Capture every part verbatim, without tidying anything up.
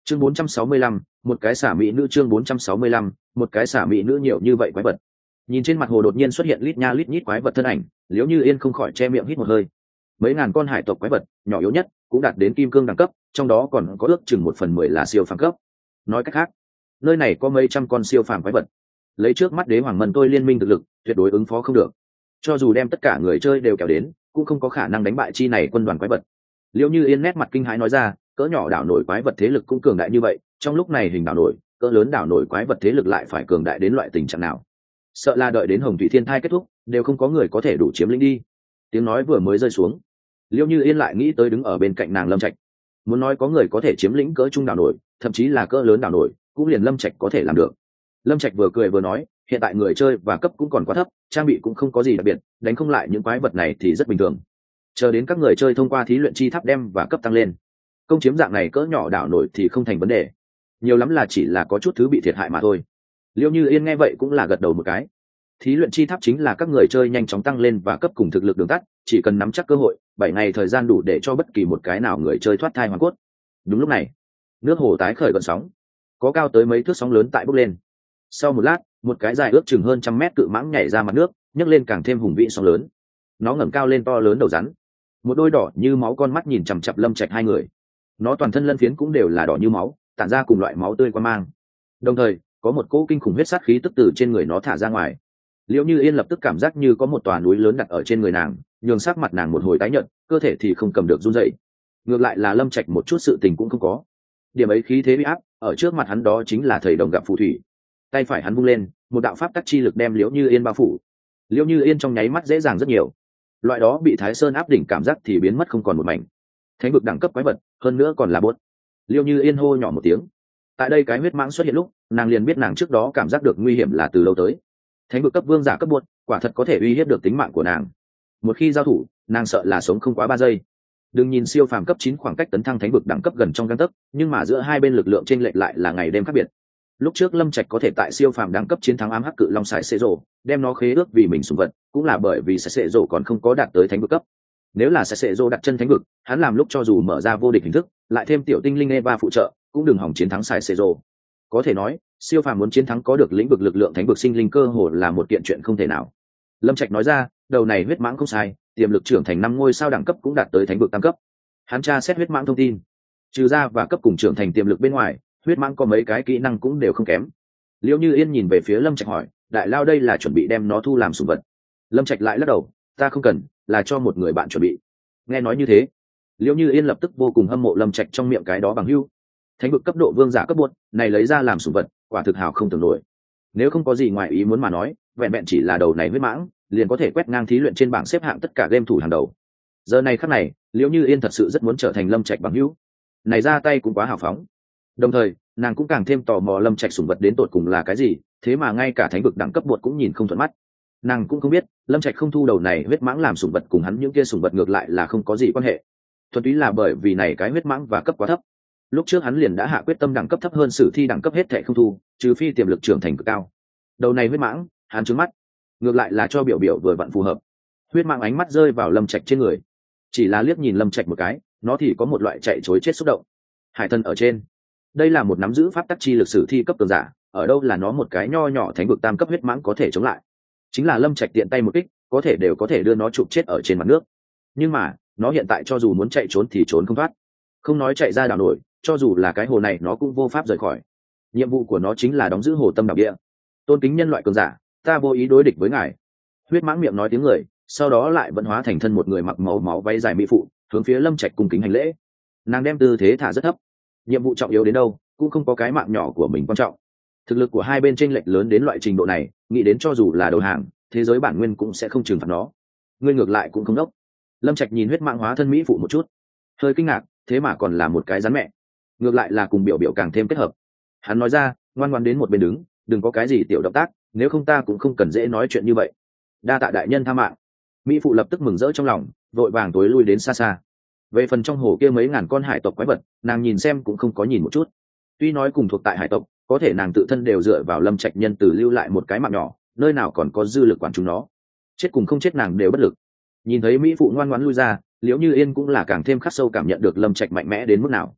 chương bốn trăm sáu mươi lăm, một cái xả mỹ nữ. Chương bốn trăm sáu mươi lăm, một cái xả mỹ nữ. Nhiều như vậy quái vật, nhìn trên mặt hồ đột nhiên xuất hiện lít nha lít nhít quái vật thân ảnh, liễu như yên không khỏi che miệng hít một hơi. Mấy ngàn con hải tộc quái vật, nhỏ yếu nhất cũng đạt đến kim cương đẳng cấp, trong đó còn có ước chừng một phần mười là siêu phàm cấp. Nói cách khác, nơi này có mấy trăm con siêu phàm quái vật, lấy trước mắt đế hoàng mân tôi liên minh thực lực tuyệt đối ứng phó không được. Cho dù đem tất cả người chơi đều kéo đến, cũng không có khả năng đánh bại chi này quân đoàn quái vật. Liễu như yên nét mặt kinh hãi nói ra, cỡ nhỏ đảo nổi quái vật thế lực cũng cường đại như vậy, trong lúc này hình đảo nổi, cỡ lớn đảo nổi quái vật thế lực lại phải cường đại đến loại tình trạng nào? Sợ là đợi đến hồng thủy thiên thai kết thúc, đều không có người có thể đủ chiếm lĩnh đi. Tiếng nói vừa mới rơi xuống, Liễu như yên lại nghĩ tới đứng ở bên cạnh nàng Lâm Trạch. Muốn nói có người có thể chiếm lĩnh cỡ trung đảo nổi, thậm chí là cỡ lớn đảo nổi, cũng liền Lâm Trạch có thể làm được. Lâm Trạch vừa cười vừa nói, hiện tại người chơi và cấp cũng còn quá thấp, trang bị cũng không có gì đặc biệt, đánh không lại những quái vật này thì rất bình thường. Chờ đến các người chơi thông qua thí luyện chi tháp đem và cấp tăng lên, công chiếm dạng này cỡ nhỏ đảo nổi thì không thành vấn đề, nhiều lắm là chỉ là có chút thứ bị thiệt hại mà thôi. Liễu như yên nghe vậy cũng là gật đầu một cái. Thí luyện chi tháp chính là các người chơi nhanh chóng tăng lên và cấp cùng thực lực đường tắt, chỉ cần nắm chắc cơ hội, bảy ngày thời gian đủ để cho bất kỳ một cái nào người chơi thoát thai hoàn cốt. Đúng lúc này, nước hồ tái khởi gợn sóng, có cao tới mấy thước sóng lớn tại bốc lên. Sau một lát, một cái dài ước chừng hơn trăm mét cự mãng nhảy ra mặt nước, nhấc lên càng thêm hùng vĩ sóng lớn. Nó ngẩng cao lên to lớn đầu rắn, một đôi đỏ như máu con mắt nhìn chằm chằm Lâm Trạch hai người. Nó toàn thân lân phiến cũng đều là đỏ như máu, tản ra cùng loại máu tươi quan mang. Đồng thời, có một cỗ kinh khủng huyết sát khí tức từ trên người nó thả ra ngoài. Liễu như yên lập tức cảm giác như có một tòa núi lớn đặt ở trên người nàng, nhường sắc mặt nàng một hồi tái nhợt, cơ thể thì không cầm được run rẩy. Ngược lại là Lâm Trạch một chút sự tình cũng không có. Điểm ấy khí thế bị áp, ở trước mặt hắn đó chính là thầy đồng gặp phù thủy. Tay phải hắn vung lên, một đạo pháp tắc chi lực đem Liễu như yên bao phủ. Liễu như yên trong nháy mắt dễ dàng rất nhiều. Loại đó bị Thái Sơn áp đỉnh cảm giác thì biến mất không còn một mảnh. Thánh vực đẳng cấp quái vật, hơn nữa còn là bốt. Liễu như yên hô nhỏ một tiếng. Tại đây cái huyết mãng xuất hiện lúc, nàng liền biết nàng trước đó cảm giác được nguy hiểm là từ lâu tới. Thánh vực cấp vương giả cấp bột, quả thật có thể uy hiếp được tính mạng của nàng. Một khi giao thủ, nàng sợ là sống không quá ba giây. Đừng nhìn siêu phàm cấp chín khoảng cách tấn thăng thánh vực đẳng cấp gần trong gang tấc, nhưng mà giữa hai bên lực lượng chênh lệch lại là ngày đêm khác biệt. Lúc trước Lâm Trạch có thể tại siêu phàm đẳng cấp chiến thắng ám hắc cự long sải xệ rồ, đem nó khế ước vì mình sủng vật, cũng là bởi vì sải xệ rồ còn không có đạt tới thánh vực cấp. Nếu là sải xệ rồ đặt chân thánh vực, hắn làm lúc cho dù mở ra vô địch hình thức, lại thêm tiểu tinh linh Eva phụ trợ, cũng đừng hỏng chiến thắng sải xệ rồ. Có thể nói, siêu phàm muốn chiến thắng có được lĩnh vực lực lượng thánh vực sinh linh cơ hồ là một kiện chuyện không thể nào. Lâm Trạch nói ra, đầu này huyết mãng không sai, tiềm lực trưởng thành năm ngôi sao đẳng cấp cũng đạt tới thánh vực tam cấp. Hắn tra xét huyết mãng thông tin, trừ ra và cấp cùng trưởng thành tiềm lực bên ngoài, huyết mãng có mấy cái kỹ năng cũng đều không kém. Liễu như yên nhìn về phía Lâm Trạch hỏi, đại lao đây là chuẩn bị đem nó thu làm sủng vật? Lâm Trạch lại lắc đầu, ta không cần, là cho một người bạn chuẩn bị. Nghe nói như thế, Liễu như yên lập tức vô cùng hâm mộ Lâm Trạch trong miệng cái đó bằng hữu. Thánh vực cấp độ vương giả cấp buốt này lấy ra làm sủng vật, quả thực hào không tưởng nổi. Nếu không có gì ngoài ý muốn mà nói, vẹn vẹn chỉ là đầu này huyết mãng liền có thể quét ngang thí luyện trên bảng xếp hạng tất cả game thủ hàng đầu. Giờ này khắc này, Liễu như yên thật sự rất muốn trở thành Lâm Trạch bằng hữu. Này ra tay cũng quá hào phóng. Đồng thời, nàng cũng càng thêm tò mò Lâm Trạch sủng vật đến tột cùng là cái gì, thế mà ngay cả thánh vực đẳng cấp buốt cũng nhìn không thuận mắt. Nàng cũng không biết, Lâm Trạch không thu đầu này huyết mãng làm sủng vật cùng hắn những kia sủng vật ngược lại là không có gì quan hệ. Thuần túy là bởi vì này cái huyết mãng và cấp quá thấp. Lúc trước hắn liền đã hạ quyết tâm đẳng cấp thấp hơn sử thi đẳng cấp hết thệ không thu, trừ phi tiềm lực trưởng thành cực cao. Đầu này huyết mãng, hắn trừng mắt, ngược lại là cho biểu biểu vừa vặn phù hợp. Huyết mãng ánh mắt rơi vào Lâm Trạch trên người, chỉ là liếc nhìn Lâm Trạch một cái, nó thì có một loại chạy trối chết xúc động. Hải thần ở trên, đây là một nắm giữ pháp tắc chi lực sử thi cấp cường giả, ở đâu là nó một cái nho nhỏ thánh vực tam cấp huyết mãng có thể chống lại. Chính là Lâm Trạch tiện tay một kích, có thể đều có thể đưa nó chụp chết ở trên mặt nước. Nhưng mà, nó hiện tại cho dù muốn chạy trốn thì trốn không thoát. Không nói chạy ra đảo nổi, cho dù là cái hồ này nó cũng vô pháp rời khỏi. Nhiệm vụ của nó chính là đóng giữ hồ tâm đảo địa. Tôn kính nhân loại cường giả, ta vô ý đối địch với ngài. Huyết mãng miệng nói tiếng người, sau đó lại vận hóa thành thân một người mặc màu máu váy dài mỹ phụ, hướng phía Lâm Trạch cung kính hành lễ. Nàng đem tư thế thả rất thấp. Nhiệm vụ trọng yếu đến đâu, cũng không có cái mạng nhỏ của mình quan trọng. Thực lực của hai bên chênh lệch lớn đến loại trình độ này, nghĩ đến cho dù là đầu hàng, thế giới bản nguyên cũng sẽ không trừng phạt nó. Ngươi ngược lại cũng không đốc. Lâm Trạch nhìn huyết mãng hóa thân mỹ phụ một chút, hơi kinh ngạc, thế mà còn là một cái rắn mẹ, ngược lại là cùng biểu biểu càng thêm kết hợp. Hắn nói ra, ngoan ngoãn đến một bên đứng, đừng có cái gì tiểu động tác, nếu không ta cũng không cần dễ nói chuyện như vậy. Đa tạ đại nhân tha mạng. Mỹ phụ lập tức mừng rỡ trong lòng, vội vàng tối lui đến xa xa. Về phần trong hồ kia mấy ngàn con hải tộc quái vật, nàng nhìn xem cũng không có nhìn một chút. Tuy nói cùng thuộc tại hải tộc, có thể nàng tự thân đều dựa vào Lâm Trạch nhân từ lưu lại một cái mạng nhỏ, nơi nào còn có dư lực quản chúng nó. Chết cùng không chết nàng đều bất lực. Nhìn thấy mỹ phụ ngoan ngoãn lui ra, Liễu như yên cũng là càng thêm khắc sâu cảm nhận được Lâm Trạch mạnh mẽ đến mức nào.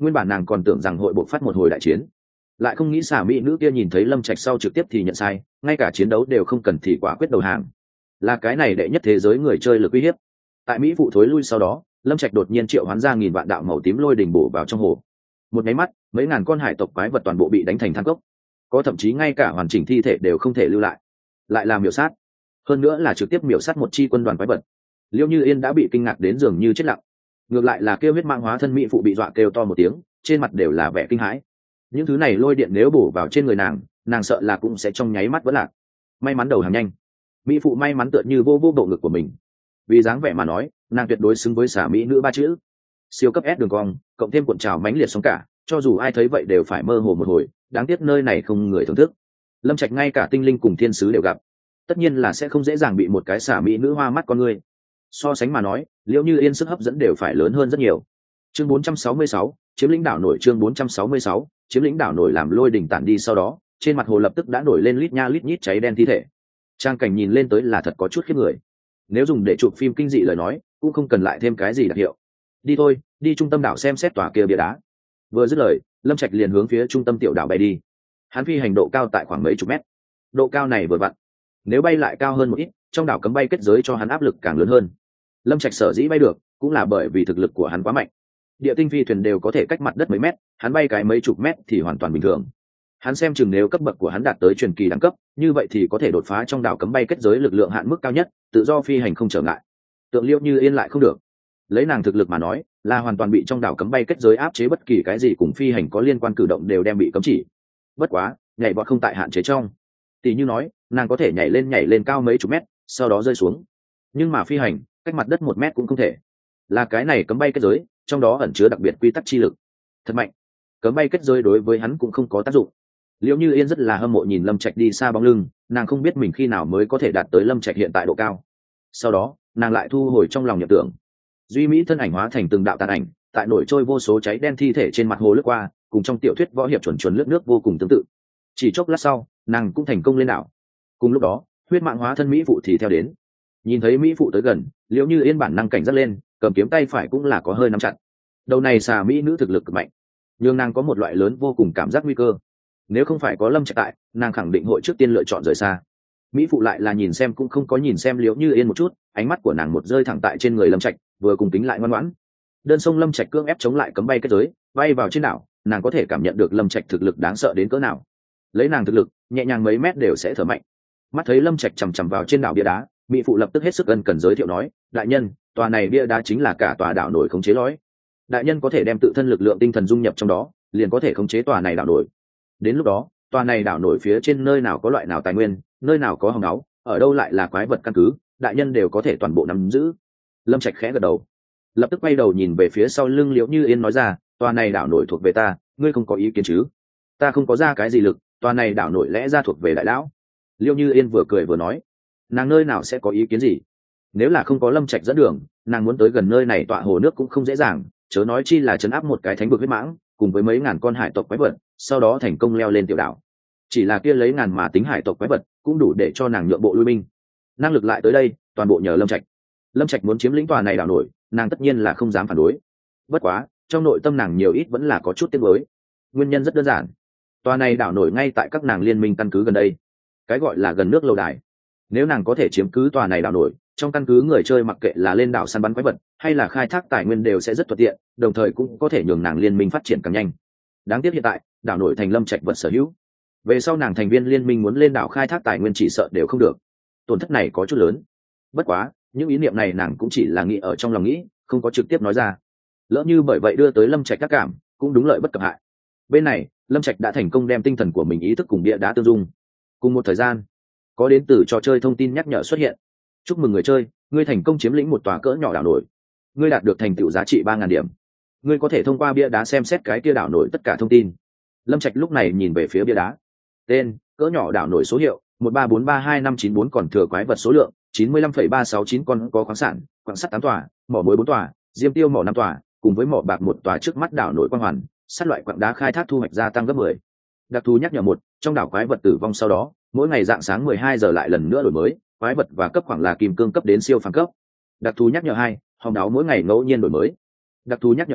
nguyên bản nàng còn tưởng rằng hội buộc phát một hồi đại chiến, lại không nghĩ xà mỹ nữ kia nhìn thấy lâm trạch sau trực tiếp thì nhận sai, ngay cả chiến đấu đều không cần thì quả quyết đầu hàng, là cái này đệ nhất thế giới người chơi lực uy hiếp. Tại mỹ phụ thối lui sau đó, lâm trạch đột nhiên triệu hoán ra nghìn vạn đạo màu tím lôi đỉnh bổ vào trong hồ. Một máy mắt, mấy ngàn con hải tộc quái vật toàn bộ bị đánh thành than cốc, có thậm chí ngay cả hoàn chỉnh thi thể đều không thể lưu lại, lại làm miểu sát, hơn nữa là trực tiếp miểu sát một chi quân đoàn quái vật. Liễu Như Yên đã bị kinh ngạc đến dường như chết lặng, ngược lại là kêu huyết mạng hóa thân mỹ phụ bị dọa kêu to một tiếng, trên mặt đều là vẻ kinh hãi. Những thứ này lôi điện nếu bổ vào trên người nàng, nàng sợ là cũng sẽ trong nháy mắt vỡ lạc. May mắn đầu hàng nhanh, mỹ phụ may mắn tựa như vô vô bộ ngực của mình, vì dáng vẻ mà nói nàng tuyệt đối xứng với xả mỹ nữ ba chữ. Siêu cấp S đường cong cộng thêm cuộn trào mãnh liệt sóng cả, cho dù ai thấy vậy đều phải mơ hồ một hồi, đáng tiếc nơi này không người thưởng thức. Lâm Trạch ngay cả tinh linh cùng thiên sứ đều gặp, tất nhiên là sẽ không dễ dàng bị một cái xả mỹ nữ hoa mắt con người. So sánh mà nói, Liễu Như Yên sức hấp dẫn đều phải lớn hơn rất nhiều. Chương bốn trăm sáu mươi sáu, chiếm lĩnh đảo nổi. Chương bốn trăm sáu mươi sáu, chiếm lĩnh đảo nổi. Làm lôi đỉnh tản đi sau đó, trên mặt hồ lập tức đã nổi lên lít nha lít nhít cháy đen thi thể. Trang cảnh nhìn lên tới là thật có chút khiếp người, nếu dùng để chụp phim kinh dị lời nói cũng không cần lại thêm cái gì đặc hiệu. Đi thôi, đi trung tâm đảo xem xét tòa kia bia đá. Vừa dứt lời, Lâm Trạch liền hướng phía trung tâm tiểu đảo bay đi. Hắn phi hành độ cao tại khoảng mấy chục mét, độ cao này vừa vặn, nếu bay lại cao hơn một ít, trong đảo cấm bay kết giới cho hắn áp lực càng lớn hơn. Lâm Trạch sở dĩ bay được cũng là bởi vì thực lực của hắn quá mạnh, địa tinh phi thuyền đều có thể cách mặt đất mấy mét, hắn bay cái mấy chục mét thì hoàn toàn bình thường. Hắn xem chừng nếu cấp bậc của hắn đạt tới truyền kỳ đẳng cấp, như vậy thì có thể đột phá trong đảo cấm bay kết giới lực lượng hạn mức cao nhất, tự do phi hành không trở ngại. Tượng Liễu Như Yên lại không được, lấy nàng thực lực mà nói là hoàn toàn bị trong đảo cấm bay kết giới áp chế, bất kỳ cái gì cùng phi hành có liên quan cử động đều đem bị cấm chỉ. Bất quá nhảy vọt không tại hạn chế trong, tỷ như nói nàng có thể nhảy lên nhảy lên cao mấy chục mét sau đó rơi xuống, nhưng mà phi hành cách mặt đất một mét cũng không thể, là cái này cấm bay kết giới trong đó ẩn chứa đặc biệt quy tắc chi lực thật mạnh, cấm bay kết giới đối với hắn cũng không có tác dụng. Liễu Như Yên rất là hâm mộ nhìn Lâm Trạch đi xa bóng lưng, nàng không biết mình khi nào mới có thể đạt tới Lâm Trạch hiện tại độ cao. Sau đó nàng lại thu hồi trong lòng nhập tưởng, duy mỹ thân ảnh hóa thành từng đạo tàn ảnh, tại nổi trôi vô số cháy đen thi thể trên mặt hồ lướt qua, cùng trong tiểu thuyết võ hiệp chuẩn chuẩn lướt nước vô cùng tương tự. Chỉ chốc lát sau nàng cũng thành công lên đảo. Cùng lúc đó huyết mạng hóa thân mỹ phụ thì theo đến. Nhìn thấy mỹ phụ tới gần, Liễu Như Yên bản năng cảnh giác lên, cầm kiếm tay phải cũng là có hơi nắm chặt. Đầu này xà mỹ nữ thực lực cực mạnh, nhưng nàng có một loại lớn vô cùng cảm giác nguy cơ, nếu không phải có Lâm Trạch tại, nàng khẳng định hội trước tiên lựa chọn rời xa. Mỹ phụ lại là nhìn xem cũng không có nhìn xem Liễu Như Yên một chút, ánh mắt của nàng một rơi thẳng tại trên người Lâm Trạch, vừa cùng kính lại ngoan ngoãn. Đơn sông Lâm Trạch cương ép chống lại cấm bay kết giới, bay vào trên đảo, nàng có thể cảm nhận được Lâm Trạch thực lực đáng sợ đến cỡ nào. Lấy nàng thực lực, nhẹ nhàng mấy mét đều sẽ thở mạnh. Mắt thấy Lâm Trạch chằm chằm vào trên đảo bia đá, Mỹ phụ lập tức hết sức ân cần giới thiệu nói, đại nhân, tòa này bia đá chính là cả tòa đảo nổi khống chế lõi. Đại nhân có thể đem tự thân lực lượng tinh thần dung nhập trong đó, liền có thể khống chế tòa này đảo nổi. Đến lúc đó tòa này đảo nổi phía trên nơi nào có loại nào tài nguyên, nơi nào có hòn náu, ở đâu lại là quái vật căn cứ, đại nhân đều có thể toàn bộ nắm giữ. Lâm Trạch khẽ gật đầu, lập tức quay đầu nhìn về phía sau lưng Liễu Như Yên nói ra, tòa này đảo nổi thuộc về ta, ngươi không có ý kiến chứ? Ta không có ra cái gì lực, tòa này đảo nổi lẽ ra thuộc về đại lão. Liễu Như Yên vừa cười vừa nói, nàng nơi nào sẽ có ý kiến gì, nếu là không có Lâm Trạch dẫn đường, nàng muốn tới gần nơi này tọa hồ nước cũng không dễ dàng, chớ nói chi là trấn áp một cái thánh vực huyết mãng cùng với mấy ngàn con hải tộc quái vật, sau đó thành công leo lên tiểu đảo. Chỉ là kia lấy ngàn mà tính hải tộc quái vật cũng đủ để cho nàng nhượng bộ lui binh, năng lực lại tới đây toàn bộ nhờ Lâm Trạch. Lâm Trạch muốn chiếm lĩnh tòa này đảo nổi, nàng tất nhiên là không dám phản đối. Bất quá trong nội tâm nàng nhiều ít vẫn là có chút tiếc nuối. Nguyên nhân rất đơn giản, tòa này đảo nổi ngay tại các nàng liên minh căn cứ gần đây, cái gọi là gần nước lâu đài. Nếu nàng có thể chiếm cứ tòa này đảo nổi, trong căn cứ người chơi mặc kệ là lên đảo săn bắn quái vật hay là khai thác tài nguyên đều sẽ rất thuận tiện, đồng thời cũng có thể nhường nàng liên minh phát triển càng nhanh. Đáng tiếc hiện tại đảo nổi thành Lâm Trạch vật sở hữu, về sau nàng thành viên liên minh muốn lên đảo khai thác tài nguyên chỉ sợ đều không được, tổn thất này có chút lớn. Bất quá những ý niệm này nàng cũng chỉ là nghĩ ở trong lòng nghĩ, không có trực tiếp nói ra. Lỡ như bởi vậy đưa tới Lâm Trạch các cảm, cũng đúng lợi bất cập hại. Bên này Lâm Trạch đã thành công đem tinh thần của mình ý thức cùng địa đá tương dung. Cùng một thời gian, có đến từ trò chơi thông tin nhắc nhở xuất hiện. Chúc mừng người chơi, ngươi thành công chiếm lĩnh một tòa cỡ nhỏ đảo nổi, ngươi đạt được thành tựu giá trị ba ngàn điểm. Ngươi có thể thông qua bia đá xem xét cái kia đảo nổi tất cả thông tin. Lâm Trạch lúc này nhìn về phía bia đá. Tên: cỡ nhỏ đảo nổi, số hiệu một ba bốn ba hai năm chín bốn, còn thừa quái vật số lượng chín mươi lăm phẩy ba sáu chín con, có khoáng sản, quặng sắt tám tòa, mỏ muối bốn tòa, diêm tiêu mỏ năm tòa, cùng với mỏ bạc một tòa. Trước mắt đảo nổi quang hoàn, sắt loại quặng đá khai thác thu hoạch gia tăng gấp mười. Đặc thù nhắc nhở một: trong đảo quái vật tử vong sau đó, mỗi ngày dạng sáng mười hai giờ lại lần nữa đổi mới, quái vật và cấp khoảng là kim cương cấp đến siêu phàm cấp. Đặc thú nhắc nhở hai: hòn đáo mỗi ngày ngẫu nhiên đổi mới. Đặc thú nhắc nhở ba: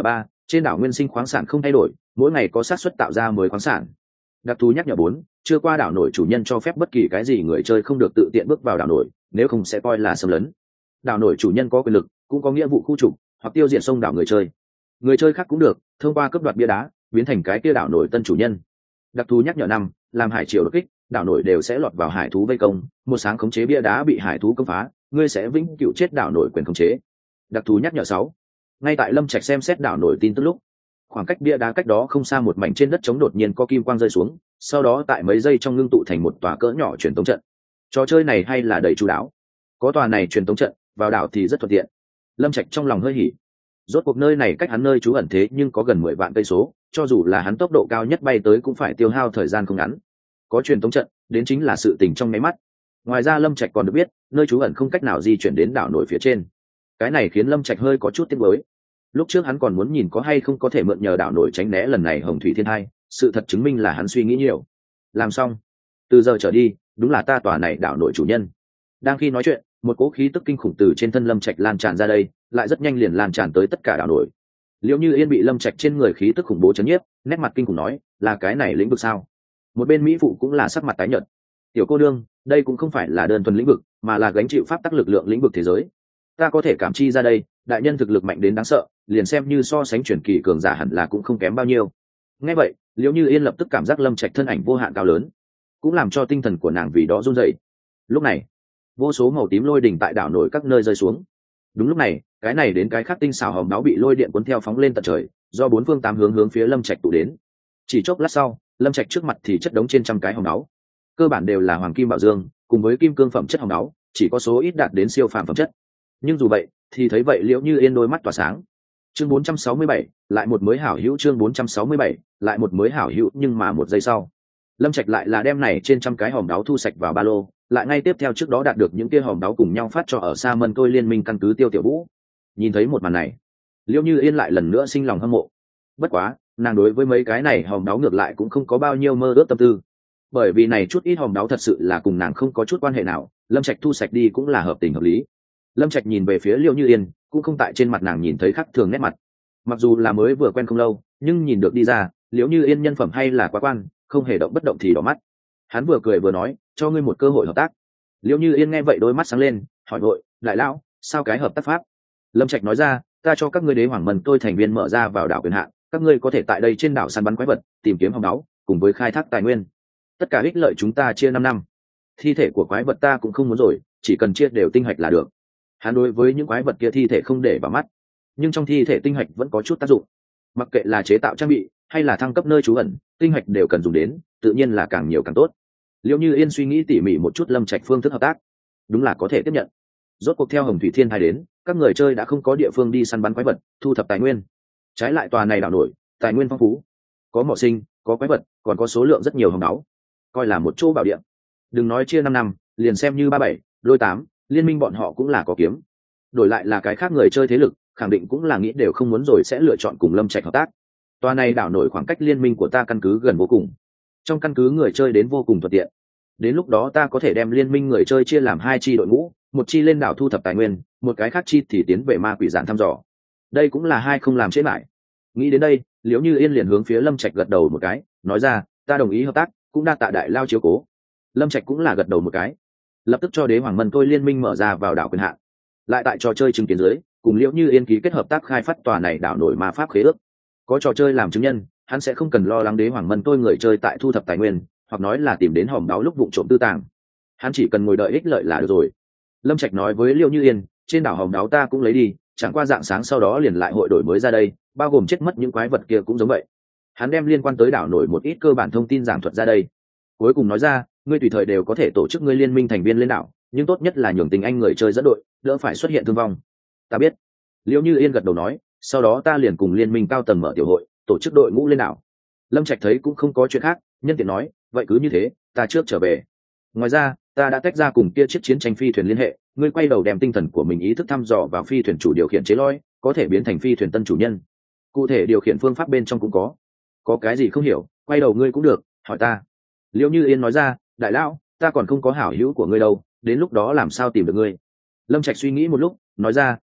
trên đảo nguyên sinh khoáng sản không thay đổi, mỗi ngày có xác suất tạo ra mới khoáng sản. Đặc thù nhắc nhở bốn, chưa qua đảo nổi chủ nhân cho phép bất kỳ cái gì người chơi không được tự tiện bước vào đảo nổi, nếu không sẽ coi là xâm lấn. Đảo nổi chủ nhân có quyền lực, cũng có nghĩa vụ khu trục hoặc tiêu diệt sông đảo người chơi. Người chơi khác cũng được thông qua cướp đoạt bia đá biến thành cái kia đảo nổi tân chủ nhân. Đặc thù nhắc nhở năm, làm hải triều đột kích, đảo nổi đều sẽ lọt vào hải thú vây công, một sáng khống chế bia đá bị hải thú công phá, ngươi sẽ vĩnh cửu chết đảo nổi quyền khống chế. Đặc thù nhắc nhở sáu, ngay tại Lâm Trạch xem xét đảo nổi tin tức lúc, khoảng cách bia đá cách đó không xa một mảnh trên đất trống đột nhiên có kim quang rơi xuống, sau đó tại mấy giây trong ngưng tụ thành một tòa cỡ nhỏ truyền tống trận. Trò chơi này hay là đầy chú đáo, có tòa này truyền tống trận vào đảo thì rất thuận tiện. Lâm Trạch trong lòng hơi hỉ, rốt cuộc nơi này cách hắn nơi trú ẩn thế nhưng có gần mười vạn cây số, cho dù là hắn tốc độ cao nhất bay tới cũng phải tiêu hao thời gian không ngắn. Có truyền tống trận đến chính là sự tình trong nháy mắt. Ngoài ra Lâm Trạch còn được biết nơi trú ẩn không cách nào di chuyển đến đảo nổi phía trên, cái này khiến Lâm Trạch hơi có chút tiếc nuối. Lúc trước hắn còn muốn nhìn có hay không có thể mượn nhờ đảo nổi tránh né lần này hồng thủy thiên hai, sự thật chứng minh là hắn suy nghĩ nhiều. Làm xong, từ giờ trở đi đúng là ta tòa này đảo nổi chủ nhân. Đang khi nói chuyện, một cỗ khí tức kinh khủng từ trên thân Lâm Trạch lan tràn ra đây, lại rất nhanh liền lan tràn tới tất cả đảo nổi. Liễu Như Yên bị Lâm Trạch trên người khí tức khủng bố chấn nhiếp, nét mặt kinh khủng nói, là cái này lĩnh vực sao? Một bên mỹ phụ cũng là sắc mặt tái nhợt. Tiểu cô đương, đây cũng không phải là đơn thuần lĩnh vực, mà là gánh chịu pháp tắc lực lượng lĩnh vực thế giới. Ta có thể cảm chi ra đây, đại nhân thực lực mạnh đến đáng sợ, liền xem như so sánh truyền kỳ cường giả hẳn là cũng không kém bao nhiêu. Nghe vậy, Liễu Như Yên lập tức cảm giác Lâm Trạch thân ảnh vô hạn cao lớn, cũng làm cho tinh thần của nàng vì đó run rẩy. Lúc này, vô số màu tím lôi đỉnh tại đảo nổi các nơi rơi xuống. Đúng lúc này, cái này đến cái khác tinh xảo hồng đáo bị lôi điện cuốn theo phóng lên tận trời, do bốn phương tám hướng hướng phía Lâm Trạch tụ đến. Chỉ chốc lát sau, Lâm Trạch trước mặt thì chất đống trên trăm cái hồng đáo, cơ bản đều là hoàng kim bảo dương cùng với kim cương phẩm chất hồng đáo, chỉ có số ít đạt đến siêu phàm phẩm chất. Nhưng dù vậy thì thấy vậy Liễu Như Yên đôi mắt tỏa sáng. Chương bốn trăm sáu mươi bảy, lại một mới hảo hữu. Chương bốn trăm sáu mươi bảy, lại một mới hảo hữu. Nhưng mà một giây sau, Lâm Trạch lại là đem này trên trăm cái hòm đáo thu sạch vào ba lô, lại ngay tiếp theo trước đó đạt được những kia hòm đáo cùng nhau phát cho ở xa Mân Tôi liên minh căn cứ Tiêu Tiểu Vũ. Nhìn thấy một màn này, Liễu Như Yên lại lần nữa sinh lòng hâm mộ. Bất quá, nàng đối với mấy cái này hòm đáo ngược lại cũng không có bao nhiêu mơ ước tâm tư, bởi vì này chút ít hòm đáo thật sự là cùng nàng không có chút quan hệ nào, Lâm Trạch thu sạch đi cũng là hợp tình hợp lý. Lâm Trạch nhìn về phía Liễu Như Yên, cũng không tại trên mặt nàng nhìn thấy khác thường nét mặt. Mặc dù là mới vừa quen không lâu, nhưng nhìn được đi ra, Liễu Như Yên nhân phẩm hay là quá quan, không hề động bất động thì đỏ mắt. Hắn vừa cười vừa nói, cho ngươi một cơ hội hợp tác. Liễu Như Yên nghe vậy đôi mắt sáng lên, hỏi vội, đại lão, sao cái hợp tác pháp? Lâm Trạch nói ra, ta cho các ngươi đế hoàng mần tôi thành viên mở ra vào đảo quyền hạn, các ngươi có thể tại đây trên đảo săn bắn quái vật, tìm kiếm hòn đáo, cùng với khai thác tài nguyên. Tất cả ích lợi chúng ta chia năm năm. Thi thể của quái vật ta cũng không muốn rồi, chỉ cần chia đều tinh hạch là được. Hắn đối với những quái vật kia thi thể không để vào mắt, nhưng trong thi thể tinh hạch vẫn có chút tác dụng. Mặc kệ là chế tạo trang bị hay là thăng cấp nơi trú ẩn, tinh hạch đều cần dùng đến, tự nhiên là càng nhiều càng tốt. Liễu Như Yên suy nghĩ tỉ mỉ một chút Lâm Trạch phương thức hợp tác, đúng là có thể tiếp nhận. Rốt cuộc theo Hồng Thủy Thiên Thai đến, các người chơi đã không có địa phương đi săn bắn quái vật, thu thập tài nguyên. Trái lại tòa này đảo nổi, tài nguyên phong phú, có mỏ sinh, có quái vật, còn có số lượng rất nhiều hồng đáo, coi là một chỗ bảo địa. Đừng nói chia năm năm, liền xem như ba bảy, đôi tám, liên minh bọn họ cũng là có kiếm. Đổi lại là cái khác người chơi thế lực, khẳng định cũng là nghĩ đều không muốn rồi sẽ lựa chọn cùng Lâm Trạch hợp tác. Tòa này đảo nổi khoảng cách liên minh của ta căn cứ gần vô cùng, trong căn cứ người chơi đến vô cùng thuận tiện. Đến lúc đó ta có thể đem liên minh người chơi chia làm hai chi đội ngũ, một chi lên đảo thu thập tài nguyên, một cái khác chi thì tiến về ma quỷ giản thăm dò. Đây cũng là hai không làm chết lại. Nghĩ đến đây, Liễu Như Yên liền hướng phía Lâm Trạch gật đầu một cái, nói ra, ta đồng ý hợp tác, cũng đa tạ đại lao chiếu cố. Lâm Trạch cũng là gật đầu một cái, lập tức cho đế hoàng mân tôi liên minh mở ra vào đảo quyền hạn, lại tại trò chơi chứng kiến dưới, cùng Liễu Như Yên ký kết hợp tác khai phát tòa này đảo nổi ma pháp khế ước. Có trò chơi làm chứng nhân, hắn sẽ không cần lo lắng đế hoàng mân tôi người chơi tại thu thập tài nguyên, hoặc nói là tìm đến hòm đáo lúc vụng trộm tư tàng. Hắn chỉ cần ngồi đợi ích lợi là được rồi. Lâm Trạch nói với Liễu Như Yên, trên đảo hòm đáo ta cũng lấy đi, chẳng qua dạng sáng sau đó liền lại hội đổi mới ra đây, bao gồm chết mất những quái vật kia cũng giống vậy. Hắn đem liên quan tới đảo nổi một ít cơ bản thông tin giảng thuật ra đây. Cuối cùng nói ra, ngươi tùy thời đều có thể tổ chức ngươi liên minh thành viên lên đảo, nhưng tốt nhất là nhường tình anh người chơi dẫn đội, đỡ phải xuất hiện thương vong. Ta biết. Liễu Như Yên gật đầu nói, sau đó ta liền cùng liên minh cao tầng mở tiểu hội, tổ chức đội ngũ lên đảo. Lâm Trạch thấy cũng không có chuyện khác, nhân tiện nói, vậy cứ như thế, ta trước trở về. Ngoài ra, ta đã tách ra cùng kia chiếc chiến tranh phi thuyền liên hệ, ngươi quay đầu đem tinh thần của mình ý thức thăm dò vào phi thuyền chủ điều khiển chế lôi, có thể biến thành phi thuyền tân chủ nhân. Cụ thể điều khiển phương pháp bên trong cũng có. Có cái gì không hiểu, quay đầu ngươi cũng được, hỏi ta. Liễu Như Yên nói ra, đại lão, ta còn không có hảo hữu của ngươi đâu, đến lúc đó làm sao tìm được ngươi. Lâm Trạch suy nghĩ một lúc, nói ra,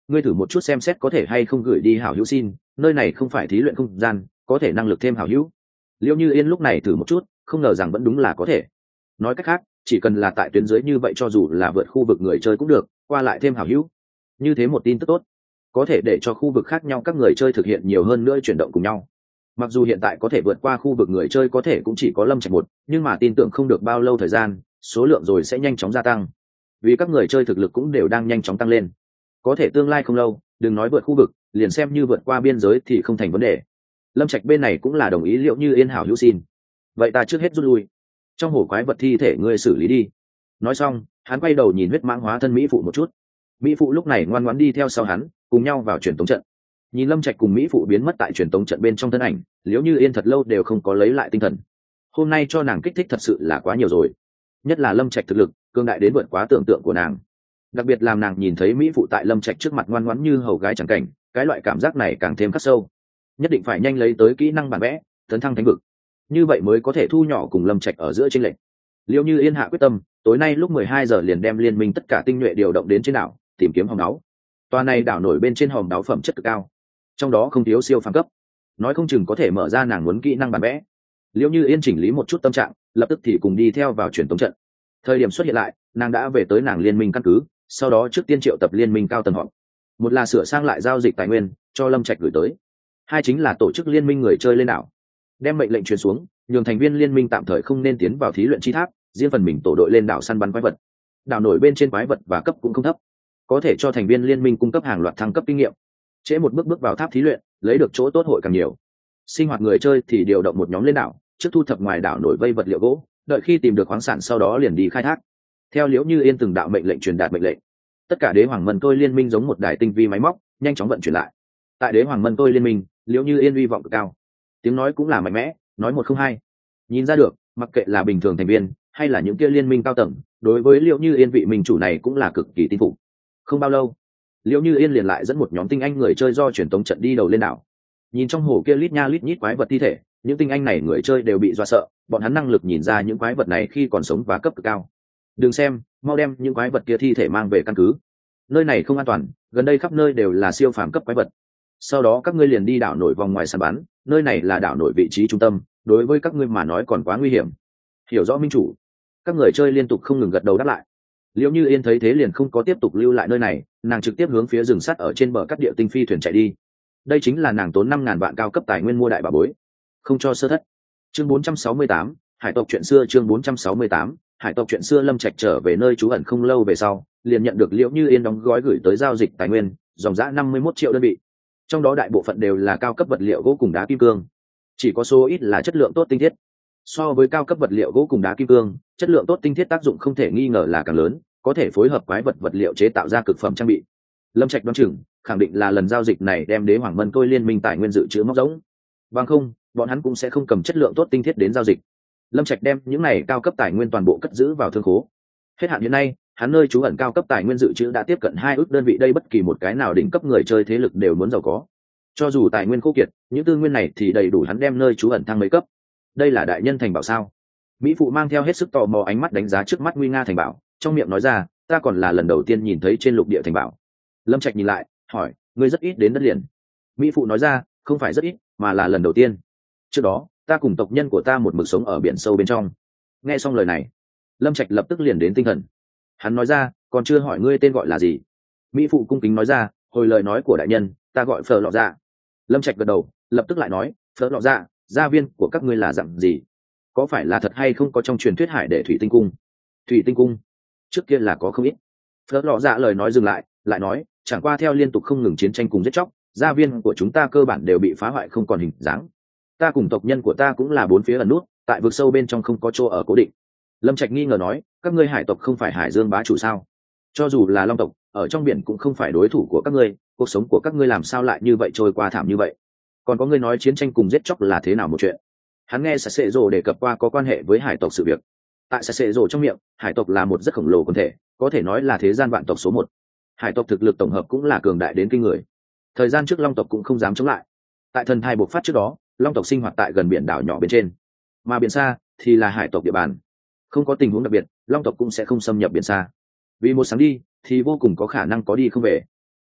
ngươi thử một chút xem xét có thể hay không gửi đi hảo hữu xin, nơi này không phải thí luyện không gian, có thể năng lực thêm hảo hữu. Liễu Như Yên lúc này thử một chút, không ngờ rằng vẫn đúng là có thể. Nói cách khác, chỉ cần là tại tuyến dưới như vậy, cho dù là vượt khu vực người chơi cũng được, qua lại thêm hảo hữu. Như thế một tin tức tốt, có thể để cho khu vực khác nhau các người chơi thực hiện nhiều hơn nữa chuyển động cùng nhau. Mặc dù hiện tại có thể vượt qua khu vực người chơi có thể cũng chỉ có Lâm Trạch một, nhưng mà tin tưởng không được bao lâu thời gian, số lượng rồi sẽ nhanh chóng gia tăng. Vì các người chơi thực lực cũng đều đang nhanh chóng tăng lên. Có thể tương lai không lâu, đừng nói vượt khu vực, liền xem như vượt qua biên giới thì không thành vấn đề. Lâm Trạch bên này cũng là đồng ý Liễu Như Yên hảo hữu xin. Vậy ta trước hết rút lui. Trong hồ quái vật thi thể ngươi xử lý đi. Nói xong, hắn quay đầu nhìn huyết mãng hóa thân mỹ phụ một chút. Mỹ phụ lúc này ngoan ngoãn đi theo sau hắn, cùng nhau vào truyền tống trận. Nhìn Lâm Trạch cùng mỹ phụ biến mất tại truyền tống trận bên trong thân ảnh, Liễu Như Yên thật lâu đều không có lấy lại tinh thần. Hôm nay cho nàng kích thích thật sự là quá nhiều rồi, nhất là Lâm Trạch thực lực cường đại đến vượt quá tưởng tượng của nàng. Đặc biệt làm nàng nhìn thấy mỹ phụ tại Lâm Trạch trước mặt ngoan ngoãn như hầu gái chẳng cảnh, cái loại cảm giác này càng thêm khắc sâu. Nhất định phải nhanh lấy tới kỹ năng bản vẽ, tấn thăng thánh vực, như vậy mới có thể thu nhỏ cùng Lâm Trạch ở giữa chênh lệch. Liễu Như Yên hạ quyết tâm, tối nay lúc mười hai giờ liền đem liên minh tất cả tinh nhuệ điều động đến trên đảo, tìm kiếm hòn đáo. Tòa này đảo nổi bên trên hòn đáo phẩm chất cực cao, trong đó không thiếu siêu phàm cấp, nói không chừng có thể mở ra nàng muốn kỹ năng bản vẽ. Liễu Như Yên chỉnh lý một chút tâm trạng, lập tức thì cùng đi theo vào truyền tống trận. Thời điểm xuất hiện lại, nàng đã về tới nàng liên minh căn cứ, sau đó trước tiên triệu tập liên minh cao tầng họp. Một là sửa sang lại giao dịch tài nguyên cho Lâm Trạch gửi tới, hai chính là tổ chức liên minh người chơi lên đảo, đem mệnh lệnh truyền xuống, nhường thành viên liên minh tạm thời không nên tiến vào thí luyện chi tháp, riêng phần mình tổ đội lên đảo săn bắn quái vật. Đảo nổi bên trên quái vật và cấp cũng không thấp, có thể cho thành viên liên minh cung cấp hàng loạt thăng cấp kinh nghiệm. Trễ một bước bước vào tháp thí luyện, lấy được chỗ tốt hội càng nhiều. Sinh hoạt người chơi thì điều động một nhóm lên đảo, trước thu thập ngoài đảo nổi vây vật liệu gỗ, đợi khi tìm được khoáng sản sau đó liền đi khai thác. Theo Liễu Như Yên từng đạo mệnh lệnh truyền đạt mệnh lệnh, tất cả đế hoàng mân tôi liên minh giống một đài tinh vi máy móc, nhanh chóng vận chuyển lại. Tại đế hoàng mân tôi liên minh, Liễu Như Yên uy vọng cực cao, tiếng nói cũng là mạnh mẽ, nói một không hai. Nhìn ra được, mặc kệ là bình thường thành viên hay là những kia liên minh cao tầng, đối với Liễu Như Yên vị minh chủ này cũng là cực kỳ tin phục. Không bao lâu, Liễu Như Yên liền lại dẫn một nhóm tinh anh người chơi do truyền tống trận đi đầu lên đảo. Nhìn trong hồ kia lít nha lít nhít quái vật thi thể, những tinh anh này người chơi đều bị dọa sợ, bọn hắn năng lực nhìn ra những quái vật này khi còn sống và cấp cực cao. Đừng xem, mau đem những quái vật kia thi thể mang về căn cứ. Nơi này không an toàn, gần đây khắp nơi đều là siêu phàm cấp quái vật. Sau đó các ngươi liền đi đảo nổi vòng ngoài săn bắn, nơi này là đảo nổi vị trí trung tâm, đối với các ngươi mà nói còn quá nguy hiểm. Hiểu rõ minh chủ. Các người chơi liên tục không ngừng gật đầu đáp lại. Liễu Như Yên thấy thế liền không có tiếp tục lưu lại nơi này, nàng trực tiếp hướng phía rừng sắt ở trên bờ cắt địa tinh phi thuyền chạy đi. Đây chính là nàng tốn năm ngàn vạn cao cấp tài nguyên mua đại bảo bối, không cho sơ thất. Chương bốn trăm sáu mươi tám, hải tộc chuyện xưa. Chương bốn trăm sáu mươi tám, hải tộc chuyện xưa. Lâm Trạch trở về nơi trú ẩn không lâu về sau, liền nhận được Liễu Như Yên đóng gói gửi tới giao dịch tài nguyên, dòng giá năm mươi mốt triệu đơn vị. Trong đó đại bộ phận đều là cao cấp vật liệu gỗ cùng đá kim cương, chỉ có số ít là chất lượng tốt tinh thiết. So với cao cấp vật liệu gỗ cùng đá kim cương, chất lượng tốt tinh thiết tác dụng không thể nghi ngờ là càng lớn, có thể phối hợp quái vật vật liệu chế tạo ra cực phẩm trang bị. Lâm Trạch đoán chừng, khẳng định là lần giao dịch này đem đế hoàng mân tôi liên minh tài nguyên dự trữ móc rỗng. Bằng không, bọn hắn cũng sẽ không cầm chất lượng tốt tinh thiết đến giao dịch. Lâm Trạch đem những này cao cấp tài nguyên toàn bộ cất giữ vào thương khố. Hết hạn hiện nay, hắn nơi trú ẩn cao cấp tài nguyên dự trữ đã tiếp cận hai ước đơn vị, đây bất kỳ một cái nào đỉnh cấp người chơi thế lực đều muốn giàu có. Cho dù tài nguyên khô kiệt, những tư nguyên này thì đầy đủ hắn đem nơi trú ẩn thăng mấy cấp. Đây là đại nhân thành bảo sao? Mỹ phụ mang theo hết sức tò mò ánh mắt đánh giá trước mắt nguy nga thành bảo, trong miệng nói ra, ta còn là lần đầu tiên nhìn thấy trên lục địa thành bảo. Lâm Trạch nhìn lại, hỏi, ngươi rất ít đến đất liền. Mỹ phụ nói ra, không phải rất ít, mà là lần đầu tiên. Trước đó, ta cùng tộc nhân của ta một mực sống ở biển sâu bên trong. Nghe xong lời này, Lâm Trạch lập tức liền đến tinh thần. Hắn nói ra, còn chưa hỏi ngươi tên gọi là gì. Mỹ phụ cung kính nói ra, hồi lời nói của đại nhân, ta gọi Phở Lọ Dạ. Lâm Trạch gật đầu, lập tức lại nói, Phở Lọ Dạ, gia viên của các ngươi là dạng gì? Có phải là thật hay không có trong truyền thuyết hải để thủy tinh cung? Thủy tinh cung trước kia là có không ít. Phở Lọ Dạ lời nói dừng lại, lại nói, chẳng qua theo liên tục không ngừng chiến tranh cùng giết chóc, gia viên của chúng ta cơ bản đều bị phá hoại không còn hình dáng. Ta cùng tộc nhân của ta cũng là bốn phía ẩn nút, tại vực sâu bên trong không có chỗ ở cố định. Lâm Trạch nghi ngờ nói, các ngươi hải tộc không phải hải dương bá chủ sao? Cho dù là long tộc, ở trong biển cũng không phải đối thủ của các ngươi, cuộc sống của các ngươi làm sao lại như vậy trôi qua thảm như vậy? Còn có ngươi nói chiến tranh cùng giết chóc là thế nào một chuyện? Hắn nghe Sạ Sệ Rồ đề cập qua có quan hệ với hải tộc sự việc. Tại Sạ Sệ Rồ trong miệng, hải tộc là một rất khổng lồ quần thể, có thể nói là thế gian vạn tộc số một. Hải tộc thực lực tổng hợp cũng là cường đại đến kinh người. Thời gian trước long tộc cũng không dám chống lại. Tại thần thai bộc phát trước đó, long tộc sinh hoạt tại gần biển đảo nhỏ bên trên, mà biển xa thì là hải tộc địa bàn. Không có tình huống đặc biệt, long tộc cũng sẽ không xâm nhập biển xa. Vì một sáng đi thì vô cùng có khả năng có đi không về.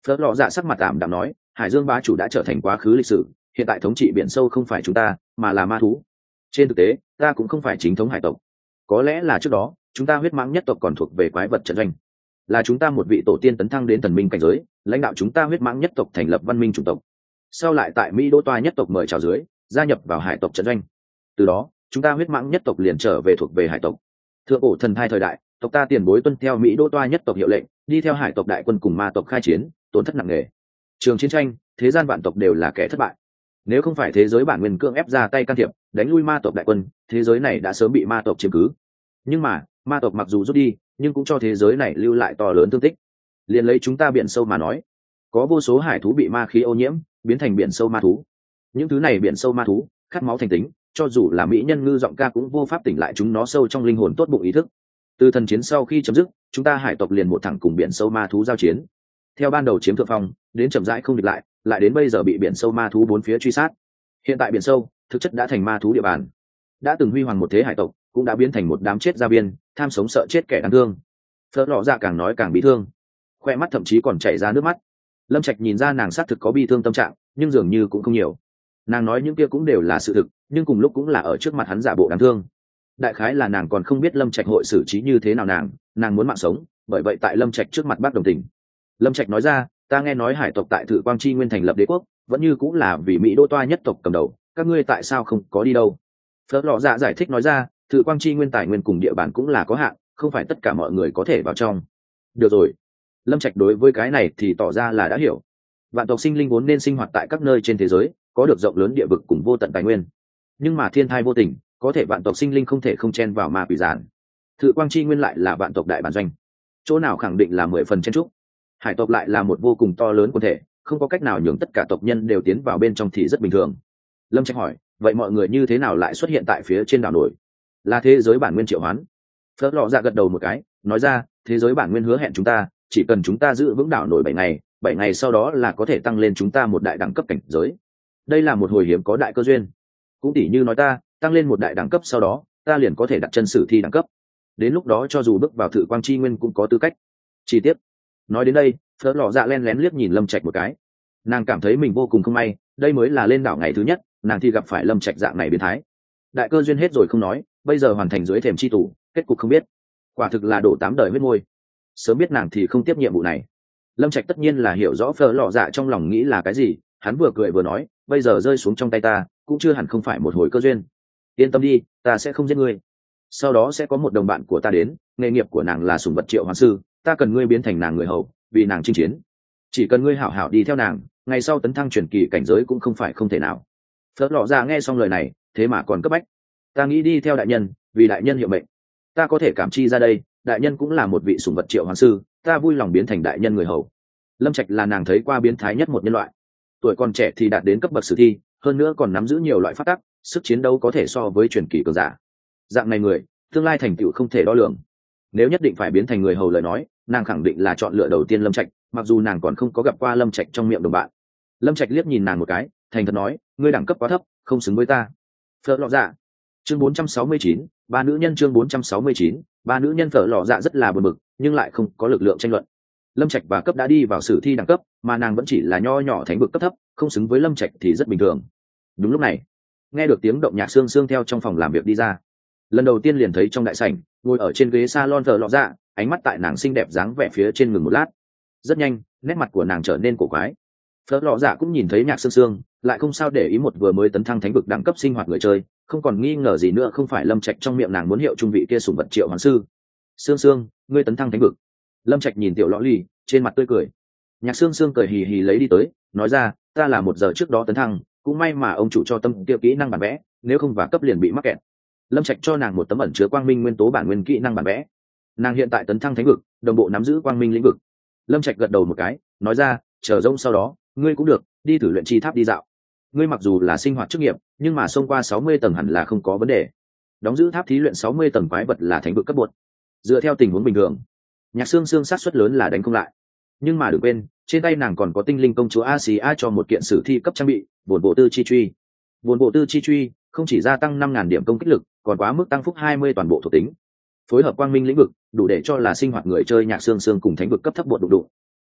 Phớt lò dạ sắc mặt tạm đạm nói, hải dương bá chủ đã trở thành quá khứ lịch sử, hiện tại thống trị biển sâu không phải chúng ta mà là ma thú. Trên thực tế ta cũng không phải chính thống hải tộc, có lẽ là trước đó chúng ta huyết mãng nhất tộc còn thuộc về quái vật trận doanh, là chúng ta một vị tổ tiên tấn thăng đến thần minh cảnh giới, lãnh đạo chúng ta huyết mãng nhất tộc thành lập văn minh chủng tộc, sau lại tại Mỹ Đô Toa nhất tộc mời chào dưới gia nhập vào hải tộc trận doanh, từ đó chúng ta huyết mãng nhất tộc liền trở về thuộc về hải tộc. Thượng cổ thần thai thời đại, tộc ta tiền bối tuân theo Mỹ Đô Toa nhất tộc hiệu lệnh, đi theo hải tộc đại quân cùng ma tộc khai chiến, tổn thất nặng nề. Trường chiến tranh, thế gian vạn tộc đều là kẻ thất bại. Nếu không phải thế giới bản nguyên cưỡng ép ra tay can thiệp, đánh lui ma tộc đại quân, thế giới này đã sớm bị ma tộc chiếm cứ. Nhưng mà, ma tộc mặc dù rút đi, nhưng cũng cho thế giới này lưu lại to lớn thương tích. Liền lấy chúng ta biển sâu mà nói, có vô số hải thú bị ma khí ô nhiễm, biến thành biển sâu ma thú. Những thứ này biển sâu ma thú, khát máu thành tính, cho dù là mỹ nhân ngư giọng ca cũng vô pháp tỉnh lại chúng nó sâu trong linh hồn tốt bụng ý thức. Từ thần chiến sau khi chấm dứt, chúng ta hải tộc liền một thẳng cùng biển sâu ma thú giao chiến. Theo ban đầu chiếm thượng phong, đến chậm rãi không địch lại, lại đến bây giờ bị biển sâu ma thú bốn phía truy sát. Hiện tại biển sâu thực chất đã thành ma thú địa bàn, đã từng huy hoàng một thế hải tộc cũng đã biến thành một đám chết gia viên, tham sống sợ chết kẻ đáng thương. Phớt lọ dạ càng nói càng bị thương, khoe mắt thậm chí còn chảy ra nước mắt. Lâm Trạch nhìn ra nàng xác thực có bi thương tâm trạng, nhưng dường như cũng không nhiều. Nàng nói những kia cũng đều là sự thực, nhưng cùng lúc cũng là ở trước mặt hắn giả bộ đáng thương. Đại khái là nàng còn không biết Lâm Trạch hội xử trí như thế nào nàng, nàng muốn mạng sống, bởi vậy tại Lâm Trạch trước mặt bác đồng tình. Lâm Trạch nói ra, ta nghe nói hải tộc tại Thử Quang Chi Nguyên thành lập đế quốc, vẫn như cũng là vì Mỹ Đô Toa nhất tộc cầm đầu, các ngươi tại sao không có đi đâu? Phớt lọ dạ giải thích nói ra, Thử Quang Chi Nguyên tài nguyên cùng địa bàn cũng là có hạn, không phải tất cả mọi người có thể vào trong. Được rồi. Lâm Trạch đối với cái này thì tỏ ra là đã hiểu. Vạn tộc sinh linh vốn nên sinh hoạt tại các nơi trên thế giới, có được rộng lớn địa vực cùng vô tận tài nguyên. Nhưng mà thiên thai vô tình, có thể vạn tộc sinh linh không thể không chen vào ma quỷ giản. Thử Quang Chi Nguyên lại là vạn tộc đại bản doanh, chỗ nào khẳng định là mười phần chen trúc. Hải tộc lại là một vô cùng to lớn quân thể, không có cách nào nhường tất cả tộc nhân đều tiến vào bên trong thì rất bình thường. Lâm Trạch hỏi, vậy mọi người như thế nào lại xuất hiện tại phía trên đảo nổi? Là thế giới bản nguyên triệu hoán. Phớt lọ dạ gật đầu một cái, nói ra, thế giới bản nguyên hứa hẹn chúng ta, chỉ cần chúng ta giữ vững đảo nổi bảy ngày, bảy ngày sau đó là có thể tăng lên chúng ta một đại đẳng cấp cảnh giới. Đây là một hồi hiếm có đại cơ duyên. Cũng tỉ như nói ta, tăng lên một đại đẳng cấp sau đó, ta liền có thể đặt chân sử thi đẳng cấp. Đến lúc đó cho dù bước vào Thử Quang Chi Nguyên cũng có tư cách. Chi tiết. Nói đến đây, Phớt lọ dạ len lén liếc nhìn Lâm Trạch một cái. Nàng cảm thấy mình vô cùng không may, đây mới là lên đảo ngày thứ nhất, nàng thì gặp phải Lâm Trạch dạng này biến thái. Đại cơ duyên hết rồi không nói, bây giờ hoàn thành dưới thềm chi tủ, kết cục không biết. Quả thực là đổ tám đời huyết môi. Sớm biết nàng thì không tiếp nhiệm vụ này. Lâm Trạch tất nhiên là hiểu rõ Phớt lọ dạ trong lòng nghĩ là cái gì, hắn vừa cười vừa nói, bây giờ rơi xuống trong tay ta, cũng chưa hẳn không phải một hồi cơ duyên. Yên tâm đi, ta sẽ không giết ngươi. Sau đó sẽ có một đồng bạn của ta đến, nghề nghiệp của nàng là sủng vật triệu hoán sư, ta cần ngươi biến thành nàng người hầu, vì nàng chinh chiến. Chỉ cần ngươi hảo hảo đi theo nàng, ngày sau tấn thăng truyền kỳ cảnh giới cũng không phải không thể nào. Phớt lọ dạ nghe xong lời này, thế mà còn cấp bách. Ta nghĩ đi theo đại nhân, vì đại nhân hiệu mệnh. Ta có thể cảm chi ra đây, đại nhân cũng là một vị sủng vật triệu hoán sư, ta vui lòng biến thành đại nhân người hầu. Lâm Trạch là nàng thấy qua biến thái nhất một nhân loại. Tuổi còn trẻ thì đạt đến cấp bậc sử thi, hơn nữa còn nắm giữ nhiều loại pháp tắc, sức chiến đấu có thể so với truyền kỳ cường giả. Dạng này người, tương lai thành tựu không thể đo lường. Nếu nhất định phải biến thành người hầu lời nói, nàng khẳng định là chọn lựa đầu tiên Lâm Trạch, mặc dù nàng còn không có gặp qua Lâm Trạch trong miệng đồng bạn. Lâm Trạch liếc nhìn nàng một cái, thành thật nói, ngươi đẳng cấp quá thấp, không xứng với ta. Phớt lọ dạ. Chương bốn trăm sáu mươi chín, ba nữ nhân chương bốn trăm sáu mươi chín, ba nữ nhân. Phớt lọ dạ rất là buồn bực, nhưng lại không có lực lượng tranh luận. Lâm Trạch và cấp đã đi vào sử thi đẳng cấp, mà nàng vẫn chỉ là nho nhỏ thánh vực cấp thấp, không xứng với Lâm Trạch thì rất bình thường. Đúng lúc này, nghe được tiếng động nhạc xương xương theo trong phòng làm việc đi ra. Lần đầu tiên liền thấy trong đại sảnh, ngồi ở trên ghế salon Phớt lọ dạ, ánh mắt tại nàng xinh đẹp dáng vẻ phía trên ngừng một lát. Rất nhanh, nét mặt của nàng trở nên cổ quái. Phớt lọ dạ cũng nhìn thấy nhạc xương xương, lại không sao để ý một vừa mới tấn thăng thánh vực đẳng cấp sinh hoạt người chơi, không còn nghi ngờ gì nữa không phải Lâm Trạch trong miệng nàng muốn hiệu trung vị kia sủng vật triệu hoán sư. Xương xương, ngươi tấn thăng thánh vực. Lâm Trạch nhìn tiểu lõ ly, trên mặt tươi cười. Nhạc xương xương cười hì hì lấy đi tới, nói ra, ta là một giờ trước đó tấn thăng, cũng may mà ông chủ cho tâm tiêu kỹ năng bản vẽ, nếu không và cấp liền bị mắc kẹt. Lâm Trạch cho nàng một tấm ẩn chứa quang minh nguyên tố bản nguyên kỹ năng bản vẽ. Nàng hiện tại tấn thăng thánh vực, đồng bộ nắm giữ quang minh lĩnh vực. Lâm Trạch gật đầu một cái, nói ra, chờ rông sau đó, ngươi cũng được, đi thử luyện chi tháp đi dạo. Ngươi mặc dù là sinh hoạt chức nghiệp, nhưng mà xông qua sáu mươi tầng hẳn là không có vấn đề. Đóng giữ tháp thí luyện sáu mươi tầng quái vật là thánh vực cấp bột. Dựa theo tình huống bình thường, nhạc xương xương sát suất lớn là đánh không lại. Nhưng mà đừng quên, trên tay nàng còn có tinh linh công chúa Asia cho một kiện sử thi cấp trang bị, buồn bộ tư chi truy. Buồn bộ tư chi truy không chỉ gia tăng năm nghìn điểm công kích lực, còn quá mức tăng phúc hai mươi toàn bộ thuộc tính. Phối hợp quang minh lĩnh vực, đủ để cho là sinh hoạt người chơi nhạc xương xương cùng thánh vực cấp thấp bột đụng đụng.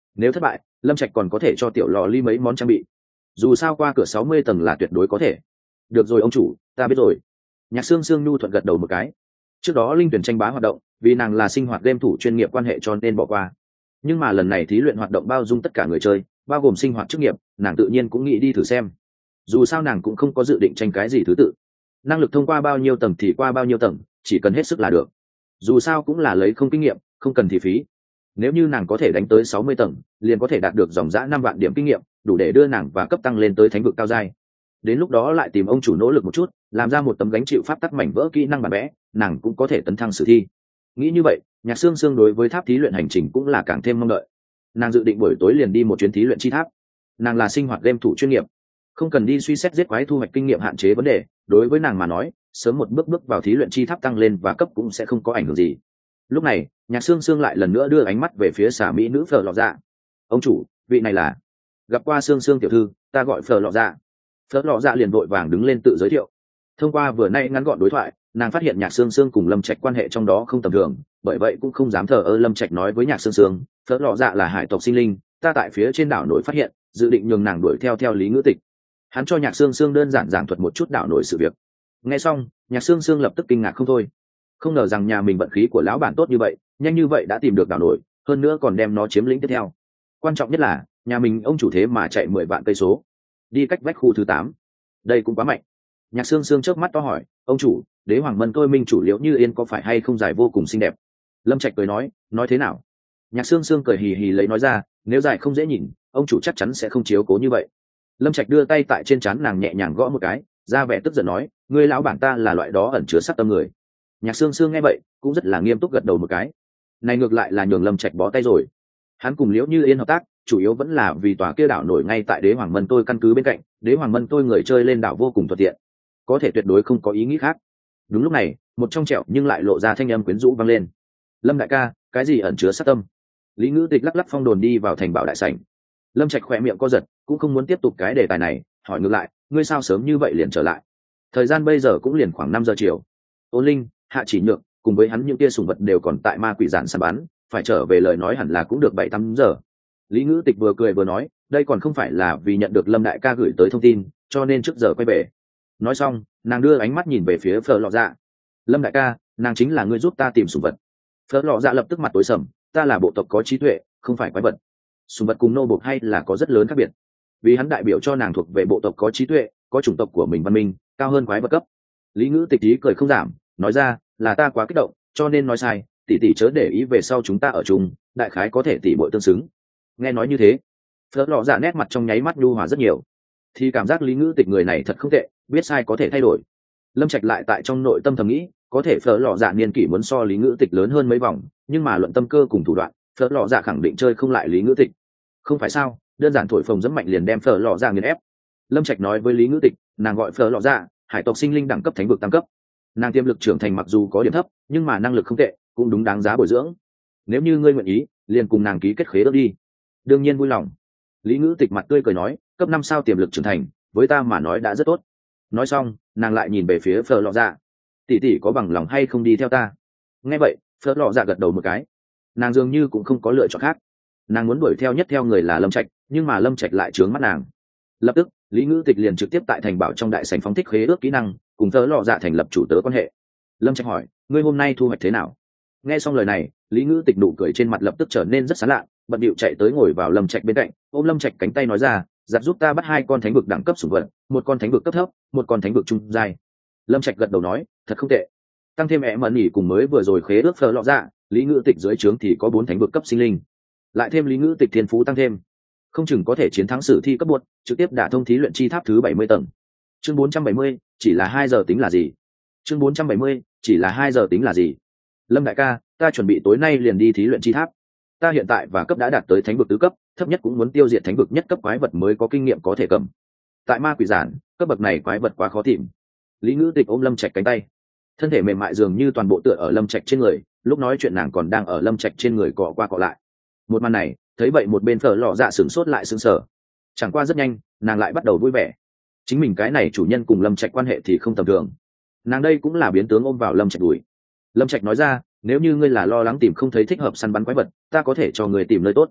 nếu thất bại lâm trạch còn có thể cho tiểu lò ly mấy món trang bị, dù sao qua cửa sáu mươi tầng là tuyệt đối có thể. Được rồi ông chủ, ta biết rồi. Nhạc Sương Sương nhu thuận gật đầu một cái. Trước đó linh tuyển tranh bá hoạt động, vì nàng là sinh hoạt game thủ chuyên nghiệp quan hệ cho nên bỏ qua, nhưng mà lần này thí luyện hoạt động bao dung tất cả người chơi, bao gồm sinh hoạt chức nghiệp, nàng tự nhiên cũng nghĩ đi thử xem. Dù sao nàng cũng không có dự định tranh cái gì thứ tự, năng lực thông qua bao nhiêu tầng thì qua bao nhiêu tầng, chỉ cần hết sức là được. Dù sao cũng là lấy không kinh nghiệm, không cần thì phí. Nếu như nàng có thể đánh tới sáu mươi tầng, liền có thể đạt được dòng dã năm vạn điểm kinh nghiệm, đủ để đưa nàng và cấp tăng lên tới thánh vực cao giai. Đến lúc đó lại tìm ông chủ nỗ lực một chút, làm ra một tấm gánh chịu pháp tắc mảnh vỡ kỹ năng bản vẽ, nàng cũng có thể tấn thăng sử thi. Nghĩ như vậy, Nhạc Sương Sương đối với tháp thí luyện hành trình cũng là càng thêm mong đợi. Nàng dự định buổi tối liền đi một chuyến thí luyện chi tháp. Nàng là sinh hoạt game thủ chuyên nghiệp, không cần đi suy xét giết quái thu hoạch kinh nghiệm hạn chế vấn đề, đối với nàng mà nói, sớm một bước bước vào thí luyện chi tháp tăng lên và cấp cũng sẽ không có ảnh hưởng gì. Lúc này, Nhạc Sương Sương lại lần nữa đưa ánh mắt về phía xà mỹ nữ Phở Lọ Dạ. Ông chủ, vị này là... Gặp qua Sương Sương tiểu thư, ta gọi Phở Lọ Dạ. Phở Lọ Dạ liền vội vàng đứng lên tự giới thiệu. Thông qua vừa nay ngắn gọn đối thoại, nàng phát hiện Nhạc Sương Sương cùng Lâm Trạch quan hệ trong đó không tầm thường, bởi vậy cũng không dám thờ ơ. Lâm Trạch nói với Nhạc Sương Sương, Phở Lọ Dạ là hải tộc sinh linh, ta tại phía trên đảo nổi phát hiện, dự định nhường nàng đuổi theo theo Lý Ngữ Tịch. Hắn cho Nhạc Sương Sương đơn giản giảng thuật một chút đảo nổi sự việc. Nghe xong, Nhạc Sương Sương lập tức kinh ngạc không thôi, không ngờ rằng nhà mình vận khí của lão bản tốt như vậy, nhanh như vậy đã tìm được đảo nổi, hơn nữa còn đem nó chiếm lĩnh tiếp theo. Quan trọng nhất là nhà mình ông chủ thế mà chạy mười vạn cây số, đi cách vách khu thứ tám, đây cũng quá mạnh. Nhạc Sương Sương chớp mắt to hỏi, ông chủ, đế hoàng mân tôi minh chủ Liễu Như Yên có phải hay không dài vô cùng xinh đẹp? Lâm Trạch cười nói, nói thế nào? Nhạc Sương Sương cười hì hì lấy nói ra, nếu dài không dễ nhìn, ông chủ chắc chắn sẽ không chiếu cố như vậy. Lâm Trạch đưa tay tại trên trán nàng nhẹ nhàng gõ một cái, ra vẻ tức giận nói, ngươi lão bản ta là loại đó ẩn chứa sát tâm người. Nhạc Sương Sương nghe vậy cũng rất là nghiêm túc gật đầu một cái. Này ngược lại là nhường Lâm Trạch bó tay rồi. Hắn cùng Liễu Như Yên hợp tác chủ yếu vẫn là vì tòa kia đảo nổi ngay tại đế hoàng mân tôi căn cứ bên cạnh, đế hoàng mân tôi người chơi lên đảo vô cùng thuận tiện, có thể tuyệt đối không có ý nghĩ khác. Đúng lúc này, một trong trẻo nhưng lại lộ ra thanh âm quyến rũ vang lên. Lâm đại ca, cái gì ẩn chứa sát tâm? Lý Ngữ Tịch lắc lắc phong đồn đi vào thành bảo đại sảnh. Lâm Trạch khỏe miệng co giật, cũng không muốn tiếp tục cái đề tài này, hỏi ngược lại, ngươi sao sớm như vậy liền trở lại? Thời gian bây giờ cũng liền khoảng năm giờ chiều. Ôn Linh, Hạ Chỉ Nhược cùng với hắn những kia sùng vật đều còn tại ma quỷ giản săn bắn, phải trở về lời nói hẳn là cũng được bảy tám giờ. Lý Ngữ Tịch vừa cười vừa nói, đây còn không phải là vì nhận được Lâm đại ca gửi tới thông tin, cho nên trước giờ quay về. Nói xong, nàng đưa ánh mắt nhìn về phía Phở Lọ Dạ. Lâm đại ca, nàng chính là ngươi giúp ta tìm sùng vật. Phở Lọ Dạ lập tức mặt tối sầm, ta là bộ tộc có trí tuệ, không phải quái vật. Sùng vật cùng nô bộc hay là có rất lớn khác biệt, vì hắn đại biểu cho nàng thuộc về bộ tộc có trí tuệ, có chủng tộc của mình văn minh cao hơn quái vật cấp. Lý Ngữ Tịch ý cười không giảm, nói ra, là ta quá kích động, cho nên nói sai, tỷ tỷ chớ để ý, về sau chúng ta ở chung, đại khái có thể tỷ muội tương xứng. Nghe nói như thế, Phở Lọ Dạ nét mặt trong nháy mắt nhu hòa rất nhiều, thì cảm giác Lý Ngữ Tịch người này thật không tệ, biết sai có thể thay đổi. Lâm Trạch lại tại trong nội tâm thầm nghĩ, có thể Phở Lọ Dạ niên kỷ muốn so Lý Ngữ Tịch lớn hơn mấy vòng, nhưng mà luận tâm cơ cùng thủ đoạn, Phở Lọ Dạ khẳng định chơi không lại Lý Ngữ Tịch. Không phải sao, đơn giản thổi phồng dẫm mạnh liền đem Phở Lọ Dạ nghiền ép. Lâm Trạch nói với Lý Ngữ Tịch, nàng gọi Phở Lọ Dạ, hải tộc sinh linh đẳng cấp thánh vực tăng cấp. Nàng tiềm lực trưởng thành mặc dù có điểm thấp, nhưng mà năng lực không tệ, cũng đúng đáng giá bồi dưỡng. Nếu như ngươi nguyện ý, liền cùng nàng ký kết khế ước đi. Đương nhiên vui lòng. Lý Ngữ Tịch mặt tươi cười nói, cấp năm sao tiềm lực trưởng thành, với ta mà nói đã rất tốt. Nói xong, nàng lại nhìn về phía Phở Lọ Dạ, tỷ tỷ có bằng lòng hay không đi theo ta? Nghe vậy, Phở Lọ Dạ gật đầu một cái. Nàng dường như cũng không có lựa chọn khác, nàng muốn đuổi theo nhất theo người là Lâm Trạch, nhưng mà Lâm Trạch lại trướng mắt nàng. Lập tức, Lý Ngữ Tịch liền trực tiếp tại thành bảo trong đại sảnh phóng thích khế ước kỹ năng, cùng Phở Lọ Dạ thành lập chủ tớ quan hệ. Lâm Trạch hỏi, ngươi hôm nay thu hoạch thế nào? Nghe xong lời này, Lý Ngữ Tịch nụ cười trên mặt lập tức trở nên rất sán lạ, bận điệu chạy tới ngồi vào Lâm Trạch bên cạnh, ôm Lâm Trạch cánh tay nói ra, giặt giúp ta bắt hai con thánh vực đẳng cấp sủng vật, một con thánh vực cấp thấp, một con thánh vực trung giai. Lâm Trạch gật đầu nói, thật không tệ. Tăng thêm ẻ mẩn nhỉ cùng mới vừa rồi khế ước Phở Lọ Dạ, Lý Ngữ Tịch dưới trướng thì có bốn thánh vực cấp sinh linh, lại thêm Lý Ngữ Tịch thiên phú tăng thêm, không chừng có thể chiến thắng sử thi cấp buộc, trực tiếp đả thông thí luyện chi tháp thứ bảy mươi tầng. Chương bốn trăm bảy mươi, chỉ là hai giờ tính là gì? Chương bốn trăm bảy mươi, chỉ là hai giờ tính là gì? Lâm đại ca, ta chuẩn bị tối nay liền đi thí luyện chi tháp. Ta hiện tại và cấp đã đạt tới thánh vực tứ cấp, thấp nhất cũng muốn tiêu diệt thánh vực nhất cấp quái vật mới có kinh nghiệm có thể cầm. Tại ma quỷ giản, cấp bậc này quái vật quá khó tìm. Lý Ngữ Tịch ôm Lâm Trạch cánh tay, thân thể mềm mại dường như toàn bộ tựa ở Lâm Trạch trên người, lúc nói chuyện nàng còn đang ở Lâm Trạch trên người cọ qua cọ lại. Một màn này, thấy vậy một bên Phở Lọ Dạ sửng sốt lại sững sờ. Chẳng qua rất nhanh, nàng lại bắt đầu vui vẻ. Chính mình cái này chủ nhân cùng Lâm Trạch quan hệ thì không tầm thường. Nàng đây cũng là biến tướng ôm vào Lâm Trạch đùi. Lâm Trạch nói ra, nếu như ngươi là lo lắng tìm không thấy thích hợp săn bắn quái vật, ta có thể cho ngươi tìm nơi tốt.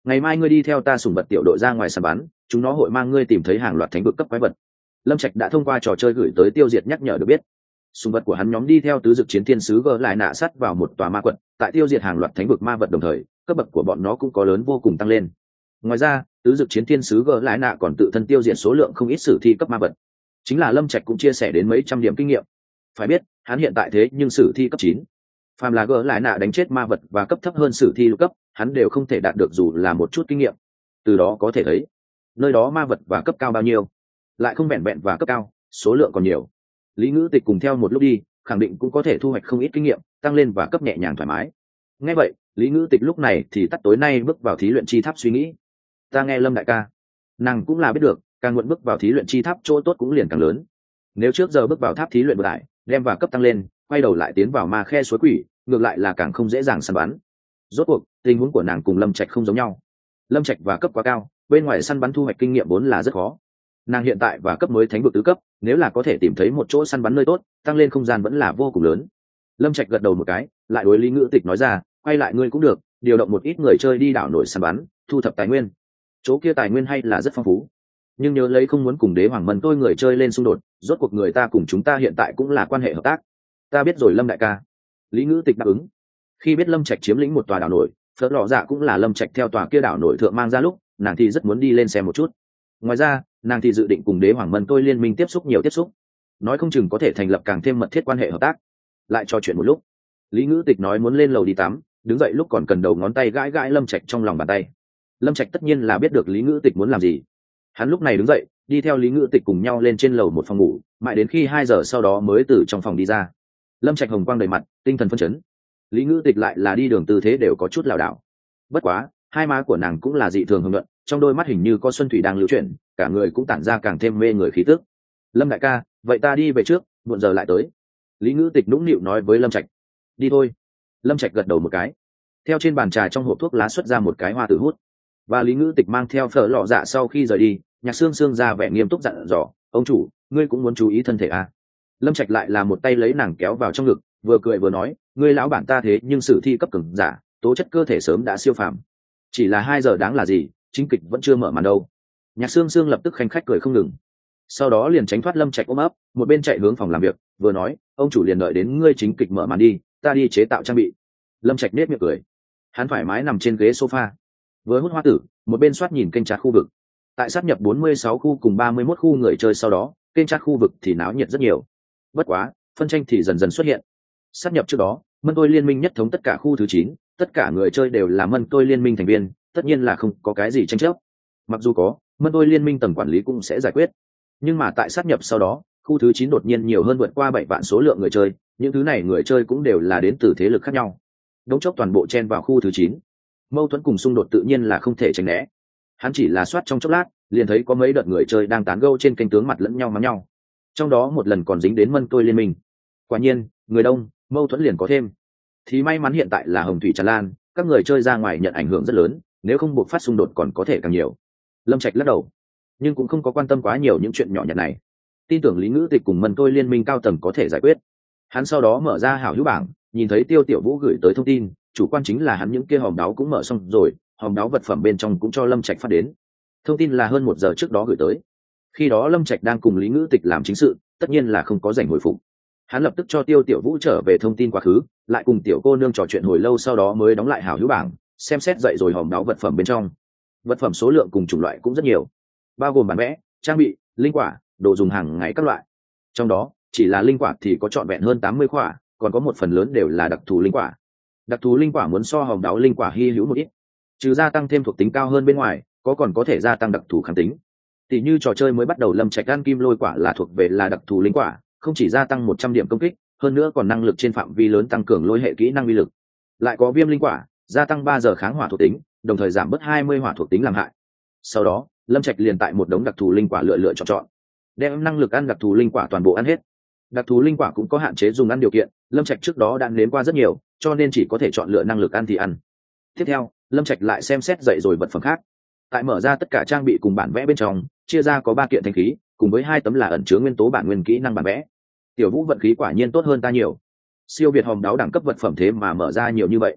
ngày mai ngươi đi theo ta sùng vật tiểu đội ra ngoài săn bắn, chúng nó hội mang ngươi tìm thấy hàng loạt thánh vực cấp quái vật. Lâm Trạch đã thông qua trò chơi gửi tới tiêu diệt nhắc nhở được biết. Sùng vật của hắn nhóm đi theo tứ dực chiến thiên sứ gỡ lại nạ sắt vào một tòa ma quật, tại tiêu diệt hàng loạt thánh vực ma vật đồng thời, cấp bậc của bọn nó cũng có lớn vô cùng tăng lên. Ngoài ra, tứ dực chiến thiên sứ gỡ lại nạ còn tự thân tiêu diệt số lượng không ít sử thi cấp ma vật. Chính là Lâm Trạch cũng chia sẻ đến mấy trăm điểm kinh nghiệm. Phải biết, hắn hiện tại thế nhưng sử thi cấp chín. Phàm là gỡ lại nạ đánh chết ma vật và cấp thấp hơn sử thi lục cấp, hắn đều không thể đạt được dù là một chút kinh nghiệm. Từ đó có thể thấy, nơi đó ma vật và cấp cao bao nhiêu, lại không vẹn vẹn và cấp cao, số lượng còn nhiều. Lý Ngữ Tịch cùng theo một lúc đi, khẳng định cũng có thể thu hoạch không ít kinh nghiệm, tăng lên và cấp nhẹ nhàng thoải mái. Nghe vậy, Lý Ngữ Tịch lúc này thì tắt tối nay bước vào thí luyện chi tháp suy nghĩ. Ta nghe Lâm đại ca, nàng cũng là biết được, càng muộn bước vào thí luyện chi tháp chỗ tốt cũng liền càng lớn. Nếu trước giờ bước vào tháp thí luyện lại, đem vào cấp tăng lên, quay đầu lại tiến vào ma khe suối quỷ, ngược lại là càng không dễ dàng săn bắn. Rốt cuộc, tình huống của nàng cùng Lâm Trạch không giống nhau. Lâm Trạch và cấp quá cao, bên ngoài săn bắn thu hoạch kinh nghiệm vốn là rất khó. Nàng hiện tại và cấp mới thánh vực tứ cấp, nếu là có thể tìm thấy một chỗ săn bắn nơi tốt, tăng lên không gian vẫn là vô cùng lớn. Lâm Trạch gật đầu một cái, lại đối Lý Ngữ Tịch nói ra, quay lại ngươi cũng được, điều động một ít người chơi đi đảo nổi săn bắn, thu thập tài nguyên. Chỗ kia tài nguyên hay là rất phong phú, nhưng nhớ lấy không muốn cùng Đế Hoàng Mân tôi người chơi lên xung đột, rốt cuộc người ta cùng chúng ta hiện tại cũng là quan hệ hợp tác. Ta biết rồi Lâm đại ca. Lý Ngữ Tịch đáp ứng. Khi biết Lâm Trạch chiếm lĩnh một tòa đảo nổi, phớt lọ dạ cũng là Lâm Trạch theo tòa kia đảo nổi thượng mang ra lúc, nàng thì rất muốn đi lên xem một chút. Ngoài ra, nàng thì dự định cùng Đế Hoàng Mân tôi liên minh tiếp xúc nhiều tiếp xúc, nói không chừng có thể thành lập càng thêm mật thiết quan hệ hợp tác. Lại trò chuyện một lúc, Lý Ngữ Tịch nói muốn lên lầu đi tắm, đứng dậy lúc còn cần đầu ngón tay gãi gãi Lâm Trạch trong lòng bàn tay. Lâm Trạch tất nhiên là biết được Lý Ngữ Tịch muốn làm gì. Hắn lúc này đứng dậy, đi theo Lý Ngữ Tịch cùng nhau lên trên lầu một phòng ngủ, mãi đến khi hai giờ sau đó mới từ trong phòng đi ra. Lâm Trạch hồng quang đầy mặt, tinh thần phấn chấn. Lý Ngữ Tịch lại là đi đường tư thế đều có chút lảo đảo. Bất quá, hai má của nàng cũng là dị thường hồng nhuận, trong đôi mắt hình như có xuân thủy đang lưu chuyển, cả người cũng tản ra càng thêm mê người khí tức. Lâm đại ca, vậy ta đi về trước, muộn giờ lại tới. Lý Ngữ Tịch nũng nịu nói với Lâm Trạch. Đi thôi. Lâm Trạch gật đầu một cái, theo trên bàn trà trong hộp thuốc lá xuất ra một cái hoa tử hút. Và Lý Ngữ Tịch mang theo phở lọ dạ sau khi rời đi, Nhạc Sương Sương ra vẻ nghiêm túc dặn dò, ông chủ, ngươi cũng muốn chú ý thân thể à. Lâm Trạch lại là một tay lấy nàng kéo vào trong ngực, vừa cười vừa nói, ngươi lão bản ta thế nhưng sử thi cấp cường giả, tố chất cơ thể sớm đã siêu phàm. Chỉ là hai giờ đáng là gì, chính kịch vẫn chưa mở màn đâu. Nhạc Sương Sương lập tức khanh khách cười không ngừng, sau đó liền tránh thoát Lâm Trạch ôm ấp, một bên chạy hướng phòng làm việc, vừa nói, ông chủ liền đợi đến ngươi chính kịch mở màn đi, ta đi chế tạo trang bị. Lâm Trạch nết miệng cười, hắn thoải mái nằm trên ghế sofa, vừa hút hoa tử, một bên soát nhìn kênh chat khu vực. Tại sát nhập bốn mươi sáu khu cùng ba mươi mốt khu người chơi sau đó, kênh chat khu vực thì náo nhiệt rất nhiều. Bất quá, phân tranh thì dần dần xuất hiện. Sát nhập trước đó, Mân Tôi Liên minh nhất thống tất cả khu thứ chín, tất cả người chơi đều là Mân Tôi Liên minh thành viên, tất nhiên là không có cái gì tranh chấp. Mặc dù có, Mân Tôi Liên minh tầng quản lý cũng sẽ giải quyết. Nhưng mà tại sát nhập sau đó, khu thứ chín đột nhiên nhiều hơn vượt qua bảy vạn số lượng người chơi, những thứ này người chơi cũng đều là đến từ thế lực khác nhau. Đống chốc toàn bộ chen vào khu thứ chín. Mâu thuẫn cùng xung đột tự nhiên là không thể tránh né. Hắn chỉ là soát trong chốc lát, liền thấy có mấy đợt người chơi đang tán gẫu trên kênh tướng mặt lẫn nhau mắng nhau. Trong đó một lần còn dính đến Mân Tôi Liên minh. Quả nhiên, người đông, mâu thuẫn liền có thêm. Thì may mắn hiện tại là hồng thủy tràn lan, các người chơi ra ngoài nhận ảnh hưởng rất lớn, nếu không buộc phát xung đột còn có thể càng nhiều. Lâm Trạch lắc đầu, nhưng cũng không có quan tâm quá nhiều những chuyện nhỏ nhặt này. Tin tưởng Lý Ngữ Tịch cùng Mân Tôi Liên minh cao tầng có thể giải quyết. Hắn sau đó mở ra hảo hữu bảng, nhìn thấy Tiêu Tiểu Vũ gửi tới thông tin, chủ quan chính là hắn những kia hòm đáo cũng mở xong rồi, hòm đáo vật phẩm bên trong cũng cho Lâm Trạch phát đến. Thông tin là hơn một giờ trước đó gửi tới. Khi đó Lâm Trạch đang cùng Lý Ngữ Tịch làm chính sự, tất nhiên là không có rảnh hồi phục. Hắn lập tức cho Tiêu Tiểu Vũ trở về thông tin quá khứ, lại cùng tiểu cô nương trò chuyện hồi lâu, sau đó mới đóng lại hảo hữu bảng, xem xét dậy rồi hòm đáo vật phẩm bên trong. Vật phẩm số lượng cùng chủng loại cũng rất nhiều, bao gồm bản vẽ, trang bị, linh quả, đồ dùng hàng ngày các loại. Trong đó, chỉ là linh quả thì có trọn vẹn hơn tám mươi quả, còn có một phần lớn đều là đặc thù linh quả. Đặc thù linh quả muốn so hòm đáo linh quả hy hữu một ít, trừ gia tăng thêm thuộc tính cao hơn bên ngoài, có còn có thể gia tăng đặc thù kháng tính. Tỷ như trò chơi mới bắt đầu Lâm Trạch ăn kim lôi quả là thuộc về là đặc thù linh quả, không chỉ gia tăng một trăm điểm công kích, hơn nữa còn năng lực trên phạm vi lớn tăng cường lôi hệ kỹ năng uy lực. Lại có viêm linh quả, gia tăng ba giờ kháng hỏa thuộc tính, đồng thời giảm bớt hai mươi hỏa thuộc tính làm hại. Sau đó, Lâm Trạch liền tại một đống đặc thù linh quả lựa lựa chọn chọn, đem năng lực ăn đặc thù linh quả toàn bộ ăn hết. Đặc thù linh quả cũng có hạn chế dùng ăn điều kiện, Lâm Trạch trước đó đã nếm qua rất nhiều, cho nên chỉ có thể chọn lựa năng lực ăn thì ăn. Tiếp theo, Lâm Trạch lại xem xét dậy rồi vật phẩm khác. Tại mở ra tất cả trang bị cùng bản vẽ bên trong, chia ra có ba kiện thanh khí, cùng với hai tấm là ẩn chứa nguyên tố bản nguyên kỹ năng bản vẽ. Tiểu Vũ vận khí quả nhiên tốt hơn ta nhiều. Siêu việt hòm đáo đẳng cấp vật phẩm thế mà mở ra nhiều như vậy.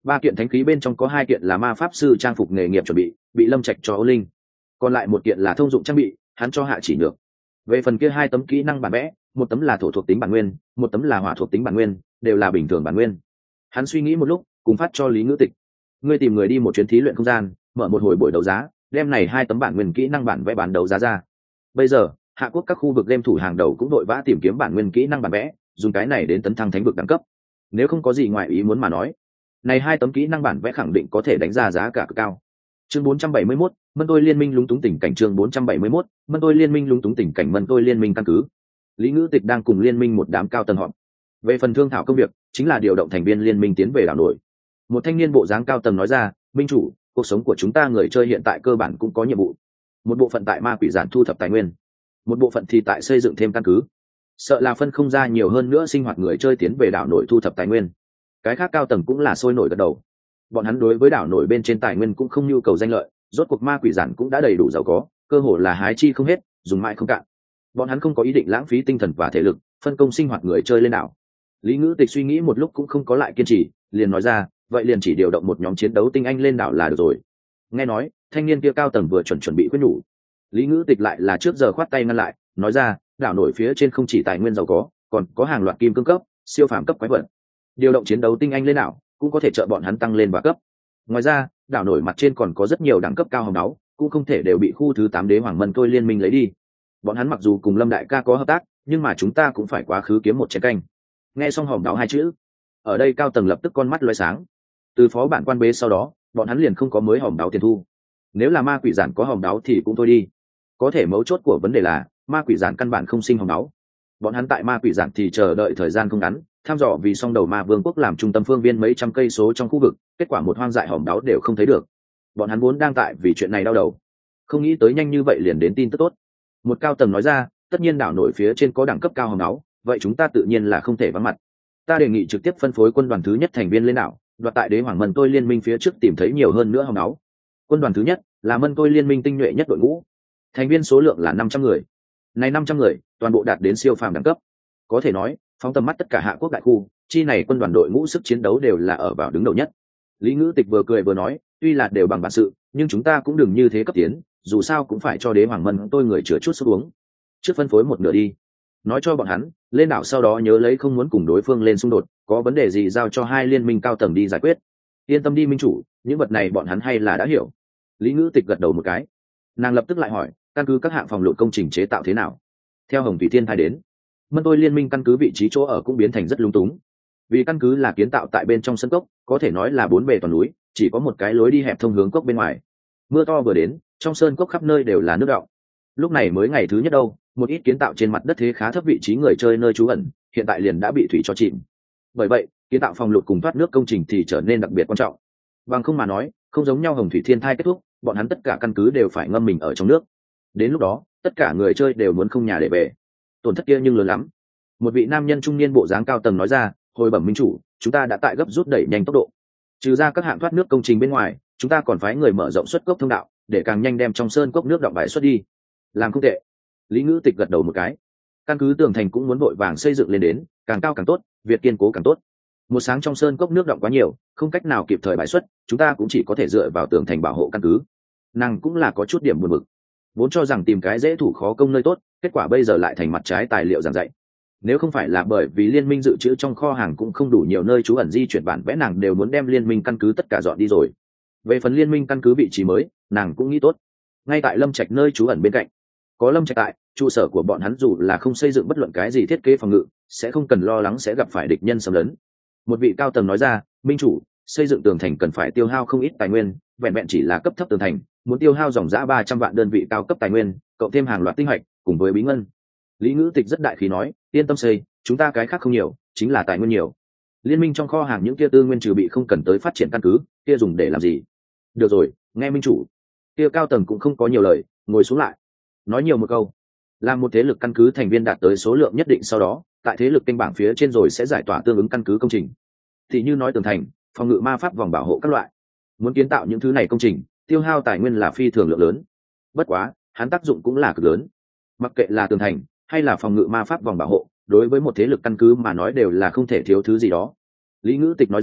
Ba kiện thánh khí bên trong có hai kiện là ma pháp sư trang phục nghề nghiệp chuẩn bị, bị Lâm Trạch cho Ô Linh. Còn lại một kiện là thông dụng trang bị, hắn cho Hạ Chỉ Nhược. Về phần kia hai tấm kỹ năng bản vẽ, một tấm là thổ thuộc tính bản nguyên, một tấm là hỏa thuộc tính bản nguyên, đều là bình thường bản nguyên. Hắn suy nghĩ một lúc, cùng phát cho Lý Ngữ Tịch. Ngươi tìm người đi một chuyến thí luyện không gian, mở một hồi buổi đấu giá, đem này hai tấm bản nguyên kỹ năng bản vẽ bán đấu giá ra. Bây giờ, Hạ Quốc các khu vực game thủ hàng đầu cũng đội vã tìm kiếm bản nguyên kỹ năng bản vẽ, dùng cái này đến tấn thăng thánh vực đẳng cấp. Nếu không có gì ngoài ý muốn mà nói, này hai tấm kỹ năng bản vẽ khẳng định có thể đánh ra giá cả cực cao. Chương bốn trăm bảy mươi mốt, Mân Tôi Liên Minh lúng túng tình cảnh. Chương bốn trăm bảy mươi mốt, Mân Tôi Liên Minh lúng túng tình cảnh. Mân Tôi Liên Minh căn cứ. Lý Ngữ Tịch đang cùng liên minh một đám cao tầng họp. Về phần thương thảo công việc, chính là điều động thành viên liên minh tiến về đảo nổi. Một thanh niên bộ dáng cao tầng nói ra, minh chủ, cuộc sống của chúng ta người chơi hiện tại cơ bản cũng có nhiệm vụ. Một bộ phận tại ma quỷ giản thu thập tài nguyên, một bộ phận thì tại xây dựng thêm căn cứ. Sợ là phân không ra nhiều hơn nữa sinh hoạt người chơi tiến về đảo nổi thu thập tài nguyên. Cái khác cao tầng cũng là sôi nổi gật đầu. Bọn hắn đối với đảo nổi bên trên tài nguyên cũng không nhu cầu danh lợi, rốt cuộc ma quỷ giản cũng đã đầy đủ giàu có, cơ hội là hái chi không hết, dùng mãi không cạn. Bọn hắn không có ý định lãng phí tinh thần và thể lực phân công sinh hoạt người chơi lên đảo. Lý Ngữ Tịch suy nghĩ một lúc cũng không có lại kiên trì, liền nói ra, vậy liền chỉ điều động một nhóm chiến đấu tinh anh lên đảo là được rồi. Nghe nói thanh niên kia cao tầng vừa chuẩn chuẩn bị quyết nhủ, Lý Ngữ Tịch lại là trước giờ khoát tay ngăn lại, nói ra, đảo nổi phía trên không chỉ tài nguyên giàu có, còn có hàng loạt kim cương cấp, siêu phàm cấp quái vật. Điều động chiến đấu tinh anh lên đảo cũng có thể trợ bọn hắn tăng lên và cấp. Ngoài ra, đảo nổi mặt trên còn có rất nhiều đẳng cấp cao hồng đáo, cũng không thể đều bị khu thứ tám đế hoàng Mân Tôi Liên Minh lấy đi. Bọn hắn mặc dù cùng Lâm đại ca có hợp tác, nhưng mà chúng ta cũng phải quá khứ kiếm một chén canh. Nghe xong hồng đáo hai chữ, ở đây cao tầng lập tức con mắt lóe sáng. Từ phó bản quan bế sau đó, bọn hắn liền không có mới hồng đáo tiền thu. Nếu là ma quỷ giản có hồng đáo thì cũng thôi đi. Có thể mấu chốt của vấn đề là ma quỷ giản căn bản không sinh hồng đáo. Bọn hắn tại ma quỷ giản thì chờ đợi thời gian không ngắn, tham dò vì song đầu ma vương quốc làm trung tâm phương viên mấy trăm cây số trong khu vực, kết quả một hoang dại hồng đáo đều không thấy được. Bọn hắn vốn đang tại vì chuyện này đau đầu, không nghĩ tới nhanh như vậy liền đến tin tức tốt. Một cao tầng nói ra, tất nhiên đảo nổi phía trên có đẳng cấp cao hồng đáo, vậy chúng ta tự nhiên là không thể vắng mặt. Ta đề nghị trực tiếp phân phối quân đoàn thứ nhất thành viên lên đảo, đoạt tại đế hoàng Mân Tôi Liên Minh phía trước tìm thấy nhiều hơn nữa hồng đáo. Quân đoàn thứ nhất là Mân Tôi Liên Minh tinh nhuệ nhất đội ngũ, thành viên số lượng là năm trăm người. Này năm trăm người, toàn bộ đạt đến siêu phàm đẳng cấp. Có thể nói, phóng tầm mắt tất cả Hạ Quốc đại khu, chi này quân đoàn đội ngũ sức chiến đấu đều là ở vào đứng đầu nhất. Lý Ngữ Tịch vừa cười vừa nói, tuy là đều bằng bản sự, nhưng chúng ta cũng đừng như thế cấp tiến, dù sao cũng phải cho đế hoàng Mân Tôi người chữa chút sức uống. Trước phân phối một nửa đi, nói cho bọn hắn, lên đảo sau đó nhớ lấy không muốn cùng đối phương lên xung đột, có vấn đề gì giao cho hai liên minh cao tầng đi giải quyết. Yên tâm đi minh chủ, những vật này bọn hắn hay là đã hiểu. Lý Ngữ Tịch gật đầu một cái. Nàng lập tức lại hỏi, căn cứ các hạng phòng lục công trình chế tạo thế nào? Theo Hồng Thủy Thiên thai đến, Mân Tôi Liên Minh căn cứ vị trí chỗ ở cũng biến thành rất lung túng. Vì căn cứ là kiến tạo tại bên trong sân cốc, có thể nói là bốn bề toàn núi, chỉ có một cái lối đi hẹp thông hướng cốc bên ngoài. Mưa to vừa đến, trong sơn cốc khắp nơi đều là nước đọng. Lúc này mới ngày thứ nhất đâu, một ít kiến tạo trên mặt đất thế khá thấp vị trí người chơi nơi trú ẩn, hiện tại liền đã bị thủy cho chìm. Bởi vậy, kiến tạo phòng lục cùng thoát nước công trình thì trở nên đặc biệt quan trọng. Bằng không mà nói, không giống nhau Hồng Thủy Thiên thai kết thúc, bọn hắn tất cả căn cứ đều phải ngâm mình ở trong nước. Đến lúc đó, tất cả người chơi đều muốn không nhà để về. Tổn thất kia nhưng lớn lắm. Một vị nam nhân trung niên bộ dáng cao tầng nói ra, hồi bẩm minh chủ, chúng ta đã tại gấp rút đẩy nhanh tốc độ. Trừ ra các hạng thoát nước công trình bên ngoài, chúng ta còn phái người mở rộng xuất cốc thông đạo, để càng nhanh đem trong sơn cốc nước đọng bài xuất đi. Làm không tệ. Lý Ngữ Tịch gật đầu một cái. Căn cứ tường thành cũng muốn vội vàng xây dựng lên đến, càng cao càng tốt, việt kiên cố càng tốt. Một sáng trong sơn cốc nước đọng quá nhiều, không cách nào kịp thời bài xuất, chúng ta cũng chỉ có thể dựa vào tường thành bảo hộ căn cứ. Nàng cũng là có chút điểm buồn bực. Vốn cho rằng tìm cái dễ thủ khó công nơi tốt, kết quả bây giờ lại thành mặt trái tài liệu giảng dạy. Nếu không phải là bởi vì liên minh dự trữ trong kho hàng cũng không đủ nhiều nơi trú ẩn di chuyển bản vẽ, nàng đều muốn đem liên minh căn cứ tất cả dọn đi rồi. Về phần liên minh căn cứ vị trí mới, nàng cũng nghĩ tốt. Ngay tại Lâm Trạch nơi trú ẩn bên cạnh, có Lâm Trạch tại, trụ sở của bọn hắn dù là không xây dựng bất luận cái gì thiết kế phòng ngự, sẽ không cần lo lắng sẽ gặp phải địch nhân xâm lấn. Một vị cao tầng nói ra, minh chủ, xây dựng tường thành cần phải tiêu hao không ít tài nguyên, vẹn vẹn chỉ là cấp thấp tường thành, muốn tiêu hao dòng dã ba trăm vạn đơn vị cao cấp tài nguyên, cộng thêm hàng loạt tinh hạch, cùng với bí ngân. Lý Ngữ Tịch rất đại khí nói, yên tâm xây, chúng ta cái khác không nhiều, chính là tài nguyên nhiều. Liên minh trong kho hàng những kia tư nguyên trừ bị không cần tới phát triển căn cứ, kia dùng để làm gì? Được rồi, nghe minh chủ. Kia cao tầng cũng không có nhiều lời, ngồi xuống lại, nói nhiều một câu. Làm một thế lực căn cứ thành viên đạt tới số lượng nhất định sau đó, tại thế lực kênh bảng phía trên rồi sẽ giải tỏa tương ứng căn cứ công trình. Thì như nói tường thành, phòng ngự ma pháp vòng bảo hộ các loại. Muốn kiến tạo những thứ này công trình, tiêu hao tài nguyên là phi thường lượng lớn. Bất quá, hắn tác dụng cũng là cực lớn. Mặc kệ là tường thành hay là phòng ngự ma pháp vòng bảo hộ, đối với một thế lực căn cứ mà nói đều là không thể thiếu thứ gì đó. Lý Ngữ Tịch nói ra,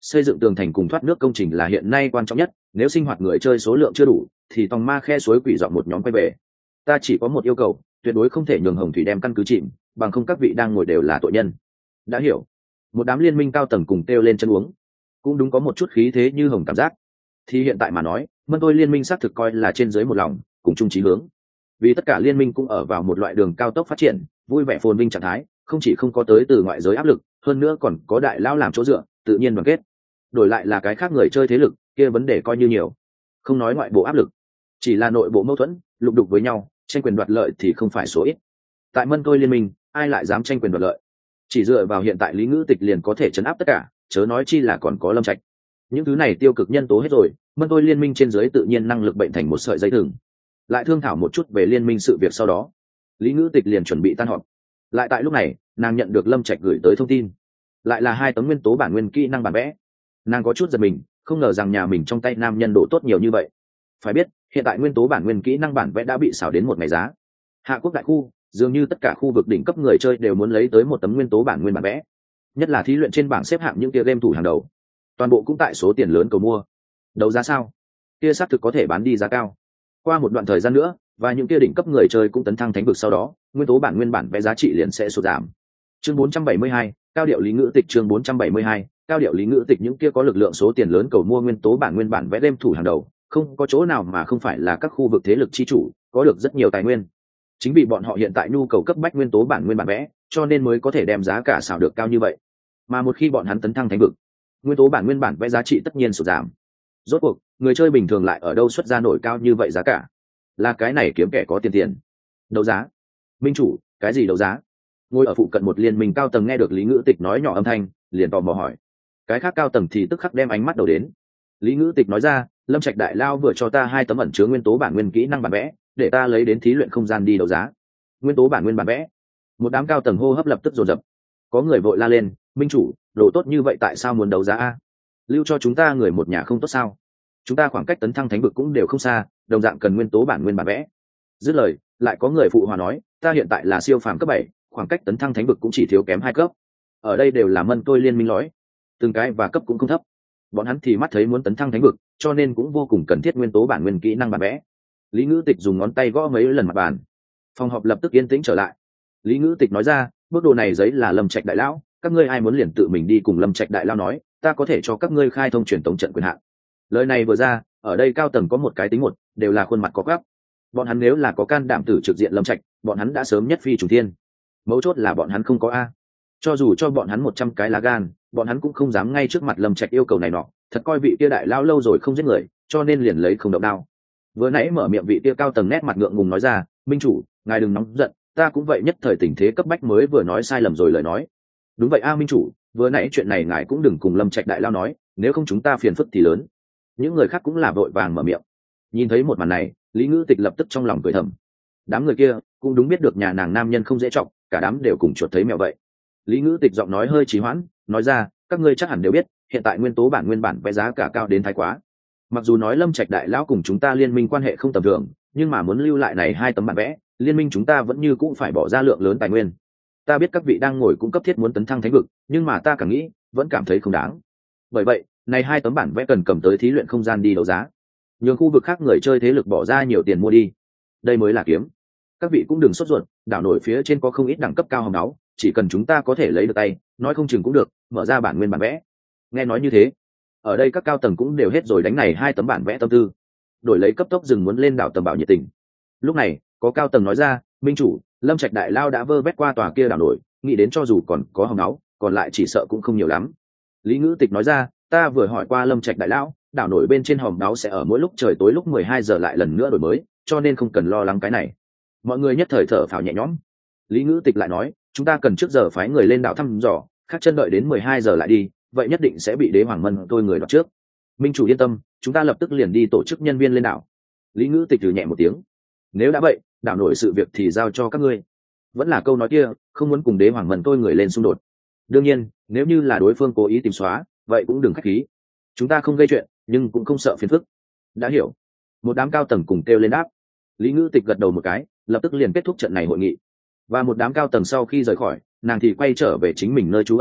xây dựng tường thành cùng thoát nước công trình là hiện nay quan trọng nhất, nếu sinh hoạt người chơi số lượng chưa đủ thì tòng ma khe suối quỷ dọn một nhóm quay về. Ta chỉ có một yêu cầu, tuyệt đối không thể nhường hồng thủy đem căn cứ chìm, bằng không các vị đang ngồi đều là tội nhân. Đã hiểu. Một đám liên minh cao tầng cùng kêu lên chân uống, cũng đúng có một chút khí thế như hồng cảm giác. Thì hiện tại mà nói, mân tôi liên minh xác thực coi là trên dưới một lòng, cùng chung chí hướng. Vì tất cả liên minh cũng ở vào một loại đường cao tốc phát triển, vui vẻ phồn vinh trạng thái, không chỉ không có tới từ ngoại giới áp lực, hơn nữa còn có đại lao làm chỗ dựa, tự nhiên đoàn kết. Đổi lại là cái khác người chơi thế lực, kia vấn đề coi như nhiều. Không nói ngoại bộ áp lực, chỉ là nội bộ mâu thuẫn, lục đục với nhau, tranh quyền đoạt lợi thì không phải số ít. Tại mân tôi liên minh, ai lại dám tranh quyền đoạt lợi? Chỉ dựa vào hiện tại Lý Ngữ Tịch liền có thể chấn áp tất cả, chớ nói chi là còn có Lâm Trạch. Những thứ này tiêu cực nhân tố hết rồi, mân tôi liên minh trên dưới tự nhiên năng lực bệnh thành một sợi dây thừng. Lại thương thảo một chút về liên minh sự việc sau đó, Lý Ngữ Tịch liền chuẩn bị tan họp. Lại tại lúc này, nàng nhận được Lâm Trạch gửi tới thông tin, lại là hai tấm nguyên tố bản nguyên kỹ năng bản vẽ. Nàng có chút giật mình, không ngờ rằng nhà mình trong tay nam nhân độ tốt nhiều như vậy. Phải biết, hiện tại nguyên tố bản nguyên kỹ năng bản vẽ đã bị xảo đến một ngày giá. Hạ quốc đại khu, dường như tất cả khu vực đỉnh cấp người chơi đều muốn lấy tới một tấm nguyên tố bản nguyên bản vẽ. Nhất là thí luyện trên bảng xếp hạng những kia game thủ hàng đầu, toàn bộ cũng tại số tiền lớn cầu mua. Đấu giá sao? Kia xác thực có thể bán đi giá cao. Qua một đoạn thời gian nữa, và những kia đỉnh cấp người chơi cũng tấn thăng thánh vực sau đó, nguyên tố bản nguyên bản vẽ giá trị liền sẽ sụt giảm. Chương bốn trăm bảy mươi hai, cao điệu Lý Ngữ Tịch. Chương bốn trăm bảy mươi hai, cao điệu Lý Ngữ Tịch. Những kia có lực lượng số tiền lớn cầu mua nguyên tố bản nguyên bản vẽ game thủ hàng đầu, không có chỗ nào mà không phải là các khu vực thế lực chi chủ, có được rất nhiều tài nguyên. Chính vì bọn họ hiện tại nhu cầu cấp bách nguyên tố bản nguyên bản vẽ, cho nên mới có thể đem giá cả xảo được cao như vậy. Mà một khi bọn hắn tấn thăng thánh vực, nguyên tố bản nguyên bản vẽ giá trị tất nhiên sụt giảm. Rốt cuộc, người chơi bình thường lại ở đâu xuất ra nổi cao như vậy giá cả? Là cái này kiếm kẻ có tiền tiền. Đấu giá? Minh chủ, cái gì đấu giá? Ngồi ở phụ cận một liên minh cao tầng nghe được Lý Ngữ Tịch nói nhỏ âm thanh, liền tò mò hỏi. Cái khác cao tầng thì tức khắc đem ánh mắt đầu đến. Lý Ngữ Tịch nói ra, Lâm Trạch đại lao vừa cho ta hai tấm ẩn chứa nguyên tố bản nguyên kỹ năng bản vẽ, để ta lấy đến thí luyện không gian đi đấu giá. Nguyên tố bản nguyên bản vẽ. Một đám cao tầng hô hấp lập tức dồn dập. Có người vội la lên, minh chủ, đồ tốt như vậy tại sao muốn đấu giá a? Lưu cho chúng ta người một nhà không tốt sao? Chúng ta khoảng cách tấn thăng thánh vực cũng đều không xa, đồng dạng cần nguyên tố bản nguyên bản vẽ. Dứt lời, lại có người phụ hòa nói, ta hiện tại là siêu phàm cấp bảy, khoảng cách tấn thăng thánh vực cũng chỉ thiếu kém hai cấp. Ở đây đều là mân tôi liên minh lõi, từng cái và cấp cũng không thấp. Bọn hắn thì mắt thấy muốn tấn thăng thánh vực, cho nên cũng vô cùng cần thiết nguyên tố bản nguyên kỹ năng bản vẽ. Lý Ngữ Tịch dùng ngón tay gõ mấy lần mặt bàn. Phòng họp lập tức yên tĩnh trở lại. Lý Ngữ Tịch nói ra, bước đồ này giấy là Lâm Trạch đại lão, các ngươi ai muốn liền tự mình đi cùng Lâm Trạch đại lão nói, ta có thể cho các ngươi khai thông truyền tống trận quyền hạn. Lời này vừa ra, ở đây cao tầng có một cái tính một, đều là khuôn mặt có gắp. Bọn hắn nếu là có can đảm tử trực diện Lâm Trạch, bọn hắn đã sớm nhất phi trùng thiên. Mấu chốt là bọn hắn không có a. Cho dù cho bọn hắn một trăm cái lá gan, bọn hắn cũng không dám ngay trước mặt Lâm Trạch yêu cầu này nọ, thật coi vị kia đại lão lâu rồi không giết người, cho nên liền lấy không động đao. Vừa nãy mở miệng vị kia cao tầng nét mặt ngượng ngùng nói ra, minh chủ, ngài đừng nóng giận, ta cũng vậy nhất thời tình thế cấp bách mới vừa nói sai lầm rồi lời nói. Đúng vậy a minh chủ, vừa nãy chuyện này ngài cũng đừng cùng Lâm Trạch đại lao nói, nếu không chúng ta phiền phức thì lớn. Những người khác cũng là vội vàng mở miệng. Nhìn thấy một màn này, Lý Ngữ Tịch lập tức trong lòng cười thầm. Đám người kia cũng đúng biết được nhà nàng nam nhân không dễ trọng, cả đám đều cùng chuột thấy mèo vậy. Lý Ngữ Tịch giọng nói hơi trì hoãn, nói ra, các ngươi chắc hẳn đều biết, hiện tại nguyên tố bản nguyên bản vẽ giá cả cao đến thái quá. Mặc dù nói Lâm Trạch đại lão cùng chúng ta liên minh quan hệ không tầm thường, nhưng mà muốn lưu lại này hai tấm bản vẽ, liên minh chúng ta vẫn như cũng phải bỏ ra lượng lớn tài nguyên. Ta biết các vị đang ngồi cũng cấp thiết muốn tấn thăng thánh vực, nhưng mà ta càng nghĩ vẫn cảm thấy không đáng. Bởi vậy, này hai tấm bản vẽ cần cầm tới thí luyện không gian đi đấu giá, nhường khu vực khác người chơi thế lực bỏ ra nhiều tiền mua đi, đây mới là kiếm. Các vị cũng đừng sốt ruột, đảo nổi phía trên có không ít đẳng cấp cao hồng áo, chỉ cần chúng ta có thể lấy được tay, nói không chừng cũng được, mở ra bản nguyên bản vẽ. Nghe nói như thế, ở đây các cao tầng cũng đều hết rồi đánh này hai tấm bản vẽ tâm tư, đổi lấy cấp tốc dừng muốn lên đảo tầm bảo nhiệt tình. Lúc này, có cao tầng nói ra, minh chủ, Lâm Trạch đại lao đã vơ vét qua tòa kia đảo nổi, nghĩ đến cho dù còn có hồng áo, còn lại chỉ sợ cũng không nhiều lắm. Lý Ngữ Tịch nói ra, ta vừa hỏi qua Lâm Trạch đại lão, đảo nổi bên trên hồng áo sẽ ở mỗi lúc trời tối lúc mười hai giờ lại lần nữa đổi mới, cho nên không cần lo lắng cái này. Mọi người nhất thời thở phào nhẹ nhõm. Lý Ngữ Tịch lại nói, chúng ta cần trước giờ phái người lên đảo thăm dò, khác chân đợi đến mười hai giờ lại đi, vậy nhất định sẽ bị đế hoàng mân tôi người đoạt trước. Minh chủ yên tâm, chúng ta lập tức liền đi tổ chức nhân viên lên đảo. Lý Ngữ Tịch từ nhẹ một tiếng. Nếu đã vậy, đảo nổi sự việc thì giao cho các ngươi. Vẫn là câu nói kia, không muốn cùng đế hoàng mân tôi người lên xung đột. Đương nhiên, nếu như là đối phương cố ý tìm xóa, vậy cũng đừng khách khí. Chúng ta không gây chuyện, nhưng cũng không sợ phiền phức. Đã hiểu. Một đám cao tầng cùng kêu lên đáp. Lý Ngữ Tịch gật đầu một cái, lập tức liền kết thúc trận này hội nghị. Và một đám cao tầng sau khi rời khỏi, nàng thì quay trở về chính mình nơi trú ẩn,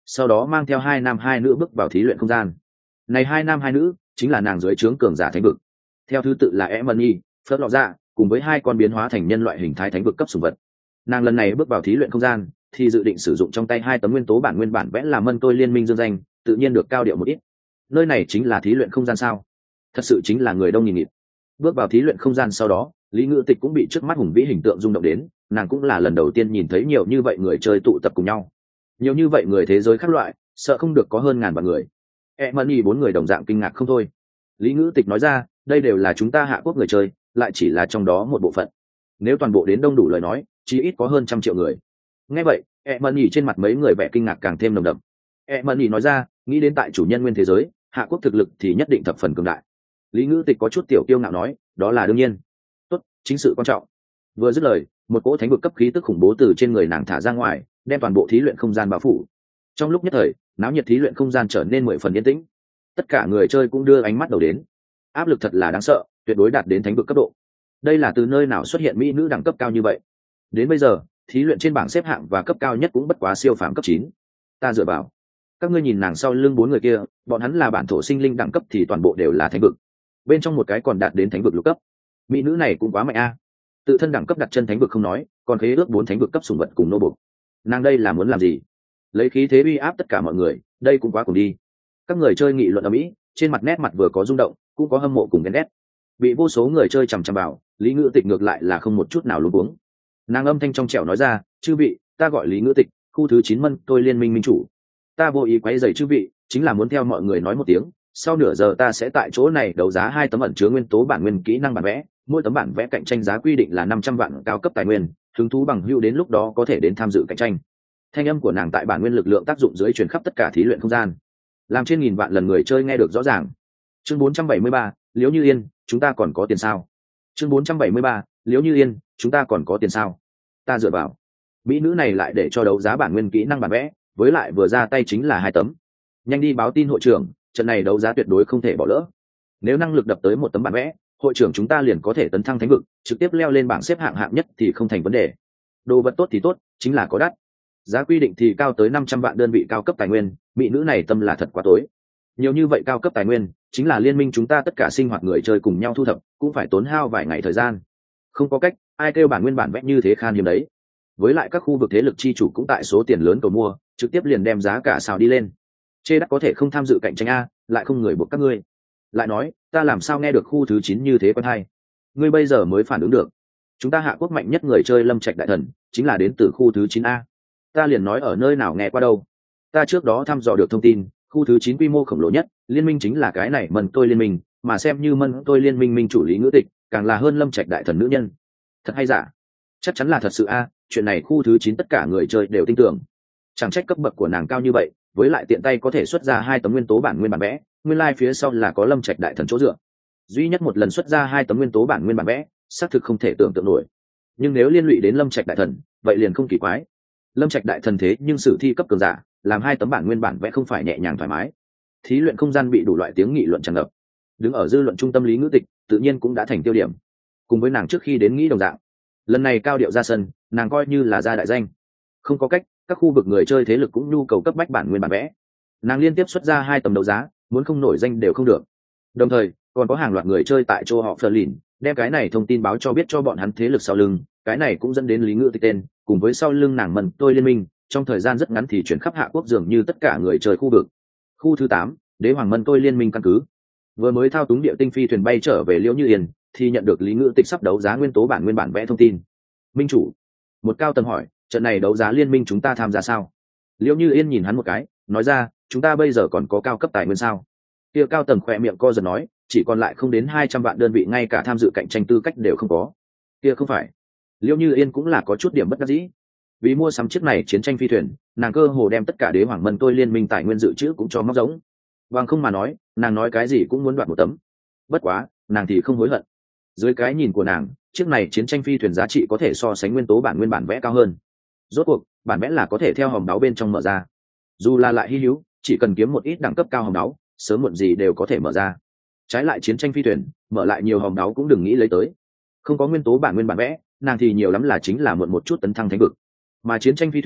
sau đó mang theo hai nam hai nữ bước vào thí luyện không gian. Này hai nam hai nữ chính là nàng dưới trướng cường giả thánh vực, theo thứ tự là Emily, Phớt Lọ Dạ, cùng với hai con biến hóa thành nhân loại hình thái thánh vực cấp sủng vật. Nàng lần này bước vào thí luyện không gian thì dự định sử dụng trong tay hai tấm nguyên tố bản nguyên bản vẽ làm mân tôi liên minh dương danh, tự nhiên được cao điệu một ít. Nơi này chính là thí luyện không gian sao? Thật sự chính là người đông nghìn nghịt. Bước vào thí luyện không gian sau đó, Lý Ngữ Tịch cũng bị trước mắt hùng vĩ hình tượng rung động đến, nàng cũng là lần đầu tiên nhìn thấy nhiều như vậy người chơi tụ tập cùng nhau. Nhiều như vậy người thế giới khác loại, sợ không được có hơn ngàn vạn người. Emily bốn người đồng dạng kinh ngạc không thôi. Lý Ngữ Tịch nói ra, đây đều là chúng ta Hạ Quốc người chơi, lại chỉ là trong đó một bộ phận. Nếu toàn bộ đến đông đủ lời nói, chí ít có hơn trăm triệu người. Nghe vậy, Emily trên mặt mấy người vẻ kinh ngạc càng thêm nồng đậm. Emily nói ra, nghĩ đến tại chủ nhân nguyên thế giới, Hạ Quốc thực lực thì nhất định thập phần cường đại. Lý Ngữ Tịch có chút tiểu kiêu ngạo nói, đó là đương nhiên. Tốt, chính sự quan trọng. Vừa dứt lời, một cỗ thánh vực cấp khí tức khủng bố từ trên người nàng thả ra ngoài, đem toàn bộ thí luyện không gian bao phủ. Trong lúc nhất thời, náo nhiệt thí luyện không gian trở nên mười phần yên tĩnh. Tất cả người chơi cũng đưa ánh mắt đầu đến. Áp lực thật là đáng sợ, tuyệt đối đạt đến thánh vực cấp độ. Đây là từ nơi nào xuất hiện mỹ nữ đẳng cấp cao như vậy? Đến bây giờ, thí luyện trên bảng xếp hạng và cấp cao nhất cũng bất quá siêu phàm cấp chín. Ta dựa vào. Các ngươi nhìn nàng sau lưng bốn người kia, bọn hắn là bản thổ sinh linh đẳng cấp thì toàn bộ đều là thánh vực. Bên trong một cái còn đạt đến thánh vực lục cấp. Mỹ nữ này cũng quá mạnh a. Tự thân đẳng cấp đặt chân thánh vực không nói, còn khế ước bốn thánh vực cấp sủng vật cùng nô bộc. Nàng đây là muốn làm gì? Lấy khí thế uy áp tất cả mọi người, đây cũng quá cùng đi. Các người chơi nghị luận ở mỹ, trên mặt nét mặt vừa có rung động, cũng có hâm mộ cùng ghen ghét. Bị vô số người chơi chằm chằm vào, Lý Ngữ Tịch ngược lại là không một chút nào luống cuống. Nàng âm thanh trong trẻo nói ra, chư vị, ta gọi Lý Ngữ Tịch, khu thứ chín mân tôi liên minh minh chủ. Ta vô ý quấy rầy chư vị, chính là muốn theo mọi người nói một tiếng, sau nửa giờ ta sẽ tại chỗ này đấu giá hai tấm ẩn chứa nguyên tố bản nguyên kỹ năng bản vẽ, mỗi tấm bản vẽ cạnh tranh giá quy định là năm trăm vạn cao cấp tài nguyên, hứng thú bằng hữu đến lúc đó có thể đến tham dự cạnh tranh. Thanh âm của nàng tại bản nguyên lực lượng tác dụng dưới truyền khắp tất cả thí luyện không gian, làm trên nghìn vạn lần người chơi nghe được rõ ràng. Chương bốn trăm bảy mươi ba, Liễu Như Yên, chúng ta còn có tiền sao? Chương bốn trăm bảy mươi ba, Liễu Như Yên, chúng ta còn có tiền sao? Ta dựa vào. Mỹ nữ này lại để cho đấu giá bản nguyên kỹ năng bản vẽ, với lại vừa ra tay chính là hai tấm. Nhanh đi báo tin hội trưởng, trận này đấu giá tuyệt đối không thể bỏ lỡ. Nếu năng lực đập tới một tấm bản vẽ, hội trưởng chúng ta liền có thể tấn thăng thánh vực, trực tiếp leo lên bảng xếp hạng hạng nhất thì không thành vấn đề. Đồ vật tốt thì tốt, chính là có đắt. Giá quy định thì cao tới năm trăm vạn đơn vị cao cấp tài nguyên, mỹ nữ này tâm là thật quá tối. Nhiều như vậy cao cấp tài nguyên, chính là liên minh chúng ta tất cả sinh hoạt người chơi cùng nhau thu thập, cũng phải tốn hao vài ngày thời gian. Không có cách, ai kêu bản nguyên bản vẽ như thế khan hiếm đấy. Với lại các khu vực thế lực chi chủ cũng tại số tiền lớn cầu mua, trực tiếp liền đem giá cả xào đi lên. Chê đắt có thể không tham dự cạnh tranh a, lại không người buộc các ngươi. Lại nói, ta làm sao nghe được khu thứ chín như thế quen hay? Ngươi bây giờ mới phản ứng được. Chúng ta Hạ Quốc mạnh nhất người chơi Lâm Trạch đại thần, chính là đến từ khu thứ chín a. Ta liền nói ở nơi nào nghe qua đâu. Ta trước đó thăm dò được thông tin, khu thứ chín quy mô khổng lồ nhất, liên minh chính là cái này Mân Tôi liên minh, mà xem như Mân Tôi liên minh minh chủ Lý Ngữ Tịch, càng là hơn Lâm Trạch đại thần nữ nhân. Thật hay giả? Chắc chắn là thật sự a, chuyện này khu thứ chín tất cả người chơi đều tin tưởng. Chẳng trách cấp bậc của nàng cao như vậy, với lại tiện tay có thể xuất ra hai tấm nguyên tố bản nguyên bản vẽ, nguyên lai like phía sau là có Lâm Trạch đại thần chỗ dựa. Duy nhất một lần xuất ra hai tấm nguyên tố bản nguyên bản vẽ, xác thực không thể tưởng tượng nổi. Nhưng nếu liên lụy đến Lâm Trạch đại thần, vậy liền không kỳ quái. Lâm Trạch đại thần thế nhưng sử thi cấp cường giả, làm hai tấm bản nguyên bản vẽ không phải nhẹ nhàng thoải mái. Thí luyện không gian bị đủ loại tiếng nghị luận tràn ngập. Đứng ở dư luận trung tâm Lý Ngữ Tịch, tự nhiên cũng đã thành tiêu điểm. Cùng với nàng trước khi đến nghĩ đồng dạng, lần này cao điệu ra sân, nàng coi như là ra đại danh. Không có cách, các khu vực người chơi thế lực cũng nhu cầu cấp bách bản nguyên bản vẽ. Nàng liên tiếp xuất ra hai tấm đấu giá, muốn không nổi danh đều không được. Đồng thời, còn có hàng loạt người chơi tại chỗ họ Phờ Lìn, đem cái này thông tin báo cho biết cho bọn hắn thế lực sau lưng, cái này cũng dẫn đến Lý Ngữ Tịch tên, cùng với sau lưng nàng Mân Tôi liên minh, trong thời gian rất ngắn thì chuyển khắp Hạ Quốc dường như tất cả người chơi khu vực. Khu thứ tám, Đế Hoàng Mân Tôi liên minh căn cứ. Vừa mới thao túng địa tinh phi thuyền bay trở về Liễu Như Yên, thì nhận được Lý Ngữ Tịch sắp đấu giá nguyên tố bản nguyên bản vẽ thông tin. Minh chủ, một cao tầng hỏi, trận này đấu giá liên minh chúng ta tham gia sao? Liễu Như Yên nhìn hắn một cái, nói ra, chúng ta bây giờ còn có cao cấp tài nguyên sao? Kia cao tầng khỏe miệng co giật nói, chỉ còn lại không đến hai trăm vạn đơn vị, ngay cả tham dự cạnh tranh tư cách đều không có. Kia không phải. Liễu Như Yên cũng là có chút điểm bất đắc dĩ. Vì mua sắm chiếc này chiến tranh phi thuyền, nàng cơ hồ đem tất cả Đế Hoàng Mân Tôi liên minh tài nguyên dự trữ cũng cho móc giống. Bằng không mà nói, nàng nói cái gì cũng muốn đoạt một tấm. Bất quá, nàng thì không hối hận. Dưới cái nhìn của nàng, chiếc này chiến tranh phi thuyền giá trị có thể so sánh nguyên tố bản nguyên bản vẽ cao hơn. Rốt cuộc, bản vẽ là có thể theo hòm đáo bên trong mở ra. Dù là lại hy hữu, chỉ cần kiếm một ít đẳng cấp cao hòm đáo, sớm muộn gì đều có thể mở ra. Trái lại chiến tranh phi thuyền, mở lại nhiều hòm đáo cũng đừng nghĩ lấy tới. Không có nguyên tố bản nguyên bản vẽ, nàng thì nhiều lắm là chính là mượn một chút tấn thăng thánh vực. Mà chiến tranh phi thuyền,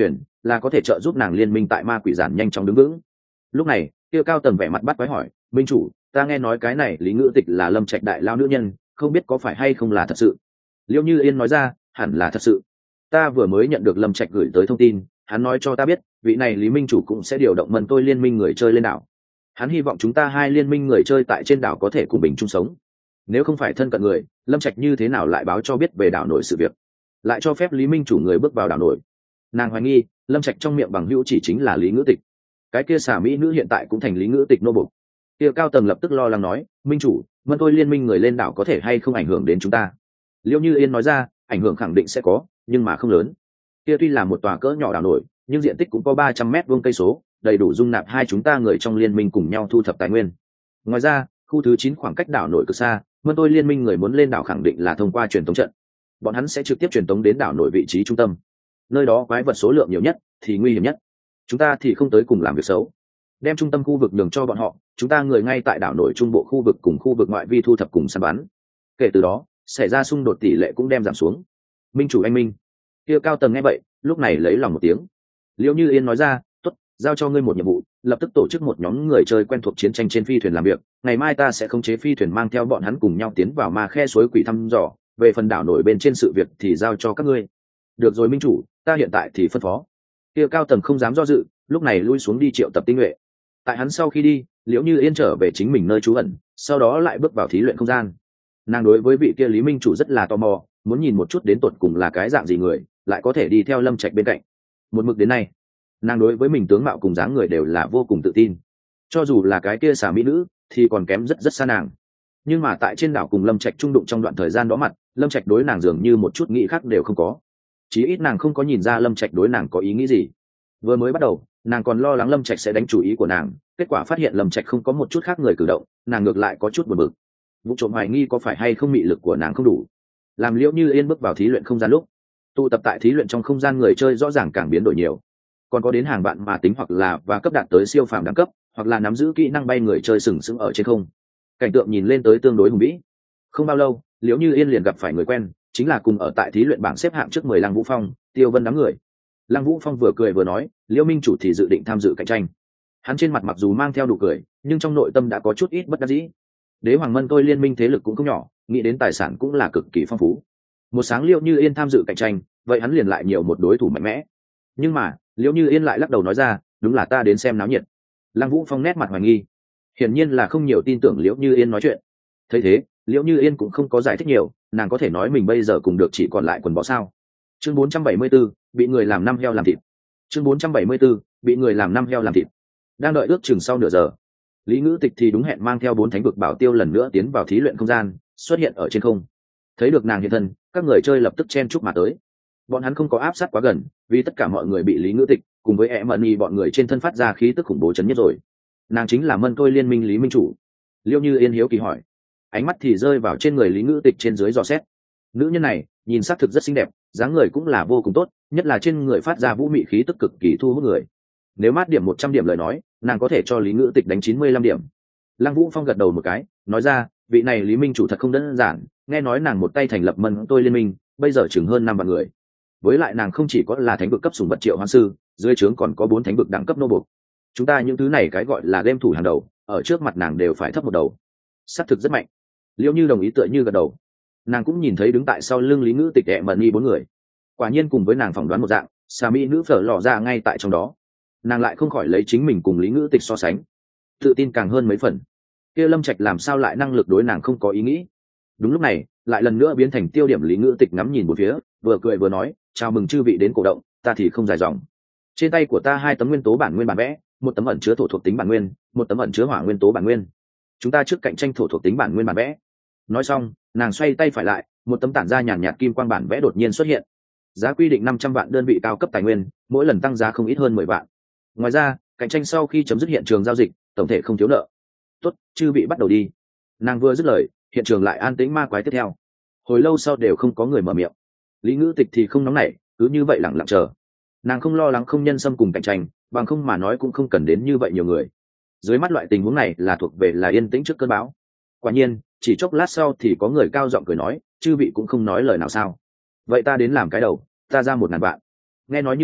là có thể trợ giúp nàng liên minh tại ma quỷ giản nhanh chóng đứng vững. Lúc này kia cao tầng vẻ mặt bắt quái hỏi, minh chủ, ta nghe nói cái này Lý Ngữ Tịch là Lâm Trạch đại lao nữ nhân, không biết có phải hay không là thật sự. Liễu Như Yên nói ra, hẳn là thật sự. Ta vừa mới nhận được Lâm Trạch gửi tới thông tin, hắn nói cho ta biết vị này Lý minh chủ cũng sẽ điều động mần tôi liên minh người chơi lên đảo. Hắn hy vọng chúng ta hai liên minh người chơi tại trên đảo có thể cùng bình chung sống. Nếu không phải thân cận người, Lâm Trạch như thế nào lại báo cho biết về đảo nổi sự việc, lại cho phép Lý minh chủ người bước vào đảo nổi? Nàng hoài nghi Lâm Trạch trong miệng bằng hữu chỉ chính là Lý Ngữ Tịch. Cái kia xà mỹ nữ hiện tại cũng thành Lý Ngữ Tịch nô bộc. Kia cao tầng lập tức lo lắng nói, minh chủ, mân tôi liên minh người lên đảo có thể hay không ảnh hưởng đến chúng ta? Liễu Như Yên nói ra, ảnh hưởng khẳng định sẽ có, nhưng mà không lớn. Kia tuy là một tòa cỡ nhỏ đảo nổi, nhưng diện tích cũng có ba trăm mét vuông cây số, đầy đủ dung nạp hai chúng ta người trong liên minh cùng nhau thu thập tài nguyên. Ngoài ra, khu thứ chín khoảng cách đảo nổi cực xa, mân tôi liên minh người muốn lên đảo khẳng định là thông qua truyền tống trận. Bọn hắn sẽ trực tiếp truyền tống đến đảo nổi vị trí trung tâm. Nơi đó quái vật số lượng nhiều nhất, thì nguy hiểm nhất. Chúng ta thì không tới cùng làm việc xấu. Đem trung tâm khu vực đường cho bọn họ, chúng ta người ngay tại đảo nổi trung bộ khu vực cùng khu vực ngoại vi thu thập cùng săn bắn. Kể từ đó, xảy ra xung đột tỷ lệ cũng đem giảm xuống. Minh chủ anh minh. Kia cao tầng nghe vậy, lúc này lấy lòng một tiếng. Liễu Như Yên nói ra, tốt, giao cho ngươi một nhiệm vụ, lập tức tổ chức một nhóm người chơi quen thuộc chiến tranh trên phi thuyền làm việc. Ngày mai ta sẽ khống chế phi thuyền mang theo bọn hắn cùng nhau tiến vào ma khe suối quỷ thăm dò. Về phần đảo nổi bên trên sự việc thì giao cho các ngươi. Được rồi minh chủ, ta hiện tại thì phân phó. Kia cao tầng không dám do dự, lúc này lui xuống đi triệu tập tinh nhuệ. Tại hắn sau khi đi, Liễu Như Yên trở về chính mình nơi trú ẩn, sau đó lại bước vào thí luyện không gian. Nàng đối với vị kia Lý minh chủ rất là tò mò, muốn nhìn một chút đến tột cùng là cái dạng gì người, lại có thể đi theo Lâm Trạch bên cạnh. Một mực đến nay, nàng đối với mình tướng mạo cùng dáng người đều là vô cùng tự tin, cho dù là cái kia xà mỹ nữ thì còn kém rất rất xa nàng. Nhưng mà tại trên đảo cùng Lâm Trạch trung đụng trong đoạn thời gian đó mặt, Lâm Trạch đối nàng dường như một chút nghĩ khác đều không có. Chí ít nàng không có nhìn ra Lâm Trạch đối nàng có ý nghĩ gì. Vừa mới bắt đầu, nàng còn lo lắng Lâm Trạch sẽ đánh chủ ý của nàng, kết quả phát hiện Lâm Trạch không có một chút khác người cử động, nàng ngược lại có chút buồn bực. Vụ trộm hoài nghi có phải hay không mị lực của nàng không đủ. Làm Liễu Như Yên bước vào thí luyện không gian lúc, tụ tập tại thí luyện trong không gian người chơi rõ ràng càng biến đổi nhiều, còn có đến hàng vạn mà tính hoặc là và cấp đạt tới siêu phàm đẳng cấp, hoặc là nắm giữ kỹ năng bay người chơi sừng sững ở trên không. Cảnh tượng nhìn lên tới tương đối hùng vĩ. Không bao lâu, Liễu Như Yên liền gặp phải người quen, chính là cùng ở tại thí luyện bảng xếp hạng trước mười Lăng Vũ Phong, Tiêu Vân đám người. Lăng Vũ Phong vừa cười vừa nói, Liễu minh chủ thì dự định tham dự cạnh tranh. Hắn trên mặt mặc dù mang theo nụ cười, nhưng trong nội tâm đã có chút ít bất đắc dĩ. Đế Hoàng Mân tôi liên minh thế lực cũng không nhỏ, nghĩ đến tài sản cũng là cực kỳ phong phú. Một sáng Liễu Như Yên tham dự cạnh tranh, vậy hắn liền lại nhiều một đối thủ mạnh mẽ. Nhưng mà Liễu Như Yên lại lắc đầu nói ra, đúng là ta đến xem náo nhiệt. Lăng Vũ Phong nét mặt hoài nghi, hiển nhiên là không nhiều tin tưởng Liễu Như Yên nói chuyện. Thấy thế, Liễu Như Yên cũng không có giải thích nhiều, nàng có thể nói mình bây giờ cùng được chỉ còn lại quần bó sao. Chương bốn trăm bảy mươi 4, bị người làm năm heo làm thịt. Chương bốn trăm bảy mươi 4, bị người làm năm heo làm thịt. Đang đợi ước chừng sau nửa giờ, Lý Ngữ Tịch thì đúng hẹn mang theo bốn thánh vực bảo tiêu lần nữa tiến vào thí luyện không gian, xuất hiện ở trên không. Thấy được nàng hiện thân, các người chơi lập tức chen chúc mà tới. Bọn hắn không có áp sát quá gần, vì tất cả mọi người bị Lý Ngữ Tịch cùng với Emily bọn người trên thân phát ra khí tức khủng bố chấn nhất rồi. Nàng chính là Mân tôi liên minh Lý minh chủ. Liễu Như Yên hiếu kỳ hỏi, ánh mắt thì rơi vào trên người Lý Ngữ Tịch trên dưới dò xét. Nữ nhân này nhìn sắc thực rất xinh đẹp, dáng người cũng là vô cùng tốt, nhất là trên người phát ra vũ mị khí tức cực kỳ thu hút người. Nếu mát điểm một trăm điểm lời nói, nàng có thể cho Lý Ngữ Tịch đánh chín mươi lăm điểm. Lăng Vũ Phong gật đầu một cái, nói ra, vị này Lý minh chủ thật không đơn giản, nghe nói nàng một tay thành lập Mân tôi liên minh, bây giờ chừng hơn năm vạn người. Với lại nàng không chỉ có là thánh vực cấp sủng vật triệu hoán sư, dưới trướng còn có bốn thánh vực đẳng cấp nô buộc. Chúng ta những thứ này cái gọi là game thủ hàng đầu, ở trước mặt nàng đều phải thấp một đầu. Sắc thực rất mạnh. Liễu Như đồng ý tựa như gật đầu. Nàng cũng nhìn thấy đứng tại sau lưng Lý Ngữ Tịch đệ mận nghi bốn người. Quả nhiên cùng với nàng phỏng đoán một dạng, xà mỹ nữ phở lò ra ngay tại trong đó. Nàng lại không khỏi lấy chính mình cùng Lý Ngữ Tịch so sánh, tự tin càng hơn mấy phần. Kia Lâm Trạch làm sao lại năng lực đối nàng không có ý nghĩ. Đúng lúc này, lại lần nữa biến thành tiêu điểm Lý Ngữ Tịch ngắm nhìn một phía, vừa cười vừa nói, chào mừng chư vị đến cổ động, ta thì không dài dòng. Trên tay của ta hai tấm nguyên tố bản nguyên bản vẽ, một tấm ẩn chứa thổ thuộc tính bản nguyên, một tấm ẩn chứa hỏa nguyên tố bản nguyên. Chúng ta trước cạnh tranh thổ thuộc tính bản nguyên bản vẽ. Nói xong, nàng xoay tay phải lại, một tấm tản ra nhàn nhạt kim quang bản vẽ đột nhiên xuất hiện. Giá quy định năm trăm vạn đơn vị cao cấp tài nguyên, mỗi lần tăng giá không ít hơn mười vạn. Ngoài ra, cạnh tranh sau khi chấm dứt hiện trường giao dịch, tổng thể không thiếu nợ. Tốt, chư vị bắt đầu đi. Nàng vừa dứt lời, hiện trường lại an tĩnh ma quái tiếp theo. Hồi lâu sau đều không có người mở miệng. Lý Ngữ Tịch thì không nóng nảy, cứ như vậy lặng lặng chờ. Nàng không lo lắng không nhân xâm cùng cạnh tranh, bằng không mà nói cũng không cần đến như vậy nhiều người. Dưới mắt loại tình huống này là thuộc về là yên tĩnh trước cơn bão. Quả nhiên, chỉ chốc lát sau thì có người cao giọng cười nói, chư vị cũng không nói lời nào sao? Vậy ta đến làm cái đầu, ta ra một ngàn vạn. Nghe nói như thế,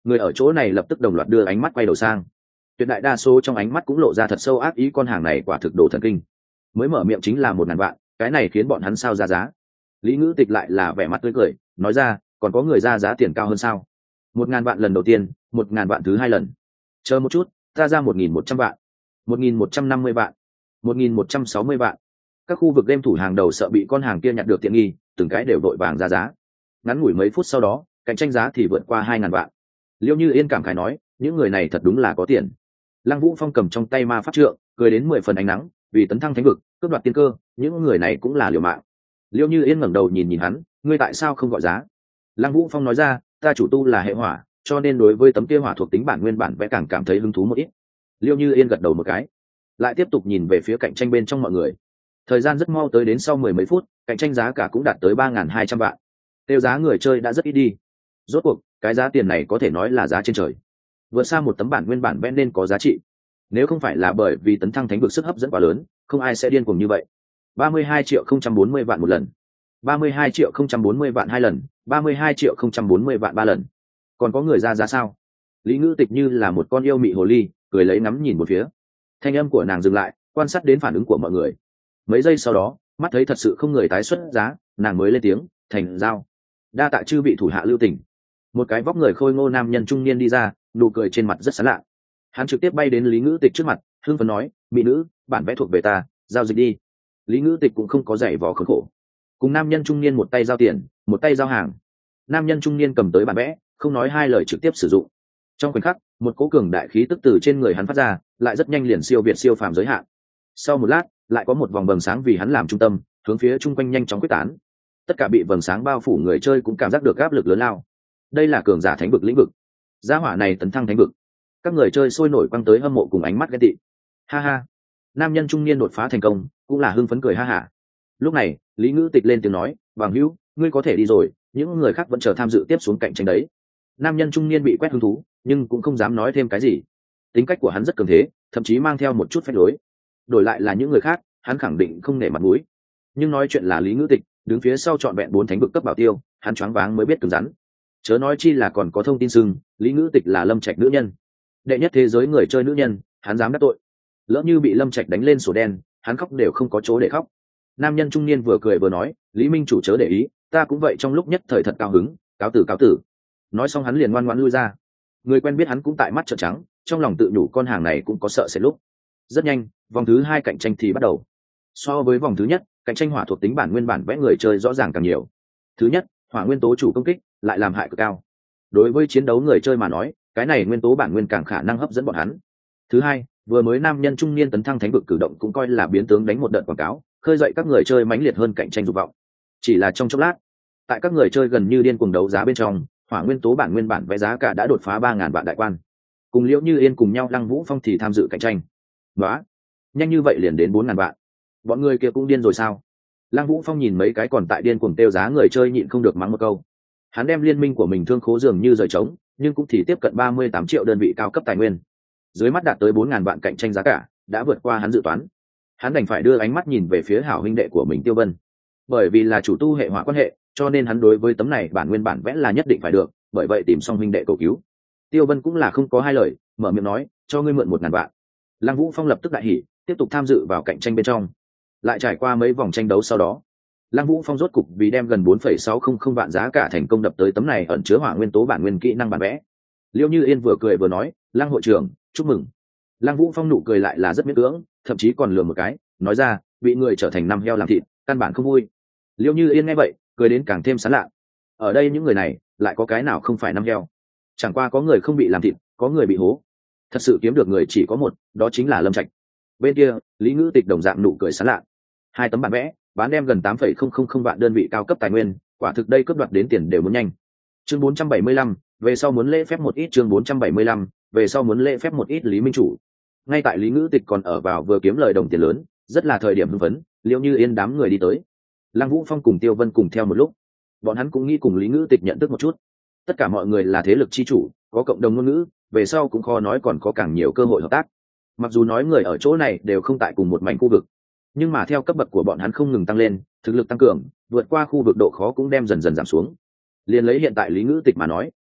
Người ở chỗ này lập tức đồng loạt đưa ánh mắt quay đầu sang. Tuyệt đại đa số trong ánh mắt cũng lộ ra thật sâu ác ý, con hàng này quả thực đồ thần kinh. Mới mở miệng chính là một ngàn vạn, cái này khiến bọn hắn sao ra giá. Lý Ngữ Tịch lại là vẻ mặt tươi cười, nói ra, còn có người ra giá tiền cao hơn sao? Một ngàn vạn lần đầu tiên, một ngàn vạn thứ hai lần. Chờ một chút, ta ra một nghìn một trăm vạn, một nghìn một trăm năm mươi vạn, một nghìn một trăm sáu mươi vạn. Các khu vực game thủ hàng đầu sợ bị con hàng kia nhặt được tiện nghi, từng cái đều đội vàng ra giá. Ngắn ngủi mấy phút sau đó, cạnh tranh giá thì vượt qua hai ngàn vạn. Liêu Như Yên cảm khái nói, những người này thật đúng là có tiền. Lăng Vũ Phong cầm trong tay ma pháp trượng, cười đến mười phần ánh nắng, vì tấn thăng thánh vực, cướp đoạt tiên cơ, những người này cũng là liều mạng. Liêu Như Yên ngẩng đầu nhìn nhìn hắn, ngươi tại sao không gọi giá? Lăng Vũ Phong nói ra, ta chủ tu là hệ hỏa, cho nên đối với tấm kia hỏa thuộc tính bản nguyên bản vẽ càng cảm thấy hứng thú một ít. Liêu Như Yên gật đầu một cái, lại tiếp tục nhìn về phía cạnh tranh bên trong mọi người. Thời gian rất mau tới đến sau mười mấy phút, cạnh tranh giá cả cũng đạt tới ba nghìn hai trăm vạn. Tiêu giá người chơi đã rất ít đi. Rốt cuộc, cái giá tiền này có thể nói là giá trên trời. Vượt xa một tấm bản nguyên bản vẽ nên có giá trị. Nếu không phải là bởi vì tấn thăng thánh vực sức hấp dẫn quá lớn, không ai sẽ điên cuồng như vậy. ba mươi hai triệu không trăm bốn mươi vạn một lần, ba mươi hai triệu không trăm bốn mươi vạn hai lần, ba mươi hai triệu không trăm bốn mươi vạn ba lần. Còn có người ra giá sao? Lý Ngữ Tịch như là một con yêu mị hồ ly, cười lấy ngắm nhìn một phía. Thanh âm của nàng dừng lại, quan sát đến phản ứng của mọi người. Mấy giây sau đó, mắt thấy thật sự không người tái xuất giá, nàng mới lên tiếng, thành giao. Đa tạ chư vị thủ hạ lưu tình. Một cái vóc người khôi ngô nam nhân trung niên đi ra, nụ cười trên mặt rất sán lạ. Hắn trực tiếp bay đến Lý Ngữ Tịch trước mặt, hưng phấn nói, mỹ nữ, bản vẽ thuộc về ta, giao dịch đi. Lý Ngữ Tịch cũng không có giày vò khốn khổ, cùng nam nhân trung niên một tay giao tiền, một tay giao hàng. Nam nhân trung niên cầm tới bản vẽ, không nói hai lời trực tiếp sử dụng. Trong khoảnh khắc, một cỗ cường đại khí tức từ trên người hắn phát ra, lại rất nhanh liền siêu việt siêu phàm giới hạn. Sau một lát, lại có một vòng vầng sáng vì hắn làm trung tâm, hướng phía chung quanh nhanh chóng quyết tán. Tất cả bị vầng sáng bao phủ người chơi cũng cảm giác được áp lực lớn lao. Đây là cường giả thánh vực lĩnh vực. Gia hỏa này tấn thăng thánh vực. Các người chơi sôi nổi quăng tới hâm mộ cùng ánh mắt ghen tị. Ha ha. Nam nhân trung niên đột phá thành công, cũng là hưng phấn cười ha hả. Lúc này, Lý Ngữ Tịch lên tiếng nói, "Bằng hữu, ngươi có thể đi rồi, những người khác vẫn chờ tham dự tiếp xuống cạnh tranh đấy." Nam nhân trung niên bị quét hứng thú, nhưng cũng không dám nói thêm cái gì. Tính cách của hắn rất cường thế, thậm chí mang theo một chút phách lối. Đổi lại là những người khác, hắn khẳng định không nể mặt mũi. Nhưng nói chuyện là Lý Ngữ Tịch, đứng phía sau trọn vẹn bốn thánh vực cấp bảo tiêu, hắn choáng váng mới biết cứng rắn. Chớ nói chi là còn có thông tin sưng, Lý Ngữ Tịch là Lâm Trạch nữ nhân, đệ nhất thế giới người chơi nữ nhân, hắn dám đắc tội. Lỡ như bị Lâm Trạch đánh lên sổ đen, hắn khóc đều không có chỗ để khóc. Nam nhân trung niên vừa cười vừa nói, Lý Minh chủ chớ để ý, ta cũng vậy, trong lúc nhất thời thật cao hứng, cáo tử cáo tử. Nói xong hắn liền ngoan ngoãn lui ra. Người quen biết hắn cũng tại mắt trợn trắng, trong lòng tự nhủ con hàng này cũng có sợ sẽ lúc. Rất nhanh, vòng thứ hai cạnh tranh thì bắt đầu. So với vòng thứ nhất, cạnh tranh hỏa thuộc tính bản nguyên bản vẽ người chơi rõ ràng càng nhiều. Thứ nhất, hỏa nguyên tố chủ công kích lại làm hại cực cao. Đối với chiến đấu người chơi mà nói, cái này nguyên tố bản nguyên càng khả năng hấp dẫn bọn hắn. Thứ hai, vừa mới nam nhân trung niên tấn thăng thánh vực cử động cũng coi là biến tướng đánh một đợt quảng cáo, khơi dậy các người chơi mãnh liệt hơn cạnh tranh dục vọng. Chỉ là trong chốc lát, tại các người chơi gần như điên cuồng đấu giá bên trong, hỏa nguyên tố bản nguyên bản vẽ giá cả đã đột phá ba ngàn vạn đại quan. Cùng Liễu Như Yên cùng nhau Lăng Vũ Phong thì tham dự cạnh tranh. Đó, nhanh như vậy liền đến bốn ngàn vạn. Bọn người kia cũng điên rồi sao? Lăng Vũ Phong nhìn mấy cái còn tại điên cuồng tiêu giá người chơi nhịn không được mắng một câu. Hắn đem liên minh của mình thương khố dường như rời trống, nhưng cũng thì tiếp cận ba mươi tám triệu đơn vị cao cấp tài nguyên. Dưới mắt đạt tới bốn ngàn vạn cạnh tranh giá cả, đã vượt qua hắn dự toán. Hắn đành phải đưa ánh mắt nhìn về phía hảo huynh đệ của mình Tiêu Vân. Bởi vì là chủ tu hệ hỏa quan hệ, cho nên hắn đối với tấm này bản nguyên bản vẽ là nhất định phải được, bởi vậy tìm xong huynh đệ cầu cứu. Tiêu Vân cũng là không có hai lời, mở miệng nói, cho ngươi mượn một ngàn vạn. Lăng Vũ Phong lập tức đại hỉ, tiếp tục tham dự vào cạnh tranh bên trong. Lại trải qua mấy vòng tranh đấu sau đó, Lăng Vũ Phong rốt cục vì đem gần bốn phẩy sáu không không vạn giá cả thành công đập tới tấm này ẩn chứa hỏa nguyên tố bản nguyên kỹ năng bản vẽ. Liễu Như Yên vừa cười vừa nói, Lăng hội trưởng, chúc mừng. Lăng Vũ Phong nụ cười lại là rất miễn cưỡng, thậm chí còn lừa một cái, nói ra, bị người trở thành năm heo làm thịt, căn bản không vui. Liễu Như Yên nghe vậy, cười đến càng thêm sán lạ. Ở đây những người này, lại có cái nào không phải năm heo? Chẳng qua có người không bị làm thịt, có người bị hố. Thật sự kiếm được người chỉ có một, đó chính là Lâm Trạch. Bên kia, Lý Ngữ Tịch đồng dạng nụ cười sán lạ. Hai tấm bản vẽ, bán đem gần tám phẩy không không không vạn đơn vị cao cấp tài nguyên, quả thực đây cướp đoạt đến tiền đều muốn nhanh. Chương bốn trăm bảy mươi lăm, về sau muốn lễ phép một ít. Chương bốn trăm bảy mươi lăm, về sau muốn lễ phép một ít. Lý Minh chủ. Ngay tại Lý Ngữ Tịch còn ở vào vừa kiếm lời đồng tiền lớn, rất là thời điểm hưng phấn, Liễu Như Yên đám người đi tới. Lăng Vũ Phong cùng Tiêu Vân cùng theo một lúc. Bọn hắn cũng nghĩ cùng Lý Ngữ Tịch nhận thức một chút. Tất cả mọi người là thế lực chi chủ, có cộng đồng ngôn ngữ, về sau cũng khó nói còn có càng nhiều cơ hội hợp tác. Mặc dù nói người ở chỗ này đều không tại cùng một mảnh khu vực, nhưng mà theo cấp bậc của bọn hắn không ngừng tăng lên, thực lực tăng cường, vượt qua khu vực độ khó cũng đem dần dần giảm xuống. Liên lấy hiện tại Lý Ngữ Tịch mà nói,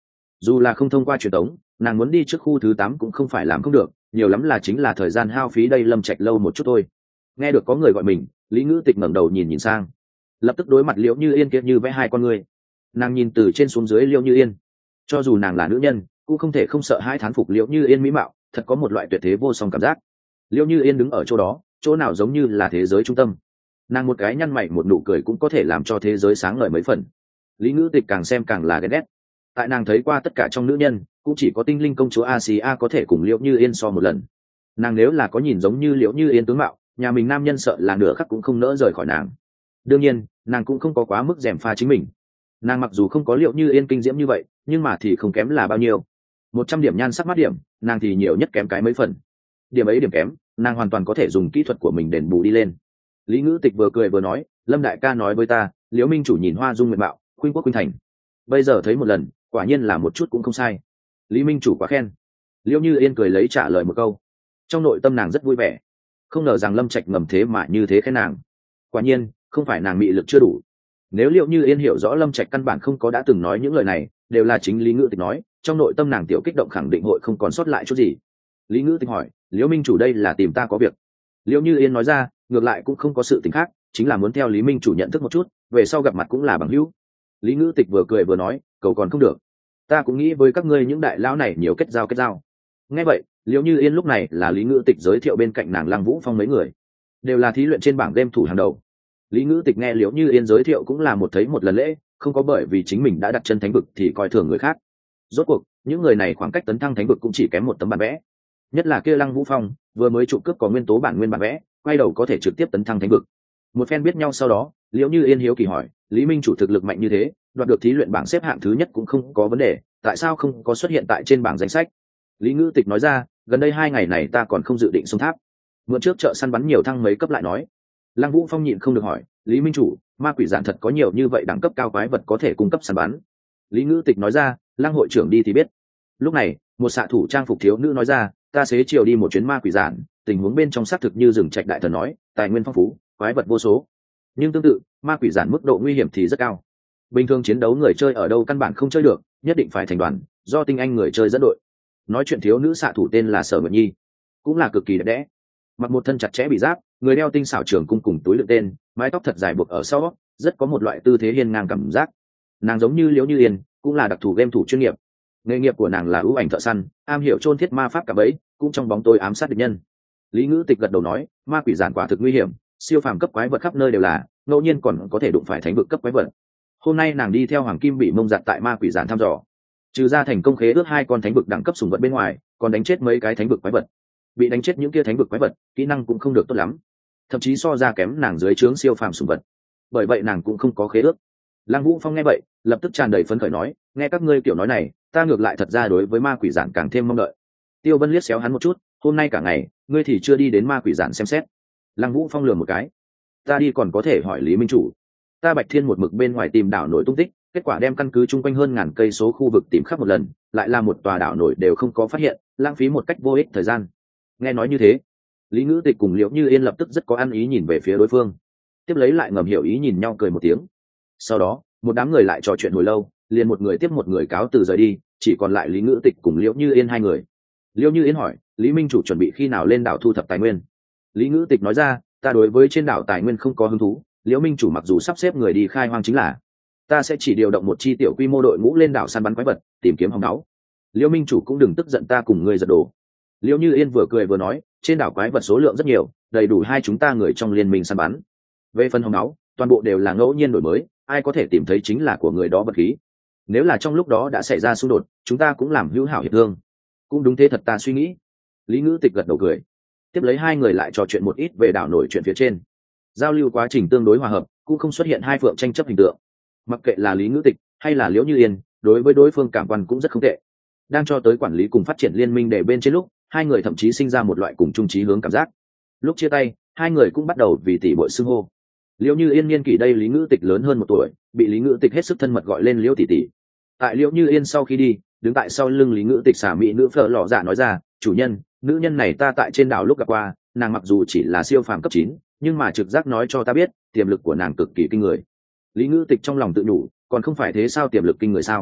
dù là không thông qua truyền tống, nàng muốn đi trước khu thứ tám cũng không phải làm không được, nhiều lắm là chính là thời gian hao phí đây Lâm Trạch lâu một chút thôi. Nghe được có người gọi mình, Lý Ngữ Tịch ngẩng đầu nhìn nhìn sang, lập tức đối mặt Liễu Như Yên kia như vẽ hai con người. Nàng nhìn từ trên xuống dưới Liễu Như Yên, cho dù nàng là nữ nhân cũng không thể không sợ hai thán phục Liễu Như Yên mỹ mạo, thật có một loại tuyệt thế vô song cảm giác. Liễu Như Yên đứng ở chỗ đó, chỗ nào giống như là thế giới trung tâm, nàng một cái nhăn mày một nụ cười cũng có thể làm cho thế giới sáng ngời mấy phần. Lý Ngữ Tịch càng xem càng là ghét ghét, tại nàng thấy qua tất cả trong nữ nhân cũng chỉ có tinh linh công chúa Asia có thể cùng Liễu Như Yên so một lần. Nàng nếu là có nhìn giống như Liễu Như Yên tướng mạo, nhà mình nam nhân sợ là nửa khắc cũng không nỡ rời khỏi nàng. Đương nhiên nàng cũng không có quá mức gièm pha chính mình, nàng mặc dù không có Liễu Như Yên kinh diễm như vậy nhưng mà thì không kém là bao nhiêu. Một trăm điểm nhan sắc mắt điểm, nàng thì nhiều nhất kém cái mấy phần. Điểm ấy điểm kém, nàng hoàn toàn có thể dùng kỹ thuật của mình đền bù đi lên. Lý Ngữ Tịch vừa cười vừa nói, Lâm đại ca nói với ta, Liễu minh chủ nhìn hoa dung nguyện mạo, khuynh quốc khuynh thành, bây giờ thấy một lần quả nhiên là một chút cũng không sai. Lý minh chủ quá khen. Liễu Như Yên cười lấy trả lời một câu, trong nội tâm nàng rất vui vẻ, không ngờ rằng Lâm Trạch ngầm thế mà như thế khen nàng. Quả nhiên không phải nàng mị lực chưa đủ. Nếu Liễu Như Yên hiểu rõ Lâm Trạch căn bản không có đã từng nói những lời này, đều là chính Lý Ngữ Tịch nói, trong nội tâm nàng tiểu kích động khẳng định hội không còn sót lại chút gì. Lý Ngữ Tịch hỏi, Liễu minh chủ đây là tìm ta có việc? Liễu Như Yên nói ra, ngược lại cũng không có sự tình khác, chính là muốn theo Lý minh chủ nhận thức một chút, về sau gặp mặt cũng là bằng hữu. Lý Ngữ Tịch vừa cười vừa nói, cầu còn không được, ta cũng nghĩ với các ngươi những đại lão này nhiều kết giao kết giao. Nghe vậy, Liễu Như Yên lúc này là Lý Ngữ Tịch giới thiệu bên cạnh nàng Lăng Vũ Phong mấy người, đều là thí luyện trên bảng game thủ hàng đầu. Lý Ngữ Tịch nghe Liễu Như Yên giới thiệu cũng là một thấy một lần lễ, không có bởi vì chính mình đã đặt chân thánh vực thì coi thường người khác. Rốt cuộc những người này khoảng cách tấn thăng thánh vực cũng chỉ kém một tấm bản vẽ, nhất là kia Lăng Vũ Phong vừa mới trụ cướp có nguyên tố bản nguyên bản vẽ, quay đầu có thể trực tiếp tấn thăng thánh vực. Một phen biết nhau sau đó, Liễu Như Yên hiếu kỳ hỏi, Lý minh chủ thực lực mạnh như thế, đoạt được thí luyện bảng xếp hạng thứ nhất cũng không có vấn đề, tại sao không có xuất hiện tại trên bảng danh sách? Lý Ngữ Tịch nói ra, gần đây hai ngày này ta còn không dự định xuống tháp, mượn trước chợ săn bắn nhiều thăng mấy cấp lại nói. Lăng Vũ Phong nhịn không được hỏi, Lý minh chủ, ma quỷ giản thật có nhiều như vậy đẳng cấp cao quái vật có thể cung cấp săn bắn? Lý Ngữ Tịch nói ra, Lăng hội trưởng đi thì biết. Lúc này một xạ thủ trang phục thiếu nữ nói ra, ta xế chiều đi một chuyến ma quỷ giản, tình huống bên trong xác thực như rừng trạch đại thần nói, tài nguyên phong phú, quái vật vô số, nhưng tương tự ma quỷ giản mức độ nguy hiểm thì rất cao. Bình thường chiến đấu người chơi ở đâu căn bản không chơi được, nhất định phải thành đoàn, do tinh anh người chơi dẫn đội. Nói chuyện thiếu nữ xạ thủ tên là Sở Nguyệt Nhi, cũng là cực kỳ đẹp đẽ, mặc một thân chặt chẽ bị giáp, người đeo tinh xảo trường cung cùng túi đựng tên, mái tóc thật dài buộc ở sau, rất có một loại tư thế hiên ngang cảm giác. Nàng giống như Liễu Như Yên, cũng là đặc thù game thủ chuyên nghiệp. Nghề nghiệp của nàng là ưu ảnh thợ săn, am hiểu chôn thiết ma pháp cả bẫy, cũng trong bóng tối ám sát địch nhân. Lý Ngữ Tịch gật đầu nói, ma quỷ giản quả thực nguy hiểm, siêu phàm cấp quái vật khắp nơi đều là, ngẫu nhiên còn có thể đụng phải thánh vực cấp quái vật. Hôm nay nàng đi theo Hoàng Kim bị mông giặt tại ma quỷ giản thăm dò, trừ ra thành công khế ước hai con thánh vực đẳng cấp sùng vật bên ngoài, còn đánh chết mấy cái thánh vực quái vật. Bị đánh chết những kia thánh vực quái vật, kỹ năng cũng không được tốt lắm, thậm chí so ra kém nàng dưới trướng siêu phàm sùng vật. Bởi vậy nàng cũng không có khế ước. Lăng Vũ Phong nghe vậy, lập tức tràn đầy phấn khởi nói, nghe các ngươi kiểu nói này, ta ngược lại thật ra đối với ma quỷ giản càng thêm mong đợi. Tiêu Vân liếc xéo hắn một chút, hôm nay cả ngày ngươi thì chưa đi đến ma quỷ giản xem xét. Lăng Vũ Phong lườm một cái, ta đi còn có thể hỏi Lý minh chủ. Ta Bạch Thiên một mực bên ngoài tìm đảo nổi tung tích, kết quả đem căn cứ chung quanh hơn ngàn cây số khu vực tìm khắp một lần, lại là một tòa đảo nổi đều không có phát hiện, lãng phí một cách vô ích thời gian. Nghe nói như thế, Lý Ngữ Tịch cùng Liễu Như Yên lập tức rất có ăn ý nhìn về phía đối phương, tiếp lấy lại ngầm hiểu ý nhìn nhau cười một tiếng. Sau đó một đám người lại trò chuyện hồi lâu, liền một người tiếp một người cáo từ rời đi, chỉ còn lại Lý Ngữ Tịch cùng Liễu Như Yên hai người. Liễu Như Yên hỏi, Lý minh chủ chuẩn bị khi nào lên đảo thu thập tài nguyên? Lý Ngữ Tịch nói ra, ta đối với trên đảo tài nguyên không có hứng thú, Liễu minh chủ mặc dù sắp xếp người đi khai hoang chính là, ta sẽ chỉ điều động một chi tiểu quy mô đội ngũ lên đảo săn bắn quái vật, tìm kiếm hồng náu. Liễu minh chủ cũng đừng tức giận ta cùng ngươi giật đồ. Liễu Như Yên vừa cười vừa nói, trên đảo quái vật số lượng rất nhiều, đầy đủ hai chúng ta người trong liên minh săn bắn. Về phần hồng náu, toàn bộ đều là ngẫu nhiên đổi mới, ai có thể tìm thấy chính là của người đó vật khí. Nếu là trong lúc đó đã xảy ra xung đột, chúng ta cũng làm hữu hảo hiệp thương. Cũng đúng thế thật ta suy nghĩ. Lý Ngữ Tịch gật đầu cười. Tiếp lấy hai người lại trò chuyện một ít về đảo nổi chuyện phía trên. Giao lưu quá trình tương đối hòa hợp, cũng không xuất hiện hai phượng tranh chấp hình tượng. Mặc kệ là Lý Ngữ Tịch hay là Liễu Như Yên, đối với đối phương cảm quan cũng rất không tệ. Đang cho tới quản lý cùng phát triển liên minh để bên trên lúc, hai người thậm chí sinh ra một loại cùng chung chí hướng cảm giác. Lúc chia tay, hai người cũng bắt đầu vì tỷ muội xưng hô. Liễu Như Yên niên kỷ đây Lý Ngữ Tịch lớn hơn một tuổi, bị Lý Ngữ Tịch hết sức thân mật gọi lên Liễu tỷ tỷ. Tại Liễu Như Yên sau khi đi, đứng tại sau lưng Lý Ngữ Tịch xả mỹ nữ Phở Lọ Dạ nói ra, chủ nhân, nữ nhân này ta tại trên đảo lúc gặp qua, nàng mặc dù chỉ là siêu phàm cấp chín, nhưng mà trực giác nói cho ta biết, tiềm lực của nàng cực kỳ kinh người. Lý Ngữ Tịch trong lòng tự nhủ, còn không phải thế sao, tiềm lực kinh người sao?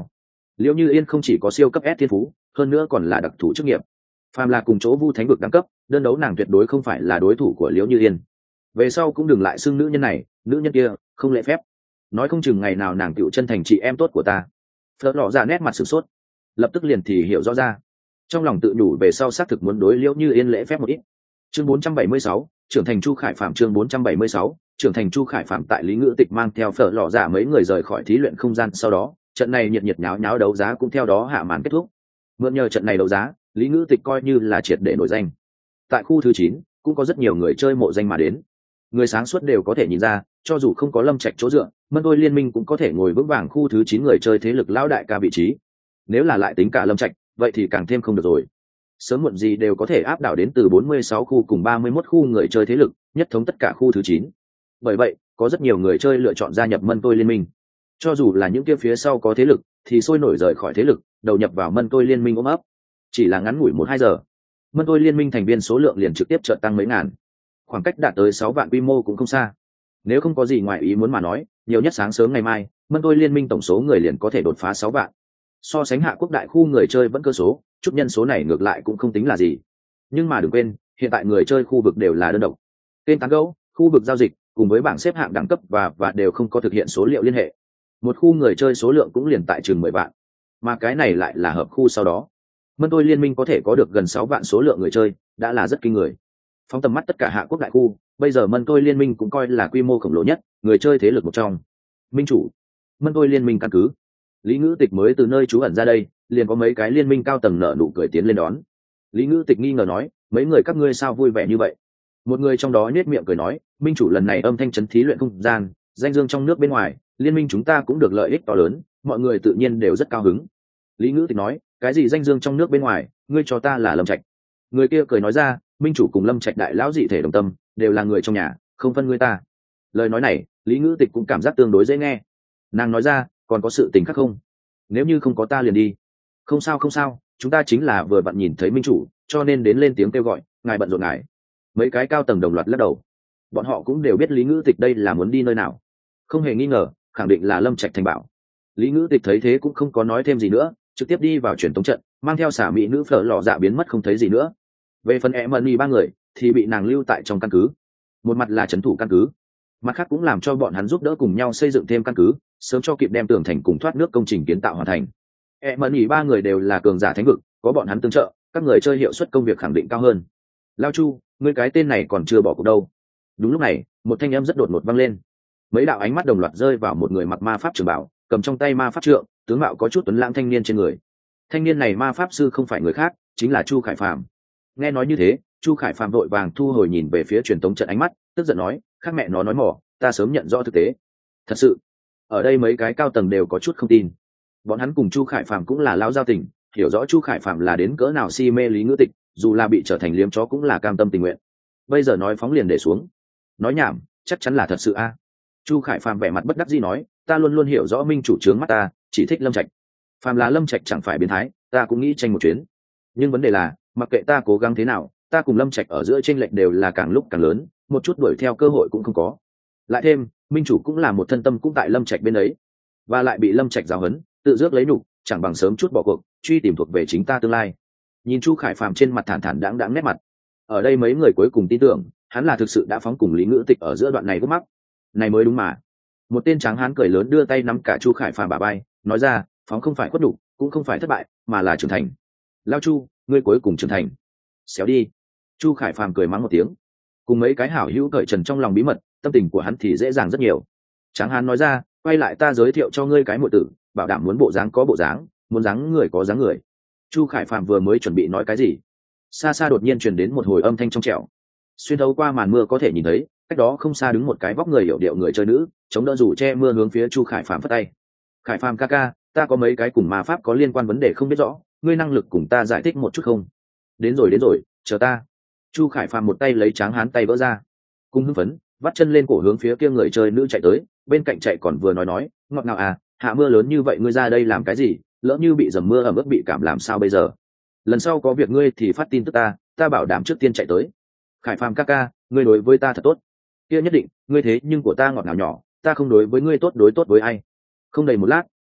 Liễu Như Yên không chỉ có siêu cấp S thiên phú, hơn nữa còn là đặc thù chức nghiệp. Phàm là cùng chỗ Vu Thánh vực đẳng cấp, đơn đấu nàng tuyệt đối không phải là đối thủ của Liễu Như Yên. Về sau cũng đừng lại xưng nữ nhân này, nữ nhân kia, không lễ phép. Nói không chừng ngày nào nàng tựu chân thành chị em tốt của ta. Phớt lọ ra nét mặt sửng sốt, lập tức liền thì hiểu rõ ra. Trong lòng tự nhủ về sau xác thực muốn đối Liễu Như Yên lễ phép một ít. Chương bốn trăm bảy mươi sáu, trưởng thành Chu Khải Phạm chương bốn trăm bảy mươi sáu, trưởng thành Chu Khải Phạm tại Lý Ngữ Tịch mang theo Phở lọ giả mấy người rời khỏi thí luyện không gian sau đó, trận này nhiệt nhiệt nháo nháo đấu giá cũng theo đó hạ màn kết thúc. Mượn nhờ trận này đấu giá, Lý Ngữ Tịch coi như là triệt để nổi danh. Tại khu thứ chín, cũng có rất nhiều người chơi mộ danh mà đến. Người sáng suốt đều có thể nhìn ra, cho dù không có Lâm Trạch chỗ dựa, Mân Tôi liên minh cũng có thể ngồi vững vàng khu thứ chín người chơi thế lực lão đại ca vị trí. Nếu là lại tính cả Lâm Trạch, vậy thì càng thêm không được rồi. Sớm muộn gì đều có thể áp đảo đến từ bốn mươi sáu khu cùng ba mươi mốt khu người chơi thế lực, nhất thống tất cả khu thứ chín. Bởi vậy, có rất nhiều người chơi lựa chọn gia nhập Mân Tôi liên minh. Cho dù là những kia phía sau có thế lực, thì sôi nổi rời khỏi thế lực, đầu nhập vào Mân Tôi liên minh ôm ấp. Chỉ là ngắn ngủi một hai giờ, Mân Tôi liên minh thành viên số lượng liền trực tiếp chợt tăng mấy ngàn. Khoảng cách đạt tới sáu vạn quy mô cũng không xa. Nếu không có gì ngoài ý muốn mà nói, nhiều nhất sáng sớm ngày mai, Mân Tôi liên minh tổng số người liền có thể đột phá sáu vạn. So sánh hạ quốc đại khu người chơi vẫn cơ số, chút nhân số này ngược lại cũng không tính là gì. Nhưng mà đừng quên, hiện tại người chơi khu vực đều là đơn độc. Kênh tán gẫu, khu vực giao dịch, cùng với bảng xếp hạng đẳng cấp và và đều không có thực hiện số liệu liên hệ. Một khu người chơi số lượng cũng liền tại chừng mười vạn. Mà cái này lại là hợp khu sau đó. Mân Tôi liên minh có thể có được gần sáu vạn số lượng người chơi, đã là rất kinh người. Phóng tầm mắt tất cả hạ quốc đại khu, bây giờ Mân Tôi liên minh cũng coi là quy mô khổng lồ nhất, người chơi thế lực một trong. Minh chủ, Mân Tôi liên minh căn cứ. Lý Ngữ Tịch mới từ nơi trú ẩn ra đây, liền có mấy cái liên minh cao tầng nở nụ cười tiến lên đón. Lý Ngữ Tịch nghi ngờ nói, mấy người các ngươi sao vui vẻ như vậy? Một người trong đó nhếch miệng cười nói, minh chủ lần này âm thanh chấn thí luyện không gian, danh dương trong nước bên ngoài, liên minh chúng ta cũng được lợi ích to lớn, mọi người tự nhiên đều rất cao hứng. Lý Ngữ Tịch nói, cái gì danh dương trong nước bên ngoài, ngươi cho ta là Lâm Trạch. Người kia cười nói ra, minh chủ cùng Lâm Trạch đại lão dị thể đồng tâm, đều là người trong nhà, không phân ngươi ta. Lời nói này, Lý Ngữ Tịch cũng cảm giác tương đối dễ nghe. Nàng nói ra, còn có sự tình khác không? Nếu như không có ta liền đi. Không sao không sao, chúng ta chính là vừa vặn nhìn thấy minh chủ, cho nên đến lên tiếng kêu gọi, ngài bận rộn ngài. Mấy cái cao tầng đồng loạt lắc đầu. Bọn họ cũng đều biết Lý Ngữ Tịch đây là muốn đi nơi nào. Không hề nghi ngờ, khẳng định là Lâm Trạch thành bảo. Lý Ngữ Tịch thấy thế cũng không có nói thêm gì nữa, trực tiếp đi vào truyền tống trận, mang theo xả mỹ nữ Phở lọ dạ biến mất không thấy gì nữa. Về phần Emily ba người thì bị nàng lưu tại trong căn cứ. Một mặt là trấn thủ căn cứ, mặt khác cũng làm cho bọn hắn giúp đỡ cùng nhau xây dựng thêm căn cứ, sớm cho kịp đem tường thành cùng thoát nước công trình kiến tạo hoàn thành. Emily ba người đều là cường giả thánh vực, có bọn hắn tương trợ, các người chơi hiệu suất công việc khẳng định cao hơn. Lao Chu, ngươi cái tên này còn chưa bỏ cuộc đâu. Đúng lúc này, một thanh âm rất đột ngột vang lên. Mấy đạo ánh mắt đồng loạt rơi vào một người mặc ma pháp trường bảo, cầm trong tay ma pháp trượng, tướng mạo có chút tuấn lãng thanh niên trên người. Thanh niên này ma pháp sư không phải người khác, chính là Chu Khải Phạm. Nghe nói như thế, Chu Khải Phạm vội vàng thu hồi nhìn về phía truyền tống trận ánh mắt, tức giận nói, khác mẹ nó nói mỏ, ta sớm nhận rõ thực tế. Thật sự, ở đây mấy cái cao tầng đều có chút không tin. Bọn hắn cùng Chu Khải Phạm cũng là lão giao tình, hiểu rõ Chu Khải Phạm là đến cỡ nào si mê Lý Ngữ Tịch, dù là bị trở thành liếm chó cũng là cam tâm tình nguyện. Bây giờ nói phóng liền để xuống. Nói nhảm, chắc chắn là thật sự a. Chu Khải Phạm vẻ mặt bất đắc dĩ nói, ta luôn luôn hiểu rõ minh chủ trướng mắt ta, chỉ thích Lâm Trạch. Phàm là Lâm Trạch chẳng phải biến thái, ta cũng nghĩ tranh một chuyến. Nhưng vấn đề là, mặc kệ ta cố gắng thế nào, ta cùng Lâm Trạch ở giữa chênh lệch đều là càng lúc càng lớn, một chút đuổi theo cơ hội cũng không có. Lại thêm, minh chủ cũng là một thân tâm cũng tại Lâm Trạch bên ấy, và lại bị Lâm Trạch giáo huấn, tự dước lấy nhục, chẳng bằng sớm chút bỏ cuộc, truy tìm thuộc về chính ta tương lai. Nhìn Chu Khải Phạm trên mặt thản thản đãng đãng nét mặt, ở đây mấy người cuối cùng tin tưởng, hắn là thực sự đã phóng cùng Lý Ngữ Tịch ở giữa đoạn này gốc mắc. Này mới đúng mà. Một tên tráng hán cười lớn đưa tay nắm cả Chu Khải Phạm bả vai, nói ra, phóng không phải khuất đủ, cũng không phải thất bại, mà là trưởng thành. Lao Chu, ngươi cuối cùng trưởng thành. Xéo đi. Chu Khải Phạm cười mắng một tiếng. Cùng mấy cái hảo hữu cởi trần trong lòng bí mật, tâm tình của hắn thì dễ dàng rất nhiều. Tráng hán nói ra, quay lại ta giới thiệu cho ngươi cái muội tử, bảo đảm muốn bộ dáng có bộ dáng, muốn dáng người có dáng người. Chu Khải Phạm vừa mới chuẩn bị nói cái gì, xa xa đột nhiên truyền đến một hồi âm thanh trong trẻo. Xuyên thấu qua màn mưa có thể nhìn thấy, cách đó không xa đứng một cái vóc người hiểu điệu người chơi nữ, chống đỡ dù che mưa hướng phía Chu Khải Phạm phất tay. Khải Phạm ca ca, ta có mấy cái cùng ma pháp có liên quan vấn đề không biết rõ, ngươi năng lực cùng ta giải thích một chút không? Đến rồi đến rồi, chờ ta. Chu Khải Phạm một tay lấy tráng hán tay vỡ ra, cùng hưng phấn vắt chân lên cổ hướng phía kia người chơi nữ chạy tới, bên cạnh chạy còn vừa nói nói, ngọt ngào à, hạ mưa lớn như vậy ngươi ra đây làm cái gì, lỡ như bị dầm mưa ẩm ướt bị cảm làm sao bây giờ? Lần sau có việc ngươi thì phát tin tức ta, ta bảo đảm trước tiên chạy tới. Khải Phạm ca ca, ngươi đối với ta thật tốt. Kia nhất định, ngươi thế nhưng của ta ngọt ngào nhỏ, ta không đối với ngươi tốt đối tốt với ai. Không đầy một lát,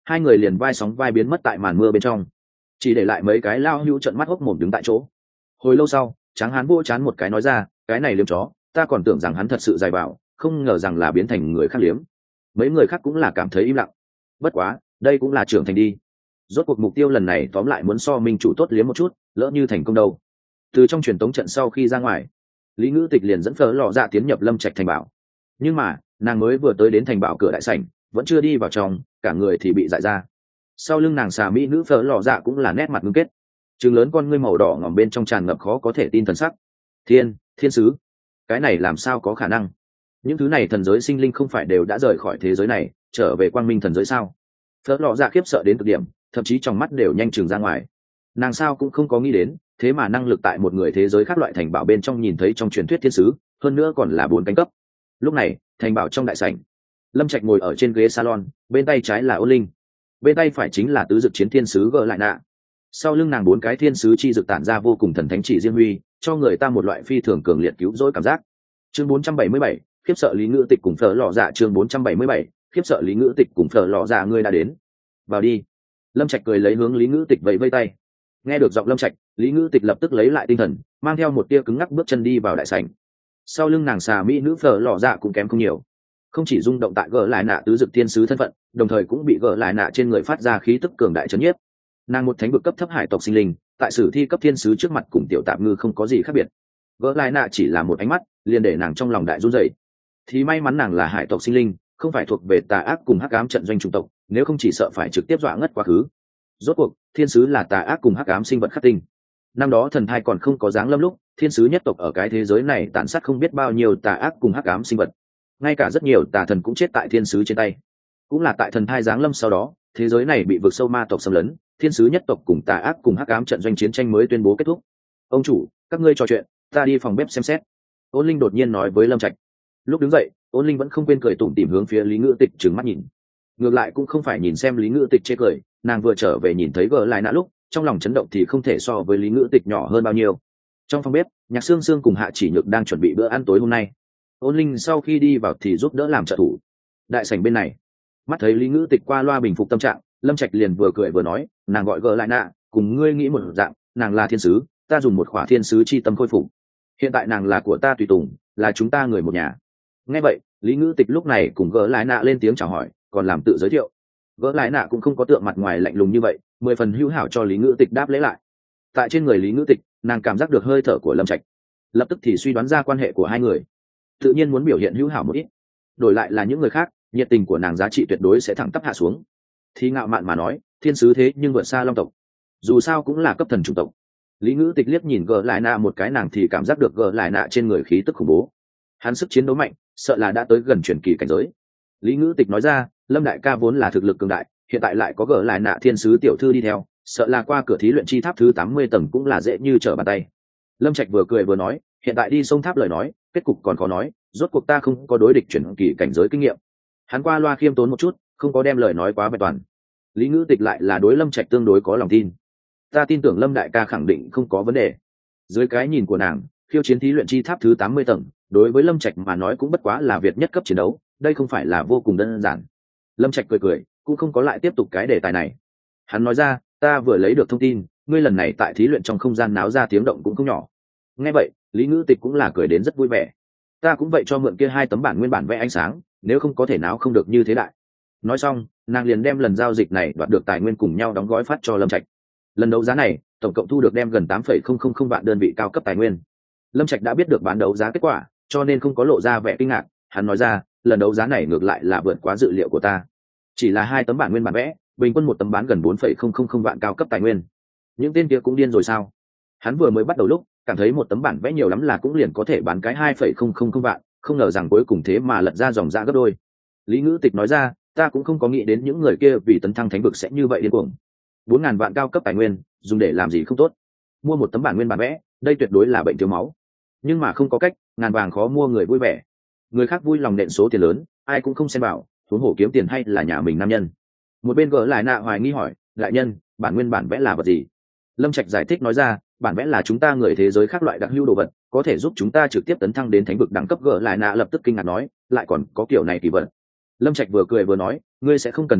hai người liền vai sóng vai biến mất tại màn mưa bên trong, chỉ để lại mấy cái lao hưu trận mắt hốc mồm đứng tại chỗ. Hồi lâu sau, Tráng Hán vỗ chán một cái nói ra, cái này liếm chó, ta còn tưởng rằng hắn thật sự dài vào, không ngờ rằng là biến thành người khác liếm. Mấy người khác cũng là cảm thấy im lặng. Bất quá, đây cũng là trưởng thành đi. Rốt cuộc mục tiêu lần này tóm lại muốn so minh chủ tốt liếm một chút, lỡ như thành công đâu. Từ trong truyền tống trận sau khi ra ngoài, Lý Ngữ Tịch liền dẫn Phở Lọ Dạ tiến nhập Lâm Trạch thành bảo. Nhưng mà, nàng mới vừa tới đến thành bảo cửa đại sảnh, vẫn chưa đi vào trong, cả người thì bị dại ra. Sau lưng nàng xà mỹ nữ Phở Lọ Dạ cũng là nét mặt ngưng kết, trừng lớn con ngươi màu đỏ ngòm bên trong tràn ngập khó có thể tin thần sắc. Thiên, thiên sứ, cái này làm sao có khả năng? Những thứ này thần giới sinh linh không phải đều đã rời khỏi thế giới này, trở về quang minh thần giới sao? Phở Lọ Dạ khiếp sợ đến cực điểm, thậm chí trong mắt đều nhanh chừng ra ngoài. Nàng sao cũng không có nghĩ đến, thế mà năng lực tại một người thế giới khác loại thành bảo bên trong nhìn thấy trong truyền thuyết thiên sứ, hơn nữa còn là bốn cánh cấp. Lúc này, thành bảo trong đại sảnh, Lâm Trạch ngồi ở trên ghế salon, bên tay trái là Ôn Linh, bên tay phải chính là tứ dực chiến thiên sứ Gờ Lại Nạ. Sau lưng nàng bốn cái thiên sứ chi dực tản ra vô cùng thần thánh chỉ riêng huy, cho người ta một loại phi thường cường liệt cứu rỗi cảm giác. Chương bốn trăm bảy mươi bảy, khiếp sợ Lý Ngữ Tịch cùng Phở Lọ Dạ. Chương bốn trăm bảy mươi bảy, khiếp sợ Lý Ngữ Tịch cùng Phở Lọ Dạ. Ngươi đã đến, vào đi. Lâm Trạch cười lấy hướng Lý Ngữ Tịch vẫy vẫy tay. Nghe được giọng Lâm Trạch, Lý Ngữ Tịch lập tức lấy lại tinh thần, mang theo một tia cứng ngắc bước chân đi vào đại sảnh. Sau lưng nàng xà mỹ nữ Phở Lọ Dạ cũng kém không nhiều, không chỉ rung động tại Gờ Lại Nạ tứ dực thiên sứ thân phận, đồng thời cũng bị Gờ Lại Nạ trên người phát ra khí tức cường đại chấn nhiếp. Nàng một thánh vực cấp thấp hải tộc sinh linh, tại sử thi cấp thiên sứ trước mặt cùng tiểu tạp ngư không có gì khác biệt. Gờ Lại Nạ chỉ là một ánh mắt, liền để nàng trong lòng đại run rẩy. Thì may mắn nàng là hải tộc sinh linh, không phải thuộc về tà ác cùng hắc ám trận doanh chủng tộc, nếu không chỉ sợ phải trực tiếp dọa ngất quá khứ. Rốt cuộc, thiên sứ là tà ác cùng hắc ám sinh vật khắc tinh. Năm đó thần thai còn không có dáng lâm lúc, thiên sứ nhất tộc ở cái thế giới này tàn sát không biết bao nhiêu tà ác cùng hắc ám sinh vật, ngay cả rất nhiều tà thần cũng chết tại thiên sứ trên tay. Cũng là tại thần thai giáng lâm sau đó, thế giới này bị vực sâu ma tộc xâm lấn, thiên sứ nhất tộc cùng tà ác cùng hắc ám trận doanh chiến tranh mới tuyên bố kết thúc. Ông chủ, các ngươi trò chuyện, ta đi phòng bếp xem xét. Ôn Linh đột nhiên nói với Lâm Trạch. Lúc đứng dậy, Ôn Linh vẫn không quên cười tủm tỉm hướng phía Lý Ngữ Tịch trừng mắt nhìn. Ngược lại cũng không phải nhìn xem Lý Ngữ Tịch chê cười, nàng vừa trở về nhìn thấy Gờ Lại Nạ lúc, trong lòng chấn động thì không thể so với Lý Ngữ Tịch nhỏ hơn bao nhiêu. Trong phòng bếp, Nhạc Sương Sương cùng Hạ Chỉ Nhược đang chuẩn bị bữa ăn tối hôm nay. Ôn Linh sau khi đi vào thì giúp đỡ làm trợ thủ. Đại sảnh bên này, mắt thấy Lý Ngữ Tịch qua loa bình phục tâm trạng, Lâm Trạch liền vừa cười vừa nói, nàng gọi Gờ Lại Nạ, cùng ngươi nghĩ một dạng, nàng là thiên sứ, ta dùng một khỏa thiên sứ chi tâm khôi phục. Hiện tại nàng là của ta tùy tùng, là chúng ta người một nhà. Nghe vậy, Lý Ngữ Tịch lúc này cùng Gờ Lại Nạ lên tiếng chào hỏi, còn làm tự giới thiệu. Gờ Lại Nạ cũng không có tượng mặt ngoài lạnh lùng như vậy, mười phần hữu hảo cho Lý Ngữ Tịch đáp lễ lại. Tại trên người Lý Ngữ Tịch, nàng cảm giác được hơi thở của Lâm Trạch, lập tức thì suy đoán ra quan hệ của hai người, tự nhiên muốn biểu hiện hữu hảo một ít. Đổi lại là những người khác, nhiệt tình của nàng giá trị tuyệt đối sẽ thẳng tắp hạ xuống. Thì ngạo mạn mà nói, thiên sứ thế nhưng vượt xa long tộc, dù sao cũng là cấp thần chủng tộc. Lý Ngữ Tịch liếc nhìn Gờ Lại Nạ một cái, nàng thì cảm giác được Gờ Lại Nạ trên người khí tức khủng bố, hắn sức chiến đấu mạnh, sợ là đã tới gần truyền kỳ cảnh giới. Lý Ngữ Tịch nói ra, Lâm đại ca vốn là thực lực cường đại, hiện tại lại có Gờ Lại Nạ thiên sứ tiểu thư đi theo, sợ là qua cửa thí luyện chi tháp thứ tám mươi tầng cũng là dễ như trở bàn tay. Lâm Trạch vừa cười vừa nói, hiện tại đi sông tháp lời nói, kết cục còn khó nói, rốt cuộc ta không có đối địch chuyển kỳ cảnh giới kinh nghiệm. Hắn qua loa khiêm tốn một chút, không có đem lời nói quá vẹn toàn. Lý Ngữ Tịch lại là đối Lâm Trạch tương đối có lòng tin. Ta tin tưởng Lâm đại ca khẳng định không có vấn đề. Dưới cái nhìn của nàng, khiêu chiến thí luyện chi tháp thứ tám mươi tầng, đối với Lâm Trạch mà nói cũng bất quá là việt nhất cấp chiến đấu, đây không phải là vô cùng đơn giản. Lâm Trạch cười cười, cũng không có lại tiếp tục cái đề tài này. Hắn nói ra, ta vừa lấy được thông tin, ngươi lần này tại thí luyện trong không gian náo ra tiếng động cũng không nhỏ. Nghe vậy, Lý Ngữ Tịch cũng là cười đến rất vui vẻ. Ta cũng vậy cho mượn kia hai tấm bản nguyên bản vẽ ánh sáng, nếu không có thể náo không được như thế đại. Nói xong, nàng liền đem lần giao dịch này đoạt được tài nguyên cùng nhau đóng gói phát cho Lâm Trạch. Lần đấu giá này, tổng cộng thu được đem gần tám phẩy không không không vạn đơn vị cao cấp tài nguyên. Lâm Trạch đã biết được bán đấu giá kết quả, cho nên không có lộ ra vẻ kinh ngạc. Hắn nói ra, lần đấu giá này ngược lại là vượt quá dự liệu của ta. Chỉ là hai tấm bản nguyên bản vẽ, bình quân một tấm bán gần bốn phẩy không không không vạn cao cấp tài nguyên. Những tên kia cũng điên rồi sao? Hắn vừa mới bắt đầu lúc, cảm thấy một tấm bản vẽ nhiều lắm là cũng liền có thể bán cái hai phẩy không không không vạn, không ngờ rằng cuối cùng thế mà lật ra dòng ra gấp đôi. Lý Ngữ Tịch nói ra, ta cũng không có nghĩ đến những người kia vì tấn thăng thánh vực sẽ như vậy điên cuồng. Bốn ngàn vạn cao cấp tài nguyên, dùng để làm gì không tốt. Mua một tấm bản nguyên bản vẽ, đây tuyệt đối là bệnh thiếu máu. Nhưng mà không có cách, ngàn vàng khó mua người vui vẻ. Người khác vui lòng nện số tiền lớn, ai cũng không xem bảo, huống hổ kiếm tiền hay là nhà mình nam nhân. Một bên Gỡ Lại Nạ hoài nghi hỏi, đại nhân, bản nguyên bản vẽ là vật gì? Lâm Trạch giải thích nói ra, bản vẽ là chúng ta người thế giới khác loại đặc hữu đồ vật, có thể giúp chúng ta trực tiếp tấn thăng đến thánh vực đẳng cấp. Gỡ Lại Nạ lập tức kinh ngạc nói, lại còn có kiểu này kỳ vật. Lâm Trạch vừa cười vừa nói, ngươi sẽ không cần hâm mộ,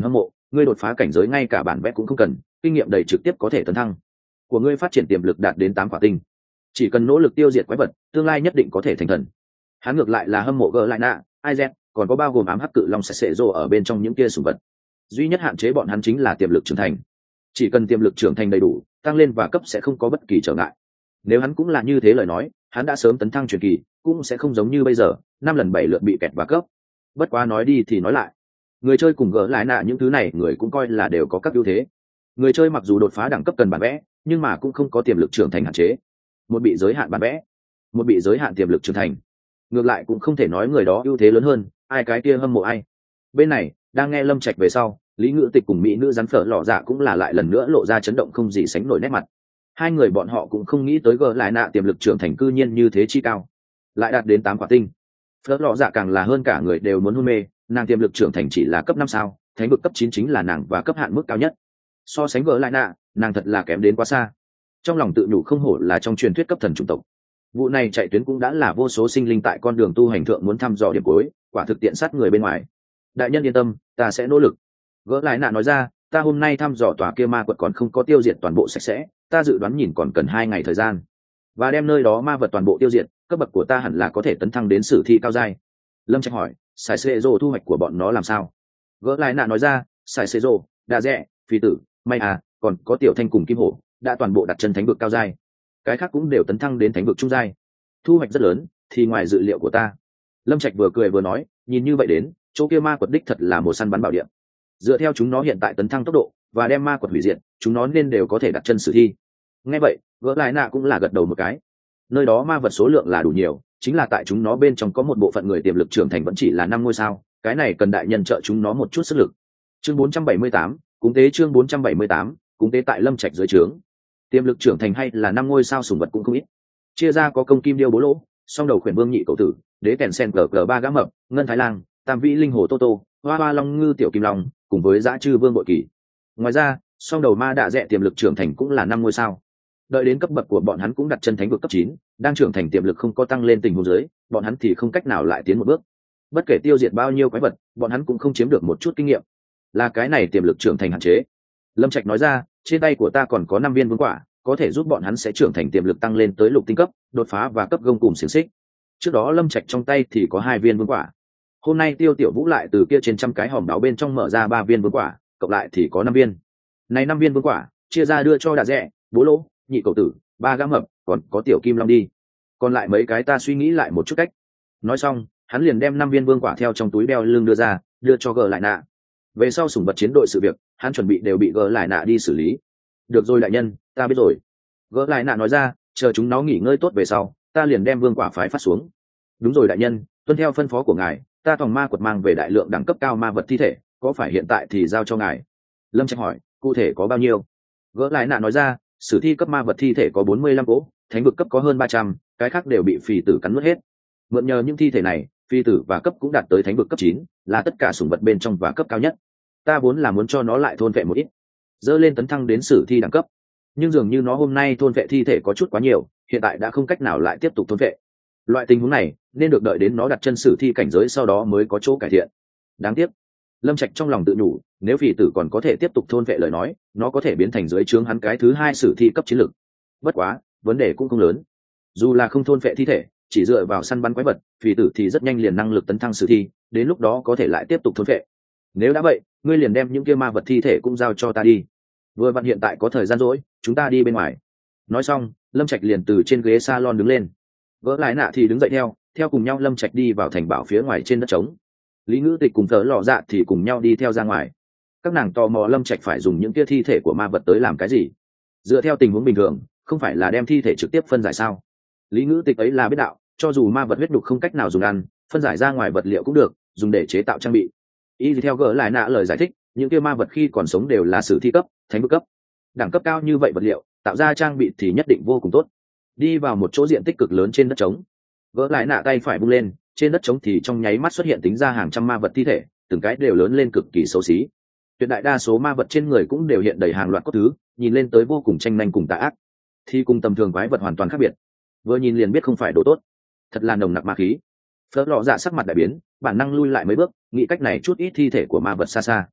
ngươi đột phá cảnh giới ngay cả bản vẽ cũng không cần, kinh nghiệm đầy trực tiếp có thể tấn thăng của ngươi phát triển tiềm lực đạt đến tám quả tinh, chỉ cần nỗ lực tiêu diệt quái vật tương lai nhất định có thể thành thần. Hắn ngược lại là hâm mộ gỡ lại nạ iz, còn có bao gồm ám hắc cự long sạch sệ rô ở bên trong những kia sùng vật. Duy nhất hạn chế bọn hắn chính là tiềm lực trưởng thành, chỉ cần tiềm lực trưởng thành đầy đủ, tăng lên và cấp sẽ không có bất kỳ trở ngại. Nếu hắn cũng là như thế lời nói, hắn đã sớm tấn thăng truyền kỳ, cũng sẽ không giống như bây giờ năm lần bảy lượt bị kẹt và cấp. Bất quá nói đi thì nói lại, người chơi cùng gỡ lại nạ những thứ này người cũng coi là đều có các ưu thế. Người chơi mặc dù đột phá đẳng cấp cần bản vẽ, nhưng mà cũng không có tiềm lực trưởng thành hạn chế. Một bị giới hạn bản vẽ, một bị giới hạn tiềm lực trưởng thành, ngược lại cũng không thể nói người đó ưu thế lớn hơn, ai cái kia hâm mộ ai. Bên này đang nghe Lâm Trạch về sau, Lý Ngữ Tịch cùng mỹ nữ rắn phở lọ dạ cũng là lại lần nữa lộ ra chấn động không gì sánh nổi nét mặt. Hai người bọn họ cũng không nghĩ tới gỡ lại nạ tiềm lực trưởng thành cư nhiên như thế chi cao, lại đạt đến tám quả tinh. Phở lọ dạ càng là hơn cả người đều muốn hôn mê, nàng tiềm lực trưởng thành chỉ là cấp năm sao, thánh vực cấp chín chính là nàng và cấp hạn mức cao nhất. So sánh gỡ lại nạ, nàng thật là kém đến quá xa. Trong lòng tự nhủ không hổ là trong truyền thuyết cấp thần chủng tộc. Vụ này chạy tuyến cũng đã là vô số sinh linh tại con đường tu hành thượng muốn thăm dò điểm cuối, quả thực tiện sát người bên ngoài. Đại nhân yên tâm, ta sẽ nỗ lực. Gỡ lại nạ nói ra, ta hôm nay thăm dò tòa kia ma quật còn không có tiêu diệt toàn bộ sạch sẽ, ta dự đoán nhìn còn cần hai ngày thời gian, và đem nơi đó ma vật toàn bộ tiêu diệt, cấp bậc của ta hẳn là có thể tấn thăng đến sử thi cao giai. Lâm Trạch hỏi, sải xê rô thu hoạch của bọn nó làm sao? Gỡ lại nạ nói ra, sải xê rô, đa rẽ, phi tử, may à, còn có tiểu thanh cùng kim hổ đã toàn bộ đặt chân thánh vực cao giai, cái khác cũng đều tấn thăng đến thánh vực trung giai, thu hoạch rất lớn, thì ngoài dự liệu của ta. Lâm Trạch vừa cười vừa nói, nhìn như vậy đến chỗ kia ma quật đích thật là một săn bắn bảo địa. Dựa theo chúng nó hiện tại tấn thăng tốc độ và đem ma quật hủy diệt, chúng nó nên đều có thể đặt chân sử thi. Nghe vậy, gỡ lại nạ cũng là gật đầu một cái. Nơi đó ma vật số lượng là đủ nhiều, chính là tại chúng nó bên trong có một bộ phận người tiềm lực trưởng thành vẫn chỉ là năm ngôi sao, cái này cần đại nhân trợ chúng nó một chút sức lực. Chương bốn trăm bảy mươi tám, cúng tế chương bốn trăm bảy mươi tám, cúng tế tại Lâm Trạch dưới trướng. Tiềm lực trưởng thành hay là năm ngôi sao sủng vật cũng không ít. Chia ra có công kim điêu bố lỗ, song đầu khuyển vương nhị cậu tử, đế kèn sen cờ cờ ba gã mập, ngân thái lang, tam vĩ linh hồ tô tô, hoa hoa long ngư tiểu kim long, cùng với dã chư vương bội kỳ. Ngoài ra, song đầu ma đạ rẽ tiềm lực trưởng thành cũng là năm ngôi sao. Đợi đến cấp bậc của bọn hắn cũng đặt chân thánh vực cấp chín, đang trưởng thành tiềm lực không có tăng lên tình huống dưới, bọn hắn thì không cách nào lại tiến một bước. Bất kể tiêu diệt bao nhiêu quái vật, bọn hắn cũng không chiếm được một chút kinh nghiệm. Là cái này tiềm lực trưởng thành hạn chế. Lâm Trạch nói ra, trên tay của ta còn có năm viên vương quả, có thể giúp bọn hắn sẽ trưởng thành tiềm lực tăng lên tới lục tinh cấp, đột phá và cấp gông cùng xiềng xích. Trước đó Lâm Trạch trong tay thì có hai viên vương quả. Hôm nay Tiêu Tiểu Vũ lại từ kia trên trăm cái hòm đáo bên trong mở ra ba viên vương quả, cộng lại thì có năm viên. Này năm viên vương quả, chia ra đưa cho Đạ Rẽ, Bố Lỗ, nhị cậu tử, ba gã mập, còn có tiểu kim long đi. Còn lại mấy cái ta suy nghĩ lại một chút cách. Nói xong, hắn liền đem năm viên vương quả theo trong túi đeo lưng đưa ra, đưa cho gờ lại nạ. Về sau sủng vật chiến đội sự việc, hắn chuẩn bị đều bị gờ lại nạ đi xử lý. Được rồi đại nhân, ta biết rồi. Gờ lại nạ nói ra, chờ chúng nó nghỉ ngơi tốt về sau, ta liền đem vương quả phái phát xuống. Đúng rồi đại nhân, tuân theo phân phó của ngài, ta toàn ma quật mang về đại lượng đẳng cấp cao ma vật thi thể, có phải hiện tại thì giao cho ngài? Lâm Trạch hỏi, cụ thể có bao nhiêu? Gỡ lại nạ nói ra, sử thi cấp ma vật thi thể có bốn mươi lăm cỗ, thánh vực cấp có hơn ba trăm, cái khác đều bị phì tử cắn nuốt hết. Mượn nhờ những thi thể này, phi tử và cấp cũng đạt tới thánh vực cấp chín, là tất cả sủng vật bên trong và cấp cao nhất. Ta vốn là muốn cho nó lại thôn vệ một ít, dơ lên tấn thăng đến sử thi đẳng cấp, nhưng dường như nó hôm nay thôn vệ thi thể có chút quá nhiều, hiện tại đã không cách nào lại tiếp tục thôn vệ. Loại tình huống này nên được đợi đến nó đặt chân sử thi cảnh giới sau đó mới có chỗ cải thiện. Đáng tiếc, Lâm Trạch trong lòng tự nhủ, nếu phỉ tử còn có thể tiếp tục thôn vệ lời nói, nó có thể biến thành dưới trướng hắn cái thứ hai sử thi cấp chiến lược. Bất quá, vấn đề cũng không lớn. Dù là không thôn vệ thi thể, chỉ dựa vào săn bắn quái vật, phỉ tử thì rất nhanh liền năng lực tấn thăng sử thi, đến lúc đó có thể lại tiếp tục thôn vệ. Nếu đã vậy, ngươi liền đem những kia ma vật thi thể cũng giao cho ta đi. Vừa vặn hiện tại có thời gian rỗi, chúng ta đi bên ngoài. Nói xong, Lâm Trạch liền từ trên ghế salon đứng lên. Vỡ lại nạ thì đứng dậy theo, theo cùng nhau Lâm Trạch đi vào thành bảo phía ngoài trên đất trống. Lý Ngữ Tịch cùng Tớ Lọ Dạ thì cùng nhau đi theo ra ngoài. Các nàng tò mò Lâm Trạch phải dùng những kia thi thể của ma vật tới làm cái gì. Dựa theo tình huống bình thường, không phải là đem thi thể trực tiếp phân giải sao? Lý Ngữ Tịch ấy là biết đạo, cho dù ma vật huyết đục không cách nào dùng ăn, phân giải ra ngoài vật liệu cũng được, dùng để chế tạo trang bị. Y theo gỡ lại nạ lời giải thích, những kia ma vật khi còn sống đều là sử thi cấp, thánh vực cấp. Đẳng cấp cao như vậy vật liệu, tạo ra trang bị thì nhất định vô cùng tốt. Đi vào một chỗ diện tích cực lớn trên đất trống, gỡ lại nạ tay phải bung lên, trên đất trống thì trong nháy mắt xuất hiện tính ra hàng trăm ma vật thi thể, từng cái đều lớn lên cực kỳ xấu xí. Tuyệt đại đa số ma vật trên người cũng đều hiện đầy hàng loạt cốt thứ, nhìn lên tới vô cùng tranh nhanh cùng tà ác, thì cùng tầm thường quái vật hoàn toàn khác biệt. Vừa nhìn liền biết không phải đồ tốt, thật là nồng nặc ma khí. Phớt Lọ Dạ sắc mặt đại biến, bản năng lui lại mấy bước, nghĩ cách này chút ít thi thể của ma vật xa xa.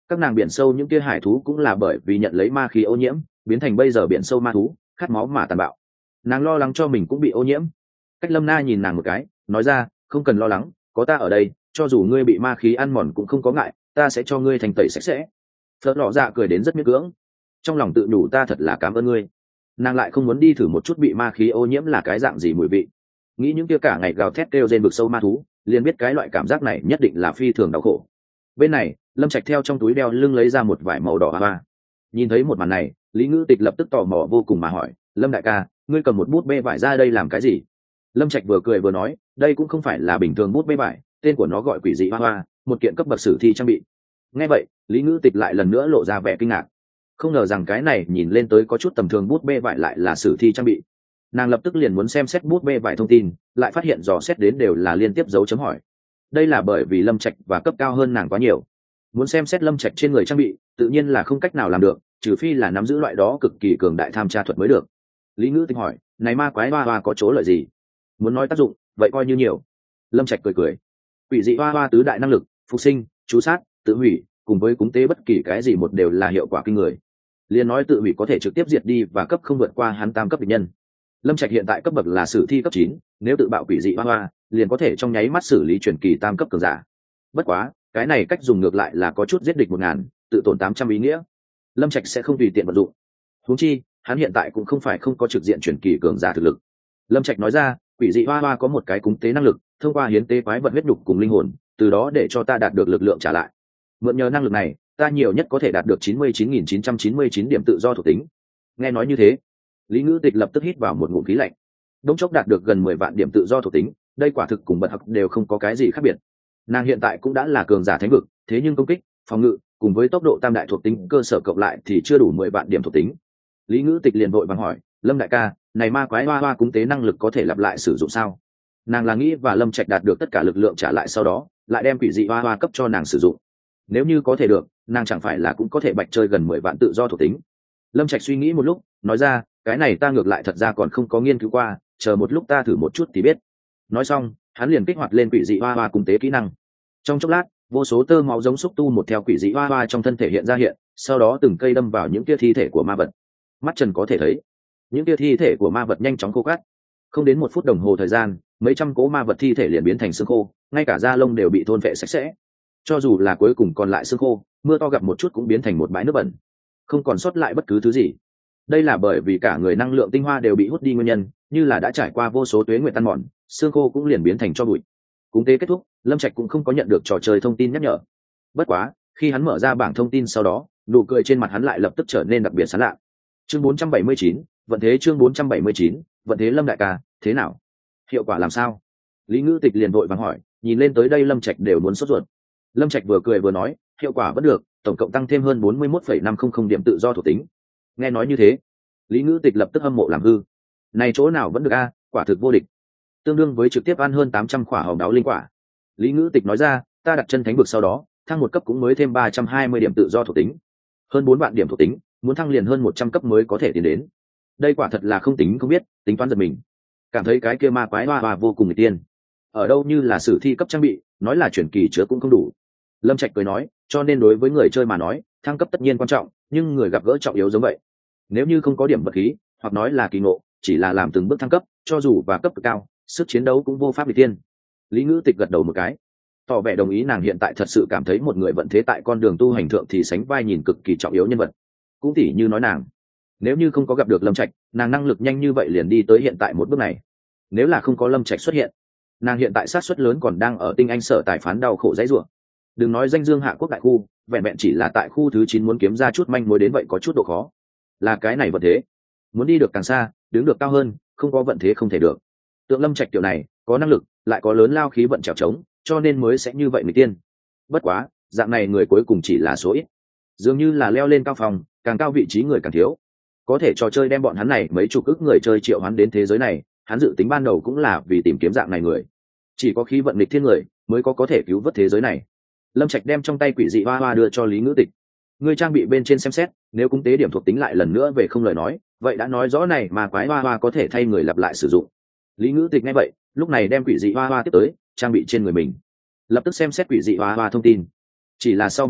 các nàng biển sâu những kia hải thú cũng là bởi vì nhận lấy ma khí ô nhiễm biến thành bây giờ biển sâu ma thú khát máu mà tàn bạo. Nàng lo lắng cho mình cũng bị ô nhiễm. Cách Lâm Na nhìn nàng một cái nói ra, không cần lo lắng, có ta ở đây, cho dù ngươi bị ma khí ăn mòn cũng không có ngại, ta sẽ cho ngươi thành tẩy sạch sẽ. Phớt lọ dạ cười đến rất miễn cưỡng, trong lòng tự đủ ta thật là cảm ơn ngươi. Nàng lại không muốn đi thử một chút bị ma khí ô nhiễm là cái dạng gì mùi vị, nghĩ những kia cả ngày gào thét kêu rên vực sâu ma thú liền biết cái loại cảm giác này nhất định là phi thường đau khổ. Bên này Lâm Trạch theo trong túi đeo lưng lấy ra một vải màu đỏ hoa. Nhìn thấy một màn này, Lý Ngữ Tịch lập tức tò mò vô cùng mà hỏi, Lâm đại ca, ngươi cầm một bút bê vải ra đây làm cái gì? Lâm Trạch vừa cười vừa nói, đây cũng không phải là bình thường bút bê vải, tên của nó gọi quỷ dị hoa hoa, một kiện cấp bậc sử thi trang bị. Nghe vậy, Lý Ngữ Tịch lại lần nữa lộ ra vẻ kinh ngạc, không ngờ rằng cái này nhìn lên tới có chút tầm thường bút bê vải lại là sử thi trang bị. Nàng lập tức liền muốn xem xét bút bê vải thông tin, lại phát hiện dò xét đến đều là liên tiếp dấu chấm hỏi. Đây là bởi vì Lâm Trạch và cấp cao hơn nàng quá nhiều, muốn xem xét Lâm Trạch trên người trang bị tự nhiên là không cách nào làm được, trừ phi là nắm giữ loại đó cực kỳ cường đại tham tra thuật mới được. Lý Ngữ Tịch hỏi, này ma quái hoa hoa có chỗ lợi gì? Muốn nói tác dụng vậy coi như nhiều. Lâm Trạch cười cười, quỷ dị hoa hoa tứ đại năng lực, phục sinh, chú sát, tự hủy, cùng với cúng tế bất kỳ cái gì một đều là hiệu quả kinh người. Liên nói tự hủy có thể trực tiếp diệt đi và cấp không vượt qua hắn tam cấp địch nhân. Lâm Trạch hiện tại cấp bậc là sử thi cấp chín, nếu tự bạo quỷ dị hoa hoa liền có thể trong nháy mắt xử lý truyền kỳ tam cấp cường giả. Bất quá cái này cách dùng ngược lại là có chút giết địch một ngàn, tự tổn tám trăm ý nghĩa. Lâm Trạch sẽ không tùy tiện vận dụng. Huống chi hắn hiện tại cũng không phải không có trực diện truyền kỳ cường giả thực lực. Lâm Trạch nói ra, quỷ dị hoa hoa có một cái cúng tế năng lực, thông qua hiến tế quái vật huyết nhục cùng linh hồn, từ đó để cho ta đạt được lực lượng trả lại. Mượn nhờ năng lực này, ta nhiều nhất có thể đạt được chín mươi chín nghìn chín trăm chín mươi chín điểm tự do thuộc tính. Nghe nói như thế, Lý Ngữ Tịch lập tức hít vào một ngụm khí lạnh. Đống chốc đạt được gần mười vạn điểm tự do thuộc tính, đây quả thực cùng bật học đều không có cái gì khác biệt. Nàng hiện tại cũng đã là cường giả thánh vực, thế nhưng công kích, phòng ngự cùng với tốc độ tam đại thuộc tính cơ sở cộng lại thì chưa đủ mười vạn điểm thuộc tính. Lý Ngữ Tịch liền vội vàng hỏi, Lâm đại ca, này ma quái hoa hoa cúng tế năng lực có thể lặp lại sử dụng sao? Nàng là nghĩ và Lâm Trạch đạt được tất cả lực lượng trả lại sau đó lại đem quỷ dị hoa hoa cấp cho nàng sử dụng. Nếu như có thể được, nàng chẳng phải là cũng có thể bạch chơi gần mười vạn tự do thuộc tính. Lâm Trạch suy nghĩ một lúc nói ra, cái này ta ngược lại thật ra còn không có nghiên cứu qua, chờ một lúc ta thử một chút thì biết. Nói xong hắn liền kích hoạt lên quỷ dị hoa hoa cúng tế kỹ năng. Trong chốc lát vô số tơ máu giống xúc tu một theo quỷ dị hoa hoa trong thân thể hiện ra hiện, sau đó từng cây đâm vào những tia thi thể của ma vật. Mắt trần có thể thấy những tia thi thể của ma vật nhanh chóng khô cát, không đến một phút đồng hồ thời gian mấy trăm cỗ ma vật thi thể liền biến thành xương khô, ngay cả da lông đều bị thôn phệ sạch sẽ. Cho dù là cuối cùng còn lại xương khô, mưa to gặp một chút cũng biến thành một bãi nước bẩn, không còn sót lại bất cứ thứ gì. Đây là bởi vì cả người năng lượng tinh hoa đều bị hút đi nguyên nhân, như là đã trải qua vô số tuế nguyệt tan mòn, xương khô cũng liền biến thành cho bụi. Cúng tế kết thúc, Lâm Trạch cũng không có nhận được trò chơi thông tin nhắc nhở. Bất quá khi hắn mở ra bảng thông tin sau đó, nụ cười trên mặt hắn lại lập tức trở nên đặc biệt sán lạ. Chương bốn trăm bảy mươi chín, vận thế chương bốn trăm bảy mươi chín, vận thế Lâm đại ca, thế nào? Hiệu quả làm sao? Lý Ngữ Tịch liền vội vàng hỏi, nhìn lên tới đây Lâm Trạch đều muốn sốt ruột. Lâm Trạch vừa cười vừa nói, hiệu quả vẫn được, tổng cộng tăng thêm hơn bốn mươi mốt phẩy năm không không điểm tự do thuộc tính. Nghe nói như thế, Lý Ngữ Tịch lập tức hâm mộ làm hư. Này chỗ nào vẫn được a, quả thực vô địch. Tương đương với trực tiếp ăn hơn tám trăm quả hồng đáo linh quả. Lý Ngữ Tịch nói ra, ta đặt chân thánh vực sau đó, thăng một cấp cũng mới thêm ba trăm hai mươi điểm tự do thuộc tính. Hơn bốn vạn điểm thuộc tính, muốn thăng liền hơn một trăm cấp mới có thể tiến đến. Đây quả thật là không tính không biết, tính toán giật mình. Cảm thấy cái kia ma quái hoa hoa vô cùng người tiên. Ở đâu như là sử thi cấp trang bị, nói là chuyển kỳ chứa cũng không đủ. Lâm Trạch cười nói, cho nên đối với người chơi mà nói, thăng cấp tất nhiên quan trọng, nhưng người gặp gỡ trọng yếu giống vậy. Nếu như không có điểm vật khí, hoặc nói là kỳ ngộ, chỉ là làm từng bước thăng cấp, cho dù và cấp cực cao, sức chiến đấu cũng vô pháp bị tiên. Lý Ngữ Tịch gật đầu một cái, tỏ vẻ đồng ý. Nàng hiện tại thật sự cảm thấy một người vận thế tại con đường tu hành thượng thì sánh vai nhìn cực kỳ trọng yếu nhân vật. Cũng tỉ như nói nàng, nếu như không có gặp được Lâm Trạch, nàng năng lực nhanh như vậy liền đi tới hiện tại một bước này. Nếu là không có Lâm Trạch xuất hiện, nàng hiện tại sát suất lớn còn đang ở tinh anh sở tài phán đau khổ dãy rủa. Đừng nói danh dương hạ quốc đại khu, vẹn vẹn chỉ là tại khu thứ chín muốn kiếm ra chút manh mối đến vậy có chút độ khó. Là cái này vận thế, muốn đi được càng xa, đứng được cao hơn, không có vận thế không thể được. Tượng Lâm Trạch kiểu này, có năng lực, lại có lớn lao khí vận trèo trống, cho nên mới sẽ như vậy người tiên. Bất quá, dạng này người cuối cùng chỉ là số ít. Dường như là leo lên cao phòng, càng cao vị trí người càng thiếu. Có thể trò chơi đem bọn hắn này mấy chục ức người chơi triệu hắn đến thế giới này, hắn dự tính ban đầu cũng là vì tìm kiếm dạng này người. Chỉ có khí vận nghịch thiên người mới có có thể cứu vớt thế giới này. Lâm Trạch đem trong tay quỷ dị hoa hoa đưa cho Lý Ngữ Tịch. Người trang bị bên trên xem xét, nếu cung tế điểm thuộc tính lại lần nữa về không lời nói, vậy đã nói rõ này mà quái hoa hoa có thể thay người lặp lại sử dụng. Lý Ngữ Tịch nghe vậy, lúc này đem quỷ dị hoa hoa tiếp tới, trang bị trên người mình. Lập tức xem xét quỷ dị hoa hoa thông tin. Chỉ là sau một lát,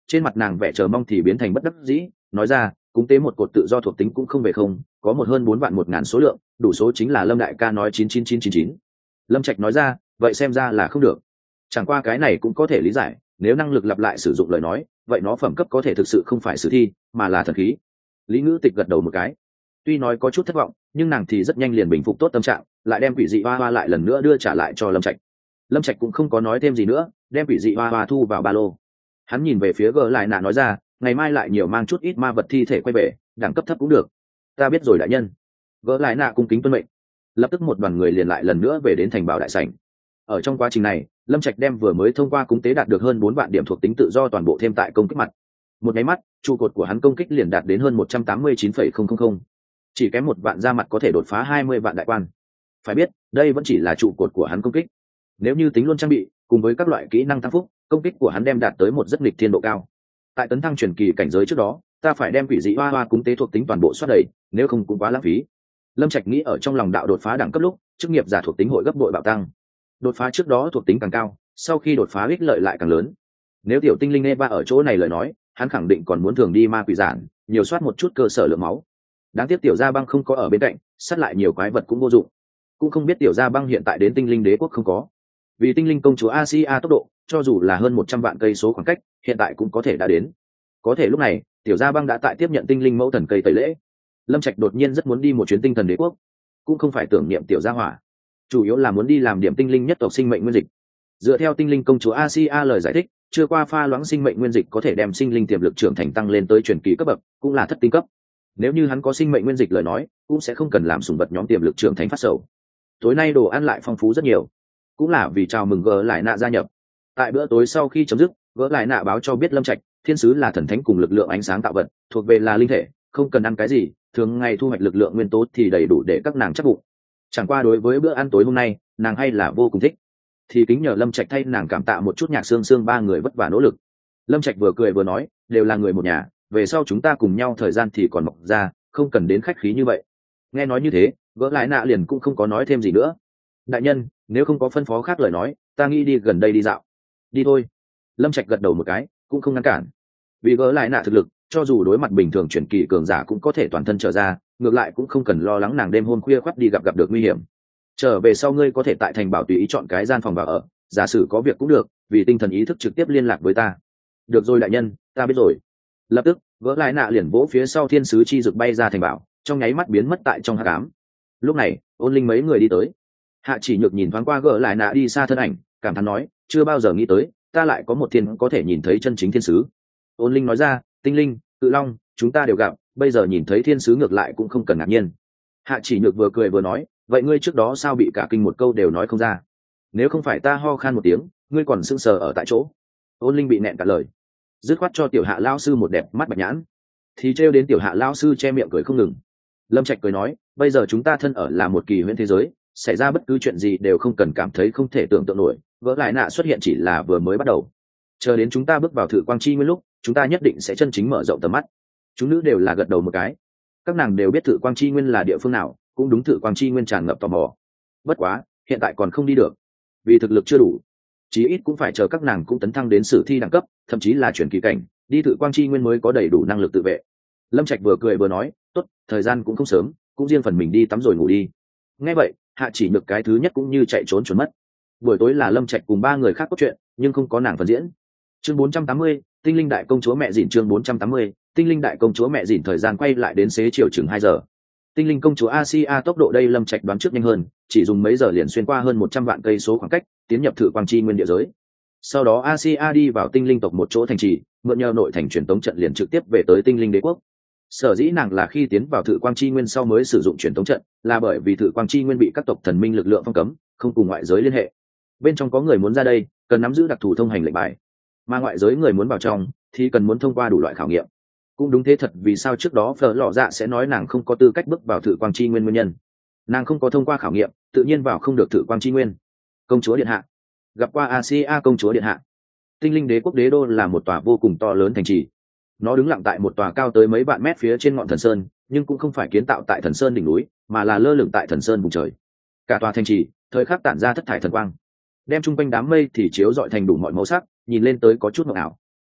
trên mặt nàng vẻ chờ mong thì biến thành bất đắc dĩ, nói ra cúng tế một cột tự do thuộc tính cũng không về không, có một hơn bốn vạn một ngàn số lượng, đủ số chính là Lâm đại ca nói chín chín chín chín chín. Lâm Trạch nói ra, vậy xem ra là không được. Chẳng qua cái này cũng có thể lý giải, nếu năng lực lặp lại sử dụng lời nói, vậy nó phẩm cấp có thể thực sự không phải sử thi, mà là thần khí. Lý Ngữ Tịch gật đầu một cái. Tuy nói có chút thất vọng, nhưng nàng thì rất nhanh liền bình phục tốt tâm trạng, lại đem quỷ dị hoa hoa lại lần nữa đưa trả lại cho Lâm Trạch. Lâm Trạch cũng không có nói thêm gì nữa, đem quỷ dị hoa hoa thu vào ba lô. Hắn nhìn về phía Gờ Lại Nạ nói ra, ngày mai lại nhiều mang chút ít ma vật thi thể quay về, đẳng cấp thấp cũng được. Ta biết rồi đại nhân. Gờ Lại Nạ cung kính tuân mệnh. Lập tức một đoàn người liền lại lần nữa về đến thành bảo đại sảnh. Ở trong quá trình này, Lâm Trạch đem vừa mới thông qua cúng tế đạt được hơn bốn vạn điểm thuộc tính tự do toàn bộ thêm tại công kích mặt. Một nháy mắt, trụ cột của hắn công kích liền đạt đến hơn một trăm tám mươi chín phẩy không không không. Chỉ kém một vạn ra mặt có thể đột phá hai mươi vạn đại quan. Phải biết, đây vẫn chỉ là trụ cột của hắn công kích. Nếu như tính luôn trang bị, cùng với các loại kỹ năng tăng phúc, công kích của hắn đem đạt tới một rất nghịch thiên độ cao. Tại tấn thăng truyền kỳ cảnh giới trước đó, ta phải đem quỷ dị hoa hoa cúng tế thuộc tính toàn bộ xoát đầy, nếu không cũng quá lãng phí. Lâm Trạch nghĩ ở trong lòng đạo đột phá đẳng cấp lúc, chức nghiệp giả thuộc tính hội gấp bội bạo tăng. Đột phá trước đó thuộc tính càng cao, sau khi đột phá ích lợi lại càng lớn. Nếu tiểu tinh linh Eva ở chỗ này lời nói, hắn khẳng định còn muốn thường đi ma quỷ giản, nhiều soát một chút cơ sở lượng máu. Đáng tiếc tiểu gia băng không có ở bên cạnh, sát lại nhiều quái vật cũng vô dụng. Cũng không biết tiểu gia băng hiện tại đến tinh linh đế quốc không có. Vì tinh linh công chúa Asia tốc độ, cho dù là hơn một trăm vạn cây số khoảng cách, hiện tại cũng có thể đã đến. Có thể lúc này, tiểu gia băng đã tại tiếp nhận tinh linh mẫu thần cây tẩy lễ. Lâm Trạch đột nhiên rất muốn đi một chuyến tinh thần đế quốc, cũng không phải tưởng niệm tiểu gia hỏa, chủ yếu là muốn đi làm điểm tinh linh nhất tộc sinh mệnh nguyên dịch. Dựa theo tinh linh công chúa Asia lời giải thích, chưa qua pha loãng sinh mệnh nguyên dịch có thể đem sinh linh tiềm lực trưởng thành tăng lên tới truyền kỳ cấp bậc, cũng là thất tinh cấp. Nếu như hắn có sinh mệnh nguyên dịch lời nói, cũng sẽ không cần làm sủng vật nhóm tiềm lực trưởng thành phát sầu. Tối nay đồ ăn lại phong phú rất nhiều, cũng là vì chào mừng Gỡ Lại Nạ gia nhập. Tại bữa tối sau khi chấm dứt, Gỡ Lại Nạ báo cho biết Lâm Trạch, thiên sứ là thần thánh cùng lực lượng ánh sáng tạo vật, thuộc về là linh thể, không cần ăn cái gì, thường ngày thu hoạch lực lượng nguyên tố thì đầy đủ để các nàng chắc bụng. Chẳng qua đối với bữa ăn tối hôm nay, nàng hay là vô cùng thích, thì kính nhờ Lâm Trạch thay nàng cảm tạ một chút Nhạc Sương Sương ba người vất vả nỗ lực. Lâm Trạch vừa cười vừa nói, đều là người một nhà, về sau chúng ta cùng nhau thời gian thì còn mọc ra, không cần đến khách khí như vậy. Nghe nói như thế, Gỡ Lại Nạ liền cũng không có nói thêm gì nữa. Đại nhân, nếu không có phân phó khác lời nói, ta nghĩ đi gần đây đi dạo. Đi thôi. Lâm Trạch gật đầu một cái, cũng không ngăn cản. Vì Gỡ Lại Nạ thực lực, cho dù đối mặt bình thường chuyển kỳ cường giả cũng có thể toàn thân trở ra, ngược lại cũng không cần lo lắng nàng đêm hôm khuya khoắt đi gặp gặp được nguy hiểm. Trở về sau ngươi có thể tại thành bảo tùy ý chọn cái gian phòng vào ở, giả sử có việc cũng được, vì tinh thần ý thức trực tiếp liên lạc với ta. Được rồi đại nhân, ta biết rồi. Lập tức, Gỡ Lại Nạ liền vỗ phía sau thiên sứ chi rực bay ra thành bảo, trong nháy mắt biến mất tại trong hắc ám. Lúc này, Ôn Linh mấy người đi tới. Hạ Chỉ Nhược nhìn thoáng qua Gỡ Lại Nạ đi xa thân ảnh, cảm thán nói, chưa bao giờ nghĩ tới, ta lại có một thiên có thể nhìn thấy chân chính thiên sứ. Ôn Linh nói ra, tinh linh, cự long, chúng ta đều gặp, bây giờ nhìn thấy thiên sứ ngược lại cũng không cần ngạc nhiên. Hạ Chỉ Nhược vừa cười vừa nói, vậy ngươi trước đó sao bị cả kinh một câu đều nói không ra? Nếu không phải ta ho khan một tiếng, ngươi còn sững sờ ở tại chỗ. Ôn Linh bị nẹn cả lời, dứt khoát cho tiểu Hạ lao sư một đẹp mắt bạch nhãn, thì trêu đến tiểu Hạ lao sư che miệng cười không ngừng. Lâm Trạch cười nói, bây giờ chúng ta thân ở là một kỳ huyễn thế giới, xảy ra bất cứ chuyện gì đều không cần cảm thấy không thể tưởng tượng nổi, Gỡ Lại Nạ xuất hiện chỉ là vừa mới bắt đầu. Chờ đến chúng ta bước vào thử quang chi nguyên lúc, chúng ta nhất định sẽ chân chính mở rộng tầm mắt. Chúng nữ đều là gật đầu một cái. Các nàng đều biết thử quang chi nguyên là địa phương nào, cũng đúng thử quang chi nguyên tràn ngập tò mò. Bất quá, hiện tại còn không đi được, vì thực lực chưa đủ, chí ít cũng phải chờ các nàng cũng tấn thăng đến sử thi đẳng cấp, thậm chí là chuyển kỳ cảnh, đi thử quang chi nguyên mới có đầy đủ năng lực tự vệ. Lâm Trạch vừa cười vừa nói, tốt, thời gian cũng không sớm, cũng riêng phần mình đi tắm rồi ngủ đi. Nghe vậy, Hạ Chỉ Nhược cái thứ nhất cũng như chạy trốn trốn mất. Buổi tối là Lâm Trạch cùng ba người khác có chuyện, nhưng không có nàng phần diễn. Chương bốn trăm tám mươi, Tinh linh đại công chúa mẹ dỉn. Chương bốn trăm tám mươi, Tinh linh đại công chúa mẹ dỉn. Thời gian quay lại đến xế chiều chừng hai giờ. Tinh linh công chúa Asia tốc độ đây Lâm Trạch đoán trước nhanh hơn, chỉ dùng mấy giờ liền xuyên qua hơn một trăm vạn cây số khoảng cách, tiến nhập thử quang chi nguyên địa giới. Sau đó Asia đi vào tinh linh tộc một chỗ thành trì, mượn nhờ nội thành truyền tống trận liền trực tiếp về tới tinh linh đế quốc. Sở dĩ nàng là khi tiến vào thử quang chi nguyên sau mới sử dụng truyền tống trận, là bởi vì thử quang chi nguyên bị các tộc thần minh lực lượng phong cấm, không cùng ngoại giới liên hệ. Bên trong có người muốn ra đây, cần nắm giữ đặc thù thông hành lệnh bài, mà ngoại giới người muốn vào trong thì cần muốn thông qua đủ loại khảo nghiệm. Cũng đúng thế thật, vì sao trước đó Phở Lọ Dạ sẽ nói nàng không có tư cách bước vào thử quang chi nguyên nguyên nhân. Nàng không có thông qua khảo nghiệm, tự nhiên vào không được thử quang chi nguyên. Công chúa điện hạ, gặp qua Asia công chúa điện hạ. Tinh linh đế quốc đế đô là một tòa vô cùng to lớn thành trì. Nó đứng lặng tại một tòa cao tới mấy vạn mét phía trên ngọn thần sơn, nhưng cũng không phải kiến tạo tại thần sơn đỉnh núi, mà là lơ lửng tại thần sơn vùng trời. Cả tòa thành trì thời khắc tản ra thất thải thần quang, đem chung quanh đám mây thì chiếu rọi thành đủ mọi màu sắc, nhìn lên tới có chút mộng ảo.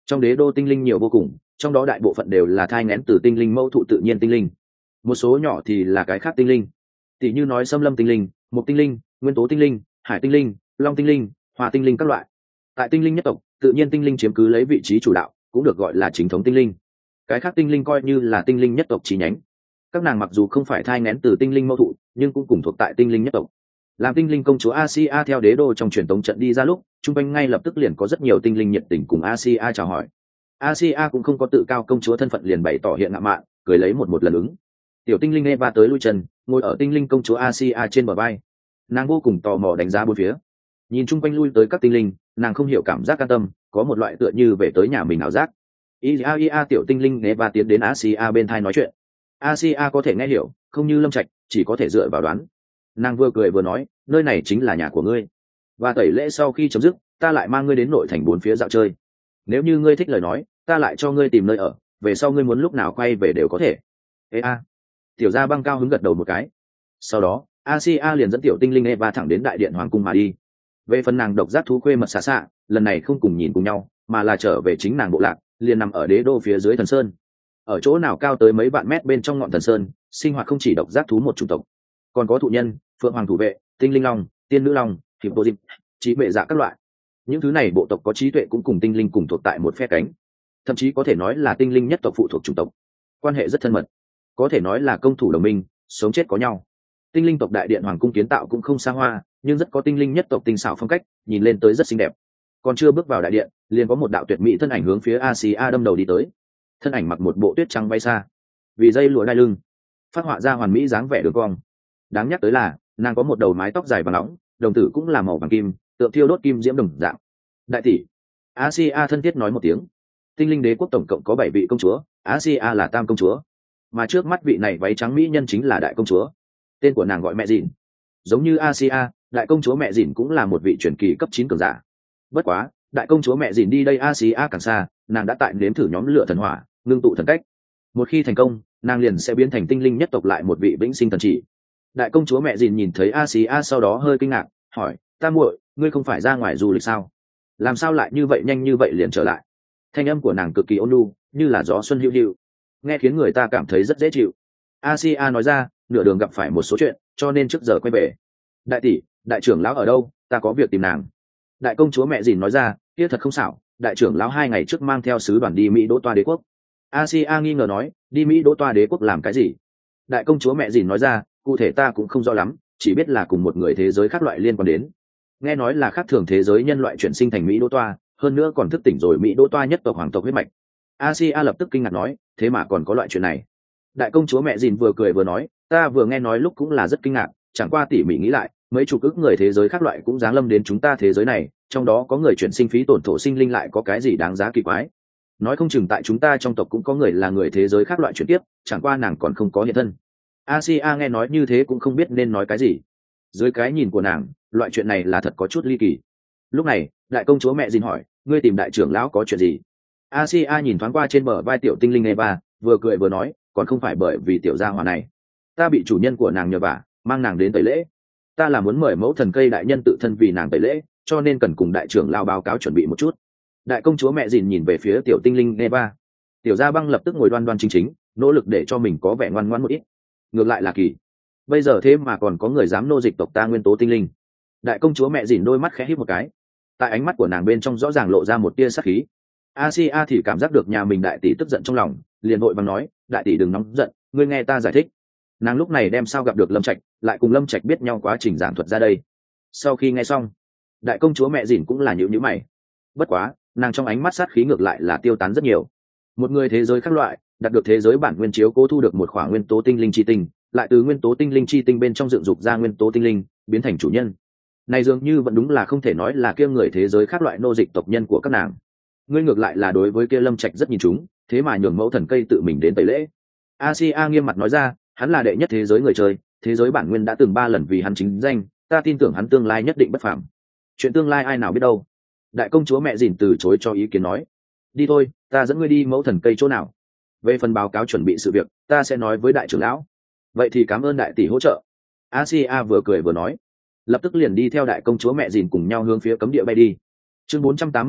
Trong đế đô tinh linh nhiều vô cùng, trong đó đại bộ phận đều là thai nghén từ tinh linh mẫu thụ tự nhiên tinh linh, một số nhỏ thì là cái khác tinh linh, tỷ như nói xâm lâm tinh linh, mục tinh linh, nguyên tố tinh linh, hải tinh linh, long tinh linh, hòa tinh linh các loại. Tại tinh linh nhất tộc, tự nhiên tinh linh chiếm cứ lấy vị trí chủ đạo, cũng được gọi là chính thống tinh linh. Cái khác tinh linh coi như là tinh linh nhất tộc chi nhánh. Các nàng mặc dù không phải thai nghén từ tinh linh mẫu thụ, nhưng cũng cùng thuộc tại tinh linh nhất tộc. Làm tinh linh công chúa Asia theo đế đô trong truyền tống trận đi ra lúc, trung quanh ngay lập tức liền có rất nhiều tinh linh nhiệt tình cùng Asia chào hỏi. Asia cũng không có tự cao công chúa thân phận liền bày tỏ hiện ngạo mạn, cười lấy một một lần ứng. Tiểu tinh linh Eva tới lui chân, ngồi ở tinh linh công chúa Asia trên bờ vai. Nàng vô cùng tò mò đánh giá bốn phía, nhìn chung quanh lui tới các tinh linh, nàng không hiểu cảm giác an tâm, có một loại tựa như về tới nhà mình ảo giác. Ia ia tiểu tinh linh Eva tiến đến Asia bên thai nói chuyện. Asia có thể nghe hiểu, không như Lâm Trạch, chỉ có thể dựa vào đoán. Nàng vừa cười vừa nói, nơi này chính là nhà của ngươi, và tẩy lễ sau khi chấm dứt, ta lại mang ngươi đến nội thành bốn phía dạo chơi. Nếu như ngươi thích lời nói, ta lại cho ngươi tìm nơi ở, về sau ngươi muốn lúc nào quay về đều có thể. Ê a, tiểu gia băng cao hứng gật đầu một cái. Sau đó, Asia liền dẫn tiểu tinh linh Eva thẳng đến đại điện hoàng cung mà đi. Về phần nàng độc giác thú khuê mật xạ xạ, lần này không cùng nhìn cùng nhau, mà là trở về chính nàng bộ lạc, liền nằm ở đế đô phía dưới thần sơn. Ở chỗ nào cao tới mấy vạn mét bên trong ngọn thần sơn, sinh hoạt không chỉ độc giác thú một chủng tộc, còn có thụ nhân, phượng hoàng thủ vệ, tinh linh long, tiên nữ long, hiệp bộ dịp, trí bệ dạ các loại. Những thứ này bộ tộc có trí tuệ cũng cùng tinh linh cùng thuộc tại một phe cánh, thậm chí có thể nói là tinh linh nhất tộc phụ thuộc chủng tộc, quan hệ rất thân mật, có thể nói là công thủ đồng minh, sống chết có nhau. Tinh linh tộc đại điện hoàng cung kiến tạo cũng không xa hoa, nhưng rất có tinh linh nhất tộc tinh xảo phong cách, nhìn lên tới rất xinh đẹp. Còn chưa bước vào đại điện, liền có một đạo tuyệt mỹ thân ảnh hướng phía Asia đâm đầu đi tới. Thân ảnh mặc một bộ tuyết trắng bay xa, vì dây lụa đai lưng, phát họa ra hoàn mỹ dáng vẻ đường cong. Đáng nhắc tới là, nàng có một đầu mái tóc dài vàng nóng, đồng tử cũng là màu vàng kim, tượng thiêu đốt kim diễm đồng dạng. Đại tỷ, Asia thân thiết nói một tiếng. Tinh linh đế quốc tổng cộng có bảy vị công chúa, Asia là tam công chúa, mà trước mắt vị này váy trắng mỹ nhân chính là đại công chúa. Tên của nàng gọi mẹ dìn. Giống như Asia, đại công chúa mẹ dìn cũng là một vị truyền kỳ cấp chín cường giả. Bất quá, đại công chúa mẹ dìn đi đây Asia càng xa, nàng đã tại nếm thử nhóm lửa thần hỏa, ngưng tụ thần cách. Một khi thành công, nàng liền sẽ biến thành tinh linh nhất tộc lại một vị vĩnh sinh thần chỉ. Đại công chúa mẹ dìn nhìn thấy Asia sau đó hơi kinh ngạc, hỏi: "Ta muội, ngươi không phải ra ngoài du lịch sao? Làm sao lại như vậy nhanh như vậy liền trở lại?" Thanh âm của nàng cực kỳ ôn nhu, như là gió xuân hữu hữu, nghe khiến người ta cảm thấy rất dễ chịu. Asia nói ra, nửa đường gặp phải một số chuyện, cho nên trước giờ quay về. Đại tỷ, đại trưởng lão ở đâu? Ta có việc tìm nàng. Đại công chúa mẹ dìn nói ra, kia thật không xảo, đại trưởng lão hai ngày trước mang theo sứ đoàn đi Mỹ Đỗ Toa Đế quốc. Asia nghi ngờ nói, đi Mỹ Đỗ Toa Đế quốc làm cái gì? Đại công chúa mẹ dìn nói ra, cụ thể ta cũng không rõ lắm, chỉ biết là cùng một người thế giới khác loại liên quan đến. Nghe nói là khác thường thế giới nhân loại chuyển sinh thành Mỹ Đỗ Toa, hơn nữa còn thức tỉnh rồi Mỹ Đỗ Toa nhất tộc hoàng tộc huyết mạch. Asia lập tức kinh ngạc nói, thế mà còn có loại chuyện này. Đại công chúa mẹ dìn vừa cười vừa nói, ta vừa nghe nói lúc cũng là rất kinh ngạc, chẳng qua tỉ mỉ nghĩ lại, mấy chục ức người thế giới khác loại cũng giáng lâm đến chúng ta thế giới này, trong đó có người chuyển sinh phí tổn thổ sinh linh lại có cái gì đáng giá kỳ quái. Nói không chừng tại chúng ta trong tộc cũng có người là người thế giới khác loại chuyển tiếp, chẳng qua nàng còn không có hiện thân. Asia nghe nói như thế cũng không biết nên nói cái gì. Dưới cái nhìn của nàng, loại chuyện này là thật có chút ly kỳ. Lúc này, đại công chúa mẹ dìn hỏi, ngươi tìm đại trưởng lão có chuyện gì? Asia nhìn thoáng qua trên bờ vai tiểu tinh linh Eva, vừa cười vừa nói, còn không phải bởi vì tiểu gia hỏa này, ta bị chủ nhân của nàng nhờ vả, mang nàng đến tẩy lễ. Ta là muốn mời mẫu thần cây đại nhân tự thân vì nàng tẩy lễ, cho nên cần cùng đại trưởng lão báo cáo chuẩn bị một chút. Đại công chúa mẹ dìn nhìn về phía tiểu tinh linh Eva, tiểu gia băng lập tức ngồi đoan đoan chính chính, nỗ lực để cho mình có vẻ ngoan ngoãn một ít. Ngược lại là kỳ, bây giờ thế mà còn có người dám nô dịch tộc ta nguyên tố tinh linh. Đại công chúa mẹ dìn đôi mắt khẽ híp một cái, tại ánh mắt của nàng bên trong rõ ràng lộ ra một tia sát khí. Asia thì cảm giác được nhà mình đại tỷ tức giận trong lòng, liền vội vàng nói, đại tỷ đừng nóng giận, ngươi nghe ta giải thích. Nàng lúc này đem sao gặp được Lâm Trạch, lại cùng Lâm Trạch biết nhau quá trình giảng thuật ra đây. Sau khi nghe xong, đại công chúa mẹ dìn cũng là nhíu nhíu mày. Bất quá, nàng trong ánh mắt sát khí ngược lại là tiêu tán rất nhiều. Một người thế giới khác loại, đạt được thế giới bản nguyên chiếu cố thu được một khoả nguyên tố tinh linh chi tinh, lại từ nguyên tố tinh linh chi tinh bên trong dựng dục ra nguyên tố tinh linh, biến thành chủ nhân. Này dường như vẫn đúng là không thể nói là kia người thế giới khác loại nô dịch tộc nhân của các nàng. Ngươi ngược lại là đối với kia Lâm Trạch rất nhìn chúng, thế mà nhường mẫu thần cây tự mình đến tẩy lễ. Asia nghiêm mặt nói ra, hắn là đệ nhất thế giới người chơi, thế giới bản nguyên đã từng ba lần vì hắn chính danh, ta tin tưởng hắn tương lai nhất định bất phàm. Chuyện tương lai ai nào biết đâu. Đại công chúa mẹ dìn từ chối cho ý kiến nói, đi thôi, ta dẫn ngươi đi mẫu thần cây chỗ nào. Về phần báo cáo chuẩn bị sự việc, ta sẽ nói với đại trưởng lão. Vậy thì cảm ơn đại tỷ hỗ trợ. Asia vừa cười vừa nói, lập tức liền đi theo đại công chúa mẹ dìn cùng nhau hướng phía cấm địa bay đi. Chương bốn trăm tám mươi mốt,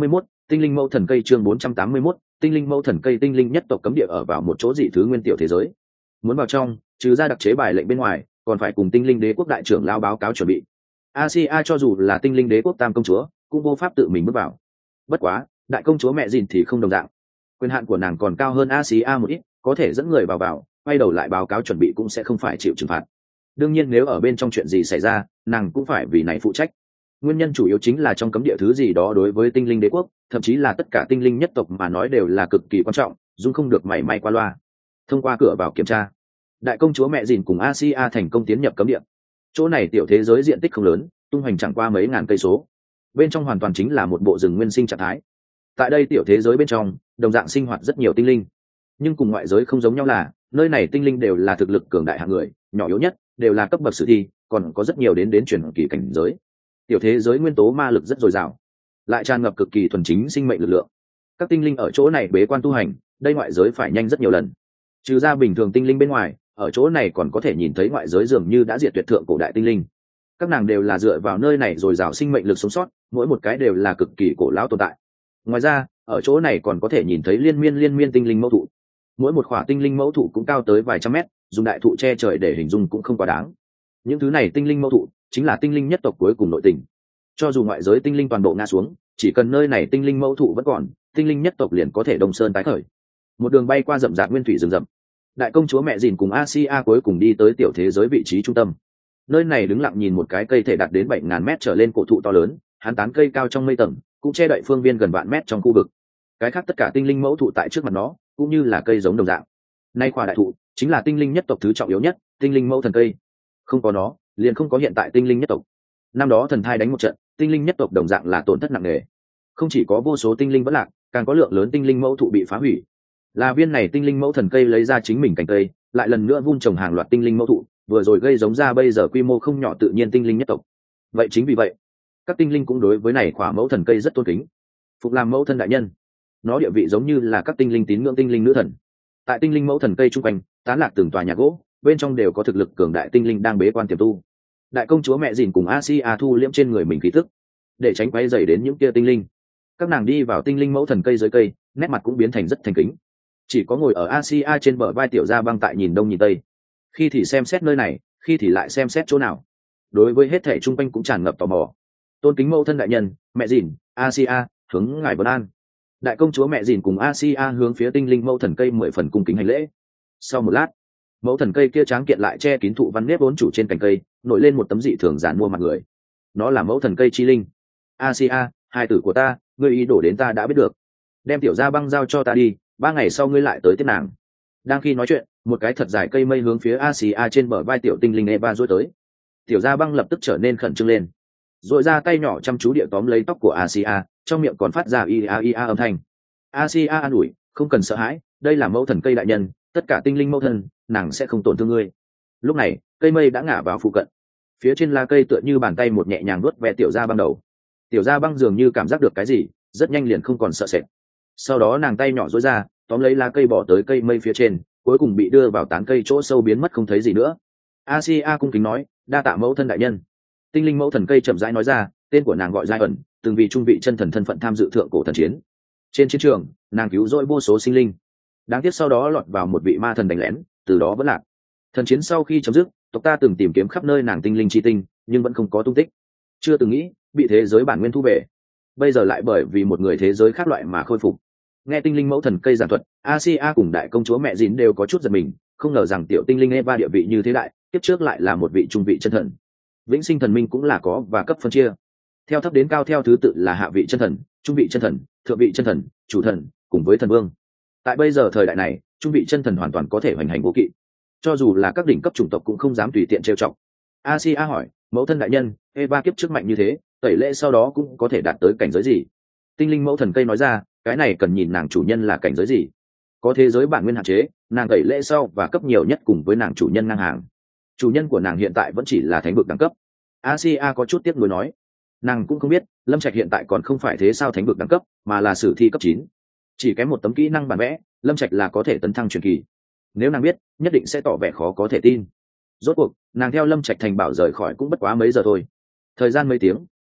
Tinh linh mẫu thần cây chương bốn trăm tám mươi mốt, tinh linh mẫu thần cây tinh linh nhất tộc cấm địa ở vào một chỗ dị thứ nguyên tiểu thế giới. Muốn vào trong, trừ ra đặc chế bài lệnh bên ngoài, còn phải cùng tinh linh đế quốc đại trưởng lao báo cáo chuẩn bị. Asia cho dù là tinh linh đế quốc tam công chúa, cũng vô pháp tự mình bước vào. Bất quá, đại công chúa mẹ Dìn thì không đồng dạng. Quyền hạn của nàng còn cao hơn Asia một ít, có thể dẫn người vào vào, quay đầu lại báo cáo chuẩn bị cũng sẽ không phải chịu trừng phạt. Đương nhiên nếu ở bên trong chuyện gì xảy ra, nàng cũng phải vì này phụ trách. Nguyên nhân chủ yếu chính là trong cấm địa thứ gì đó đối với tinh linh đế quốc, thậm chí là tất cả tinh linh nhất tộc mà nói đều là cực kỳ quan trọng, dung không được mảy may qua loa. Thông qua cửa vào kiểm tra, đại công chúa mẹ Dìn cùng Asia thành công tiến nhập cấm địa. Chỗ này tiểu thế giới diện tích không lớn, tung hoành chẳng qua mấy ngàn cây số, bên trong hoàn toàn chính là một bộ rừng nguyên sinh trạng thái. Tại đây tiểu thế giới bên trong, đồng dạng sinh hoạt rất nhiều tinh linh, nhưng cùng ngoại giới không giống nhau là nơi này tinh linh đều là thực lực cường đại hạng người, nhỏ yếu nhất đều là cấp bậc sử thi, còn có rất nhiều đến đến chuyển kỳ cảnh giới. Tiểu thế giới nguyên tố ma lực rất dồi dào, lại tràn ngập cực kỳ thuần chính sinh mệnh lực lượng. Các tinh linh ở chỗ này bế quan tu hành, đây ngoại giới phải nhanh rất nhiều lần. Trừ ra bình thường tinh linh bên ngoài, ở chỗ này còn có thể nhìn thấy ngoại giới dường như đã diệt tuyệt thượng cổ đại tinh linh. Các nàng đều là dựa vào nơi này dồi dào sinh mệnh lực sống sót, mỗi một cái đều là cực kỳ cổ lão tồn tại. Ngoài ra, ở chỗ này còn có thể nhìn thấy liên miên liên miên tinh linh mẫu thụ. Mỗi một khỏa tinh linh mẫu thụ cũng cao tới vài trăm mét, dùng đại thụ che trời để hình dung cũng không quá đáng. Những thứ này tinh linh mẫu thụ chính là tinh linh nhất tộc cuối cùng nội tình. Cho dù ngoại giới tinh linh toàn bộ ngã xuống, chỉ cần nơi này tinh linh mẫu thụ vẫn còn, tinh linh nhất tộc liền có thể đông sơn tái khởi. Một đường bay qua rậm rạp nguyên thủy rừng rậm, đại công chúa mẹ Dìn cùng Asia cuối cùng đi tới tiểu thế giới vị trí trung tâm. Nơi này đứng lặng nhìn một cái cây thể đạt đến bảy ngàn mét trở lên cổ thụ to lớn, hắn tán cây cao trong mây tầng, cũng che đậy phương viên gần vạn mét trong khu vực. Cái khác tất cả tinh linh mẫu thụ tại trước mặt nó, cũng như là cây giống đồng dạng. Nay khoa đại thụ chính là tinh linh nhất tộc thứ trọng yếu nhất, tinh linh mẫu thần cây. Không có nó, liền không có hiện tại tinh linh nhất tộc. Năm đó thần thai đánh một trận, tinh linh nhất tộc đồng dạng là tổn thất nặng nề. Không chỉ có vô số tinh linh vẫn lạc, càng có lượng lớn tinh linh mẫu thụ bị phá hủy. Là viên này tinh linh mẫu thần cây lấy ra chính mình cành cây, lại lần nữa vun trồng hàng loạt tinh linh mẫu thụ, vừa rồi gây giống ra bây giờ quy mô không nhỏ tự nhiên tinh linh nhất tộc. Vậy chính vì vậy, các tinh linh cũng đối với này khỏa mẫu thần cây rất tôn kính, phục làm mẫu thân đại nhân. Nó địa vị giống như là các tinh linh tín ngưỡng tinh linh nữ thần. Tại tinh linh mẫu thần cây trung quanh, tán lạc từng tòa nhà gỗ, bên trong đều có thực lực cường đại tinh linh đang bế quan tiềm tu. Đại công chúa mẹ Dìn cùng Asia thu liễm trên người mình khí tức, để tránh quấy rầy đến những kia tinh linh. Các nàng đi vào tinh linh mẫu thần cây dưới cây, nét mặt cũng biến thành rất thành kính. Chỉ có ngồi ở Asia trên bờ vai tiểu gia băng tại nhìn đông nhìn tây, khi thì xem xét nơi này, khi thì lại xem xét chỗ nào. Đối với hết thể trung quanh cũng tràn ngập tò mò. Tôn kính mẫu thân đại nhân, mẹ Dìn, Asia, hướng ngài vấn an. Đại công chúa mẹ Dìn cùng Asia hướng phía tinh linh mẫu thần cây mười phần cung kính hành lễ. Sau một lát, mẫu thần cây kia tráng kiện lại che kín thụ văn nếp vốn chủ trên cành cây, nổi lên một tấm dị thường giản mua mặt người. Nó là mẫu thần cây chi linh. Asia, hai tử của ta, ngươi ý đổ đến ta đã biết được. Đem tiểu gia băng giao cho ta đi, ba ngày sau ngươi lại tới tiếp nàng. Đang khi nói chuyện, một cái thật dài cây mây hướng phía Asia trên bờ vai tiểu tinh linh Eva duỗi tới. Tiểu gia băng lập tức trở nên khẩn trương lên, rồi ra tay nhỏ chăm chú địa tóm lấy tóc của Asia, trong miệng còn phát ra ia ia âm thanh. Asia an ủi, không cần sợ hãi, đây là mẫu thần cây đại nhân, tất cả tinh linh mẫu thần, nàng sẽ không tổn thương ngươi. Lúc này, cây mây đã ngả vào phụ cận, phía trên lá cây tựa như bàn tay một nhẹ nhàng vuốt ve tiểu gia băng đầu. Tiểu gia băng dường như cảm giác được cái gì, rất nhanh liền không còn sợ sệt. Sau đó nàng tay nhỏ duỗi ra, tóm lấy lá cây bỏ tới cây mây phía trên, cuối cùng bị đưa vào tán cây chỗ sâu biến mất không thấy gì nữa. Asia cung kính nói, đa tạ mẫu thân đại nhân. Tinh linh mẫu thần cây chậm rãi nói ra, tên của nàng gọi Giai ẩn, từng vì trung vị chân thần thân phận tham dự thượng cổ thần chiến. Trên chiến trường, nàng cứu rỗi vô số sinh linh. Đáng tiếc sau đó lọt vào một vị ma thần đánh lén, từ đó vẫn lạc. Thần chiến sau khi chấm dứt, tộc ta từng tìm kiếm khắp nơi nàng tinh linh chi tinh, nhưng vẫn không có tung tích. Chưa từng nghĩ bị thế giới bản nguyên thu về. Bây giờ lại bởi vì một người thế giới khác loại mà khôi phục. Nghe tinh linh mẫu thần cây giảng thuật, Asia cùng đại công chúa mẹ Dìn đều có chút giật mình, không ngờ rằng tiểu tinh linh Eva địa vị như thế đại, tiếp trước lại là một vị trung vị chân thần. Vĩnh sinh thần minh cũng là có và cấp phân chia, theo thấp đến cao theo thứ tự là hạ vị chân thần, trung vị chân thần, thượng vị chân thần, chủ thần, cùng với thần vương. Tại bây giờ thời đại này, trung vị chân thần hoàn toàn có thể hoành hành vô kỵ, cho dù là các đỉnh cấp chủng tộc cũng không dám tùy tiện trêu chọc. Asia hỏi, mẫu thân đại nhân, Eva kiếp trước mạnh như thế, tẩy lễ sau đó cũng có thể đạt tới cảnh giới gì? Tinh linh mẫu thần cây nói ra, cái này cần nhìn nàng chủ nhân là cảnh giới gì. Có thế giới bản nguyên hạn chế, nàng tẩy lễ sau và cấp nhiều nhất cùng với nàng chủ nhân ngang hàng. Chủ nhân của nàng hiện tại vẫn chỉ là thánh vực đẳng cấp. Asia có chút tiếc nuối nói, nàng cũng không biết Lâm Trạch hiện tại còn không phải thế sao thánh vực đẳng cấp, mà là sử thi cấp chín, chỉ kém một tấm kỹ năng bản vẽ, Lâm Trạch là có thể tấn thăng truyền kỳ. Nếu nàng biết, nhất định sẽ tỏ vẻ khó có thể tin. Rốt cuộc nàng theo Lâm Trạch thành bảo rời khỏi cũng bất quá mấy giờ thôi. Thời gian mấy tiếng,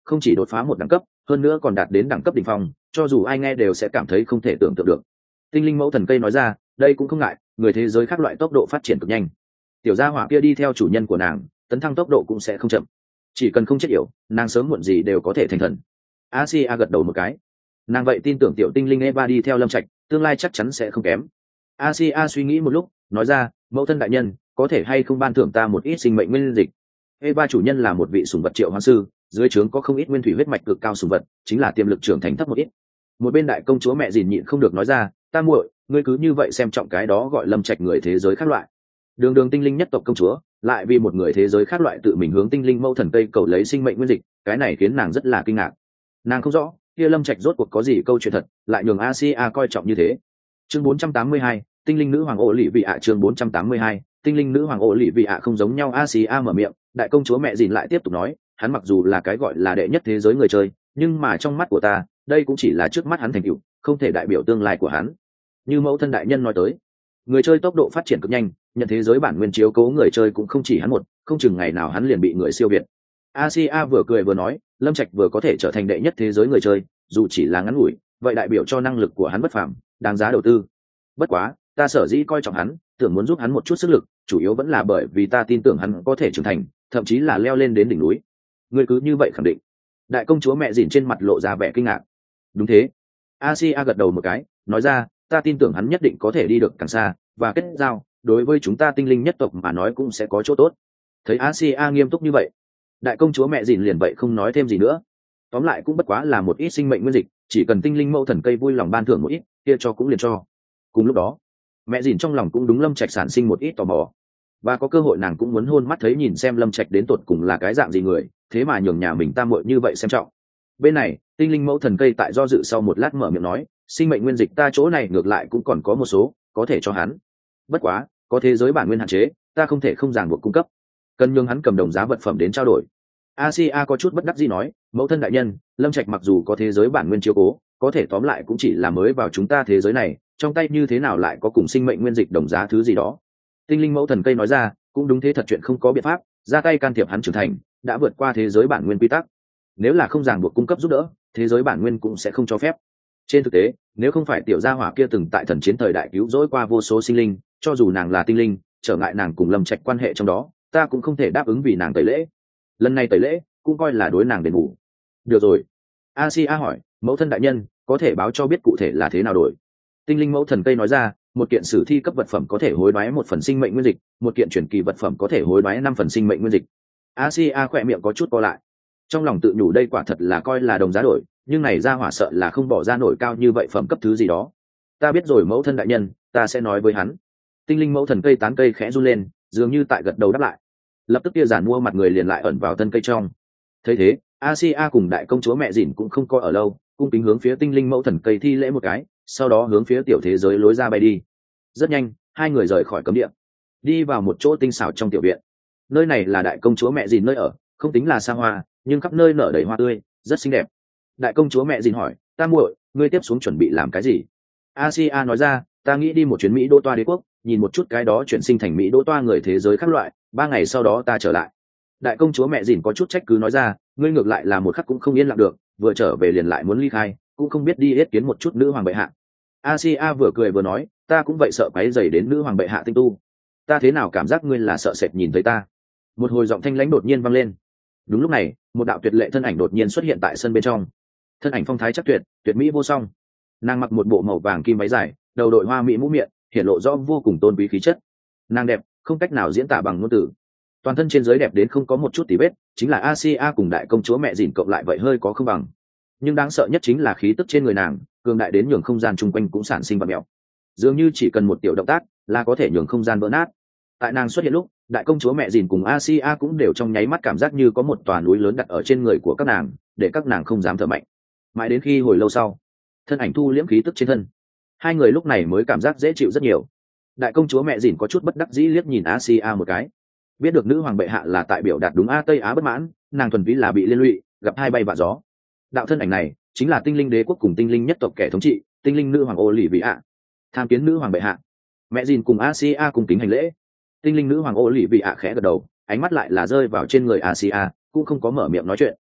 không chỉ đột phá một đẳng cấp, hơn nữa còn đạt đến đẳng cấp đỉnh phong, cho dù ai nghe đều sẽ cảm thấy không thể tưởng tượng được. Tinh linh mẫu thần cây nói ra, đây cũng không ngại, người thế giới khác loại tốc độ phát triển cực nhanh. Tiểu gia hỏa kia đi theo chủ nhân của nàng, tấn thăng tốc độ cũng sẽ không chậm. Chỉ cần không chết yểu, nàng sớm muộn gì đều có thể thành thần. Asia gật đầu một cái. Nàng vậy tin tưởng tiểu tinh linh Eva đi theo Lâm Trạch, tương lai chắc chắn sẽ không kém. Asia suy nghĩ một lúc, nói ra, mẫu thân đại nhân, có thể hay không ban thưởng ta một ít sinh mệnh nguyên dịch. Eva chủ nhân là một vị sủng vật triệu hoán sư, dưới trướng có không ít nguyên thủy huyết mạch cực cao sủng vật, chính là tiềm lực trưởng thành thấp một ít. Một bên đại công chúa mẹ dìn nhịn không được nói ra, ta muội, ngươi cứ như vậy xem trọng cái đó gọi Lâm Trạch người thế giới khác loại. Đường đường tinh linh nhất tộc công chúa, lại vì một người thế giới khác loại tự mình hướng tinh linh mẫu thần cây cầu lấy sinh mệnh nguyên dịch, cái này khiến nàng rất là kinh ngạc. Nàng không rõ, kia Lâm Trạch rốt cuộc có gì câu chuyện thật, lại nhường Asia coi trọng như thế. Chương bốn trăm tám mươi hai, tinh linh nữ hoàng ổ lì vị ạ. Chương bốn trăm tám mươi hai, tinh linh nữ hoàng ổ lì vị ạ. Không giống nhau. Asia mở miệng, đại công chúa mẹ dìn lại tiếp tục nói, hắn mặc dù là cái gọi là đệ nhất thế giới người chơi, nhưng mà trong mắt của ta, đây cũng chỉ là trước mắt hắn thành tựu, không thể đại biểu tương lai của hắn. Như mẫu thân đại nhân nói tới, người chơi tốc độ phát triển cực nhanh, nhận thế giới bản nguyên chiếu cố người chơi cũng không chỉ hắn một, không chừng ngày nào hắn liền bị người siêu việt. Asia vừa cười vừa nói, Lâm Trạch vừa có thể trở thành đệ nhất thế giới người chơi, dù chỉ là ngắn ngủi, vậy đại biểu cho năng lực của hắn bất phàm, đáng giá đầu tư. Bất quá, ta sở dĩ coi trọng hắn, tưởng muốn giúp hắn một chút sức lực, chủ yếu vẫn là bởi vì ta tin tưởng hắn có thể trưởng thành, thậm chí là leo lên đến đỉnh núi. Ngươi cứ như vậy khẳng định? Đại công chúa mẹ dìn trên mặt lộ ra vẻ kinh ngạc. Đúng thế. Asia gật đầu một cái, nói ra, ta tin tưởng hắn nhất định có thể đi được càng xa, và kết giao, đối với chúng ta tinh linh nhất tộc mà nói cũng sẽ có chỗ tốt. Thấy Asia nghiêm túc như vậy, đại công chúa mẹ dìn liền vậy không nói thêm gì nữa. Tóm lại cũng bất quá là một ít sinh mệnh nguyên dịch, chỉ cần tinh linh mẫu thần cây vui lòng ban thưởng một ít, kia cho cũng liền cho. Cùng lúc đó, mẹ dìn trong lòng cũng đúng Lâm Trạch sản sinh một ít tò mò, và có cơ hội nàng cũng muốn hôn mắt thấy nhìn xem Lâm Trạch đến tột cùng là cái dạng gì người, thế mà nhường nhà mình tam muội như vậy xem trọng. Bên này, tinh linh mẫu thần cây tại do dự sau một lát mở miệng nói, sinh mệnh nguyên dịch ta chỗ này ngược lại cũng còn có một số, có thể cho hắn. Bất quá, có thế giới bản nguyên hạn chế, ta không thể không ràng buộc cung cấp, cần nhường hắn cầm đồng giá vật phẩm đến trao đổi. Asia có chút bất đắc dĩ nói, mẫu thân đại nhân, Lâm Trạch mặc dù có thế giới bản nguyên chiếu cố, có thể tóm lại cũng chỉ là mới vào chúng ta thế giới này, trong tay như thế nào lại có cùng sinh mệnh nguyên dịch đồng giá thứ gì đó. Tinh linh mẫu thần cây nói ra, cũng đúng thế, thật chuyện không có biện pháp, ra tay can thiệp hắn trưởng thành, đã vượt qua thế giới bản nguyên quy tắc. Nếu là không ràng buộc cung cấp giúp đỡ, thế giới bản nguyên cũng sẽ không cho phép. Trên thực tế, nếu không phải tiểu gia hỏa kia từng tại thần chiến thời đại cứu rỗi qua vô số sinh linh, cho dù nàng là tinh linh, trở ngại nàng cùng Lâm Trạch quan hệ trong đó, ta cũng không thể đáp ứng vì nàng tẩy lễ. Lần này tẩy lễ cũng coi là đối nàng đền bù. Được rồi. Asia hỏi, mẫu thân đại nhân, có thể báo cho biết cụ thể là thế nào đổi? Tinh linh mẫu thần cây nói ra, một kiện sử thi cấp vật phẩm có thể hối đoái một phần sinh mệnh nguyên dịch, một kiện truyền kỳ vật phẩm có thể hối đoái năm phần sinh mệnh nguyên dịch. Asia khỏe miệng có chút co lại, trong lòng tự nhủ đây quả thật là coi là đồng giá đổi, nhưng này ra hỏa sợ là không bỏ ra nổi cao như vậy phẩm cấp thứ gì đó. Ta biết rồi mẫu thân đại nhân, ta sẽ nói với hắn. Tinh linh mẫu thần cây tán cây khẽ run lên, dường như tại gật đầu đáp lại. Lập tức kia giản mua mặt người liền lại ẩn vào thân cây trong. Thấy thế, Asia cùng đại công chúa mẹ dìn cũng không coi ở lâu, cung kính hướng phía tinh linh mẫu thần cây thi lễ một cái, sau đó hướng phía tiểu thế giới lối ra bay đi. Rất nhanh, hai người rời khỏi cấm địa, đi vào một chỗ tinh xảo trong tiểu viện. Nơi này là đại công chúa mẹ dìn nơi ở, không tính là xa hoa, nhưng khắp nơi nở đầy hoa tươi, rất xinh đẹp. Đại công chúa mẹ dìn hỏi, ta muội, ngươi tiếp xuống chuẩn bị làm cái gì? Asia nói ra, ta nghĩ đi một chuyến Mỹ Đô Toa đế quốc, nhìn một chút cái đó chuyển sinh thành Mỹ Đô Toa người thế giới khác loại, ba ngày sau đó ta trở lại. Đại công chúa mẹ dìn có chút trách cứ nói ra, ngươi ngược lại là một khắc cũng không yên lặng được, vừa trở về liền lại muốn ly khai, cũng không biết đi yết kiến một chút nữ hoàng bệ hạ. Asia vừa cười vừa nói, ta cũng vậy sợ quấy rầy đến nữ hoàng bệ hạ tinh tu. Ta thế nào cảm giác ngươi là sợ sệt nhìn thấy ta? Một hồi giọng thanh lãnh đột nhiên vang lên. Đúng lúc này, một đạo tuyệt lệ thân ảnh đột nhiên xuất hiện tại sân bên trong. Thân ảnh phong thái chắc tuyệt, tuyệt mỹ vô song. Nàng mặc một bộ màu vàng kim váy dài, đầu đội hoa mỹ mũ miệng, hiện lộ rõ vô cùng tôn quý khí chất. Nàng đẹp, không cách nào diễn tả bằng ngôn từ. Toàn thân trên dưới đẹp đến không có một chút tì vết, chính là Asia cùng đại công chúa mẹ dìn cộng lại vậy hơi có không bằng. Nhưng đáng sợ nhất chính là khí tức trên người nàng, cường đại đến nhường không gian chung quanh cũng sản sinh bạt mèo. Dường như chỉ cần một tiểu động tác là có thể nhường không gian vỡ nát. Tại nàng xuất hiện lúc, đại công chúa mẹ dìn cùng Asia cũng đều trong nháy mắt cảm giác như có một tòa núi lớn đặt ở trên người của các nàng, để các nàng không dám thở mạnh. Mãi đến khi hồi lâu sau, thân ảnh thu liễm khí tức trên thân, hai người lúc này mới cảm giác dễ chịu rất nhiều. Đại công chúa mẹ dìn có chút bất đắc dĩ liếc nhìn Asia một cái, biết được nữ hoàng bệ hạ là tại biểu đạt đúng a Tây Á bất mãn, nàng thuần túy là bị liên lụy, gặp hai bay vạ gió. Đạo thân ảnh này chính là tinh linh đế quốc cùng tinh linh nhất tộc kẻ thống trị, tinh linh nữ hoàng ô lì vị ạ. Tham kiến nữ hoàng bệ hạ. Mẹ dìn cùng Asia cùng kính hành lễ. Tinh linh nữ hoàng ô lì vị ạ khẽ gật đầu, ánh mắt lại là rơi vào trên người Asia, cũng không có mở miệng nói chuyện.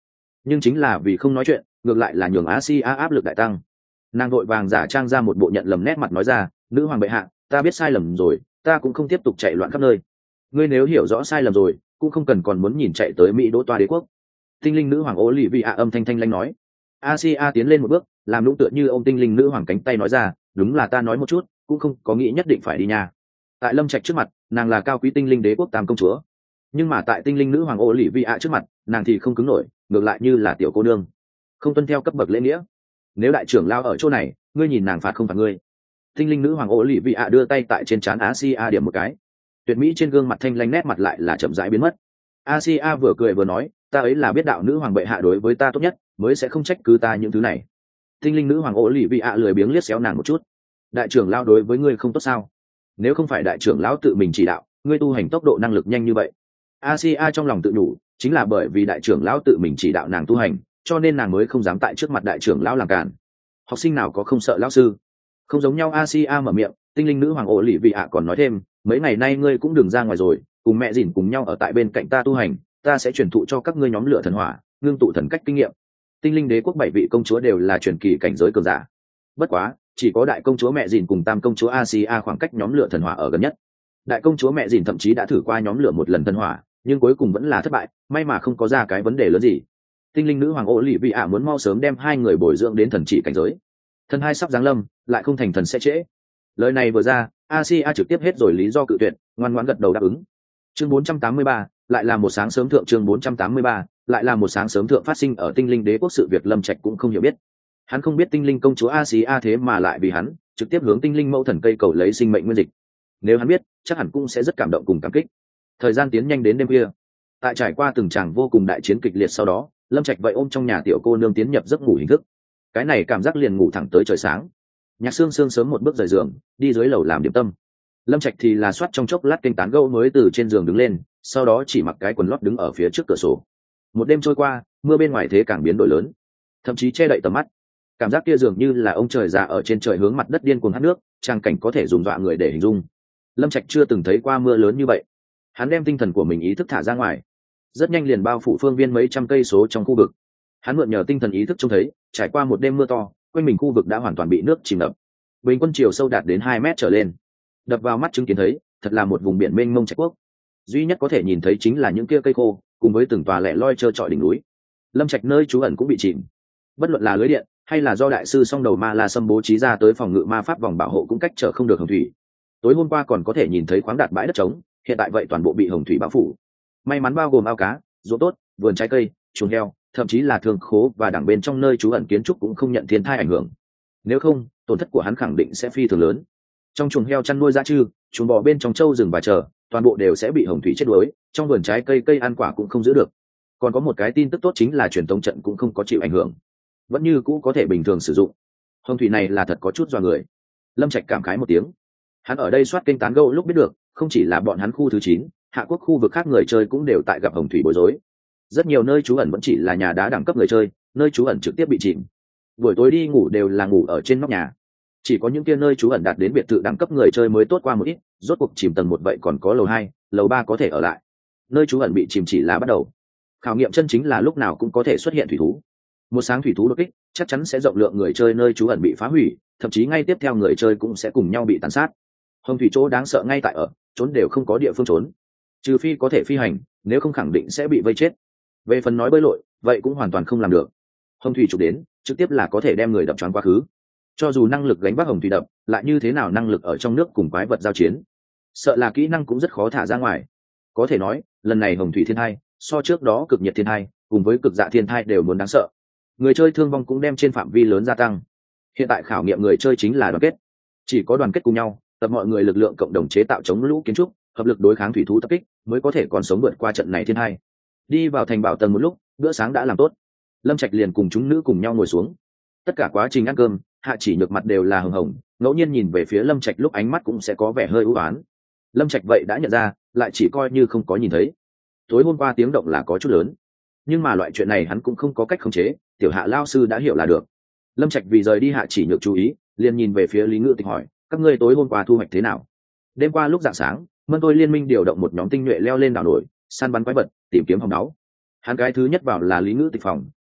nhưng chính là vì không nói chuyện ngược lại là nhường Asia áp lực đại tăng. Nàng vội vàng giả trang ra một bộ nhận lầm nét mặt nói ra, nữ hoàng bệ hạ, ta biết sai lầm rồi, ta cũng không tiếp tục chạy loạn khắp nơi. Ngươi nếu hiểu rõ sai lầm rồi cũng không cần còn muốn nhìn chạy tới Mỹ đỗ toa đế quốc. Tinh linh nữ hoàng Olivia âm thanh thanh lãnh nói. Asia tiến lên một bước, làm lũng tựa như ông tinh linh nữ hoàng cánh tay nói ra, đúng là ta nói một chút, cũng không có nghĩ nhất định phải đi nhà. Tại Lâm Trạch trước mặt, nàng là cao quý tinh linh đế quốc tam công chúa, nhưng mà tại tinh linh nữ hoàng Olivia trước mặt, nàng thì không cứng nổi, ngược lại như là tiểu cô nương, không tuân theo cấp bậc lễ nghĩa. Nếu đại trưởng lao ở chỗ này, ngươi nhìn nàng phạt không phạt ngươi. Tinh linh nữ hoàng Olivia đưa tay tại trên trán Asia điểm một cái, tuyệt mỹ trên gương mặt thanh lãnh nét mặt lại là chậm rãi biến mất. Asia vừa cười vừa nói, ta ấy là biết đạo nữ hoàng bệ hạ đối với ta tốt nhất, mới sẽ không trách cứ ta những thứ này. Tinh linh nữ hoàng Olivia lười biếng liếc xéo nàng một chút. Đại trưởng lão đối với ngươi không tốt sao? Nếu không phải đại trưởng lão tự mình chỉ đạo, ngươi tu hành tốc độ năng lực nhanh như vậy. Asia trong lòng tự nhủ, chính là bởi vì đại trưởng lão tự mình chỉ đạo nàng tu hành, cho nên nàng mới không dám tại trước mặt đại trưởng lão làm cản. Học sinh nào có không sợ lão sư? Không giống nhau. Asia mở miệng, tinh linh nữ hoàng Olivia còn nói thêm, mấy ngày nay ngươi cũng đừng ra ngoài rồi, cùng mẹ dìn cùng nhau ở tại bên cạnh ta tu hành, ta sẽ truyền thụ cho các ngươi nhóm lửa thần hỏa, ngưng tụ thần cách kinh nghiệm. Tinh linh đế quốc bảy vị công chúa đều là truyền kỳ cảnh giới cường giả, bất quá chỉ có đại công chúa mẹ dìn cùng tam công chúa Asia khoảng cách nhóm lửa thần hỏa ở gần nhất. Đại công chúa mẹ dìn thậm chí đã thử qua nhóm lửa một lần thần hỏa, nhưng cuối cùng vẫn là thất bại, may mà không có ra cái vấn đề lớn gì. Tinh linh nữ hoàng Olivia muốn mau sớm đem hai người bồi dưỡng đến thần chỉ cảnh giới. Thần hai sắp giáng lâm, lại không thành thần sẽ trễ. Lời này vừa ra, Asia trực tiếp hết rồi lý do cự tuyệt, ngoan ngoãn gật đầu đáp ứng. Chương bốn trăm tám mươi ba, lại là một sáng sớm thượng. Chương bốn trăm tám mươi ba, lại là một sáng sớm thượng phát sinh ở tinh linh đế quốc. Sự việc Lâm Trạch cũng không hiểu biết. Hắn không biết tinh linh công chúa Asia thế mà lại vì hắn trực tiếp hướng tinh linh mẫu thần cây cầu lấy sinh mệnh nguyên dịch. Nếu hắn biết, chắc hẳn cũng sẽ rất cảm động cùng cảm kích. Thời gian tiến nhanh đến đêm khuya. Tại trải qua từng tràng vô cùng đại chiến kịch liệt sau đó, Lâm Trạch vậy ôm trong nhà tiểu cô nương tiến nhập giấc ngủ hình thức. Cái này cảm giác liền ngủ thẳng tới trời sáng. Nhạc Sương Sương sớm một bước rời giường, đi dưới lầu làm điểm tâm. Lâm Trạch thì là soát trong chốc lát kênh tán gẫu mới từ trên giường đứng lên, sau đó chỉ mặc cái quần lót đứng ở phía trước cửa sổ. Một đêm trôi qua, mưa bên ngoài thế càng biến đổi lớn, thậm chí che đậy tầm mắt. Cảm giác kia dường như là ông trời già ở trên trời hướng mặt đất điên cuồng hắt nước, trang cảnh có thể dùng dọa người để hình dung. Lâm Trạch chưa từng thấy qua mưa lớn như vậy. Hắn đem tinh thần của mình ý thức thả ra ngoài, rất nhanh liền bao phủ phương viên mấy trăm cây số trong khu vực. Hắn mượn nhờ tinh thần ý thức trông thấy, trải qua một đêm mưa to, quanh mình khu vực đã hoàn toàn bị nước chìm ngập, bình quân chiều sâu đạt đến hai mét trở lên. Đập vào mắt chứng kiến thấy, thật là một vùng biển mênh mông trạch quốc. Duy nhất có thể nhìn thấy chính là những kia cây khô, cùng với từng tòa lẻ loi trơ trọi đỉnh núi. Lâm Trạch nơi trú ẩn cũng bị chìm. Bất luận là lưới điện, hay là do đại sư song đầu ma la sâm bố trí ra tới phòng ngự ma pháp vòng bảo hộ cũng cách trở không được hồng thủy. Tối hôm qua còn có thể nhìn thấy khoáng đạt bãi đất trống, hiện tại vậy toàn bộ bị hồng thủy bao phủ. May mắn bao gồm ao cá, ruộng tốt, vườn trái cây, chuồng heo, thậm chí là thương khố và đảng bên trong nơi trú ẩn kiến trúc cũng không nhận thiên tai ảnh hưởng. Nếu không, tổn thất của hắn khẳng định sẽ phi thường lớn. Trong chuồng heo chăn nuôi dã trư, chuồng bò bên trong trâu rừng và chờ, toàn bộ đều sẽ bị hồng thủy chết đuối, trong vườn trái cây cây ăn quả cũng không giữ được. Còn có một cái tin tức tốt chính là truyền tống trận cũng không có chịu ảnh hưởng, vẫn như cũ có thể bình thường sử dụng. Hồng thủy này là thật có chút dọa người. Lâm Trạch cảm khái một tiếng. Hắn ở đây soát kênh tán gẫu lúc biết được, không chỉ là bọn hắn khu thứ chín, hạ quốc khu vực khác người chơi cũng đều tại gặp hồng thủy bối rối. Rất nhiều nơi trú ẩn vẫn chỉ là nhà đá đẳng cấp người chơi, nơi trú ẩn trực tiếp bị chìm. Buổi tối đi ngủ đều là ngủ ở trên nóc nhà. Chỉ có những kia nơi trú ẩn đạt đến biệt thự đẳng cấp người chơi mới tốt qua một ít, rốt cuộc chìm tầng một vậy còn có lầu hai, lầu ba có thể ở lại. Nơi trú ẩn bị chìm chỉ là bắt đầu. Khảo nghiệm chân chính là lúc nào cũng có thể xuất hiện thủy thú. Một sáng thủy thú đột kích, chắc chắn sẽ rộng lượng người chơi nơi trú ẩn bị phá hủy, thậm chí ngay tiếp theo người chơi cũng sẽ cùng nhau bị tàn sát. Hồng thủy chỗ đáng sợ ngay tại ở, trốn đều không có địa phương trốn. Trừ phi có thể phi hành, nếu không khẳng định sẽ bị vây chết. Về phần nói bơi lội, vậy cũng hoàn toàn không làm được. Hồng thủy chụp đến, trực tiếp là có thể đem người đập choáng quá khứ. Cho dù năng lực gánh vác hồng thủy đập, lại như thế nào năng lực ở trong nước cùng quái vật giao chiến, sợ là kỹ năng cũng rất khó thả ra ngoài. Có thể nói, lần này hồng thủy thiên thai, so trước đó cực nhiệt thiên thai, cùng với cực dạ thiên thai đều muốn đáng sợ. Người chơi thương vong cũng đem trên phạm vi lớn gia tăng. Hiện tại khảo nghiệm người chơi chính là đoàn kết. Chỉ có đoàn kết cùng nhau, tập mọi người lực lượng cộng đồng chế tạo chống lũ kiến trúc, hợp lực đối kháng thủy thú tập kích, mới có thể còn sống vượt qua trận này thiên thai. Đi vào thành bảo tầng một lúc, bữa sáng đã làm tốt. Lâm Trạch liền cùng chúng nữ cùng nhau ngồi xuống. Tất cả quá trình ăn cơm, Hạ Chỉ Nhược mặt đều là hồng hồng, ngẫu nhiên nhìn về phía Lâm Trạch lúc ánh mắt cũng sẽ có vẻ hơi u ám. Lâm Trạch vậy đã nhận ra, lại chỉ coi như không có nhìn thấy. Tối hôm qua tiếng động là có chút lớn, nhưng mà loại chuyện này hắn cũng không có cách khống chế, tiểu Hạ lao sư đã hiểu là được. Lâm Trạch vì rời đi Hạ Chỉ Nhược chú ý, liền nhìn về phía Lý Ngự Tịch hỏi, các ngươi tối hôm qua thu hoạch thế nào? Đêm qua lúc rạng sáng, Mân Tôi liên minh điều động một nhóm tinh nhuệ leo lên đảo nổi, săn bắn quái vật, tìm kiếm hòn đáo. Hắn cái thứ nhất vào là Lý Ngự Tịch phòng,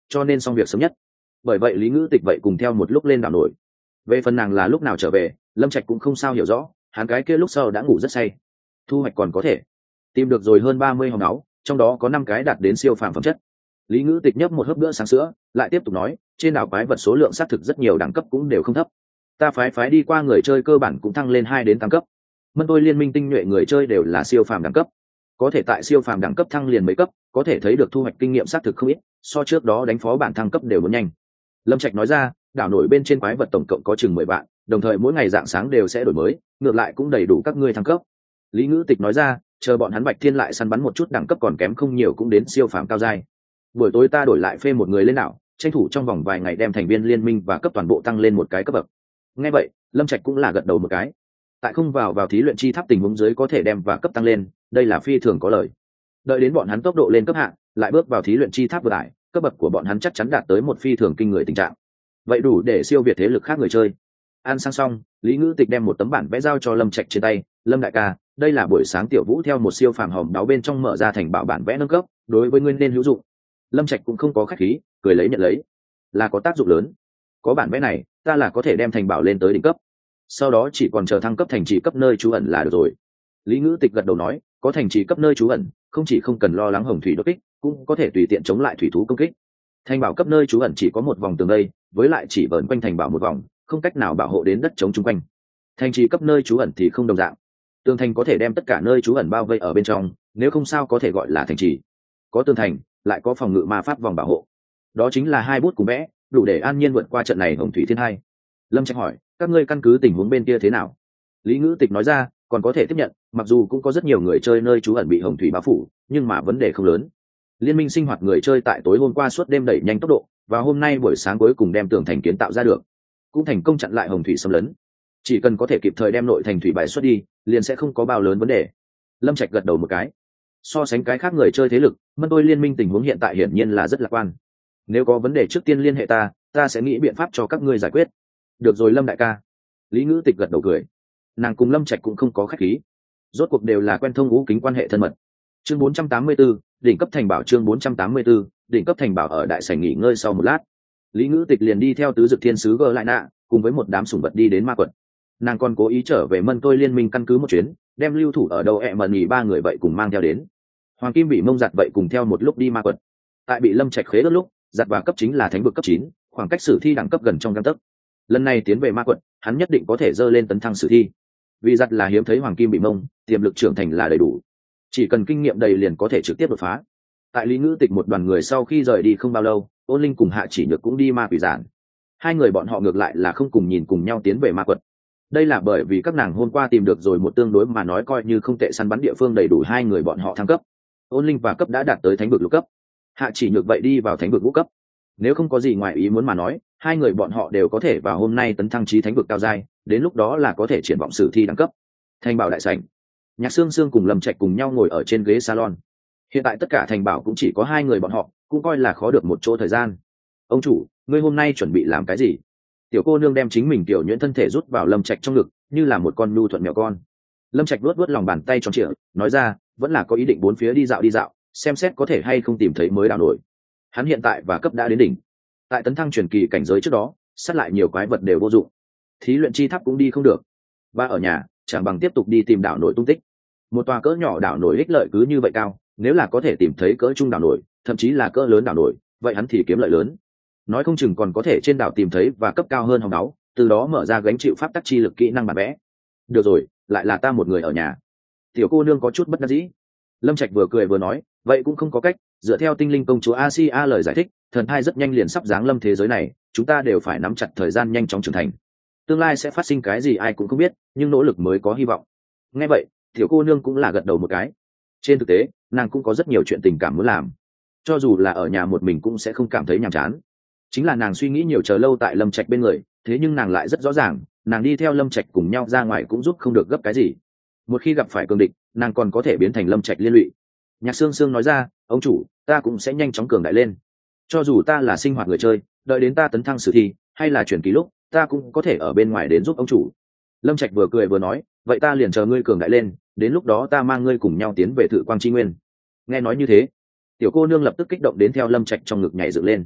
cho nên xong việc sớm nhất. Bởi vậy Lý Ngữ Tịch vậy cùng theo một lúc lên đảo nổi. Về phần nàng là lúc nào trở về, Lâm Trạch cũng không sao hiểu rõ, hắn cái kia lúc sau đã ngủ rất say. Thu hoạch còn có thể tìm được rồi hơn ba mươi hòn máu, trong đó có năm cái đạt đến siêu phàm phẩm chất. Lý Ngữ Tịch nhấp một hớp bữa sáng sữa, lại tiếp tục nói, trên đảo quái vật số lượng xác thực rất nhiều, đẳng cấp cũng đều không thấp. Ta phái phái đi qua người chơi cơ bản cũng thăng lên hai đến tám cấp. Mân tôi liên minh tinh nhuệ người chơi đều là siêu phàm đẳng cấp. Có thể tại siêu phàm đẳng cấp thăng liền mấy cấp, có thể thấy được thu hoạch kinh nghiệm xác thực không ít, so trước đó đánh phó bản thăng cấp đều muốn nhanh. Lâm Trạch nói ra, đảo nổi bên trên quái vật tổng cộng có chừng mười vạn, đồng thời mỗi ngày dạng sáng đều sẽ đổi mới, ngược lại cũng đầy đủ các ngươi thăng cấp. Lý Ngữ Tịch nói ra, chờ bọn hắn Bạch Thiên lại săn bắn một chút, đẳng cấp còn kém không nhiều cũng đến siêu phàm cao giai. Buổi tối ta đổi lại phê một người lên đảo, tranh thủ trong vòng vài ngày đem thành viên liên minh và cấp toàn bộ tăng lên một cái cấp bậc. Nghe vậy, Lâm Trạch cũng là gật đầu một cái. Tại không vào vào thí luyện chi tháp tình huống dưới có thể đem và cấp tăng lên, đây là phi thường có lợi. Đợi đến bọn hắn tốc độ lên cấp hạng, lại bước vào thí luyện chi tháp vừa đại, cấp bậc của bọn hắn chắc chắn đạt tới một phi thường kinh người tình trạng. Vậy đủ để siêu việt thế lực khác người chơi. Ăn sang xong, Lý Ngữ Tịch đem một tấm bản vẽ giao cho Lâm Trạch trên tay, Lâm đại ca, đây là buổi sáng Tiểu Vũ theo một siêu phàm hòm đáo bên trong mở ra thành bảo bản vẽ nâng cấp, đối với ngươi nên hữu dụng. Lâm Trạch cũng không có khách khí, cười lấy nhận lấy, là có tác dụng lớn. Có bản vẽ này, ta là có thể đem thành bảo lên tới đỉnh cấp. Sau đó chỉ còn chờ thăng cấp thành trì cấp nơi trú ẩn là được rồi. Lý Ngữ Tịch gật đầu nói, có thành trì cấp nơi trú ẩn, không chỉ không cần lo lắng hồng thủy đột kích, cũng có thể tùy tiện chống lại thủy thú công kích. Thành bảo cấp nơi trú ẩn chỉ có một vòng tường đây, với lại chỉ vờn quanh thành bảo một vòng, không cách nào bảo hộ đến đất chống chung quanh. Thành trì cấp nơi trú ẩn thì không đồng dạng, tường thành có thể đem tất cả nơi trú ẩn bao vây ở bên trong, nếu không sao có thể gọi là thành trì. Có tường thành, lại có phòng ngự ma pháp vòng bảo hộ, đó chính là hai bút cùng vẽ, đủ để an nhiên vượt qua trận này hồng thủy thiên hai. Lâm Trạch hỏi, các ngươi căn cứ tình huống bên kia thế nào? Lý Ngữ Tịch nói ra, còn có thể tiếp nhận, mặc dù cũng có rất nhiều người chơi nơi trú ẩn bị hồng thủy bao phủ, nhưng mà vấn đề không lớn. Liên minh sinh hoạt người chơi tại tối hôm qua suốt đêm đẩy nhanh tốc độ, và hôm nay buổi sáng cuối cùng đem tường thành kiến tạo ra được, cũng thành công chặn lại hồng thủy xâm lấn. Chỉ cần có thể kịp thời đem nội thành thủy bài xuất đi, liền sẽ không có bao lớn vấn đề. Lâm Trạch gật đầu một cái. So sánh cái khác người chơi thế lực, Mân tôi liên minh tình huống hiện tại hiển nhiên là rất lạc quan. Nếu có vấn đề trước tiên liên hệ ta, ta sẽ nghĩ biện pháp cho các ngươi giải quyết. Được rồi Lâm đại ca. Lý Ngữ Tịch gật đầu cười. Nàng cùng Lâm Trạch cũng không có khách khí, rốt cuộc đều là quen thông ngũ kính quan hệ thân mật. Chương bốn trăm tám mươi 4, đỉnh cấp thành bảo. Chương bốn trăm tám mươi 4, đỉnh cấp thành bảo. Ở đại sảnh nghỉ ngơi sau một lát, Lý Ngữ Tịch liền đi theo tứ dực thiên sứ gờ lại nạ, cùng với một đám sủng vật đi đến ma quật. Nàng còn cố ý trở về Mân tôi liên minh căn cứ một chuyến, đem lưu thủ ở đầu ẹ mần nhì ba người vậy cùng mang theo đến. Hoàng Kim bị mông giặt vậy cùng theo một lúc đi ma quật. Tại bị Lâm Trạch khế ớt lúc, giặt và cấp chính là thánh vực cấp chín, khoảng cách sử thi đẳng cấp gần trong gang tấc. Lần này tiến về ma quật, hắn nhất định có thể dơ lên tấn thăng sử thi. Vì giặt là hiếm thấy Hoàng Kim bị mông, tiềm lực trưởng thành là đầy đủ, chỉ cần kinh nghiệm đầy liền có thể trực tiếp đột phá. Tại Lý Ngữ Tịch một đoàn người sau khi rời đi không bao lâu, Ôn Linh cùng Hạ Chỉ Nhược cũng đi ma quỷ giản. Hai người bọn họ ngược lại là không cùng nhìn cùng nhau tiến về ma quật. Đây là bởi vì các nàng hôm qua tìm được rồi một tương đối mà nói coi như không tệ săn bắn địa phương đầy đủ hai người bọn họ thăng cấp. Ôn Linh và cấp đã đạt tới thánh vực lục cấp, Hạ Chỉ Nhược vậy đi vào thánh vực ngũ cấp. Nếu không có gì ngoài ý muốn mà nói, hai người bọn họ đều có thể vào hôm nay tấn thăng chí thánh vực cao giai, đến lúc đó là có thể triển vọng sử thi đẳng cấp. Thành bảo đại sảnh, Nhạc Sương Sương cùng Lâm Trạch cùng nhau ngồi ở trên ghế salon. Hiện tại tất cả thành bảo cũng chỉ có hai người bọn họ, cũng coi là khó được một chỗ thời gian. Ông chủ, ngươi hôm nay chuẩn bị làm cái gì? Tiểu cô nương đem chính mình tiểu nhuyễn thân thể rút vào Lâm Trạch trong ngực, như là một con nhu thuận mèo con. Lâm Trạch vuốt vuốt lòng bàn tay tròn trịa, nói ra, vẫn là có ý định bốn phía đi dạo đi dạo, xem xét có thể hay không tìm thấy mới đào nổi. Hắn hiện tại và cấp đã đến đỉnh, tại tấn thăng truyền kỳ cảnh giới trước đó, sát lại nhiều quái vật đều vô dụng, thí luyện chi tháp cũng đi không được, và ở nhà chẳng bằng tiếp tục đi tìm đảo nổi tung tích. Một tòa cỡ nhỏ đảo nổi ích lợi cứ như vậy cao, nếu là có thể tìm thấy cỡ trung đảo nổi, thậm chí là cỡ lớn đảo nổi, vậy hắn thì kiếm lợi lớn. Nói không chừng còn có thể trên đảo tìm thấy và cấp cao hơn hòn đáo, từ đó mở ra gánh chịu pháp tắc chi lực kỹ năng bản vẽ. Được rồi, lại là ta một người ở nhà. Tiểu cô nương có chút bất đắc dĩ. Lâm Trạch vừa cười vừa nói, vậy cũng không có cách, dựa theo tinh linh công chúa Asia lời giải thích, thần thai rất nhanh liền sắp giáng lâm thế giới này, chúng ta đều phải nắm chặt thời gian nhanh chóng trưởng thành. Tương lai sẽ phát sinh cái gì ai cũng không biết, nhưng nỗ lực mới có hy vọng. Nghe vậy, tiểu cô nương cũng là gật đầu một cái. Trên thực tế, nàng cũng có rất nhiều chuyện tình cảm muốn làm, cho dù là ở nhà một mình cũng sẽ không cảm thấy nhàm chán. Chính là nàng suy nghĩ nhiều chờ lâu tại Lâm Trạch bên người, thế nhưng nàng lại rất rõ ràng, nàng đi theo Lâm Trạch cùng nhau ra ngoài cũng giúp không được gấp cái gì. Một khi gặp phải cường địch, nàng còn có thể biến thành Lâm Trạch liên lụy. Nhạc Sương Sương nói ra, ông chủ, ta cũng sẽ nhanh chóng cường đại lên. Cho dù ta là sinh hoạt người chơi, đợi đến ta tấn thăng sử thi, hay là chuyển kỳ lúc, ta cũng có thể ở bên ngoài đến giúp ông chủ. Lâm Trạch vừa cười vừa nói, vậy ta liền chờ ngươi cường đại lên, đến lúc đó ta mang ngươi cùng nhau tiến về Thự Quang Chi Nguyên. Nghe nói như thế, tiểu cô nương lập tức kích động đến theo Lâm Trạch trong ngực nhảy dựng lên.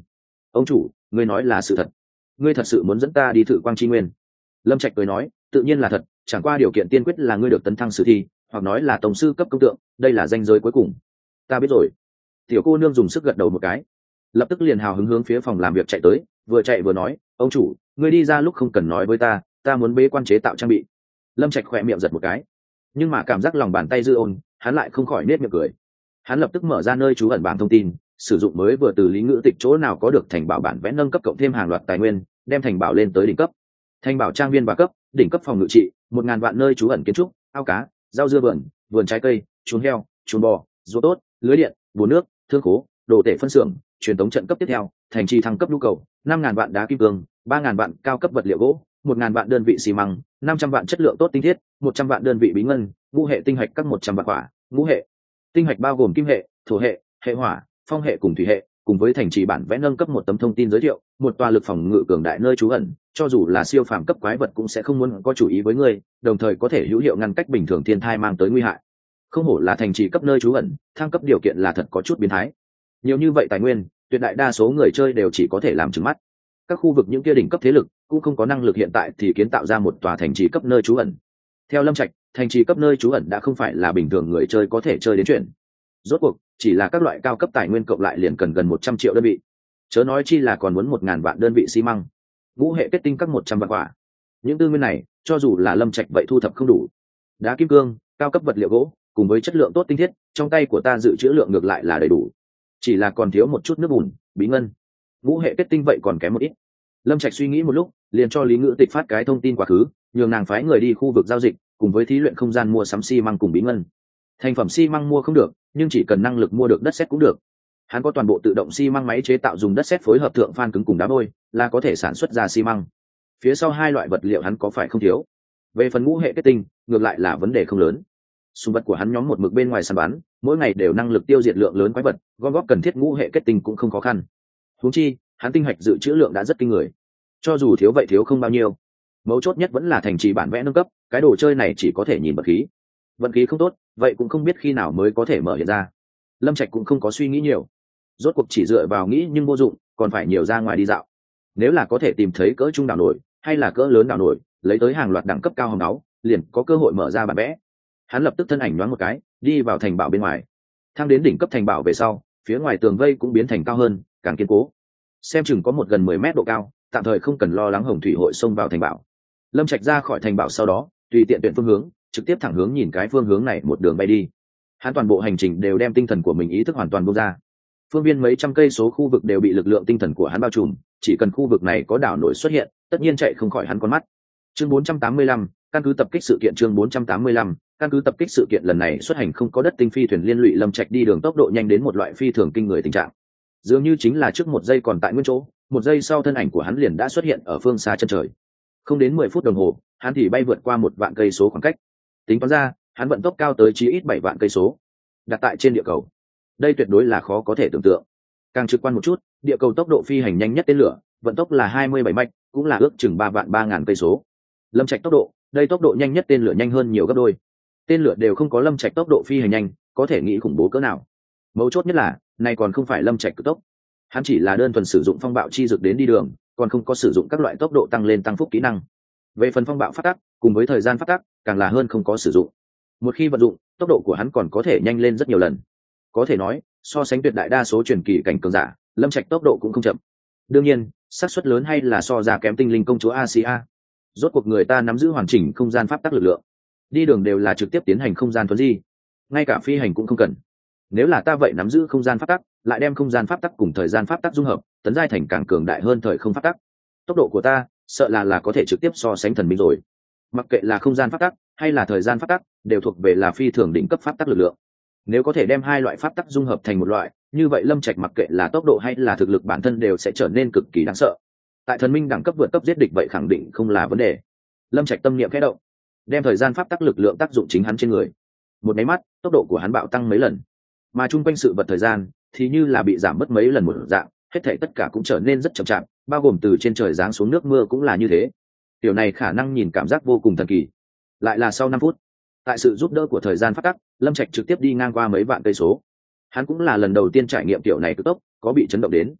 ông chủ, ngươi nói là sự thật, ngươi thật sự muốn dẫn ta đi thử quang tri nguyên? Lâm Trạch cười nói, tự nhiên là thật, chẳng qua điều kiện tiên quyết là ngươi được tấn thăng sử thi, hoặc nói là tổng sư cấp công tượng, đây là danh giới cuối cùng. Ta biết rồi. Tiểu cô nương dùng sức gật đầu một cái, lập tức liền hào hứng hướng phía phòng làm việc chạy tới, vừa chạy vừa nói, ông chủ, ngươi đi ra lúc không cần nói với ta, ta muốn bế quan chế tạo trang bị. Lâm Trạch khỏe miệng giật một cái, nhưng mà cảm giác lòng bàn tay dư ôn, hắn lại không khỏi nết miệng cười. Hắn lập tức mở ra nơi trú ẩn bảng thông tin, sử dụng mới vừa từ lý ngữ tịch chỗ nào có được thành bảo bản vẽ nâng cấp cộng thêm hàng loạt tài nguyên, đem thành bảo lên tới đỉnh cấp. Thành bảo trang viên ba cấp, đỉnh cấp phòng ngự trị, một ngàn vạn nơi trú ẩn kiến trúc, ao cá, rau dưa vườn, vườn trái cây, chuồng heo, chuồng bò, ruộng tốt, lưới điện, bồn nước, thương khố, đồ tể phân xưởng, truyền thống trận cấp tiếp theo, thành trì thăng cấp nhu cầu, năm ngàn vạn đá kim cương, ba ngàn vạn cao cấp vật liệu gỗ, một ngàn vạn đơn vị xi măng, năm trăm vạn chất lượng tốt tinh thiết, một trăm vạn đơn vị bí ngân, ngũ hệ tinh hạch các một trăm vạn quả, ngũ hệ tinh hạch bao gồm kim hệ, thổ hệ, hệ hỏa, phong hệ cùng thủy hệ, cùng với thành trì bản vẽ nâng cấp một tấm thông tin giới thiệu, một tòa lực phòng ngự cường đại nơi trú ẩn, cho dù là siêu phàm cấp quái vật cũng sẽ không muốn có chủ ý với ngươi, đồng thời có thể hữu hiệu ngăn cách bình thường thiên thai mang tới nguy hại. Không hổ là thành trì cấp nơi trú ẩn, thăng cấp điều kiện là thật có chút biến thái. Nhiều như vậy tài nguyên, tuyệt đại đa số người chơi đều chỉ có thể làm trừng mắt. Các khu vực những kia đỉnh cấp thế lực cũng không có năng lực hiện tại thì kiến tạo ra một tòa thành trì cấp nơi trú ẩn. Theo Lâm Trạch, thành trì cấp nơi trú ẩn đã không phải là bình thường người chơi có thể chơi đến chuyện. Rốt cuộc, chỉ là các loại cao cấp tài nguyên cộng lại liền cần gần một trăm triệu đơn vị. Chớ nói chi là còn muốn một ngàn vạn đơn vị xi măng, ngũ hệ kết tinh các một trăm vạn quả. Những tư nguyên này, cho dù là Lâm Trạch vậy thu thập không đủ. Đá kim cương, cao cấp vật liệu gỗ, cùng với chất lượng tốt tinh thiết, trong tay của ta dự trữ lượng ngược lại là đầy đủ. Chỉ là còn thiếu một chút nước bùn, bí ngân. Ngũ hệ kết tinh vậy còn kém một ít. Lâm Trạch suy nghĩ một lúc, liền cho Lý Ngữ Tịch phát cái thông tin quá khứ, nhường nàng phái người đi khu vực giao dịch, cùng với thí luyện không gian mua sắm xi măng cùng bí ngân. Thành phẩm xi măng mua không được, nhưng chỉ cần năng lực mua được đất sét cũng được. Hắn có toàn bộ tự động xi măng máy chế tạo dùng đất sét phối hợp thượng phan cứng cùng đá vôi, là có thể sản xuất ra xi măng. Phía sau hai loại vật liệu hắn có phải không thiếu. Về phần ngũ hệ kết tinh, ngược lại là vấn đề không lớn. Súng vật của hắn nhóm một mực bên ngoài săn bắn, mỗi ngày đều năng lực tiêu diệt lượng lớn quái vật, gom góp cần thiết ngũ hệ kết tinh cũng không khó khăn. Huống chi, hắn tinh hạch dự trữ lượng đã rất kinh người. Cho dù thiếu vậy thiếu không bao nhiêu. Mấu chốt nhất vẫn là thành trì bản vẽ nâng cấp, cái đồ chơi này chỉ có thể nhìn vận khí. Vận khí không tốt, vậy cũng không biết khi nào mới có thể mở hiện ra. Lâm Trạch cũng không có suy nghĩ nhiều. Rốt cuộc chỉ dựa vào nghĩ nhưng vô dụng, còn phải nhiều ra ngoài đi dạo. Nếu là có thể tìm thấy cỡ trung đảo nổi, hay là cỡ lớn đảo nổi, lấy tới hàng loạt đẳng cấp cao hồng áo, liền có cơ hội mở ra bản vẽ. Hắn lập tức thân ảnh nhoáng một cái, đi vào thành bảo bên ngoài. Thang đến đỉnh cấp thành bảo về sau, phía ngoài tường vây cũng biến thành cao hơn, càng kiên cố. Xem chừng có một gần mười mét độ cao, tạm thời không cần lo lắng hồng thủy hội xông vào thành bảo. Lâm Trạch ra khỏi thành bảo sau đó, tùy tiện tuyển phương hướng, trực tiếp thẳng hướng nhìn cái phương hướng này một đường bay đi. Hắn toàn bộ hành trình đều đem tinh thần của mình ý thức hoàn toàn buông ra. Phương viên mấy trăm cây số khu vực đều bị lực lượng tinh thần của hắn bao trùm, chỉ cần khu vực này có đảo nổi xuất hiện, tất nhiên chạy không khỏi hắn con mắt. Chương bốn trăm tám mươi lăm, căn cứ tập kích sự kiện chương bốn trăm tám mươi lăm, căn cứ tập kích sự kiện lần này xuất hành không có đất tinh phi thuyền liên lụy Lâm Trạch đi đường tốc độ nhanh đến một loại phi thường kinh người tình trạng. Dường như chính là trước một giây còn tại nguyên chỗ, một giây sau thân ảnh của hắn liền đã xuất hiện ở phương xa chân trời. Không đến mười phút đồng hồ, hắn thì bay vượt qua một vạn cây số khoảng cách. Tính toán ra, hắn vận tốc cao tới chí ít bảy vạn cây số. Đặt tại trên địa cầu, đây tuyệt đối là khó có thể tưởng tượng. Càng trực quan một chút, địa cầu tốc độ phi hành nhanh nhất tên lửa, vận tốc là hai mươi bảy mạch, cũng là ước chừng ba vạn ba ngàn cây số. Lâm Trạch tốc độ, đây tốc độ nhanh nhất tên lửa nhanh hơn nhiều gấp đôi. Tên lửa đều không có Lâm Trạch tốc độ phi hành nhanh, có thể nghĩ khủng bố cỡ nào. Mấu chốt nhất là, này còn không phải Lâm Trạch cực tốc. Hắn chỉ là đơn thuần sử dụng phong bạo chi dược đến đi đường, còn không có sử dụng các loại tốc độ tăng lên tăng phúc kỹ năng. Về phần phong bạo phát tắc, cùng với thời gian phát tắc, càng là hơn không có sử dụng. Một khi vận dụng, tốc độ của hắn còn có thể nhanh lên rất nhiều lần. Có thể nói, so sánh tuyệt đại đa số truyền kỳ cảnh cường giả, Lâm Trạch tốc độ cũng không chậm. Đương nhiên, xác suất lớn hay là so ra kém tinh linh công chúa Asia. Rốt cuộc người ta nắm giữ hoàn chỉnh không gian pháp tắc lực lượng, đi đường đều là trực tiếp tiến hành không gian thuần di, ngay cả phi hành cũng không cần. Nếu là ta vậy nắm giữ không gian pháp tắc, lại đem không gian pháp tắc cùng thời gian pháp tắc dung hợp, tấn giai thành càng cường đại hơn thời không pháp tắc. Tốc độ của ta, sợ là là có thể trực tiếp so sánh thần binh rồi. Mặc kệ là không gian pháp tắc hay là thời gian pháp tắc, đều thuộc về là phi thường đỉnh cấp pháp tắc lực lượng. Nếu có thể đem hai loại pháp tắc dung hợp thành một loại, như vậy Lâm Trạch mặc kệ là tốc độ hay là thực lực bản thân đều sẽ trở nên cực kỳ đáng sợ. Tại thần minh đẳng cấp vượt cấp giết địch vậy khẳng định không là vấn đề. Lâm Trạch tâm niệm khẽ động, đem thời gian pháp tắc lực lượng tác dụng chính hắn trên người. Một máy mắt, tốc độ của hắn bạo tăng mấy lần, mà chung quanh sự vật thời gian thì như là bị giảm mất mấy lần một dạng, hết thảy tất cả cũng trở nên rất chậm chạp, bao gồm từ trên trời giáng xuống nước mưa cũng là như thế. Điều này khả năng nhìn cảm giác vô cùng thần kỳ. Lại là sau năm phút, tại sự giúp đỡ của thời gian pháp tắc, Lâm Trạch trực tiếp đi ngang qua mấy vạn cây số. Hắn cũng là lần đầu tiên trải nghiệm kiểu này cực tốc, có bị chấn động đến.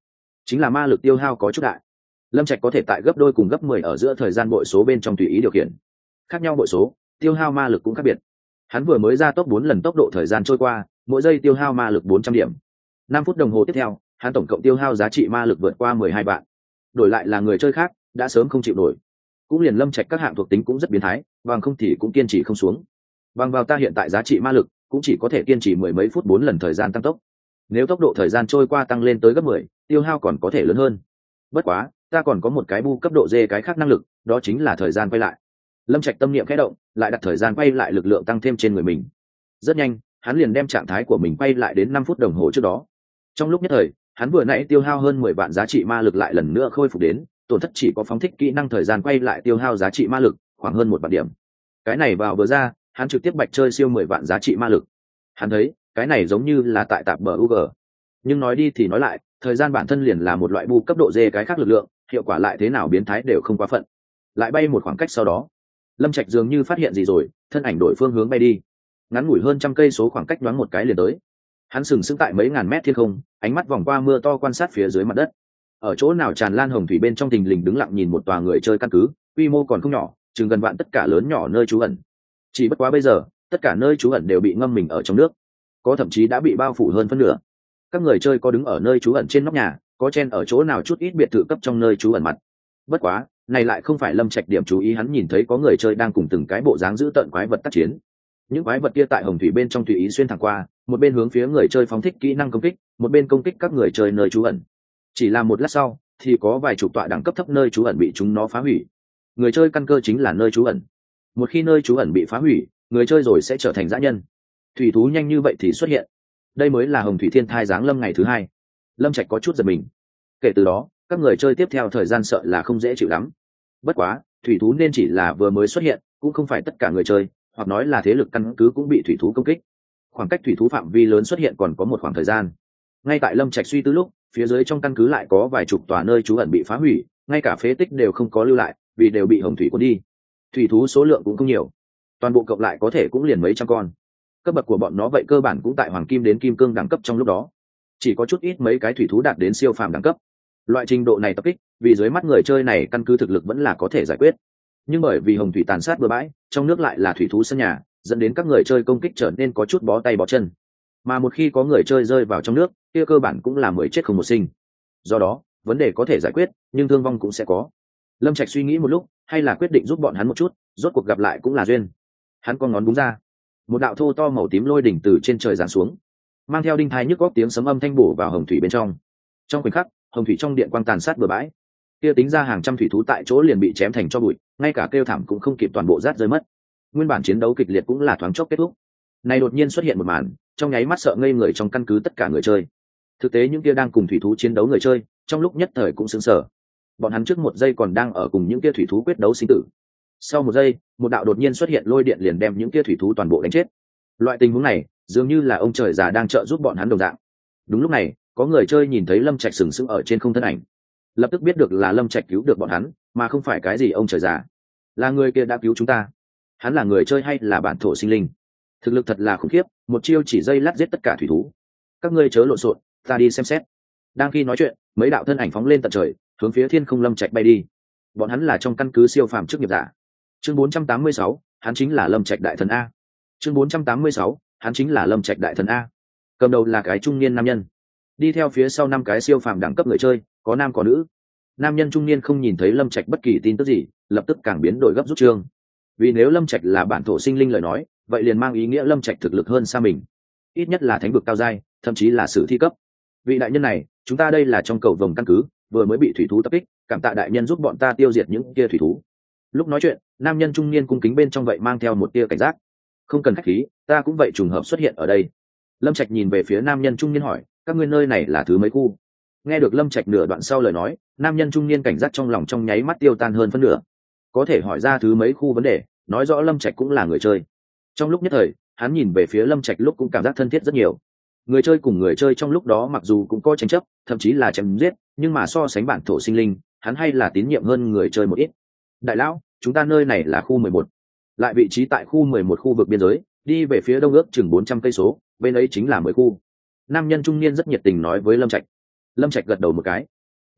chính là ma lực tiêu hao có chút đại. Lâm Trạch có thể tại gấp đôi cùng gấp mười ở giữa thời gian bội số bên trong tùy ý điều khiển. Khác nhau bội số, tiêu hao ma lực cũng khác biệt. Hắn vừa mới ra tốc bốn lần tốc độ thời gian trôi qua, mỗi giây tiêu hao ma lực bốn trăm điểm. Năm phút đồng hồ tiếp theo, hắn tổng cộng tiêu hao giá trị ma lực vượt qua mười hai vạn. Đổi lại là người chơi khác, đã sớm không chịu nổi. Cũng liền Lâm Trạch các hạng thuộc tính cũng rất biến thái, bằng không thì cũng kiên trì không xuống. Bằng vào ta hiện tại giá trị ma lực, cũng chỉ có thể kiên trì mười mấy phút bốn lần thời gian tăng tốc. Nếu tốc độ thời gian trôi qua tăng lên tới gấp mười, tiêu hao còn có thể lớn hơn. Bất quá, ta còn có một cái bu cấp độ D cái khác năng lực, đó chính là thời gian quay lại. Lâm Trạch tâm niệm khẽ động, lại đặt thời gian quay lại lực lượng tăng thêm trên người mình. Rất nhanh, hắn liền đem trạng thái của mình quay lại đến năm phút đồng hồ trước đó. Trong lúc nhất thời, hắn vừa nãy tiêu hao hơn mười vạn giá trị ma lực lại lần nữa khôi phục đến, tổn thất chỉ có phóng thích kỹ năng thời gian quay lại tiêu hao giá trị ma lực, khoảng hơn một vạn điểm. Cái này vào vừa ra, hắn trực tiếp bạch chơi siêu mười vạn giá trị ma lực. Hắn thấy, cái này giống như là tại tạp bờ u giê. Nhưng nói đi thì nói lại, thời gian bản thân liền là một loại bu cấp độ D cái khác lực lượng, hiệu quả lại thế nào biến thái đều không quá phận. Lại bay một khoảng cách sau đó, Lâm Trạch dường như phát hiện gì rồi, thân ảnh đổi phương hướng bay đi. Ngắn ngủi hơn trăm cây số khoảng cách đoán một cái liền tới. Hắn sừng sững tại mấy ngàn mét thiên không, ánh mắt vòng qua mưa to quan sát phía dưới mặt đất. Ở chỗ nào tràn lan hồng thủy bên trong tình lình đứng lặng nhìn một tòa người chơi căn cứ, quy mô còn không nhỏ, chừng gần vạn tất cả lớn nhỏ nơi trú ẩn. Chỉ bất quá bây giờ, tất cả nơi trú ẩn đều bị ngâm mình ở trong nước, có thậm chí đã bị bao phủ hơn phân nửa. Các người chơi có đứng ở nơi trú ẩn trên nóc nhà, có chen ở chỗ nào chút ít biệt thự cấp trong nơi trú ẩn mặt. Bất quá, này lại không phải Lâm Trạch điểm chú ý, hắn nhìn thấy có người chơi đang cùng từng cái bộ dáng giữ tợn quái vật tác chiến. Những quái vật kia tại hồng thủy bên trong tùy ý xuyên thẳng qua, một bên hướng phía người chơi phóng thích kỹ năng công kích, một bên công kích các người chơi nơi trú ẩn. Chỉ là một lát sau, thì có vài chục tọa đẳng cấp thấp nơi trú ẩn bị chúng nó phá hủy. Người chơi căn cơ chính là nơi trú ẩn. Một khi nơi trú ẩn bị phá hủy, người chơi rồi sẽ trở thành dã nhân. Thủy thú nhanh như vậy thì xuất hiện. Đây mới là hồng thủy thiên thai giáng lâm ngày thứ hai. Lâm Trạch có chút giật mình. Kể từ đó, các người chơi tiếp theo thời gian sợ là không dễ chịu lắm. Bất quá, thủy thú nên chỉ là vừa mới xuất hiện, cũng không phải tất cả người chơi, hoặc nói là thế lực căn cứ cũng bị thủy thú công kích. Khoảng cách thủy thú phạm vi lớn xuất hiện còn có một khoảng thời gian. Ngay tại Lâm Trạch suy tư lúc, phía dưới trong căn cứ lại có vài chục tòa nơi trú ẩn bị phá hủy, ngay cả phế tích đều không có lưu lại, vì đều bị hồng thủy cuốn đi. Thủy thú số lượng cũng không nhiều, toàn bộ cộng lại có thể cũng liền mấy trăm con. Cấp bậc của bọn nó vậy cơ bản cũng tại hoàng kim đến kim cương đẳng cấp trong lúc đó. Chỉ có chút ít mấy cái thủy thú đạt đến siêu phàm đẳng cấp. Loại trình độ này tập kích, vì dưới mắt người chơi này căn cứ thực lực vẫn là có thể giải quyết. Nhưng bởi vì hồng thủy tàn sát bừa bãi, trong nước lại là thủy thú sân nhà, dẫn đến các người chơi công kích trở nên có chút bó tay bó chân. Mà một khi có người chơi rơi vào trong nước, kia cơ bản cũng là mười chết không một sinh. Do đó, vấn đề có thể giải quyết, nhưng thương vong cũng sẽ có. Lâm Trạch suy nghĩ một lúc, hay là quyết định giúp bọn hắn một chút, rốt cuộc gặp lại cũng là duyên. Hắn con ngón búng ra, một đạo thô to màu tím lôi đỉnh từ trên trời giáng xuống, mang theo đinh thai nhức góc tiếng sấm âm thanh bổ vào hồng thủy bên trong. Trong khoảnh khắc, hồng thủy trong điện quang tàn sát bừa bãi, kia tính ra hàng trăm thủy thú tại chỗ liền bị chém thành tro bụi, ngay cả kêu thảm cũng không kịp, toàn bộ rát rơi mất. Nguyên bản chiến đấu kịch liệt cũng là thoáng chốc kết thúc. Này đột nhiên xuất hiện một màn, trong nháy mắt sợ ngây người trong căn cứ tất cả người chơi. Thực tế những kia đang cùng thủy thú chiến đấu người chơi, trong lúc nhất thời cũng sững sờ. Bọn hắn trước một giây còn đang ở cùng những kia thủy thú quyết đấu sinh tử. Sau một giây, một đạo đột nhiên xuất hiện lôi điện liền đem những kia thủy thú toàn bộ đánh chết. Loại tình huống này, dường như là ông trời già đang trợ giúp bọn hắn đồng dạng. Đúng lúc này, có người chơi nhìn thấy Lâm Trạch sừng sững ở trên không thân ảnh, lập tức biết được là Lâm Trạch cứu được bọn hắn, mà không phải cái gì ông trời già. Là người kia đã cứu chúng ta. Hắn là người chơi hay là bản thổ sinh linh? Thực lực thật là khủng khiếp, một chiêu chỉ dây lát giết tất cả thủy thú. Các ngươi chớ lộn xộn, ta đi xem xét. Đang khi nói chuyện, mấy đạo thân ảnh phóng lên tận trời, hướng phía thiên không Lâm Trạch bay đi. Bọn hắn là trong căn cứ siêu phàm chức nghiệp giả. Chương bốn trăm tám mươi sáu, hắn chính là Lâm Trạch đại thần a. Chương bốn trăm tám mươi sáu, hắn chính là Lâm Trạch đại thần a. Cầm đầu là cái trung niên nam nhân, đi theo phía sau năm cái siêu phàm đẳng cấp người chơi, có nam có nữ. Nam nhân trung niên không nhìn thấy Lâm Trạch bất kỳ tin tức gì, lập tức càng biến đổi gấp rút chương. Vì nếu Lâm Trạch là bản thổ sinh linh lời nói, vậy liền mang ý nghĩa Lâm Trạch thực lực hơn xa mình, ít nhất là thánh vực cao giai, thậm chí là sử thi cấp. Vị đại nhân này, chúng ta đây là trong cầu vồng căn cứ, vừa mới bị thủy thú tập kích, cảm tạ đại nhân giúp bọn ta tiêu diệt những kia thủy thú. Lúc nói chuyện, nam nhân trung niên cung kính bên trong vậy mang theo một tia cảnh giác. Không cần khách khí, ta cũng vậy trùng hợp xuất hiện ở đây. Lâm Trạch nhìn về phía nam nhân trung niên hỏi, các ngươi nơi này là thứ mấy khu? Nghe được Lâm Trạch nửa đoạn sau lời nói, nam nhân trung niên cảnh giác trong lòng trong nháy mắt tiêu tan hơn phân nửa. Có thể hỏi ra thứ mấy khu vấn đề, nói rõ Lâm Trạch cũng là người chơi. Trong lúc nhất thời, hắn nhìn về phía Lâm Trạch lúc cũng cảm giác thân thiết rất nhiều. Người chơi cùng người chơi trong lúc đó mặc dù cũng có tranh chấp, thậm chí là chém giết, nhưng mà so sánh bản thổ sinh linh, hắn hay là tín nhiệm hơn người chơi một ít. Đại lão, chúng ta nơi này là khu mười một, lại vị trí tại khu mười một khu vực biên giới, đi về phía đông ước chừng bốn trăm cây số, bên ấy chính là mười khu. Nam nhân trung niên rất nhiệt tình nói với Lâm Trạch. Lâm Trạch gật đầu một cái.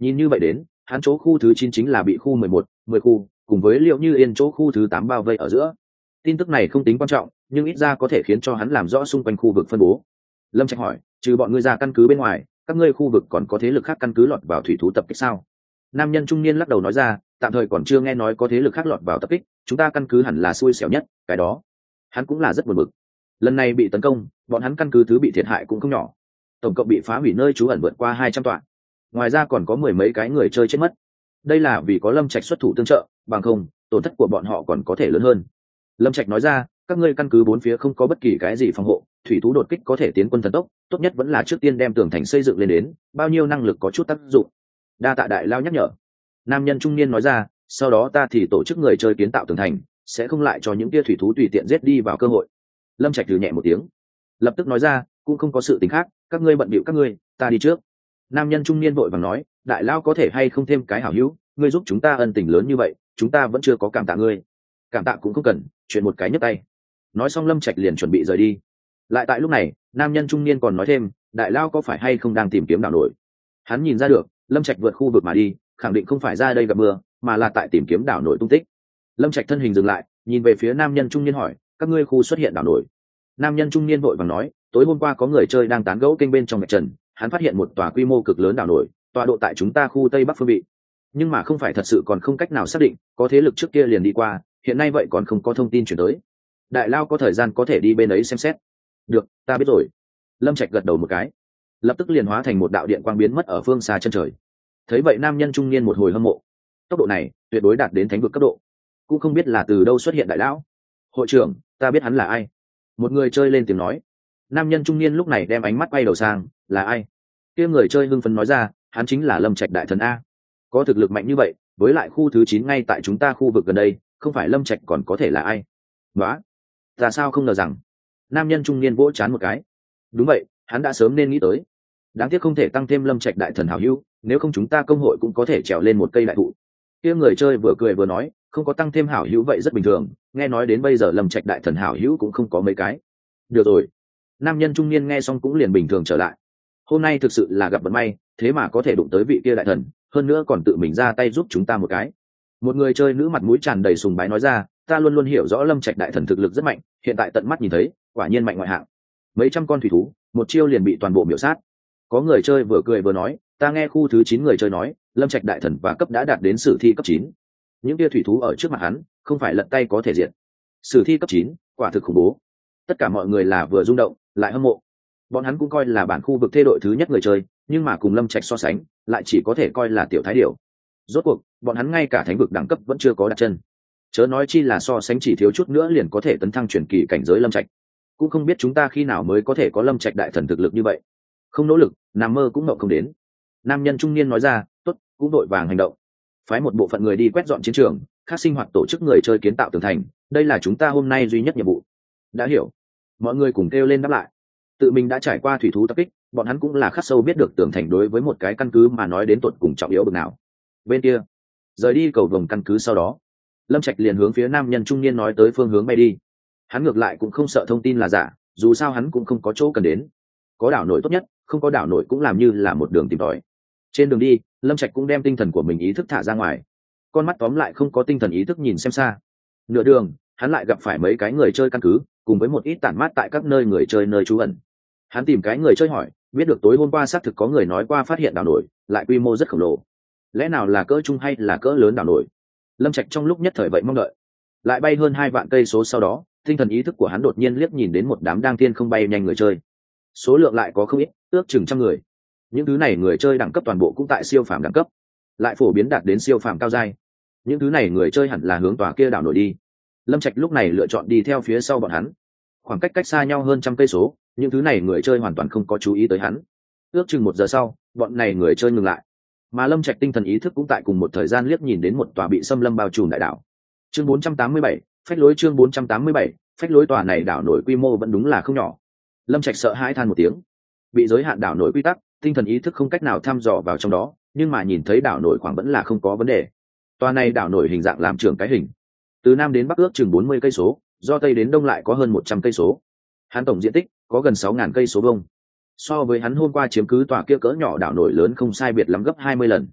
Nhìn như vậy đến, hắn chỗ khu thứ chín chính là bị khu mười một, mười khu, cùng với Liệu Như Yên chỗ khu thứ tám bao vây ở giữa. Tin tức này không tính quan trọng, nhưng ít ra có thể khiến cho hắn làm rõ xung quanh khu vực phân bố. Lâm Trạch hỏi, trừ bọn ngươi ra căn cứ bên ngoài, các ngươi khu vực còn có thế lực khác căn cứ lọt vào thủy thú tập kích sao? Nam nhân trung niên lắc đầu nói ra, tạm thời còn chưa nghe nói có thế lực khác lọt vào tập kích, chúng ta căn cứ hẳn là xui xẻo nhất, cái đó. Hắn cũng là rất buồn bực. Lần này bị tấn công, bọn hắn căn cứ thứ bị thiệt hại cũng không nhỏ. Tổng cộng bị phá hủy nơi trú ẩn vượt qua hai trăm tọa. Ngoài ra còn có mười mấy cái người chơi chết mất. Đây là vì có Lâm Trạch xuất thủ tương trợ, bằng không, tổn thất của bọn họ còn có thể lớn hơn. Lâm Trạch nói ra, các ngươi căn cứ bốn phía không có bất kỳ cái gì phòng hộ, thủy thú đột kích có thể tiến quân thần tốc, tốt nhất vẫn là trước tiên đem tường thành xây dựng lên đến, bao nhiêu năng lực có chút tác dụng. Đa tạ đại lao nhắc nhở. Nam nhân trung niên nói ra, sau đó ta thì tổ chức người chơi kiến tạo tường thành, sẽ không lại cho những tia thủy thú tùy tiện giết đi vào cơ hội. Lâm Trạch thử nhẹ một tiếng, lập tức nói ra, cũng không có sự tình khác, các ngươi bận bịu các ngươi, ta đi trước. Nam nhân trung niên vội vàng nói, đại lao có thể hay không thêm cái hảo hữu, ngươi giúp chúng ta ân tình lớn như vậy, chúng ta vẫn chưa có cảm tạ ngươi. Cảm tạ cũng không cần, chuyện một cái nhấc tay. Nói xong Lâm Trạch liền chuẩn bị rời đi. Lại tại lúc này, nam nhân trung niên còn nói thêm, đại lao có phải hay không đang tìm kiếm đảo nổi? Hắn nhìn ra được, Lâm Trạch vượt khu vực mà đi, khẳng định không phải ra đây gặp mưa, mà là tại tìm kiếm đảo nổi tung tích. Lâm Trạch thân hình dừng lại, nhìn về phía nam nhân trung niên hỏi, các ngươi khu xuất hiện đảo nổi? Nam nhân trung niên vội vàng nói, tối hôm qua có người chơi đang tán gẫu kênh bên trong ngạch trần, hắn phát hiện một tòa quy mô cực lớn đảo nổi, tọa độ tại chúng ta khu tây bắc phương vị, nhưng mà không phải thật sự còn không cách nào xác định, có thế lực trước kia liền đi qua, hiện nay vậy còn không có thông tin chuyển tới. Đại lao có thời gian có thể đi bên ấy xem xét. Được, ta biết rồi. Lâm Trạch gật đầu một cái, lập tức liền hóa thành một đạo điện quang biến mất ở phương xa chân trời. Thấy vậy nam nhân trung niên một hồi hâm mộ, tốc độ này tuyệt đối đạt đến thánh vực cấp độ, cũng không biết là từ đâu xuất hiện đại lão. Hội trưởng, ta biết hắn là ai. Một người chơi lên tiếng nói. Nam nhân trung niên lúc này đem ánh mắt quay đầu sang, là ai? Kia người chơi hưng phấn nói ra, hắn chính là Lâm Trạch đại thần a. Có thực lực mạnh như vậy, với lại khu thứ chín ngay tại chúng ta khu vực gần đây, không phải Lâm Trạch còn có thể là ai? Đó, ta sao không ngờ rằng. Nam nhân trung niên vỗ chán một cái. Đúng vậy, hắn đã sớm nên nghĩ tới. Đáng tiếc không thể tăng thêm Lâm Trạch đại thần hảo hữu, nếu không chúng ta công hội cũng có thể trèo lên một cây đại thụ. Kia người chơi vừa cười vừa nói, không có tăng thêm hảo hữu vậy rất bình thường, nghe nói đến bây giờ Lâm Trạch đại thần hảo hữu cũng không có mấy cái. Được rồi. Nam nhân trung niên nghe xong cũng liền bình thường trở lại. Hôm nay thực sự là gặp vận may, thế mà có thể đụng tới vị kia đại thần, hơn nữa còn tự mình ra tay giúp chúng ta một cái. Một người chơi nữ mặt mũi tràn đầy sùng bái nói ra, ta luôn luôn hiểu rõ Lâm Trạch đại thần thực lực rất mạnh, hiện tại tận mắt nhìn thấy, quả nhiên mạnh ngoại hạng. Mấy trăm con thủy thú, một chiêu liền bị toàn bộ miểu sát. Có người chơi vừa cười vừa nói, ta nghe khu thứ chín người chơi nói, Lâm Trạch đại thần và cấp đã đạt đến sử thi cấp chín. Những kia thủy thú ở trước mặt hắn, không phải lật tay có thể diệt. Sử thi cấp chín, quả thực khủng bố. Tất cả mọi người là vừa rung động, lại hâm mộ. Bọn hắn cũng coi là bản khu vực thê đội thứ nhất người chơi, nhưng mà cùng Lâm Trạch so sánh, lại chỉ có thể coi là tiểu thái điểu. Rốt cuộc, bọn hắn ngay cả thánh vực đẳng cấp vẫn chưa có đặt chân. Chớ nói chi là so sánh chỉ thiếu chút nữa liền có thể tấn thăng truyền kỳ cảnh giới Lâm Trạch. Cũng không biết chúng ta khi nào mới có thể có Lâm Trạch đại thần thực lực như vậy. Không nỗ lực, nằm mơ cũng ngậm không đến. Nam nhân trung niên nói ra, tốt, cũng đội vàng hành động. Phái một bộ phận người đi quét dọn chiến trường, khác sinh hoạt tổ chức người chơi kiến tạo tường thành, đây là chúng ta hôm nay duy nhất nhiệm vụ. Đã hiểu. Mọi người cùng kêu lên đáp lại. Tự mình đã trải qua thủy thú tập kích, bọn hắn cũng là khắc sâu biết được tường thành đối với một cái căn cứ mà nói đến tột cùng trọng yếu bực nào. Bên kia, rời đi cầu vồng căn cứ sau đó, Lâm Trạch liền hướng phía nam nhân trung niên nói tới phương hướng bay đi. Hắn ngược lại cũng không sợ thông tin là giả, dù sao hắn cũng không có chỗ cần đến. Có đảo nổi tốt nhất, không có đảo nổi cũng làm như là một đường tìm tòi. Trên đường đi, Lâm Trạch cũng đem tinh thần của mình ý thức thả ra ngoài. Con mắt tóm lại không có tinh thần ý thức nhìn xem xa. Nửa đường, hắn lại gặp phải mấy cái người chơi căn cứ, cùng với một ít tản mát tại các nơi người chơi nơi trú ẩn. Hắn tìm cái người chơi hỏi, biết được tối hôm qua xác thực có người nói qua phát hiện đảo nổi, lại quy mô rất khổng lồ. Lẽ nào là cỡ trung hay là cỡ lớn đảo nổi? Lâm Trạch trong lúc nhất thời vậy mong đợi. Lại bay hơn hai vạn cây số sau đó, tinh thần ý thức của hắn đột nhiên liếc nhìn đến một đám đang thiên không bay nhanh người chơi. Số lượng lại có không ít, ước chừng trăm người. Những thứ này người chơi đẳng cấp toàn bộ cũng tại siêu phàm đẳng cấp, lại phổ biến đạt đến siêu phàm cao giai. Những thứ này người chơi hẳn là hướng tòa kia đảo nổi đi. Lâm Trạch lúc này lựa chọn đi theo phía sau bọn hắn. Khoảng cách cách xa nhau hơn trăm cây số, những thứ này người chơi hoàn toàn không có chú ý tới hắn. Ước chừng một giờ sau, bọn này người chơi ngừng lại. Mà Lâm Trạch tinh thần ý thức cũng tại cùng một thời gian liếc nhìn đến một tòa bị xâm lâm bao trùm đại đảo. Chương bốn trăm tám mươi bảy, phách lối chương bốn trăm tám mươi bảy, phách lối tòa này đảo nổi quy mô vẫn đúng là không nhỏ. Lâm Trạch sợ hãi than một tiếng. Bị giới hạn đảo nổi quy tắc, tinh thần ý thức không cách nào thăm dò vào trong đó, nhưng mà nhìn thấy đảo nổi khoảng vẫn là không có vấn đề. Tòa này đảo nổi hình dạng làm trường cái hình, từ nam đến bắc ước chừng bốn mươi cây số, do tây đến đông lại có hơn một trăm cây số. Hắn tổng diện tích có gần sáu nghìn cây số vuông. So với hắn hôm qua chiếm cứ tòa kia cỡ nhỏ đảo nổi lớn không sai biệt lắm gấp hai mươi lần.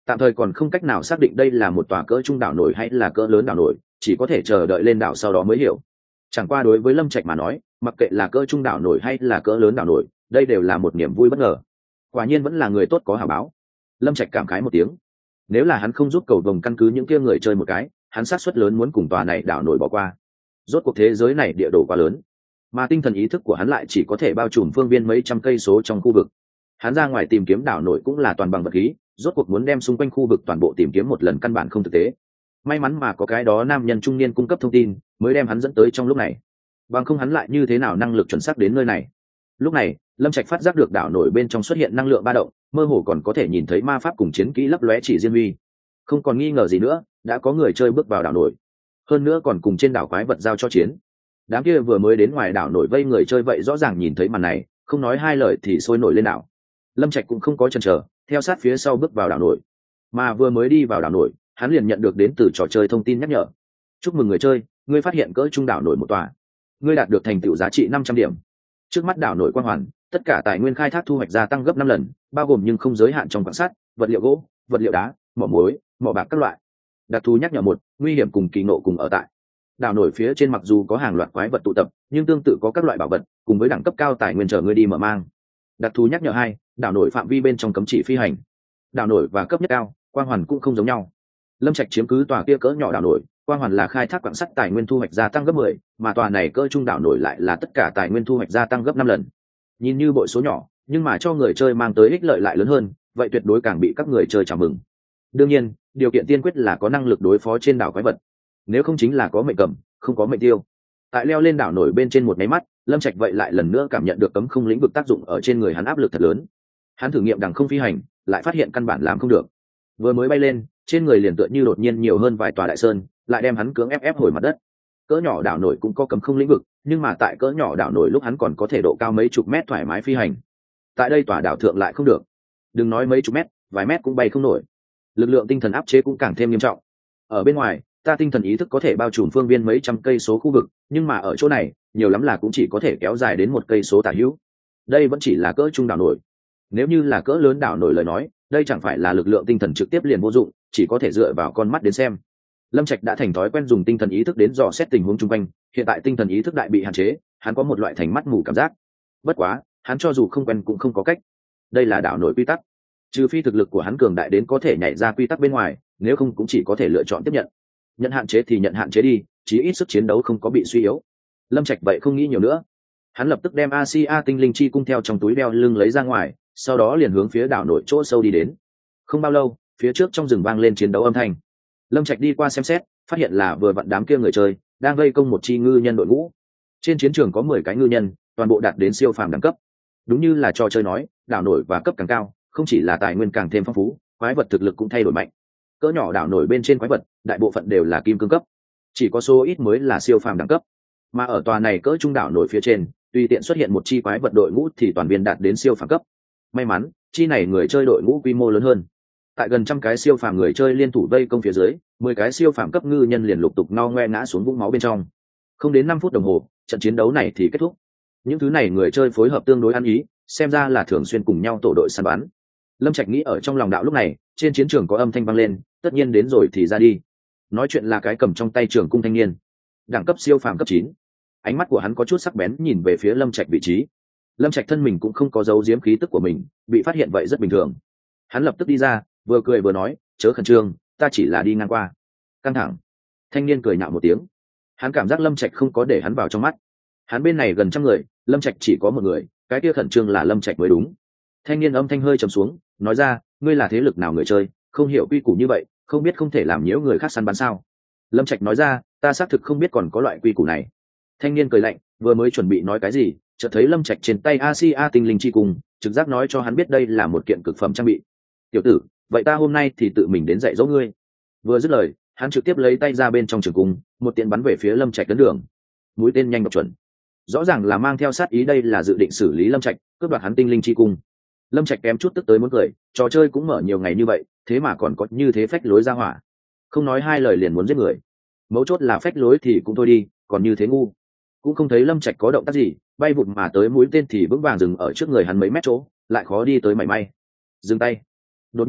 tạm thời còn không cách nào xác định đây là một tòa cỡ trung đảo nổi hay là cỡ lớn đảo nổi, chỉ có thể chờ đợi lên đảo sau đó mới hiểu. Chẳng qua đối với Lâm Trạch mà nói, mặc kệ là cỡ trung đảo nổi hay là cỡ lớn đảo nổi, đây đều là một niềm vui bất ngờ. Quả nhiên vẫn là người tốt có hảo báo. Lâm Trạch cảm khái một tiếng. Nếu là hắn không giúp cầu vồng căn cứ những kia người chơi một cái, hắn xác suất lớn muốn cùng tòa này đảo nổi bỏ qua. Rốt cuộc thế giới này địa đồ quá lớn, mà tinh thần ý thức của hắn lại chỉ có thể bao trùm phương viên mấy trăm cây số trong khu vực. Hắn ra ngoài tìm kiếm đảo nổi cũng là toàn bằng vật khí, rốt cuộc muốn đem xung quanh khu vực toàn bộ tìm kiếm một lần căn bản không thực tế. May mắn mà có cái đó nam nhân trung niên cung cấp thông tin, mới đem hắn dẫn tới trong lúc này. Bằng không hắn lại như thế nào năng lực chuẩn xác đến nơi này. Lúc này, Lâm Trạch phát giác được đảo nổi bên trong xuất hiện năng lượng ba động, mơ hồ còn có thể nhìn thấy ma pháp cùng chiến kỹ lấp lóe chỉ riêng huy. Không còn nghi ngờ gì nữa, đã có người chơi bước vào đảo nổi. Hơn nữa còn cùng trên đảo quái vật giao cho chiến. Đám kia vừa mới đến ngoài đảo nổi vây người chơi vậy rõ ràng nhìn thấy màn này, không nói hai lời thì sôi nổi lên đảo. Lâm Trạch cũng không có chần chờ, theo sát phía sau bước vào đảo nổi. Mà vừa mới đi vào đảo nổi, hắn liền nhận được đến từ trò chơi thông tin nhắc nhở. Chúc mừng người chơi, ngươi phát hiện cỡ trung đảo nổi một tòa. Ngươi đạt được thành tựu giá trị năm trăm điểm. Trước mắt đảo nổi quang hoàn, tất cả tài nguyên khai thác thu hoạch gia tăng gấp năm lần, bao gồm nhưng không giới hạn trong quan sát, vật liệu gỗ, vật liệu đá, mỏ muối, mỏ bạc các loại. Đặc thù nhắc nhở một, nguy hiểm cùng kỳ nộ cùng ở tại. Đảo nổi phía trên mặc dù có hàng loạt quái vật tụ tập, nhưng tương tự có các loại bảo vật, cùng với đẳng cấp cao tài nguyên chờ ngươi đi mở mang. Đặc thù nhắc nhở hai, đảo nổi phạm vi bên trong cấm chỉ phi hành. Đảo nổi và cấp nhất cao, quang hoàn cũng không giống nhau. Lâm Trạch chiếm cứ tòa kia cỡ nhỏ đảo nổi, quang hoàn là khai thác quặng sắt tài nguyên thu hoạch gia tăng gấp mười, mà tòa này cỡ trung đảo nổi lại là tất cả tài nguyên thu hoạch gia tăng gấp năm lần. Nhìn như bội số nhỏ, nhưng mà cho người chơi mang tới ích lợi lại lớn hơn, vậy tuyệt đối càng bị các người chơi chào mừng. Đương nhiên, điều kiện tiên quyết là có năng lực đối phó trên đảo quái vật. Nếu không chính là có mệnh cầm, không có mệnh tiêu. Tại leo lên đảo nổi bên trên một máy mắt, Lâm Trạch vậy lại lần nữa cảm nhận được cấm không lĩnh vực tác dụng ở trên người hắn áp lực thật lớn. Hắn thử nghiệm đằng không phi hành, lại phát hiện căn bản làm không được. Vừa mới bay lên, trên người liền tựa như đột nhiên nhiều hơn vài tòa đại sơn, lại đem hắn cưỡng ép ép hồi mặt đất. Cỡ nhỏ đảo nổi cũng có cấm không lĩnh vực, nhưng mà tại cỡ nhỏ đảo nổi lúc hắn còn có thể độ cao mấy chục mét thoải mái phi hành. Tại đây tòa đảo thượng lại không được. Đừng nói mấy chục mét, vài mét cũng bay không nổi. Lực lượng tinh thần áp chế cũng càng thêm nghiêm trọng. Ở bên ngoài, ta tinh thần ý thức có thể bao trùm phương viên mấy trăm cây số khu vực, nhưng mà ở chỗ này, nhiều lắm là cũng chỉ có thể kéo dài đến một cây số tả hữu. Đây vẫn chỉ là cỡ trung đảo nổi. Nếu như là cỡ lớn đảo nổi lời nói, đây chẳng phải là lực lượng tinh thần trực tiếp liền vô dụng, chỉ có thể dựa vào con mắt đến xem. Lâm Trạch đã thành thói quen dùng tinh thần ý thức đến dò xét tình huống xung quanh, hiện tại tinh thần ý thức đại bị hạn chế, hắn có một loại thành mắt mù cảm giác. Bất quá, hắn cho dù không quen cũng không có cách. Đây là đảo nổi quy tắc. Trừ phi thực lực của hắn cường đại đến có thể nhảy ra quy tắc bên ngoài, nếu không cũng chỉ có thể lựa chọn tiếp nhận. Nhận hạn chế thì nhận hạn chế đi, chí ít sức chiến đấu không có bị suy yếu. Lâm Trạch vậy không nghĩ nhiều nữa. Hắn lập tức đem Asia tinh linh chi cung theo trong túi đeo lưng lấy ra ngoài, sau đó liền hướng phía đảo nổi chỗ sâu đi đến. Không bao lâu, phía trước trong rừng vang lên chiến đấu âm thanh. Lâm Trạch đi qua xem xét, phát hiện là vừa vặn đám kia người chơi đang vây công một chi ngư nhân đội ngũ. Trên chiến trường có mười cái ngư nhân, toàn bộ đạt đến siêu phàm đẳng cấp. Đúng như là trò chơi nói, đảo nổi và cấp càng cao, không chỉ là tài nguyên càng thêm phong phú, quái vật thực lực cũng thay đổi mạnh. Cỡ nhỏ đảo nổi bên trên quái vật, đại bộ phận đều là kim cương cấp, chỉ có số ít mới là siêu phàm đẳng cấp. Mà ở tòa này cỡ trung đảo nổi phía trên, tùy tiện xuất hiện một chi quái vật đội ngũ thì toàn viên đạt đến siêu phàm cấp. May mắn, chi này người chơi đội ngũ quy mô lớn hơn. Tại gần trăm cái siêu phàm người chơi liên thủ vây công phía dưới, mười cái siêu phàm cấp ngư nhân liền lục tục no ngoe ngã xuống vũng máu bên trong. Không đến năm phút đồng hồ, trận chiến đấu này thì kết thúc. Những thứ này người chơi phối hợp tương đối ăn ý, xem ra là thường xuyên cùng nhau tổ đội săn bắn. Lâm Trạch nghĩ ở trong lòng đạo lúc này, trên chiến trường có âm thanh vang lên, tất nhiên đến rồi thì ra đi. Nói chuyện là cái cầm trong tay trường cung thanh niên, đẳng cấp siêu phàm cấp chín. Ánh mắt của hắn có chút sắc bén nhìn về phía Lâm Trạch vị trí. Lâm Trạch thân mình cũng không có giấu giếm khí tức của mình, bị phát hiện vậy rất bình thường. Hắn lập tức đi ra, vừa cười vừa nói, chớ khẩn trương, ta chỉ là đi ngang qua. Căng thẳng. Thanh niên cười nhạo một tiếng. Hắn cảm giác Lâm Trạch không có để hắn vào trong mắt. Hắn bên này gần trăm người, Lâm Trạch chỉ có một người, cái kia khẩn trương là Lâm Trạch mới đúng. Thanh niên âm thanh hơi trầm xuống, nói ra, ngươi là thế lực nào người chơi, không hiểu quy củ như vậy, không biết không thể làm nhiễu người khác săn bắn sao? Lâm Trạch nói ra, ta xác thực không biết còn có loại quy củ này. Thanh niên cười lạnh, vừa mới chuẩn bị nói cái gì, chợt thấy Lâm Trạch trên tay Asia tinh linh chi cùng, trực giác nói cho hắn biết đây là một kiện cực phẩm trang bị. Tiểu tử, vậy ta hôm nay thì tự mình đến dạy dỗ ngươi. Vừa dứt lời, hắn trực tiếp lấy tay ra bên trong trường cung, một tiện bắn về phía Lâm Trạch tấn đường. Mũi tên nhanh độc chuẩn, rõ ràng là mang theo sát ý, đây là dự định xử lý Lâm Trạch, cướp đoạt hắn tinh linh chi cung. Lâm Trạch kém chút tức tới muốn cười, trò chơi cũng mở nhiều ngày như vậy, thế mà còn có như thế phách lối ra hỏa. Không nói hai lời liền muốn giết người. Mấu chốt là phách lối thì cũng thôi đi, còn như thế ngu. Cũng không thấy Lâm Trạch có động tác gì, bay vụt mà tới mũi tên thì vững vàng dừng ở trước người hắn mấy mét chỗ, lại khó đi tới mảy may. Dừng tay. Đột nhiên,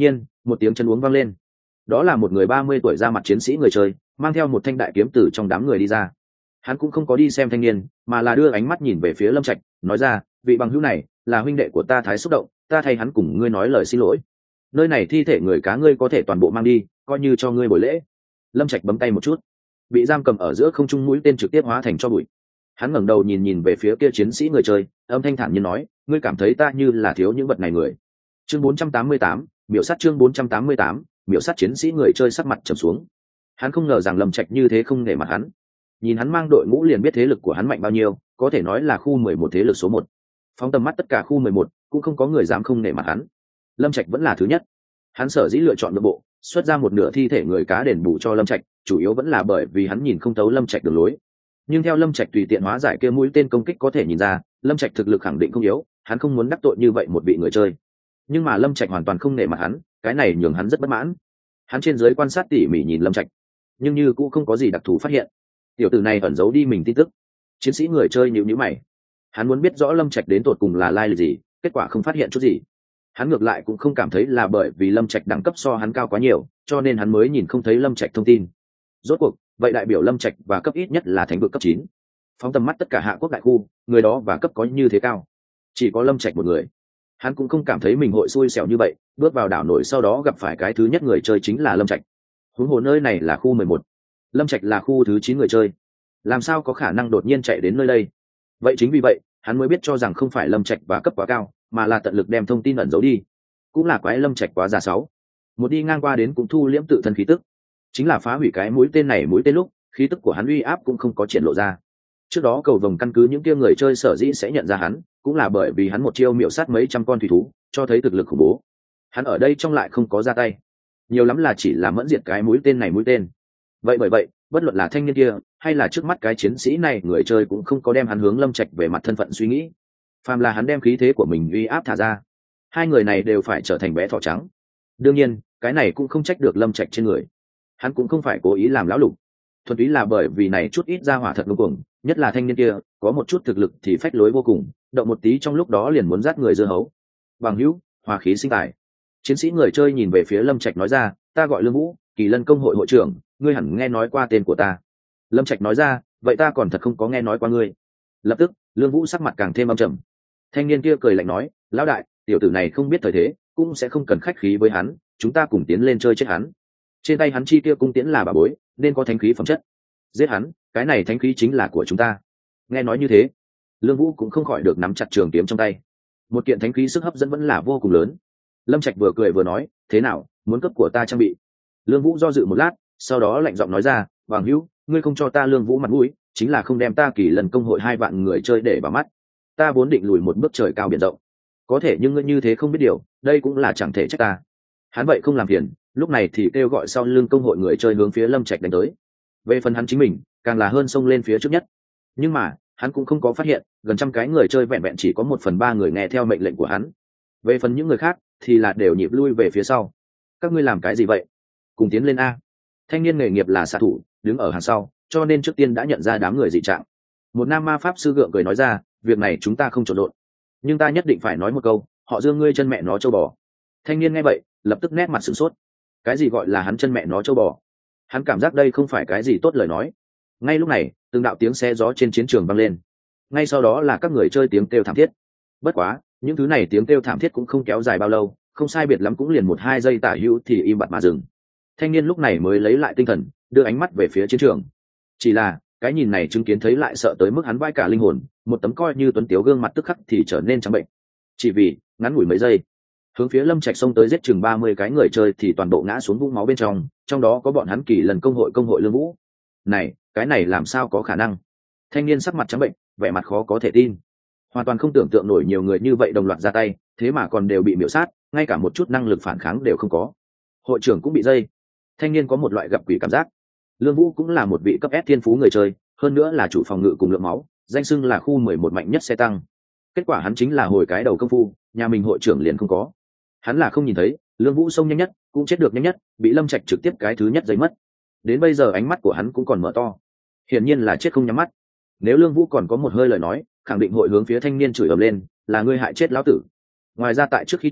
một tiếng chân uống vang lên. Đó là một người ba mươi tuổi ra mặt chiến sĩ người chơi, mang theo một thanh đại kiếm từ trong đám người đi ra. Hắn cũng không có đi xem thanh niên, mà là đưa ánh mắt nhìn về phía Lâm Trạch, nói ra, vị bằng hữu này là huynh đệ của ta Thái xúc động, ta thay hắn cùng ngươi nói lời xin lỗi. Nơi này thi thể người cá ngươi có thể toàn bộ mang đi, coi như cho ngươi buổi lễ. Lâm Trạch bấm tay một chút, bị giam cầm ở giữa không trung mũi tên trực tiếp hóa thành cho bụi. Hắn ngẩng đầu nhìn nhìn về phía kia chiến sĩ người chơi, âm thanh thản nhiên nói, ngươi cảm thấy ta như là thiếu những vật này người. Chương bốn trăm tám mươi tám, miểu sát chương bốn trăm tám mươi tám, miểu sát chiến sĩ người chơi sắc mặt trầm xuống. Hắn không ngờ rằng Lâm Trạch như thế không nể mặt hắn. Nhìn hắn mang đội ngũ liền biết thế lực của hắn mạnh bao nhiêu, có thể nói là khu mười một thế lực số một. Phóng tầm mắt tất cả khu mười một, cũng không có người dám không nể mặt hắn. Lâm Trạch vẫn là thứ nhất. Hắn sở dĩ lựa chọn nội bộ, xuất ra một nửa thi thể người cá đền bù cho Lâm Trạch, chủ yếu vẫn là bởi vì hắn nhìn không thấu Lâm Trạch đường lối. Nhưng theo Lâm Trạch tùy tiện hóa giải kia mũi tên công kích có thể nhìn ra, Lâm Trạch thực lực khẳng định không yếu, hắn không muốn đắc tội như vậy một vị người chơi. Nhưng mà Lâm Trạch hoàn toàn không nể mặt hắn, cái này nhường hắn rất bất mãn. Hắn trên dưới quan sát tỉ mỉ nhìn Lâm Trạch, nhưng như cũng không có gì đặc thù phát hiện. Tiểu tử này ẩn giấu đi mình tin tức. Chiến sĩ người chơi nhíu nhíu mày. Hắn muốn biết rõ Lâm Trạch đến tột cùng là lai lịch gì, kết quả không phát hiện chút gì. Hắn ngược lại cũng không cảm thấy là bởi vì Lâm Trạch đẳng cấp so hắn cao quá nhiều, cho nên hắn mới nhìn không thấy Lâm Trạch thông tin. Rốt cuộc, vậy đại biểu Lâm Trạch và cấp ít nhất là thánh vực cấp chín. Phóng tầm mắt tất cả hạ quốc đại khu, người đó và cấp có như thế cao. Chỉ có Lâm Trạch một người. Hắn cũng không cảm thấy mình hội xui xẻo như vậy, bước vào đảo nổi sau đó gặp phải cái thứ nhất người chơi chính là Lâm Trạch. Huống hồ nơi này là khu mười một, Lâm Trạch là khu thứ chín người chơi, làm sao có khả năng đột nhiên chạy đến nơi đây? Vậy chính vì vậy, hắn mới biết cho rằng không phải Lâm Trạch và cấp quá cao, mà là tận lực đem thông tin ẩn giấu đi. Cũng là quái Lâm Trạch quá già sáu. Một đi ngang qua đến cũng thu liễm tự thân khí tức, chính là phá hủy cái mũi tên này mũi tên lúc, khí tức của hắn uy áp cũng không có triển lộ ra. Trước đó cầu vồng căn cứ những kia người chơi sở dĩ sẽ nhận ra hắn, cũng là bởi vì hắn một chiêu miểu sát mấy trăm con thủy thú, cho thấy thực lực khủng bố. Hắn ở đây trong lại không có ra tay, nhiều lắm là chỉ là mẫn diệt cái mũi tên này mũi tên. Vậy bởi vậy, bất luận là thanh niên kia hay là trước mắt cái chiến sĩ này, người chơi cũng không có đem hắn hướng Lâm Trạch về mặt thân phận suy nghĩ. Phàm là hắn đem khí thế của mình uy áp thả ra, hai người này đều phải trở thành bé thỏ trắng. Đương nhiên, cái này cũng không trách được Lâm Trạch trên người. Hắn cũng không phải cố ý làm lão lục, thuần túy là bởi vì này chút ít ra hỏa thật ngông cuồng, nhất là thanh niên kia, có một chút thực lực thì phách lối vô cùng, động một tí trong lúc đó liền muốn dắt người dưa hấu. Bằng hữu, hòa khí sinh tài. Chiến sĩ người chơi nhìn về phía Lâm Trạch nói ra, ta gọi Lương Vũ, Kỳ Lân công hội hội trưởng, ngươi hẳn nghe nói qua tên của ta. Lâm Trạch nói ra, vậy ta còn thật không có nghe nói qua ngươi. Lập tức, Lương Vũ sắc mặt càng thêm âm trầm. Thanh niên kia cười lạnh nói, lão đại, tiểu tử này không biết thời thế, cũng sẽ không cần khách khí với hắn, chúng ta cùng tiến lên chơi chết hắn. Trên tay hắn chi kia cung tiễn là bà bối, nên có thánh khí phẩm chất. Giết hắn, cái này thánh khí chính là của chúng ta. Nghe nói như thế, Lương Vũ cũng không khỏi được nắm chặt trường kiếm trong tay. Một kiện thánh khí sức hấp dẫn vẫn là vô cùng lớn. Lâm Trạch vừa cười vừa nói, thế nào, muốn cấp của ta trang bị? Lương Vũ do dự một lát, sau đó lạnh giọng nói ra, Hoàng Hữu, ngươi không cho ta Lương Vũ mặt mũi, chính là không đem ta Kỳ Lân công hội hai vạn người chơi để vào mắt. Ta vốn định lùi một bước trời cao biển rộng, có thể nhưng ngươi như thế không biết điều, đây cũng là chẳng thể trách ta. Hắn vậy không làm phiền, lúc này thì kêu gọi sau lưng công hội người chơi hướng phía Lâm Trạch đánh tới. Về phần hắn chính mình, càng là hơn xông lên phía trước nhất. Nhưng mà, hắn cũng không có phát hiện, gần trăm cái người chơi vẹn vẹn chỉ có một phần ba người nghe theo mệnh lệnh của hắn. Về phần những người khác, thì là đều nhịp lui về phía sau. Các ngươi làm cái gì vậy? Cùng tiến lên a. Thanh niên nghề nghiệp là xạ thủ, đứng ở hàng sau, cho nên trước tiên đã nhận ra đám người dị trạng. Một nam ma pháp sư gượng cười nói ra, việc này chúng ta không trộn lộn, nhưng ta nhất định phải nói một câu, họ Dương ngươi chân mẹ nó châu bò. Thanh niên nghe vậy, lập tức nét mặt sửng sốt. Cái gì gọi là hắn chân mẹ nó châu bò? Hắn cảm giác đây không phải cái gì tốt lời nói. Ngay lúc này, từng đạo tiếng xe gió trên chiến trường vang lên. Ngay sau đó là các người chơi tiếng kêu thảm thiết. Bất quá, những thứ này tiếng kêu thảm thiết cũng không kéo dài bao lâu, không sai biệt lắm cũng liền một hai giây tả hữu thì im bặt mà dừng. Thanh niên lúc này mới lấy lại tinh thần, đưa ánh mắt về phía chiến trường. Chỉ là, cái nhìn này chứng kiến thấy lại sợ tới mức hắn vai cả linh hồn, một tấm coi như tuấn tiếu gương mặt tức khắc thì trở nên trắng bệnh. Chỉ vì, ngắn ngủi mấy giây, hướng phía Lâm Trạch xông tới giết chừng ba mươi cái người chơi thì toàn bộ ngã xuống vũng máu bên trong, trong đó có bọn hắn Kỳ Lần công hội công hội Lương Vũ. Này, cái này làm sao có khả năng? Thanh niên sắc mặt trắng bệnh, vẻ mặt khó có thể tin. Hoàn toàn không tưởng tượng nổi nhiều người như vậy đồng loạt ra tay, thế mà còn đều bị miểu sát, ngay cả một chút năng lực phản kháng đều không có. Hội trưởng cũng bị dây. Thanh niên có một loại gặp quỷ cảm giác. Lương Vũ cũng là một vị cấp S thiên phú người chơi, hơn nữa là chủ phòng ngự cùng lượng máu, danh xưng là khu mười một mạnh nhất xe tăng. Kết quả hắn chính là hồi cái đầu công phu, nhà mình hội trưởng liền không có. Hắn là không nhìn thấy, Lương Vũ xông nhanh nhất, cũng chết được nhanh nhất, bị Lâm Trạch trực tiếp cái thứ nhất giấy mất. Đến bây giờ ánh mắt của hắn cũng còn mở to. Hiển nhiên là chết không nhắm mắt. Nếu Lương Vũ còn có một hơi lời nói, khẳng định hội hướng phía thanh niên chửi ầm lên, là ngươi hại chết lão tử. Ngoài ra tại trước khi chết,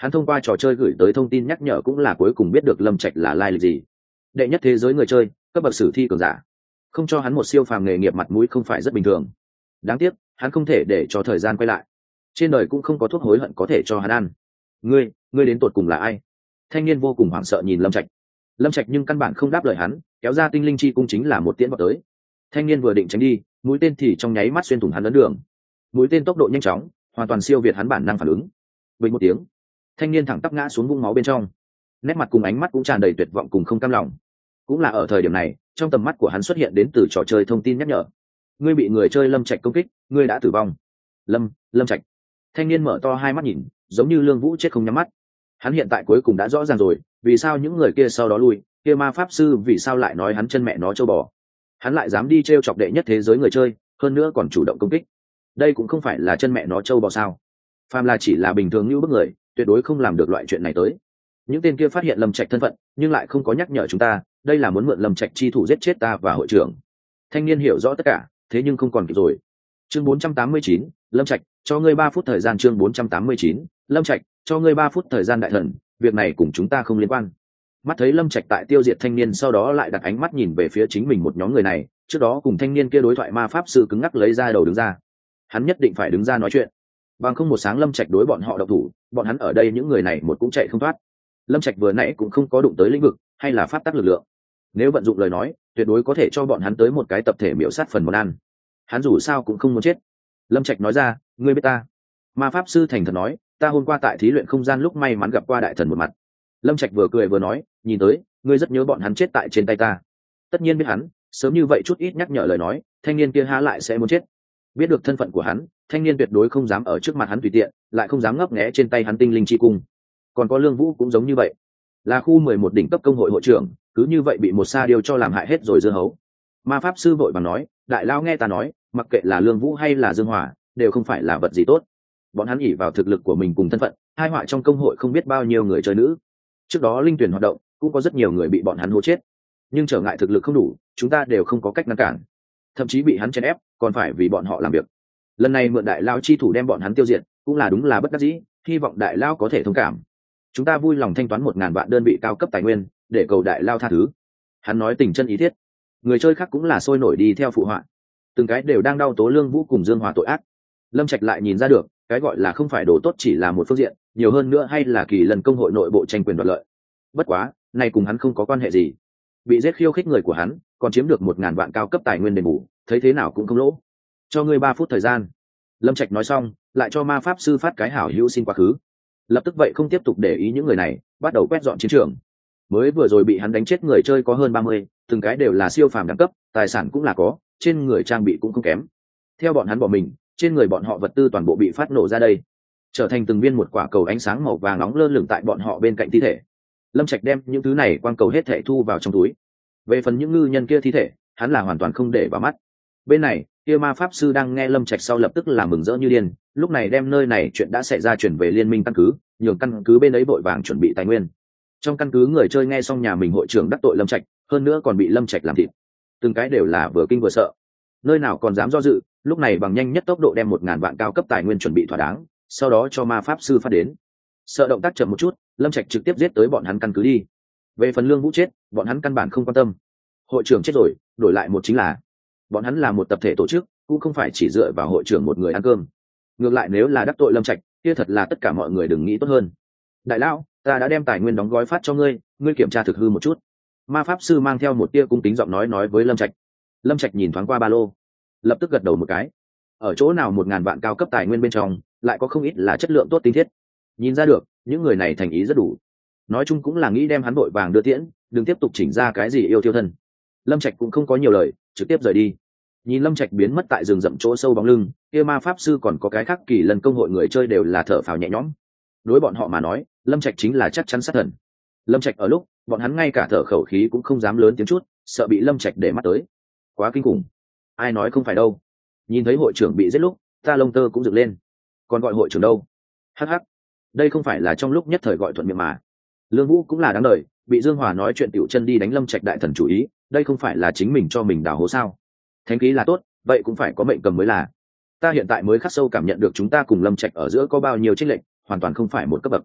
hắn thông qua trò chơi gửi tới thông tin nhắc nhở cũng là cuối cùng biết được lâm trạch là lai lịch gì. Đệ nhất thế giới người chơi, cấp bậc sử thi cường giả, không cho hắn một siêu phàm nghề nghiệp mặt mũi không phải rất bình thường. Đáng tiếc hắn không thể để cho thời gian quay lại, trên đời cũng không có thuốc hối hận có thể cho hắn ăn. Ngươi, ngươi đến tột cùng là ai? Thanh niên vô cùng hoảng sợ nhìn lâm trạch. Lâm trạch nhưng căn bản không đáp lời hắn, kéo ra tinh linh chi cung chính là một tiễn vào tới. Thanh niên vừa định tránh đi, mũi tên thì trong nháy mắt xuyên thủng hắn ấn đường. Mũi tên tốc độ nhanh chóng, hoàn toàn siêu việt hắn bản năng phản ứng. Bình một tiếng, thanh niên thẳng tắp ngã xuống vũng máu bên trong, nét mặt cùng ánh mắt cũng tràn đầy tuyệt vọng cùng không cam lòng. Cũng là ở thời điểm này, trong tầm mắt của hắn xuất hiện đến từ trò chơi thông tin nhắc nhở: ngươi bị người chơi lâm trạch công kích, ngươi đã tử vong. Lâm, Lâm Trạch. Thanh niên mở to hai mắt nhìn, giống như Lương Vũ chết không nhắm mắt. Hắn hiện tại cuối cùng đã rõ ràng rồi, vì sao những người kia sau đó lui, kia ma pháp sư vì sao lại nói hắn chân mẹ nó trâu bò. Hắn lại dám đi trêu chọc đệ nhất thế giới người chơi, hơn nữa còn chủ động công kích. Đây cũng không phải là chân mẹ nó trâu bò sao? Phàm là chỉ là bình thường như bức người, tuyệt đối không làm được loại chuyện này tới. Những tên kia phát hiện Lâm Trạch thân phận, nhưng lại không có nhắc nhở chúng ta, đây là muốn mượn Lâm Trạch chi thủ giết chết ta và hội trưởng. Thanh niên hiểu rõ tất cả, thế nhưng không còn kịp rồi. Chương bốn trăm tám mươi chín, Lâm Trạch, cho ngươi ba phút thời gian. Chương bốn trăm tám mươi chín, Lâm Trạch, cho ngươi ba phút thời gian. Đại thần, việc này cùng chúng ta không liên quan. Mắt thấy Lâm Trạch tại tiêu diệt thanh niên, sau đó lại đặt ánh mắt nhìn về phía chính mình một nhóm người này, trước đó cùng thanh niên kia đối thoại ma pháp sư cứng ngắc lấy ra đầu đứng ra. Hắn nhất định phải đứng ra nói chuyện, bằng không một sáng Lâm Trạch đối bọn họ độc thủ, bọn hắn ở đây những người này một cũng chạy không thoát. Lâm Trạch vừa nãy cũng không có đụng tới lĩnh vực hay là pháp tắc lực lượng, nếu vận dụng lời nói tuyệt đối có thể cho bọn hắn tới một cái tập thể miểu sát phần món ăn. Hắn dù sao cũng không muốn chết. Lâm Trạch nói ra: ngươi biết ta? Ma pháp sư thành thật nói: ta hôm qua tại thí luyện không gian lúc may mắn gặp qua đại thần một mặt. Lâm Trạch vừa cười vừa nói: nhìn tới ngươi rất nhớ bọn hắn chết tại trên tay ta. Tất nhiên biết hắn, sớm như vậy chút ít nhắc nhở lời nói, thanh niên kia há lại sẽ muốn chết. Biết được thân phận của hắn, thanh niên tuyệt đối không dám ở trước mặt hắn tùy tiện, lại không dám ngấp nghé trên tay hắn tinh linh chi cung. Còn có Lương Vũ cũng giống như vậy, là khu mười một đỉnh cấp công hội hội trưởng, cứ như vậy bị một sa điêu cho làm hại hết rồi dưa hấu. Ma pháp sư vội vàng nói: đại lao nghe ta nói, mặc kệ là Lương Vũ hay là Dương Hòa, đều không phải là vật gì tốt. Bọn hắn ỷ vào thực lực của mình cùng thân phận, hai họa trong công hội không biết bao nhiêu người chơi nữ. Trước đó linh tuyển hoạt động cũng có rất nhiều người bị bọn hắn hố chết, nhưng trở ngại thực lực không đủ, chúng ta đều không có cách ngăn cản, thậm chí bị hắn chèn ép, còn phải vì bọn họ làm việc. Lần này mượn đại lao chi thủ đem bọn hắn tiêu diệt, cũng là đúng là bất đắc dĩ, hy vọng đại lao có thể thông cảm. Chúng ta vui lòng thanh toán một ngàn vạn đơn vị cao cấp tài nguyên để cầu đại lao tha thứ. Hắn nói tình chân ý thiết, người chơi khác cũng là sôi nổi đi theo phụ họa, từng cái đều đang đau tố Lương Vũ cùng Dương Hòa tội ác. Lâm Trạch lại nhìn ra được, cái gọi là không phải đồ tốt chỉ là một phương diện, nhiều hơn nữa hay là kỳ lần công hội nội bộ tranh quyền đoạt lợi. Bất quá này cùng hắn không có quan hệ gì, bị giết khiêu khích người của hắn còn chiếm được một ngàn vạn cao cấp tài nguyên đền bù, thấy thế nào cũng không lỗ. Cho ngươi ba phút thời gian. Lâm Trạch nói xong lại cho ma pháp sư phát cái hảo hữu xin quá khứ. Lập tức vậy không tiếp tục để ý những người này, bắt đầu quét dọn chiến trường. Mới vừa rồi bị hắn đánh chết người chơi có hơn ba mươi, từng cái đều là siêu phàm đẳng cấp, tài sản cũng là có, trên người trang bị cũng không kém. Theo bọn hắn bỏ mình, trên người bọn họ vật tư toàn bộ bị phát nổ ra đây, trở thành từng viên một quả cầu ánh sáng màu vàng nóng lơ lửng tại bọn họ bên cạnh thi thể. Lâm Trạch đem những thứ này quang cầu hết thảy thu vào trong túi. Về phần những ngư nhân kia thi thể, hắn là hoàn toàn không để vào mắt. Bên này, kia ma pháp sư đang nghe Lâm Trạch sau lập tức là mừng rỡ như điên, lúc này đem nơi này chuyện đã xảy ra chuyển về liên minh căn cứ, nhường căn cứ bên ấy vội vàng chuẩn bị tài nguyên. Trong căn cứ người chơi nghe xong nhà mình hội trưởng đắc tội Lâm Trạch, hơn nữa còn bị Lâm Trạch làm thịt, từng cái đều là vừa kinh vừa sợ, nơi nào còn dám do dự, lúc này bằng nhanh nhất tốc độ đem một ngàn vạn cao cấp tài nguyên chuẩn bị thỏa đáng, sau đó cho ma pháp sư phát đến. Sợ động tác chậm một chút, Lâm Trạch trực tiếp giết tới bọn hắn căn cứ đi. Về phần Lương Vũ chết, bọn hắn căn bản không quan tâm. Hội trưởng chết rồi, đổi lại một chính là bọn hắn là một tập thể tổ chức, cũng không phải chỉ dựa vào hội trưởng một người ăn cơm. Ngược lại nếu là đắc tội Lâm Trạch, kia thật là tất cả mọi người đừng nghĩ tốt hơn. Đại lão, ta đã đem tài nguyên đóng gói phát cho ngươi, ngươi kiểm tra thực hư một chút. Ma pháp sư mang theo một tia cung kính giọng nói nói với Lâm Trạch. Lâm Trạch nhìn thoáng qua ba lô, lập tức gật đầu một cái. Ở chỗ nào một ngàn vạn cao cấp tài nguyên bên trong, lại có không ít là chất lượng tốt tinh thiết. Nhìn ra được, những người này thành ý rất đủ. Nói chung cũng là nghĩ đem hắn vội vàng đưa tiễn, đừng tiếp tục chỉnh ra cái gì yêu tiêu thân. Lâm Trạch cũng không có nhiều lời, trực tiếp rời đi. Nhìn Lâm Trạch biến mất tại rừng rậm chỗ sâu bóng lưng, kia ma pháp sư còn có cái khác kỳ lần công hội người chơi đều là thở phào nhẹ nhõm. Đối bọn họ mà nói, Lâm Trạch chính là chắc chắn sát thần. Lâm Trạch ở lúc, bọn hắn ngay cả thở khẩu khí cũng không dám lớn tiếng chút, sợ bị Lâm Trạch để mắt tới. Quá kinh khủng. Ai nói không phải đâu. Nhìn thấy hội trưởng bị giết lúc, ta lông tơ cũng dựng lên. Còn gọi hội trưởng đâu? Hắc hắc. Đây không phải là trong lúc nhất thời gọi thuận miệng mà. Lương Vũ cũng là đáng đời, bị Dương Hòa nói chuyện tiểu chân đi đánh Lâm Trạch đại thần chủ ý, đây không phải là chính mình cho mình đào hố sao? Thánh khí là tốt, vậy cũng phải có mệnh cầm mới là. Ta hiện tại mới khắc sâu cảm nhận được chúng ta cùng Lâm Trạch ở giữa có bao nhiêu chênh lệch, hoàn toàn không phải một cấp bậc.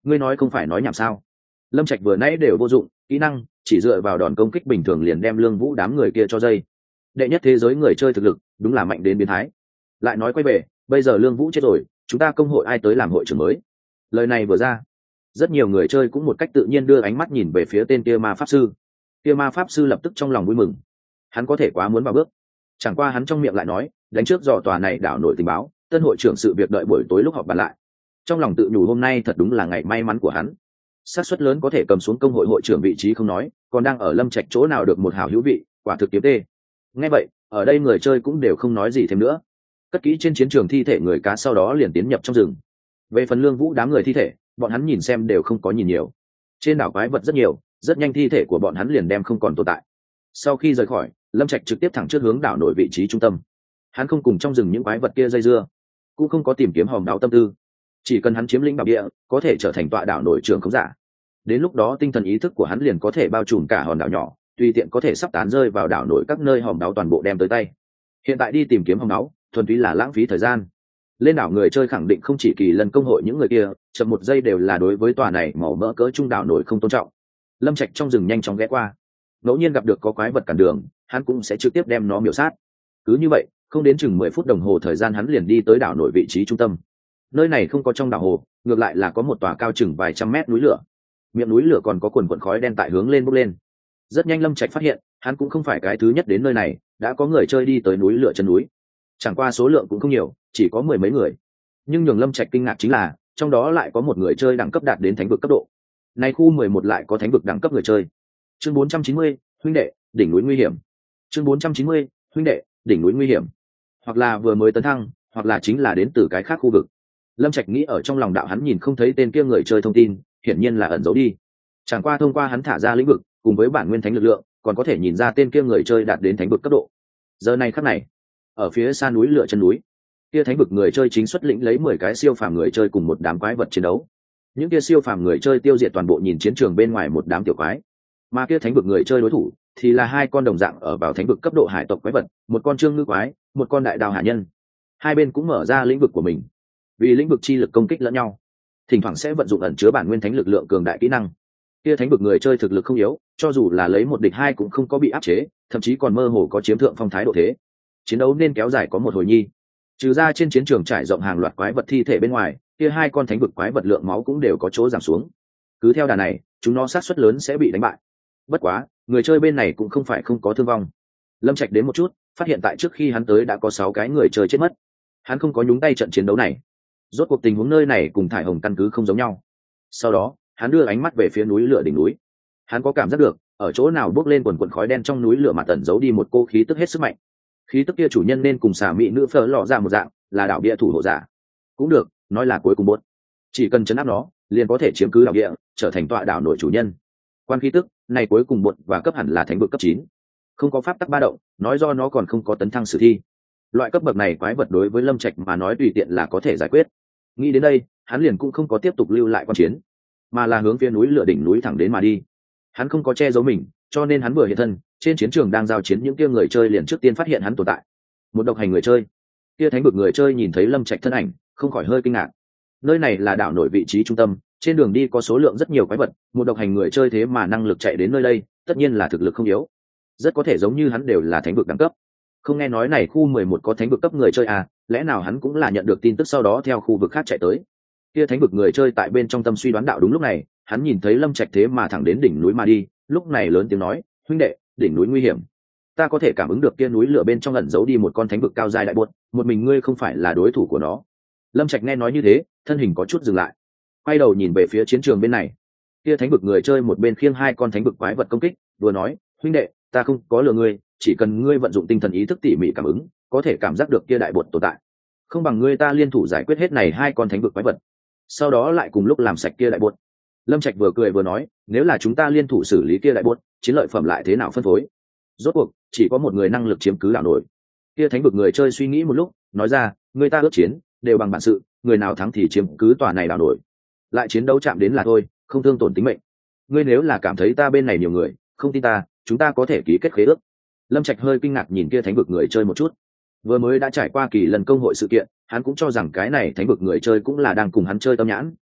ngươi nói không phải nói nhảm sao? Lâm Trạch vừa nãy đều vô dụng, kỹ năng chỉ dựa vào đòn công kích bình thường liền đem Lương Vũ đám người kia cho dây. Đệ nhất thế giới người chơi thực lực đúng là mạnh đến biến thái. Lại nói quay về, bây giờ Lương Vũ chết rồi, chúng ta công hội ai tới làm hội trưởng mới? Lời này vừa ra, rất nhiều người chơi cũng một cách tự nhiên đưa ánh mắt nhìn về phía tên kia ma pháp sư. Kia ma pháp sư lập tức trong lòng vui mừng, hắn có thể quá muốn vào bước. Chẳng qua hắn trong miệng lại nói, đánh trước dò tòa này đảo nổi tình báo, tân hội trưởng sự việc đợi buổi tối lúc họp bàn lại. Trong lòng tự nhủ hôm nay thật đúng là ngày may mắn của hắn, xác suất lớn có thể cầm xuống công hội hội trưởng vị trí không nói, còn đang ở Lâm Trạch chỗ nào được một hảo hữu vị, quả thực kiếm tê. Nghe vậy, ở đây người chơi cũng đều không nói gì thêm nữa, cất kỹ trên chiến trường thi thể người cá, sau đó liền tiến nhập trong rừng. Về phần Lương Vũ đám người thi thể, bọn hắn nhìn xem đều không có nhìn nhiều. Trên đảo quái vật rất nhiều, rất nhanh thi thể của bọn hắn liền đem không còn tồn tại. Sau khi rời khỏi, Lâm Trạch trực tiếp thẳng trước hướng đảo nổi vị trí trung tâm. Hắn không cùng trong rừng những quái vật kia dây dưa, cũng không có tìm kiếm hòm đảo tâm tư, chỉ cần hắn chiếm lĩnh bảo địa, có thể trở thành tọa đảo nổi trưởng không giả. Đến lúc đó tinh thần ý thức của hắn liền có thể bao trùm cả hòn đảo nhỏ, tùy tiện có thể sắp tán rơi vào đảo nổi các nơi hòm đảo toàn bộ đem tới tay. Hiện tại đi tìm kiếm hòm đảo, thuần túy là lãng phí thời gian. Lên đảo người chơi khẳng định không chỉ Kỳ Lân công hội những người kia, chậm một giây đều là đối với tòa này màu mỡ cỡ trung đảo nổi không tôn trọng. Lâm Trạch trong rừng nhanh chóng ghé qua, ngẫu nhiên gặp được có quái vật cản đường, hắn cũng sẽ trực tiếp đem nó miểu sát. Cứ như vậy, không đến chừng mười phút đồng hồ thời gian hắn liền đi tới đảo nổi vị trí trung tâm. Nơi này không có trong đảo hồ, ngược lại là có một tòa cao chừng vài trăm mét núi lửa. Miệng núi lửa còn có quần quần khói đen tại hướng lên bốc lên. Rất nhanh Lâm Trạch phát hiện, hắn cũng không phải cái thứ nhất đến nơi này, đã có người chơi đi tới núi lửa chân núi. Chẳng qua số lượng cũng không nhiều, chỉ có mười mấy người. Nhưng nhường Lâm Trạch kinh ngạc chính là, trong đó lại có một người chơi đẳng cấp đạt đến thánh vực cấp độ. Này khu mười một lại có thánh vực đẳng cấp người chơi. Chương bốn trăm chín mươi, huynh đệ, đỉnh núi nguy hiểm. Chương bốn trăm chín mươi, huynh đệ, đỉnh núi nguy hiểm. Hoặc là vừa mới tấn thăng, hoặc là chính là đến từ cái khác khu vực. Lâm Trạch nghĩ ở trong lòng đạo hắn nhìn không thấy tên kia người chơi thông tin, hiển nhiên là ẩn giấu đi. Chẳng qua thông qua hắn thả ra lĩnh vực, cùng với bản nguyên thánh lực lượng, còn có thể nhìn ra tên kia người chơi đạt đến thánh vực cấp độ. Giờ này khắc này, ở phía xa núi lửa chân núi, kia thánh vực người chơi chính xuất lĩnh lấy mười cái siêu phàm người chơi cùng một đám quái vật chiến đấu. Những kia siêu phàm người chơi tiêu diệt toàn bộ nhìn chiến trường bên ngoài một đám tiểu quái, mà kia thánh vực người chơi đối thủ thì là hai con đồng dạng ở vào thánh vực cấp độ hải tộc quái vật, một con trương ngư quái, một con đại đao hạ nhân. Hai bên cũng mở ra lĩnh vực của mình, vì lĩnh vực chi lực công kích lẫn nhau, thỉnh thoảng sẽ vận dụng ẩn chứa bản nguyên thánh lực lượng cường đại kỹ năng. Kia thánh vực người chơi thực lực không yếu, cho dù là lấy một địch hai cũng không có bị áp chế, thậm chí còn mơ hồ có chiếm thượng phong thái độ thế. Chiến đấu nên kéo dài có một hồi nhi. Trừ ra trên chiến trường trải rộng hàng loạt quái vật thi thể bên ngoài, kia hai con thánh vực quái vật lượng máu cũng đều có chỗ giảm xuống. Cứ theo đà này, chúng nó sát suất lớn sẽ bị đánh bại. Bất quá, người chơi bên này cũng không phải không có thương vong. Lâm Trạch đến một chút, phát hiện tại trước khi hắn tới đã có sáu cái người chơi chết mất. Hắn không có nhúng tay trận chiến đấu này. Rốt cuộc tình huống nơi này cùng thải hồng căn cứ không giống nhau. Sau đó, hắn đưa ánh mắt về phía núi lửa đỉnh núi. Hắn có cảm giác được, ở chỗ nào bốc lên quần quần khói đen trong núi lửa mà tẩn giấu đi một cô khí tức hết sức mạnh. Khí tức kia chủ nhân nên cùng xà mỹ nữ phở lọ ra một dạng, là đảo địa thủ hộ giả. Cũng được, nói là cuối cùng bốt. Chỉ cần chấn áp nó, liền có thể chiếm cứ đảo địa, trở thành tọa đảo nội chủ nhân. Quan khí tức, này cuối cùng bột và cấp hẳn là thánh vực cấp chín. Không có pháp tắc ba động, nói do nó còn không có tấn thăng sử thi. Loại cấp bậc này quái vật đối với Lâm Trạch mà nói tùy tiện là có thể giải quyết. Nghĩ đến đây, hắn liền cũng không có tiếp tục lưu lại quan chiến, mà là hướng phía núi lửa đỉnh núi thẳng đến mà đi. Hắn không có che giấu mình, cho nên hắn vừa hiện thân, trên chiến trường đang giao chiến những kia người chơi liền trước tiên phát hiện hắn tồn tại. Một độc hành người chơi. Kia thánh vực người chơi nhìn thấy Lâm Trạch thân ảnh, không khỏi hơi kinh ngạc. Nơi này là đảo nổi vị trí trung tâm, trên đường đi có số lượng rất nhiều quái vật, một độc hành người chơi thế mà năng lực chạy đến nơi đây, tất nhiên là thực lực không yếu. Rất có thể giống như hắn đều là thánh vực đẳng cấp. Không nghe nói này khu mười một có thánh vực cấp người chơi à, lẽ nào hắn cũng là nhận được tin tức sau đó theo khu vực khác chạy tới. Kia thánh vực người chơi tại bên trong tâm suy đoán đạo đúng lúc này, hắn nhìn thấy Lâm Trạch thế mà thẳng đến đỉnh núi mà đi, lúc này lớn tiếng nói, huynh đệ, đỉnh núi nguy hiểm. Ta có thể cảm ứng được kia núi lửa bên trong ẩn giấu đi một con thánh vực cao giai đại buột, một mình ngươi không phải là đối thủ của nó. Lâm Trạch nghe nói như thế, thân hình có chút dừng lại, quay đầu nhìn về phía chiến trường bên này. Kia thánh vực người chơi một bên khiêng hai con thánh vực quái vật công kích, vừa nói, huynh đệ, ta không có lừa ngươi, chỉ cần ngươi vận dụng tinh thần ý thức tỉ mỉ cảm ứng, có thể cảm giác được kia đại bột tồn tại. Không bằng ngươi ta liên thủ giải quyết hết này hai con thánh vực quái vật, sau đó lại cùng lúc làm sạch kia đại bột. Lâm Trạch vừa cười vừa nói, nếu là chúng ta liên thủ xử lý kia đại bột, chiến lợi phẩm lại thế nào phân phối? Rốt cuộc chỉ có một người năng lực chiếm cứ đảo nổi. Kia thánh vực người chơi suy nghĩ một lúc, nói ra, người ta ước chiến đều bằng bản sự, người nào thắng thì chiếm cứ tòa này đảo nổi, lại chiến đấu chạm đến là thôi, không thương tổn tính mệnh. Ngươi nếu là cảm thấy ta bên này nhiều người, không tin ta, chúng ta có thể ký kết khế ước. Lâm Trạch hơi kinh ngạc nhìn kia thánh vực người chơi một chút. Vừa mới đã trải qua kỳ lần công hội sự kiện, hắn cũng cho rằng cái này thánh vực người chơi cũng là đang cùng hắn chơi tâm nhãn,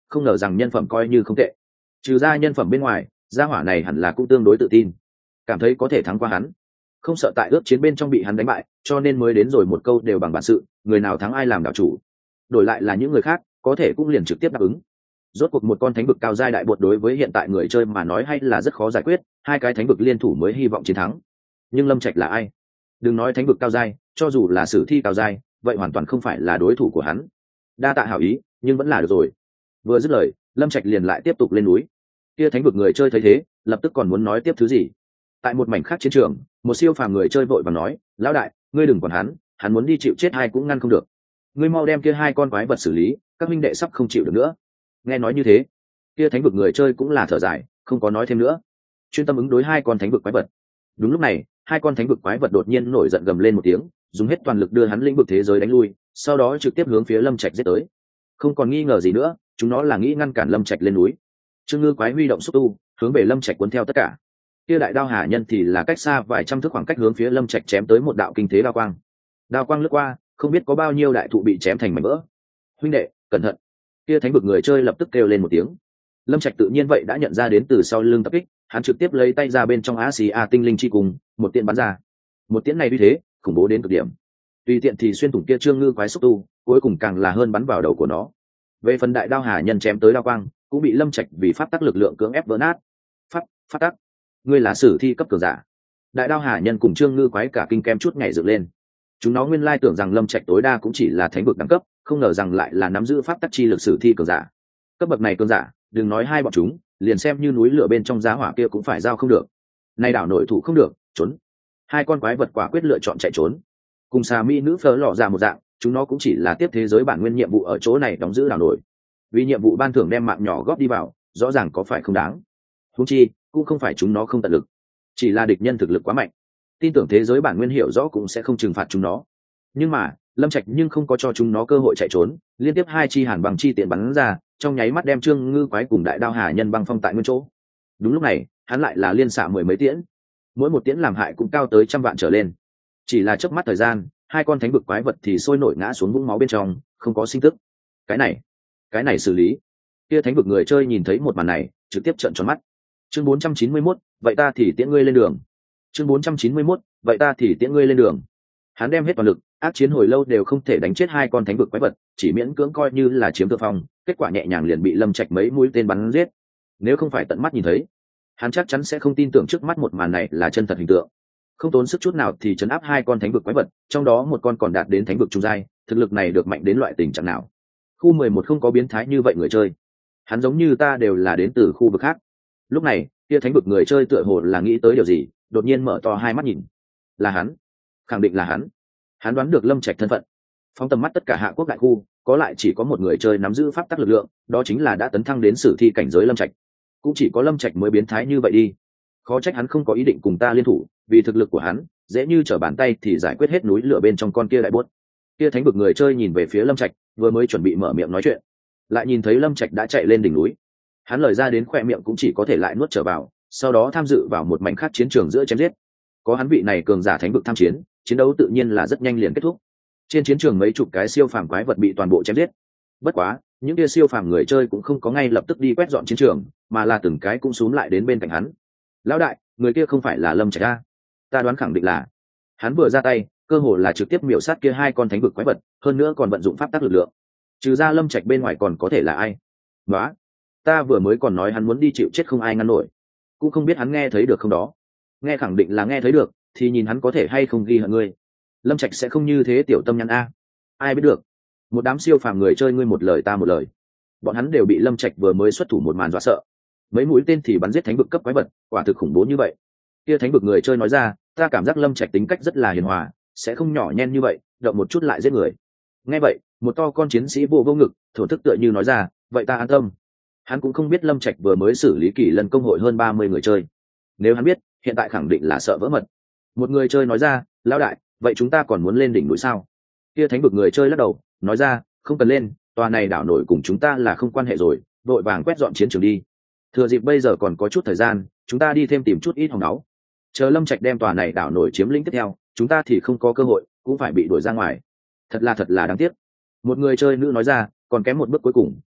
không ngờ rằng nhân phẩm coi như không tệ. Trừ ra nhân phẩm bên ngoài, gia hỏa này hẳn là cũng tương đối tự tin, cảm thấy có thể thắng qua hắn, không sợ tại ước chiến bên trong bị hắn đánh bại, cho nên mới đến rồi một câu đều bằng bản sự, người nào thắng ai làm đảo chủ. Đổi lại là những người khác có thể cũng liền trực tiếp đáp ứng. Rốt cuộc một con thánh vực cao giai đại bột đối với hiện tại người chơi mà nói hay là rất khó giải quyết, hai cái thánh vực liên thủ mới hy vọng chiến thắng. Nhưng Lâm Trạch là ai? Đừng nói thánh vực cao giai, cho dù là sử thi cao giai, vậy hoàn toàn không phải là đối thủ của hắn. Đa tạ hảo ý, nhưng vẫn là được rồi. Vừa dứt lời, Lâm Trạch liền lại tiếp tục lên núi. Kia thánh vực người chơi thấy thế, lập tức còn muốn nói tiếp thứ gì. Tại một mảnh khác chiến trường, một siêu phàm người chơi vội vàng nói, lão đại, ngươi đừng quản hắn, hắn muốn đi chịu chết hay cũng ngăn không được. Ngươi mau đem kia hai con quái vật xử lý, các minh đệ sắp không chịu được nữa. Nghe nói như thế, kia thánh vực người chơi cũng là thở dài, không có nói thêm nữa, chuyên tâm ứng đối hai con thánh vực quái vật. Đúng lúc này, hai con thánh vực quái vật đột nhiên nổi giận gầm lên một tiếng, dùng hết toàn lực đưa hắn lĩnh vực thế giới đánh lui, sau đó trực tiếp hướng phía Lâm Trạch giết tới. Không còn nghi ngờ gì nữa, chúng nó là nghĩ ngăn cản Lâm Trạch lên núi. Trương Ngư quái huy động xúc tu, hướng về Lâm Trạch cuốn theo tất cả. Kia đại đao hà nhân thì là cách xa vài trăm thước khoảng cách hướng phía Lâm Trạch chém tới một đạo kinh thế đao quang. Đao quang lướt qua, không biết có bao nhiêu đại thụ bị chém thành mảnh vỡ. Huynh đệ, cẩn thận! Kia thánh vực người chơi lập tức kêu lên một tiếng. Lâm Trạch tự nhiên vậy đã nhận ra đến từ sau lưng tập kích, hắn trực tiếp lấy tay ra bên trong á xì a tinh linh chi cùng, một tiễn bắn ra. Một tiễn này như thế, khủng bố đến cực điểm. Tùy tiện thì xuyên thủng kia Trương Ngư quái xúc tu, cuối cùng càng là hơn bắn vào đầu của nó. Về phần đại đao hà nhân chém tới đao quang, cũng bị Lâm Trạch vì pháp tắc lực lượng cưỡng ép vỡ nát. Pháp, pháp tắc, ngươi là sử thi cấp cường giả. Đại đao hà nhân cùng Trương Ngư quái cả kinh kem chút nhảy dựng lên. Chúng nó nguyên lai tưởng rằng Lâm Trạch tối đa cũng chỉ là thánh vực đẳng cấp, không ngờ rằng lại là nắm giữ pháp tắc chi lực sử thi cường giả. Cấp bậc này cường giả, đừng nói hai bọn chúng, liền xem như núi lửa bên trong giá hỏa kia cũng phải giao không được. Này đảo nội thủ không được, trốn. Hai con quái vật quả quyết lựa chọn chạy trốn. Cùng xà mỹ nữ phớ lọ ra một dạng, chúng nó cũng chỉ là tiếp thế giới bản nguyên nhiệm vụ ở chỗ này đóng giữ đảo nổi. Vì nhiệm vụ ban thưởng đem mạng nhỏ góp đi vào, rõ ràng có phải không đáng. Huống chi, cũng không phải chúng nó không tận lực, chỉ là địch nhân thực lực quá mạnh. Tin tưởng thế giới bản nguyên hiểu rõ cũng sẽ không trừng phạt chúng nó. Nhưng mà, Lâm Trạch nhưng không có cho chúng nó cơ hội chạy trốn, liên tiếp hai chi hàn bằng chi tiện bắn ra, trong nháy mắt đem Trương Ngư quái cùng đại đao hà nhân băng phong tại nguyên chỗ. Đúng lúc này, hắn lại là liên xạ mười mấy tiễn, mỗi một tiễn làm hại cũng cao tới trăm vạn trở lên. Chỉ là chớp mắt thời gian, hai con thánh vực quái vật thì sôi nổi ngã xuống vũng máu bên trong, không có sinh tức. Cái này, cái này xử lý. Kia thánh vực người chơi nhìn thấy một màn này, trực tiếp trợn tròn mắt. Chương bốn trăm chín mươi mốt, vậy ta thì tiễn ngươi lên đường. Chương bốn trăm chín mươi mốt, vậy ta thì tiễn ngươi lên đường. Hắn đem hết toàn lực, ác chiến hồi lâu đều không thể đánh chết hai con thánh vực quái vật, chỉ miễn cưỡng coi như là chiếm thượng phong, kết quả nhẹ nhàng liền bị Lâm Trạch mấy mũi tên bắn giết. Nếu không phải tận mắt nhìn thấy, hắn chắc chắn sẽ không tin tưởng trước mắt một màn này là chân thật hình tượng. Không tốn sức chút nào thì chấn áp hai con thánh vực quái vật, trong đó một con còn đạt đến thánh vực trung giai, thực lực này được mạnh đến loại tình trạng nào? Khu mười một không có biến thái như vậy người chơi. Hắn giống như ta đều là đến từ khu vực khác. Lúc này, kia thánh vực người chơi tựa hồ là nghĩ tới điều gì, đột nhiên mở to hai mắt nhìn. Là hắn, khẳng định là hắn. Hắn đoán được Lâm Trạch thân phận. Phóng tầm mắt tất cả hạ quốc đại khu, có lại chỉ có một người chơi nắm giữ pháp tắc lực lượng, đó chính là đã tấn thăng đến sử thi cảnh giới Lâm Trạch. Cũng chỉ có Lâm Trạch mới biến thái như vậy đi. Khó trách hắn không có ý định cùng ta liên thủ, vì thực lực của hắn, dễ như trở bàn tay thì giải quyết hết núi lửa bên trong con kia đại bốt. Kia thánh vực người chơi nhìn về phía Lâm Trạch, vừa mới chuẩn bị mở miệng nói chuyện, lại nhìn thấy Lâm Trạch đã chạy lên đỉnh núi. Hắn lời ra đến khoe miệng cũng chỉ có thể lại nuốt trở vào, sau đó tham dự vào một mảnh khác chiến trường giữa chém giết. Có hắn vị này cường giả thánh vực tham chiến, chiến đấu tự nhiên là rất nhanh liền kết thúc. Trên chiến trường mấy chục cái siêu phàm quái vật bị toàn bộ chém giết. Bất quá, những kia siêu phàm người chơi cũng không có ngay lập tức đi quét dọn chiến trường, mà là từng cái cũng xúm lại đến bên cạnh hắn. Lão đại, người kia không phải là Lâm Trạch a? Ta đoán khẳng định là. Hắn vừa ra tay, cơ hồ là trực tiếp miểu sát kia hai con thánh vực quái vật, hơn nữa còn vận dụng pháp tắc lực lượng. Trừ ra Lâm Trạch bên ngoài còn có thể là ai? Đó, ta vừa mới còn nói hắn muốn đi chịu chết không ai ngăn nổi, cũng không biết hắn nghe thấy được không đó. Nghe khẳng định là nghe thấy được, thì nhìn hắn có thể hay không ghi hận ngươi. Lâm Trạch sẽ không như thế tiểu tâm nhắn a. Ai biết được. Một đám siêu phàm người chơi ngươi một lời ta một lời. Bọn hắn đều bị Lâm Trạch vừa mới xuất thủ một màn dọa sợ. Mấy mũi tên thì bắn giết thánh vực cấp quái vật, quả thực khủng bố như vậy. Kia thánh vực người chơi nói ra, ta cảm giác Lâm Trạch tính cách rất là hiền hòa, sẽ không nhỏ nhen như vậy, động một chút lại giết người. Nghe vậy, một to con chiến sĩ vô vô ngực, thổ thức tựa như nói ra, vậy ta an tâm. Hắn cũng không biết Lâm Trạch vừa mới xử lý kỳ lần công hội hơn ba mươi người chơi. Nếu hắn biết, hiện tại khẳng định là sợ vỡ mật. Một người chơi nói ra, lão đại, vậy chúng ta còn muốn lên đỉnh núi sao? Kia thánh vực người chơi lắc đầu, nói ra, không cần lên, tòa này đảo nổi cùng chúng ta là không quan hệ rồi, vội vàng quét dọn chiến trường đi. Thừa dịp bây giờ còn có chút thời gian, chúng ta đi thêm tìm chút ít hòn đáo. Chờ Lâm Trạch đem tòa này đảo nổi chiếm lĩnh tiếp theo, chúng ta thì không có cơ hội, cũng phải bị đuổi ra ngoài. Thật là thật là đáng tiếc. Một người chơi nữ nói ra, còn kém một bước cuối cùng,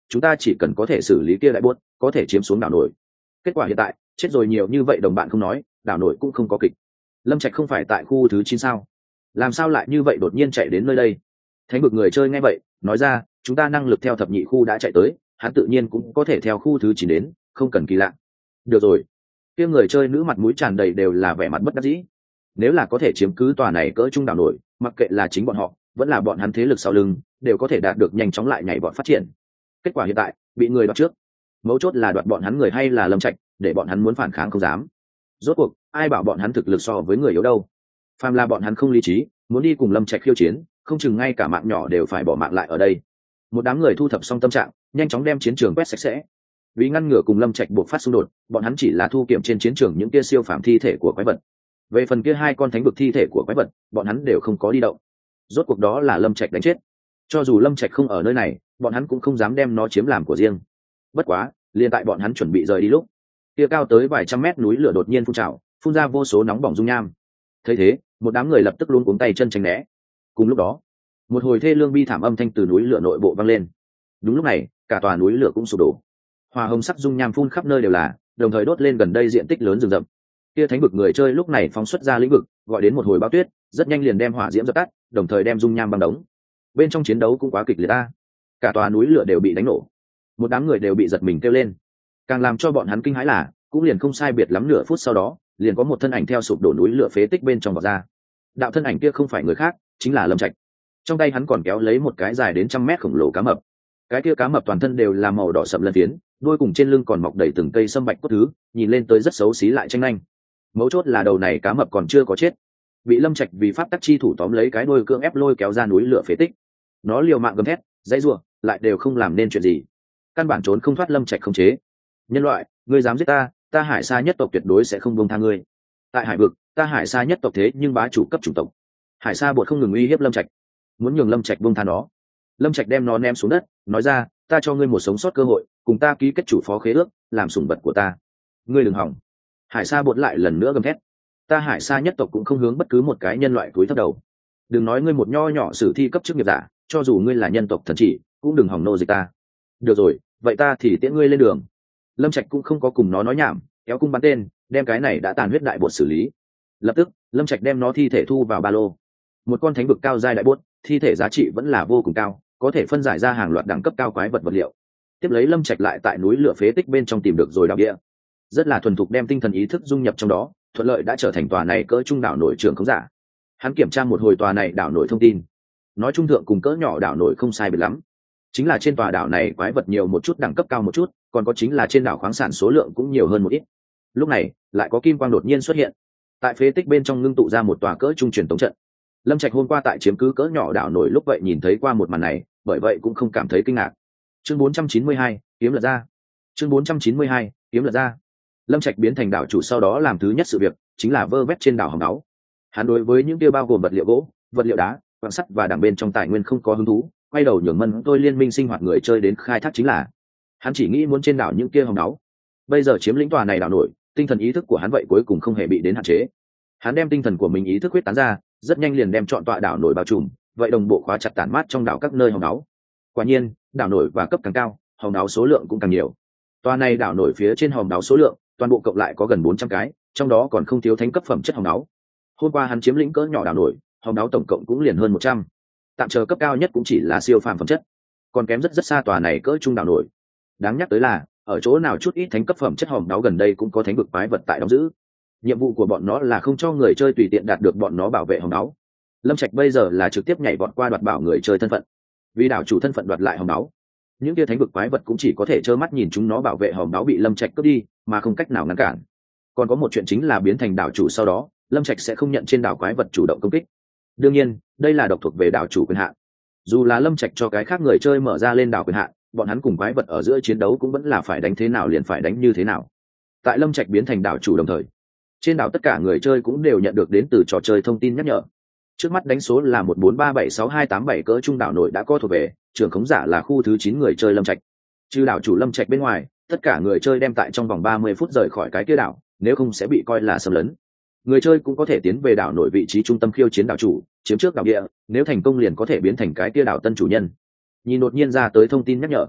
chúng ta chỉ cần có thể xử lý kia đại buốt có thể chiếm xuống đảo nổi. Kết quả hiện tại chết rồi nhiều như vậy đồng bạn không nói, đảo nổi cũng không có kịch. Lâm Trạch không phải tại khu thứ chín sao, làm sao lại như vậy đột nhiên chạy đến nơi đây? Thánh vực người chơi nghe vậy nói ra, chúng ta năng lực theo thập nhị khu đã chạy tới, hắn tự nhiên cũng có thể theo khu thứ chín đến, không cần kỳ lạ. Được rồi. Kia người chơi nữ mặt mũi tràn đầy đều là vẻ mặt bất đắc dĩ. Nếu là có thể chiếm cứ tòa này cỡ trung đảo nổi, mặc kệ là chính bọn họ vẫn là bọn hắn thế lực sau lưng, đều có thể đạt được nhanh chóng lại nhảy vọt phát triển. Kết quả hiện tại bị người đoạt trước, mấu chốt là đoạt bọn hắn người hay là Lâm Trạch, để bọn hắn muốn phản kháng không dám. Rốt cuộc ai bảo bọn hắn thực lực so với người yếu đâu? Phàm là bọn hắn không lý trí, muốn đi cùng Lâm Trạch khiêu chiến, không chừng ngay cả mạng nhỏ đều phải bỏ mạng lại ở đây. Một đám người thu thập xong tâm trạng, nhanh chóng đem chiến trường quét sạch sẽ. Vì ngăn ngừa cùng Lâm Trạch buộc phát xung đột, bọn hắn chỉ là thu kiểm trên chiến trường những kia siêu phàm thi thể của quái vật. Về phần kia hai con thánh vực thi thể của quái vật, bọn hắn đều không có đi động. Rốt cuộc đó là Lâm Trạch đánh chết. Cho dù Lâm Trạch không ở nơi này, bọn hắn cũng không dám đem nó chiếm làm của riêng. Bất quá, liền tại bọn hắn chuẩn bị rời đi lúc, kia cao tới vài trăm mét núi lửa đột nhiên phun trào, phun ra vô số nóng bỏng dung nham. Thấy thế, một đám người lập tức luống cuống tay chân tránh né. Cùng lúc đó, một hồi thê lương bi thảm âm thanh từ núi lửa nội bộ vang lên. Đúng lúc này, cả tòa núi lửa cũng sụp đổ. Hoa hồng sắc dung nham phun khắp nơi đều là, đồng thời đốt lên gần đây diện tích lớn rừng rậm. Kia thánh vực người chơi lúc này phóng xuất ra lĩnh vực, gọi đến một hồi bão tuyết, rất nhanh liền đem hỏa diễm dập tắt, đồng thời đem dung nham băng đóng. Bên trong chiến đấu cũng quá kịch liệt ta, cả tòa núi lửa đều bị đánh nổ, một đám người đều bị giật mình kêu lên. Càng làm cho bọn hắn kinh hãi là, cũng liền không sai biệt lắm nửa phút sau đó, liền có một thân ảnh theo sụp đổ núi lửa phế tích bên trong vọt ra. Đạo thân ảnh kia không phải người khác, chính là Lâm Trạch. Trong tay hắn còn kéo lấy một cái dài đến trăm mét khổng lồ cá mập. Cái kia cá mập toàn thân đều là màu đỏ sậm lân phiến, đuôi cùng trên lưng còn mọc đầy từng cây sâm bạch cốt thứ, nhìn lên tới rất xấu xí lại tranh nhanh. Mấu chốt là đầu này cá mập còn chưa có chết, bị Lâm Trạch vì pháp tắc chi thủ tóm lấy cái đuôi cưỡng ép lôi kéo ra núi lửa phế tích. Nó liều mạng gầm thét, dãy rủa, lại đều không làm nên chuyện gì, căn bản trốn không thoát Lâm Trạch khống chế. Nhân loại, ngươi dám giết ta, ta Hải Sa nhất tộc tuyệt đối sẽ không buông tha ngươi. Tại hải vực, ta Hải Sa nhất tộc thế nhưng bá chủ cấp chủng tộc. Hải Sa bột không ngừng uy hiếp Lâm Trạch, muốn nhường Lâm Trạch buông tha nó. Lâm Trạch đem nó ném xuống đất, nói ra, ta cho ngươi một sống sót cơ hội, cùng ta ký kết chủ phó khế ước, làm sủng vật của ta. Ngươi đừng hỏng. Hải Sa bột lại lần nữa gầm thét, ta Hải Sa nhất tộc cũng không hướng bất cứ một cái nhân loại túi thấp đầu. Đừng nói ngươi một nho nhỏ sử thi cấp chức nghiệp giả, cho dù ngươi là nhân tộc thần chỉ, cũng đừng hỏng nô dịch ta. Được rồi, vậy ta thì tiễn ngươi lên đường. Lâm Trạch cũng không có cùng nó nói nhảm, kéo cung bắn tên, đem cái này đã tàn huyết đại bột xử lý. Lập tức, Lâm Trạch đem nó thi thể thu vào ba lô. Một con thánh vực cao giai đại bột, thi thể giá trị vẫn là vô cùng cao, có thể phân giải ra hàng loạt đẳng cấp cao quái vật vật liệu. Tiếp lấy Lâm Trạch lại tại núi lửa phế tích bên trong tìm được rồi đào địa, rất là thuần thục đem tinh thần ý thức dung nhập trong đó, thuận lợi đã trở thành tòa này cỡ trung đảo nổi trưởng không giả. Hắn kiểm tra một hồi tòa này đảo nổi thông tin, nói trung thượng cùng cỡ nhỏ đảo nổi không sai biệt lắm, chính là trên tòa đảo này quái vật nhiều một chút, đẳng cấp cao một chút, còn có chính là trên đảo khoáng sản số lượng cũng nhiều hơn một ít. Lúc này lại có kim quang đột nhiên xuất hiện, tại phế tích bên trong ngưng tụ ra một tòa cỡ trung truyền tống trận. Lâm Trạch hôm qua tại chiếm cứ cỡ nhỏ đảo nổi lúc vậy nhìn thấy qua một màn này, bởi vậy cũng không cảm thấy kinh ngạc. Chương bốn trăm chín mươi hai, kiếm lật ra. Chương bốn trăm chín mươi hai, kiếm lật ra. Lâm Trạch biến thành đảo chủ sau đó làm thứ nhất sự việc chính là vơ vét trên đảo hòn đáo. Hắn đối với những kia bao gồm vật liệu gỗ, vật liệu đá, quặng sắt và đằng bên trong tài nguyên không có hứng thú, quay đầu nhường Mân tôi liên minh sinh hoạt người chơi đến khai thác chính là. Hắn chỉ nghĩ muốn trên đảo những kia hòn đáo. Bây giờ chiếm lĩnh tòa này đảo nổi, tinh thần ý thức của hắn vậy cuối cùng không hề bị đến hạn chế. Hắn đem tinh thần của mình ý thức huyết tán ra, rất nhanh liền đem chọn tọa đảo nổi bao trùm, vậy đồng bộ khóa chặt tản mát trong đảo các nơi hòn đáo. Quả nhiên, đảo nổi và cấp càng cao, hòn đáo số lượng cũng càng nhiều. Tòa này đảo nổi phía trên hòn đáo số lượng, toàn bộ cộng lại có gần bốn trăm cái, trong đó còn không thiếu thánh cấp phẩm chất hòn đáo. Hôm qua hắn chiếm lĩnh cỡ nhỏ đảo nổi, hòn đáo tổng cộng cũng liền hơn một trăm. Tạm chờ cấp cao nhất cũng chỉ là siêu phàm phẩm chất, còn kém rất rất xa tòa này cỡ trung đảo nổi. Đáng nhắc tới là, ở chỗ nào chút ít thánh cấp phẩm chất hòn đáo gần đây cũng có thánh vực quái vật tại đóng giữ. Nhiệm vụ của bọn nó là không cho người chơi tùy tiện đạt được bọn nó bảo vệ hòn đáo. Lâm Trạch bây giờ là trực tiếp nhảy vọt qua đoạt bảo người chơi thân phận, vì đảo chủ thân phận đoạt lại hòn đáo. Những kia thánh vực quái vật cũng chỉ có thể trơ mắt nhìn chúng nó bảo vệ hòn đáo bị Lâm Trạch cướp đi, mà không cách nào ngăn cản. Còn có một chuyện chính là biến thành đảo chủ sau đó, Lâm Trạch sẽ không nhận trên đảo quái vật chủ động công kích. Đương nhiên, đây là độc thuộc về đảo chủ quyền hạn. Dù là Lâm Trạch cho cái khác người chơi mở ra lên đảo quyền hạn, bọn hắn cùng quái vật ở giữa chiến đấu cũng vẫn là phải đánh thế nào liền phải đánh như thế nào. Tại Lâm Trạch biến thành đảo chủ đồng thời, trên đảo tất cả người chơi cũng đều nhận được đến từ trò chơi thông tin nhắc nhở. Trước mắt đánh số là một bốn ba bảy sáu hai tám bảy cỡ trung đảo nổi đã có thuộc về, trưởng khống giả là khu thứ chín người chơi Lâm Trạch. Trừ đảo chủ Lâm Trạch bên ngoài, tất cả người chơi đem tại trong vòng ba mươi phút rời khỏi cái kia đảo, nếu không sẽ bị coi là xâm lấn. Người chơi cũng có thể tiến về đảo nổi vị trí trung tâm khiêu chiến đảo chủ, chiếm trước đảo địa, nếu thành công liền có thể biến thành cái kia đảo tân chủ nhân. Nhìn đột nhiên ra tới thông tin nhắc nhở,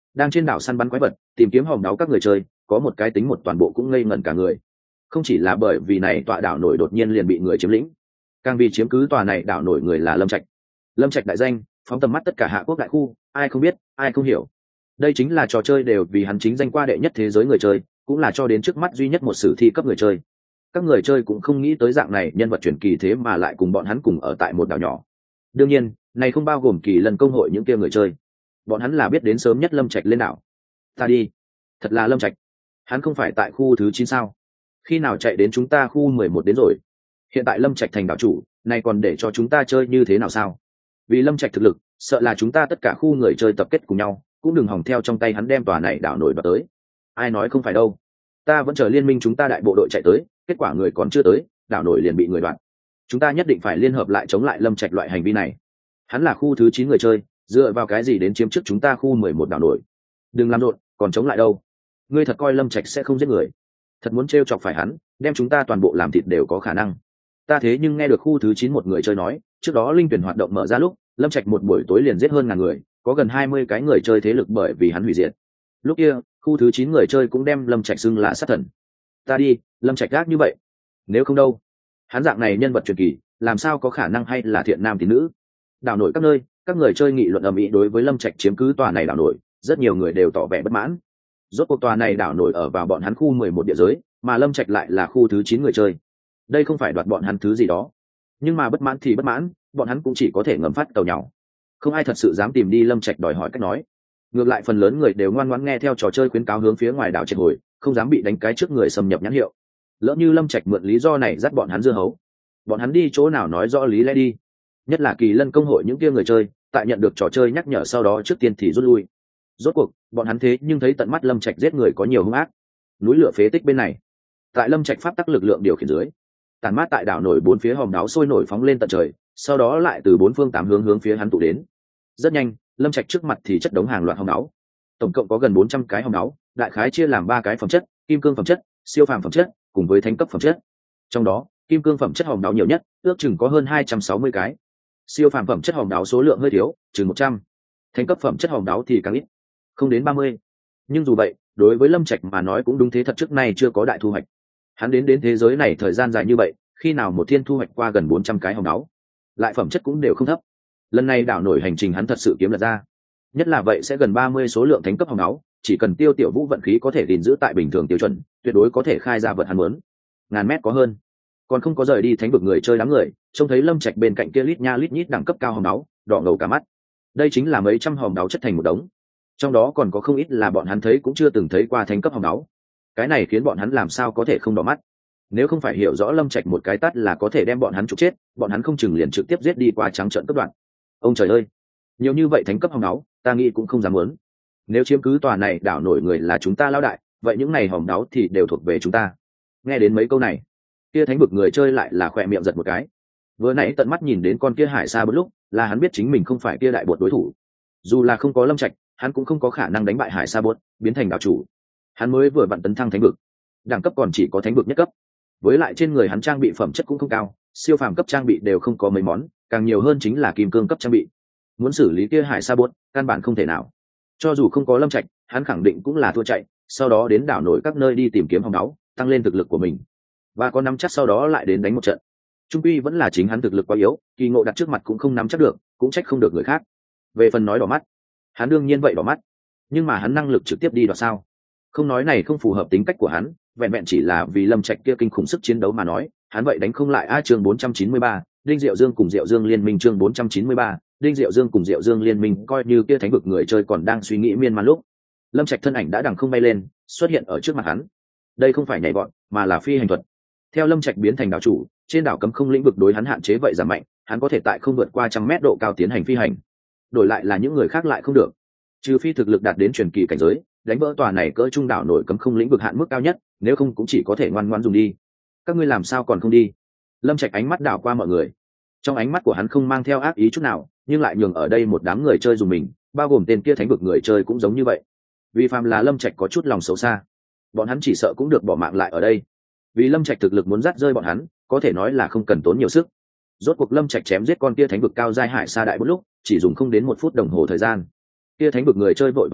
đang trên đảo săn bắn quái vật tìm kiếm hòm đáo các người chơi có một cái tính một toàn bộ cũng ngây ngẩn cả người. Không chỉ là bởi vì này tọa đảo nổi đột nhiên liền bị người chiếm lĩnh, càng vì chiếm cứ tòa này đảo nổi người là Lâm Trạch. Lâm Trạch đại danh phóng tầm mắt tất cả hạ quốc đại khu, ai không biết ai không hiểu. Đây chính là trò chơi đều vì hắn chính danh qua đệ nhất thế giới người chơi, cũng là cho đến trước mắt duy nhất một sử thi cấp người chơi. Các người chơi cũng không nghĩ tới dạng này nhân vật truyền kỳ thế mà lại cùng bọn hắn cùng ở tại một đảo nhỏ. Đương nhiên này không bao gồm Kỳ Lân công hội những kia người chơi, bọn hắn là biết đến sớm nhất Lâm Trạch lên đảo. Ta đi, thật là Lâm Trạch, hắn không phải tại khu thứ chín sao? Khi nào chạy đến chúng ta khu mười một đến rồi? Hiện tại Lâm Trạch thành đảo chủ, này còn để cho chúng ta chơi như thế nào sao? Vì Lâm Trạch thực lực, sợ là chúng ta tất cả khu người chơi tập kết cùng nhau, cũng đừng hòng theo trong tay hắn đem tòa này đảo nổi vào tới. Ai nói không phải đâu? Ta vẫn chờ liên minh chúng ta đại bộ đội chạy tới, kết quả người còn chưa tới, đảo nổi liền bị người đoạt. Chúng ta nhất định phải liên hợp lại chống lại Lâm Trạch loại hành vi này. Hắn là khu thứ chín người chơi, dựa vào cái gì đến chiếm trước chúng ta khu mười một đảo nổi? Đừng làm rộn, còn chống lại đâu? Ngươi thật coi Lâm Trạch sẽ không giết người? Thật muốn trêu chọc phải hắn, đem chúng ta toàn bộ làm thịt đều có khả năng. Ta thế nhưng nghe được khu thứ chín một người chơi nói, trước đó linh tuyển hoạt động mở ra lúc, Lâm Trạch một buổi tối liền giết hơn ngàn người, có gần hai mươi cái người chơi thế lực bởi vì hắn hủy diệt. Lúc kia, khu thứ chín người chơi cũng đem Lâm Trạch xưng là sát thần. Ta đi, Lâm Trạch gác như vậy. Nếu không đâu, hắn dạng này nhân vật truyền kỳ, làm sao có khả năng hay là thiện nam tín nữ? Đảo nổi các nơi, các người chơi nghị luận ầm ĩ đối với Lâm Trạch chiếm cứ tòa này đảo nổi, rất nhiều người đều tỏ vẻ bất mãn. Rốt cuộc tòa này đảo nổi ở vào bọn hắn khu mười một địa giới, mà Lâm Trạch lại là khu thứ chín người chơi. Đây không phải đoạt bọn hắn thứ gì đó. Nhưng mà bất mãn thì bất mãn, bọn hắn cũng chỉ có thể ngầm phát tàu nhau. Không ai thật sự dám tìm đi Lâm Trạch đòi hỏi cách nói. Ngược lại phần lớn người đều ngoan ngoãn nghe theo trò chơi khuyến cáo hướng phía ngoài đảo triệt hồi, không dám bị đánh cái trước người xâm nhập nhãn hiệu. Lỡ như Lâm Trạch mượn lý do này dắt bọn hắn dưa hấu, bọn hắn đi chỗ nào nói rõ lý lẽ đi. Nhất là Kỳ Lân công hội những kia người chơi, tại nhận được trò chơi nhắc nhở sau đó trước tiên thì rút lui. Rốt cuộc bọn hắn thế nhưng thấy tận mắt Lâm Trạch giết người có nhiều hung ác. Núi lửa phế tích bên này, tại Lâm Trạch pháp tắc lực lượng điều khiển dưới, tàn mát tại đảo nổi bốn phía hòm đáo sôi nổi phóng lên tận trời, sau đó lại từ bốn phương tám hướng hướng phía hắn tụ đến. Rất nhanh, Lâm Trạch trước mặt thì chất đống hàng loạt hòm đáo, tổng cộng có gần bốn trăm cái hòm đáo, đại khái chia làm ba cái phẩm chất: kim cương phẩm chất, siêu phàm phẩm chất, cùng với thánh cấp phẩm chất. Trong đó, kim cương phẩm chất hòm đáo nhiều nhất, ước chừng có hơn hai trăm sáu mươi cái. Siêu phàm phẩm chất hòm đáo số lượng hơi thiếu, chừng một trăm. Thánh cấp phẩm chất hòm đáo thì càng ít, không đến ba mươi. Nhưng dù vậy, đối với Lâm Trạch mà nói cũng đúng thế thật, trước nay chưa có đại thu hoạch. Hắn đến đến thế giới này thời gian dài như vậy, khi nào một thiên thu hoạch qua gần bốn trăm cái hòm đáo, lại phẩm chất cũng đều không thấp. Lần này đảo nổi hành trình hắn thật sự kiếm lật ra. Nhất là vậy sẽ gần ba mươi số lượng thánh cấp hòm đáo, chỉ cần Tiêu Tiểu Vũ vận khí có thể gìn giữ tại bình thường tiêu chuẩn, tuyệt đối có thể khai ra vật hắn muốn. Ngàn mét có hơn. Còn không có rời đi thánh vực người chơi đám người, trông thấy Lâm Trạch bên cạnh kia lít nha lít nhít đẳng cấp cao hòm đáo, đỏ ngầu cả mắt. Đây chính là mấy trăm hòm đáo chất thành một đống. Trong đó còn có không ít là bọn hắn thấy cũng chưa từng thấy qua thánh cấp hòm đáo. Cái này khiến bọn hắn làm sao có thể không đỏ mắt. Nếu không phải hiểu rõ Lâm Trạch một cái tát là có thể đem bọn hắn trục chết, bọn hắn không chừng liền trực tiếp giết đi qua trắng trợn cấp đoạn. Ông trời ơi, nhiều như vậy thánh cấp hòm đáo, ta nghĩ cũng không dám muốn. Nếu chiếm cứ tòa này đảo nổi người là chúng ta lão đại, vậy những này hòm đáo thì đều thuộc về chúng ta. Nghe đến mấy câu này, kia thánh vực người chơi lại là khỏe miệng giật một cái. Vừa nãy tận mắt nhìn đến con kia hải xa một lúc, là hắn biết chính mình không phải kia đại bột đối thủ. Dù là không có Lâm Trạch, hắn cũng không có khả năng đánh bại hải sa bốt, biến thành đảo chủ. Hắn mới vừa vặn tấn thăng thánh vực, đẳng cấp còn chỉ có thánh vực nhất cấp. Với lại trên người hắn trang bị phẩm chất cũng không cao, siêu phàm cấp trang bị đều không có mấy món, càng nhiều hơn chính là kim cương cấp trang bị. Muốn xử lý kia hải sa bốt, căn bản không thể nào. Cho dù không có Lâm Trạch, hắn khẳng định cũng là thua chạy, sau đó đến đảo nổi các nơi đi tìm kiếm hòm đáo, tăng lên thực lực của mình. Và có nắm chắc sau đó lại đến đánh một trận. Trung quy vẫn là chính hắn thực lực quá yếu, Kỳ Ngộ đặt trước mặt cũng không nắm chắc được, cũng trách không được người khác. Về phần nói đỏ mắt, hắn đương nhiên vậy đỏ mắt, nhưng mà hắn năng lực trực tiếp đi đoạt sao? Không nói này không phù hợp tính cách của hắn, vẹn vẹn chỉ là vì Lâm Trạch kia kinh khủng sức chiến đấu mà nói, hắn vậy đánh không lại. A chương bốn trăm chín mươi ba, Đinh Diệu Dương cùng Diệu Dương liên minh. Chương bốn trăm chín mươi ba, Đinh Diệu Dương cùng Diệu Dương liên minh. Coi như kia thánh vực người chơi còn đang suy nghĩ miên man lúc, Lâm Trạch thân ảnh đã đằng không bay lên, xuất hiện ở trước mặt hắn. Đây không phải nhảy vọt, mà là phi hành thuật. Theo Lâm Trạch biến thành đảo chủ, trên đảo cấm không lĩnh vực đối hắn hạn chế vậy giảm mạnh, hắn có thể tại không vượt qua trăm mét độ cao tiến hành phi hành. Đổi lại là những người khác lại không được, trừ phi thực lực đạt đến truyền kỳ cảnh giới, đánh vỡ tòa này cỡ trung đảo nổi cấm không lĩnh vực hạn mức cao nhất, nếu không cũng chỉ có thể ngoan ngoãn dùng đi. Các ngươi làm sao còn không đi? Lâm Trạch ánh mắt đảo qua mọi người, trong ánh mắt của hắn không mang theo ác ý chút nào, nhưng lại nhường ở đây một đám người chơi dùng mình, bao gồm tên kia thánh vực người chơi cũng giống như vậy. Vì phàm là Lâm Trạch có chút lòng xấu xa, bọn hắn chỉ sợ cũng được bỏ mạng lại ở đây. Vì Lâm Trạch thực lực muốn dắt rơi bọn hắn, có thể nói là không cần tốn nhiều sức. Rốt cuộc Lâm Trạch chém giết con kia thánh vực cao giai hải sa đại một lúc, chỉ dùng không đến một phút đồng hồ thời gian. Kia thánh vực người chơi vội vàng nói,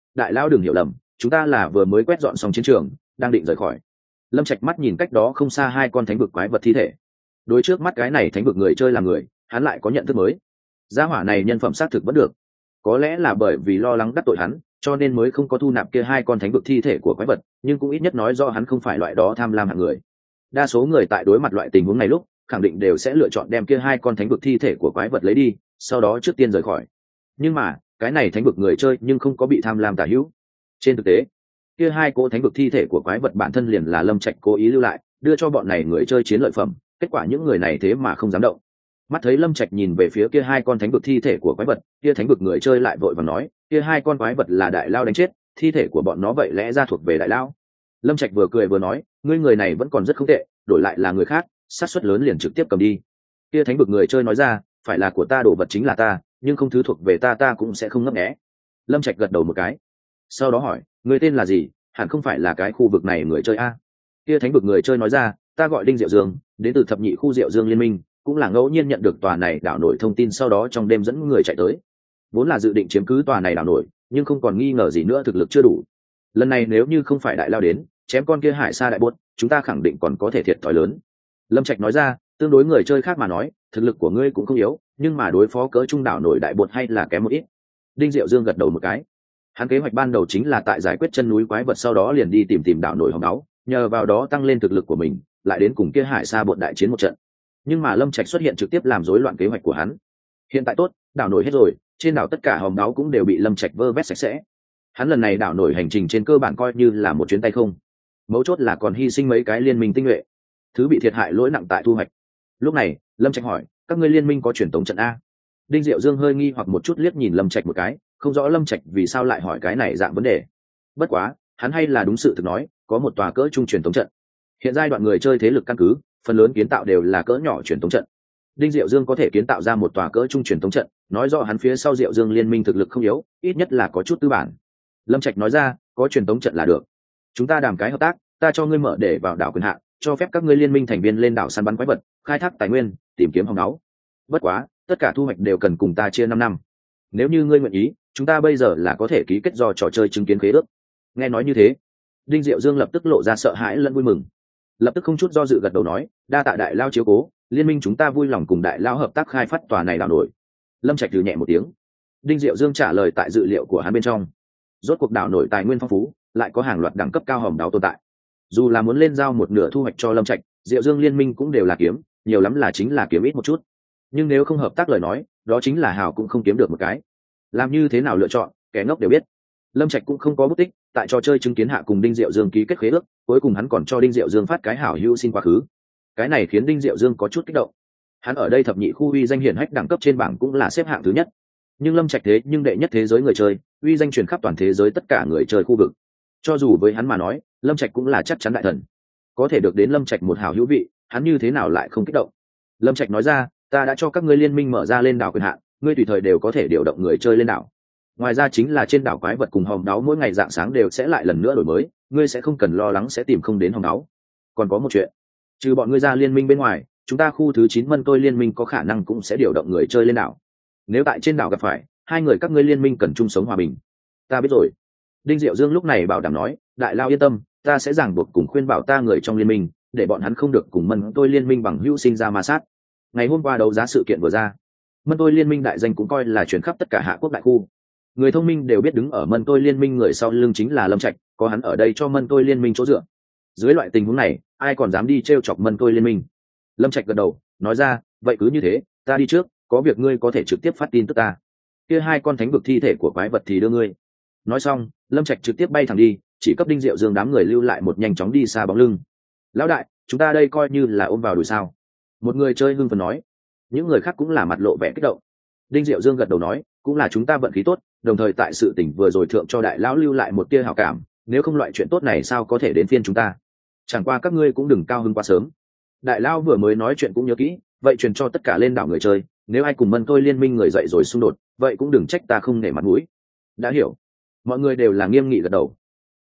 đại lao đừng hiểu lầm, chúng ta là vừa mới quét dọn xong chiến trường, đang định rời khỏi. Lâm Trạch mắt nhìn cách đó không xa hai con thánh vực quái vật thi thể, đối trước mắt cái này thánh vực người chơi làm người, hắn lại có nhận thức mới. Gia hỏa này nhân phẩm xác thực vẫn được, có lẽ là bởi vì lo lắng đắc tội hắn, cho nên mới không có thu nạp kia hai con thánh vực thi thể của quái vật, nhưng cũng ít nhất nói do hắn không phải loại đó tham lam hạng người. Đa số người tại đối mặt loại tình huống này lúc, khẳng định đều sẽ lựa chọn đem kia hai con thánh vực thi thể của quái vật lấy đi, sau đó trước tiên rời khỏi. Nhưng mà cái này thánh vực người chơi nhưng không có bị tham lam tả hữu. Trên thực tế, kia hai cỗ thánh vực thi thể của quái vật bản thân liền là Lâm Trạch cố ý lưu lại, đưa cho bọn này người chơi chiến lợi phẩm. Kết quả những người này thế mà không dám động. Mắt thấy Lâm Trạch nhìn về phía kia hai con thánh vực thi thể của quái vật, kia thánh vực người chơi lại vội vàng nói, kia hai con quái vật là đại lao đánh chết, thi thể của bọn nó vậy lẽ ra thuộc về đại lao. Lâm Trạch vừa cười vừa nói, ngươi người này vẫn còn rất không tệ, đổi lại là người khác, xác suất lớn liền trực tiếp cầm đi. Kia thánh vực người chơi nói ra, phải là của ta đồ vật chính là ta, nhưng không thứ thuộc về ta ta cũng sẽ không ngấp nghé. Lâm Trạch gật đầu một cái, sau đó hỏi, ngươi tên là gì? Hẳn không phải là cái khu vực này người chơi a? Kia thánh vực người chơi nói ra, ta gọi Đinh Diệu Dương, đến từ thập nhị khu Diệu Dương liên minh, cũng là ngẫu nhiên nhận được tòa này đảo nổi thông tin, sau đó trong đêm dẫn người chạy tới. Vốn là dự định chiếm cứ tòa này đảo nổi, nhưng không còn nghi ngờ gì nữa thực lực chưa đủ. Lần này nếu như không phải đại lao đến chém con kia hải sa đại buốt, chúng ta khẳng định còn có thể thiệt thòi lớn. Lâm Trạch nói ra, tương đối người chơi khác mà nói, thực lực của ngươi cũng không yếu, nhưng mà đối phó cỡ trung đảo nổi đại buốt hay là kém một ít. Đinh Diệu Dương gật đầu một cái. Hắn kế hoạch ban đầu chính là tại giải quyết chân núi quái vật, sau đó liền đi tìm tìm đảo nổi hòn đáo, nhờ vào đó tăng lên thực lực của mình, lại đến cùng kia hải sa buốt đại chiến một trận. Nhưng mà Lâm Trạch xuất hiện trực tiếp làm rối loạn kế hoạch của hắn. Hiện tại tốt, đảo nổi hết rồi, trên đảo tất cả hòn đáo cũng đều bị Lâm Trạch vơ vét sạch sẽ. Hắn lần này đảo nổi hành trình trên cơ bản coi như là một chuyến tay không. Mấu chốt là còn hy sinh mấy cái liên minh tinh nhuệ, thứ bị thiệt hại lỗi nặng tại thu hoạch. Lúc này Lâm Trạch hỏi, các ngươi liên minh có truyền tống trận a? Đinh Diệu Dương hơi nghi hoặc một chút liếc nhìn Lâm Trạch một cái, không rõ Lâm Trạch vì sao lại hỏi cái này dạng vấn đề. Bất quá hắn hay là đúng sự thực nói, có một tòa cỡ trung truyền tống trận. Hiện giai đoạn người chơi thế lực căn cứ, phần lớn kiến tạo đều là cỡ nhỏ truyền tống trận. Đinh Diệu Dương có thể kiến tạo ra một tòa cỡ trung truyền tống trận, nói rõ hắn phía sau Diệu Dương liên minh thực lực không yếu, ít nhất là có chút tư bản. Lâm Trạch nói ra, có truyền tống trận là được, chúng ta đàm cái hợp tác, ta cho ngươi mở để vào đảo quyền hạn, cho phép các ngươi liên minh thành viên lên đảo săn bắn quái vật, khai thác tài nguyên, tìm kiếm hòn đáo. Bất quá tất cả thu hoạch đều cần cùng ta chia năm năm. Nếu như ngươi nguyện ý, chúng ta bây giờ là có thể ký kết do trò chơi chứng kiến khế ước. Nghe nói như thế, Đinh Diệu Dương lập tức lộ ra sợ hãi lẫn vui mừng, lập tức không chút do dự gật đầu nói, đa tạ đại lao chiếu cố, liên minh chúng ta vui lòng cùng đại lao hợp tác khai phát tòa này đảo nổi. Lâm Trạch từ nhẹ một tiếng. Đinh Diệu Dương trả lời tại dự liệu của hắn bên trong. Rốt cuộc đảo nổi tài nguyên phong phú, lại có hàng loạt đẳng cấp cao hòm đáo tồn tại. Dù là muốn lên giao một nửa thu hoạch cho Lâm Trạch, Diệu Dương liên minh cũng đều là kiếm, nhiều lắm là chính là kiếm ít một chút. Nhưng nếu không hợp tác lời nói, đó chính là hào cũng không kiếm được một cái. Làm như thế nào lựa chọn, kẻ ngốc đều biết. Lâm Trạch cũng không có bút tích, tại trò chơi chứng kiến hạ cùng Đinh Diệu Dương ký kết khế ước, cuối cùng hắn còn cho Đinh Diệu Dương phát cái hảo hữu xin quá khứ. Cái này khiến Đinh Diệu Dương có chút kích động. Hắn ở đây thập nhị khu uy danh hiển hách đẳng cấp trên bảng cũng là xếp hạng thứ nhất. Nhưng Lâm Trạch thế nhưng đệ nhất thế giới người chơi, uy danh truyền khắp toàn thế giới tất cả người chơi khu vực. Cho dù với hắn mà nói, Lâm Trạch cũng là chắc chắn đại thần. Có thể được đến Lâm Trạch một hảo hữu vị, hắn như thế nào lại không kích động. Lâm Trạch nói ra, ta đã cho các ngươi liên minh mở ra lên đảo quyền hạn, ngươi tùy thời đều có thể điều động người chơi lên đảo. Ngoài ra chính là trên đảo quái vật cùng hòm đáo mỗi ngày rạng sáng đều sẽ lại lần nữa đổi mới, ngươi sẽ không cần lo lắng sẽ tìm không đến hòm đáo. Còn có một chuyện, trừ bọn ngươi ra liên minh bên ngoài, chúng ta khu thứ chín Mân Tôi liên minh có khả năng cũng sẽ điều động người chơi lên đảo. Nếu tại trên đảo gặp phải hai người các ngươi liên minh cần chung sống hòa bình. Ta biết rồi. Đinh Diệu Dương lúc này bảo đảm nói, đại lao yên tâm, ta sẽ ràng buộc cùng khuyên bảo ta người trong liên minh, để bọn hắn không được cùng Mân Tôi liên minh bằng hữu sinh ra ma sát. Ngày hôm qua đấu giá sự kiện vừa ra, Mân Tôi liên minh đại danh cũng coi là truyền khắp tất cả hạ quốc đại khu. Người thông minh đều biết đứng ở Mân Tôi liên minh người sau lưng chính là Lâm Trạch, có hắn ở đây cho Mân Tôi liên minh chỗ dựa. Dưới loại tình huống này, ai còn dám đi trêu chọc Mân Tôi liên minh. Lâm Trạch gật đầu, nói ra, vậy cứ như thế, ta đi trước, có việc ngươi có thể trực tiếp phát tin tức ta. Kia hai con thánh vực thi thể của quái vật thì đưa ngươi. Nói xong, Lâm Trạch trực tiếp bay thẳng đi, chỉ cấp Đinh Diệu Dương đám người lưu lại một nhanh chóng đi xa bóng lưng. Lão đại, chúng ta đây coi như là ôm vào đùi sao? Một người chơi hưng phấn nói. Những người khác cũng là mặt lộ vẻ kích động. Đinh Diệu Dương gật đầu nói, cũng là chúng ta vận khí tốt, đồng thời tại sự tình vừa rồi thượng cho đại lão lưu lại một tia hảo cảm, nếu không loại chuyện tốt này sao có thể đến phiên chúng ta. Chẳng qua các ngươi cũng đừng cao hứng quá sớm. Đại lão vừa mới nói chuyện cũng nhớ kỹ, vậy truyền cho tất cả lên đảo người chơi, nếu ai cùng Mân Tôi liên minh người dậy rồi xung đột, vậy cũng đừng trách ta không nể mặt mũi. Đã hiểu. Mọi người đều là nghiêm nghị gật đầu.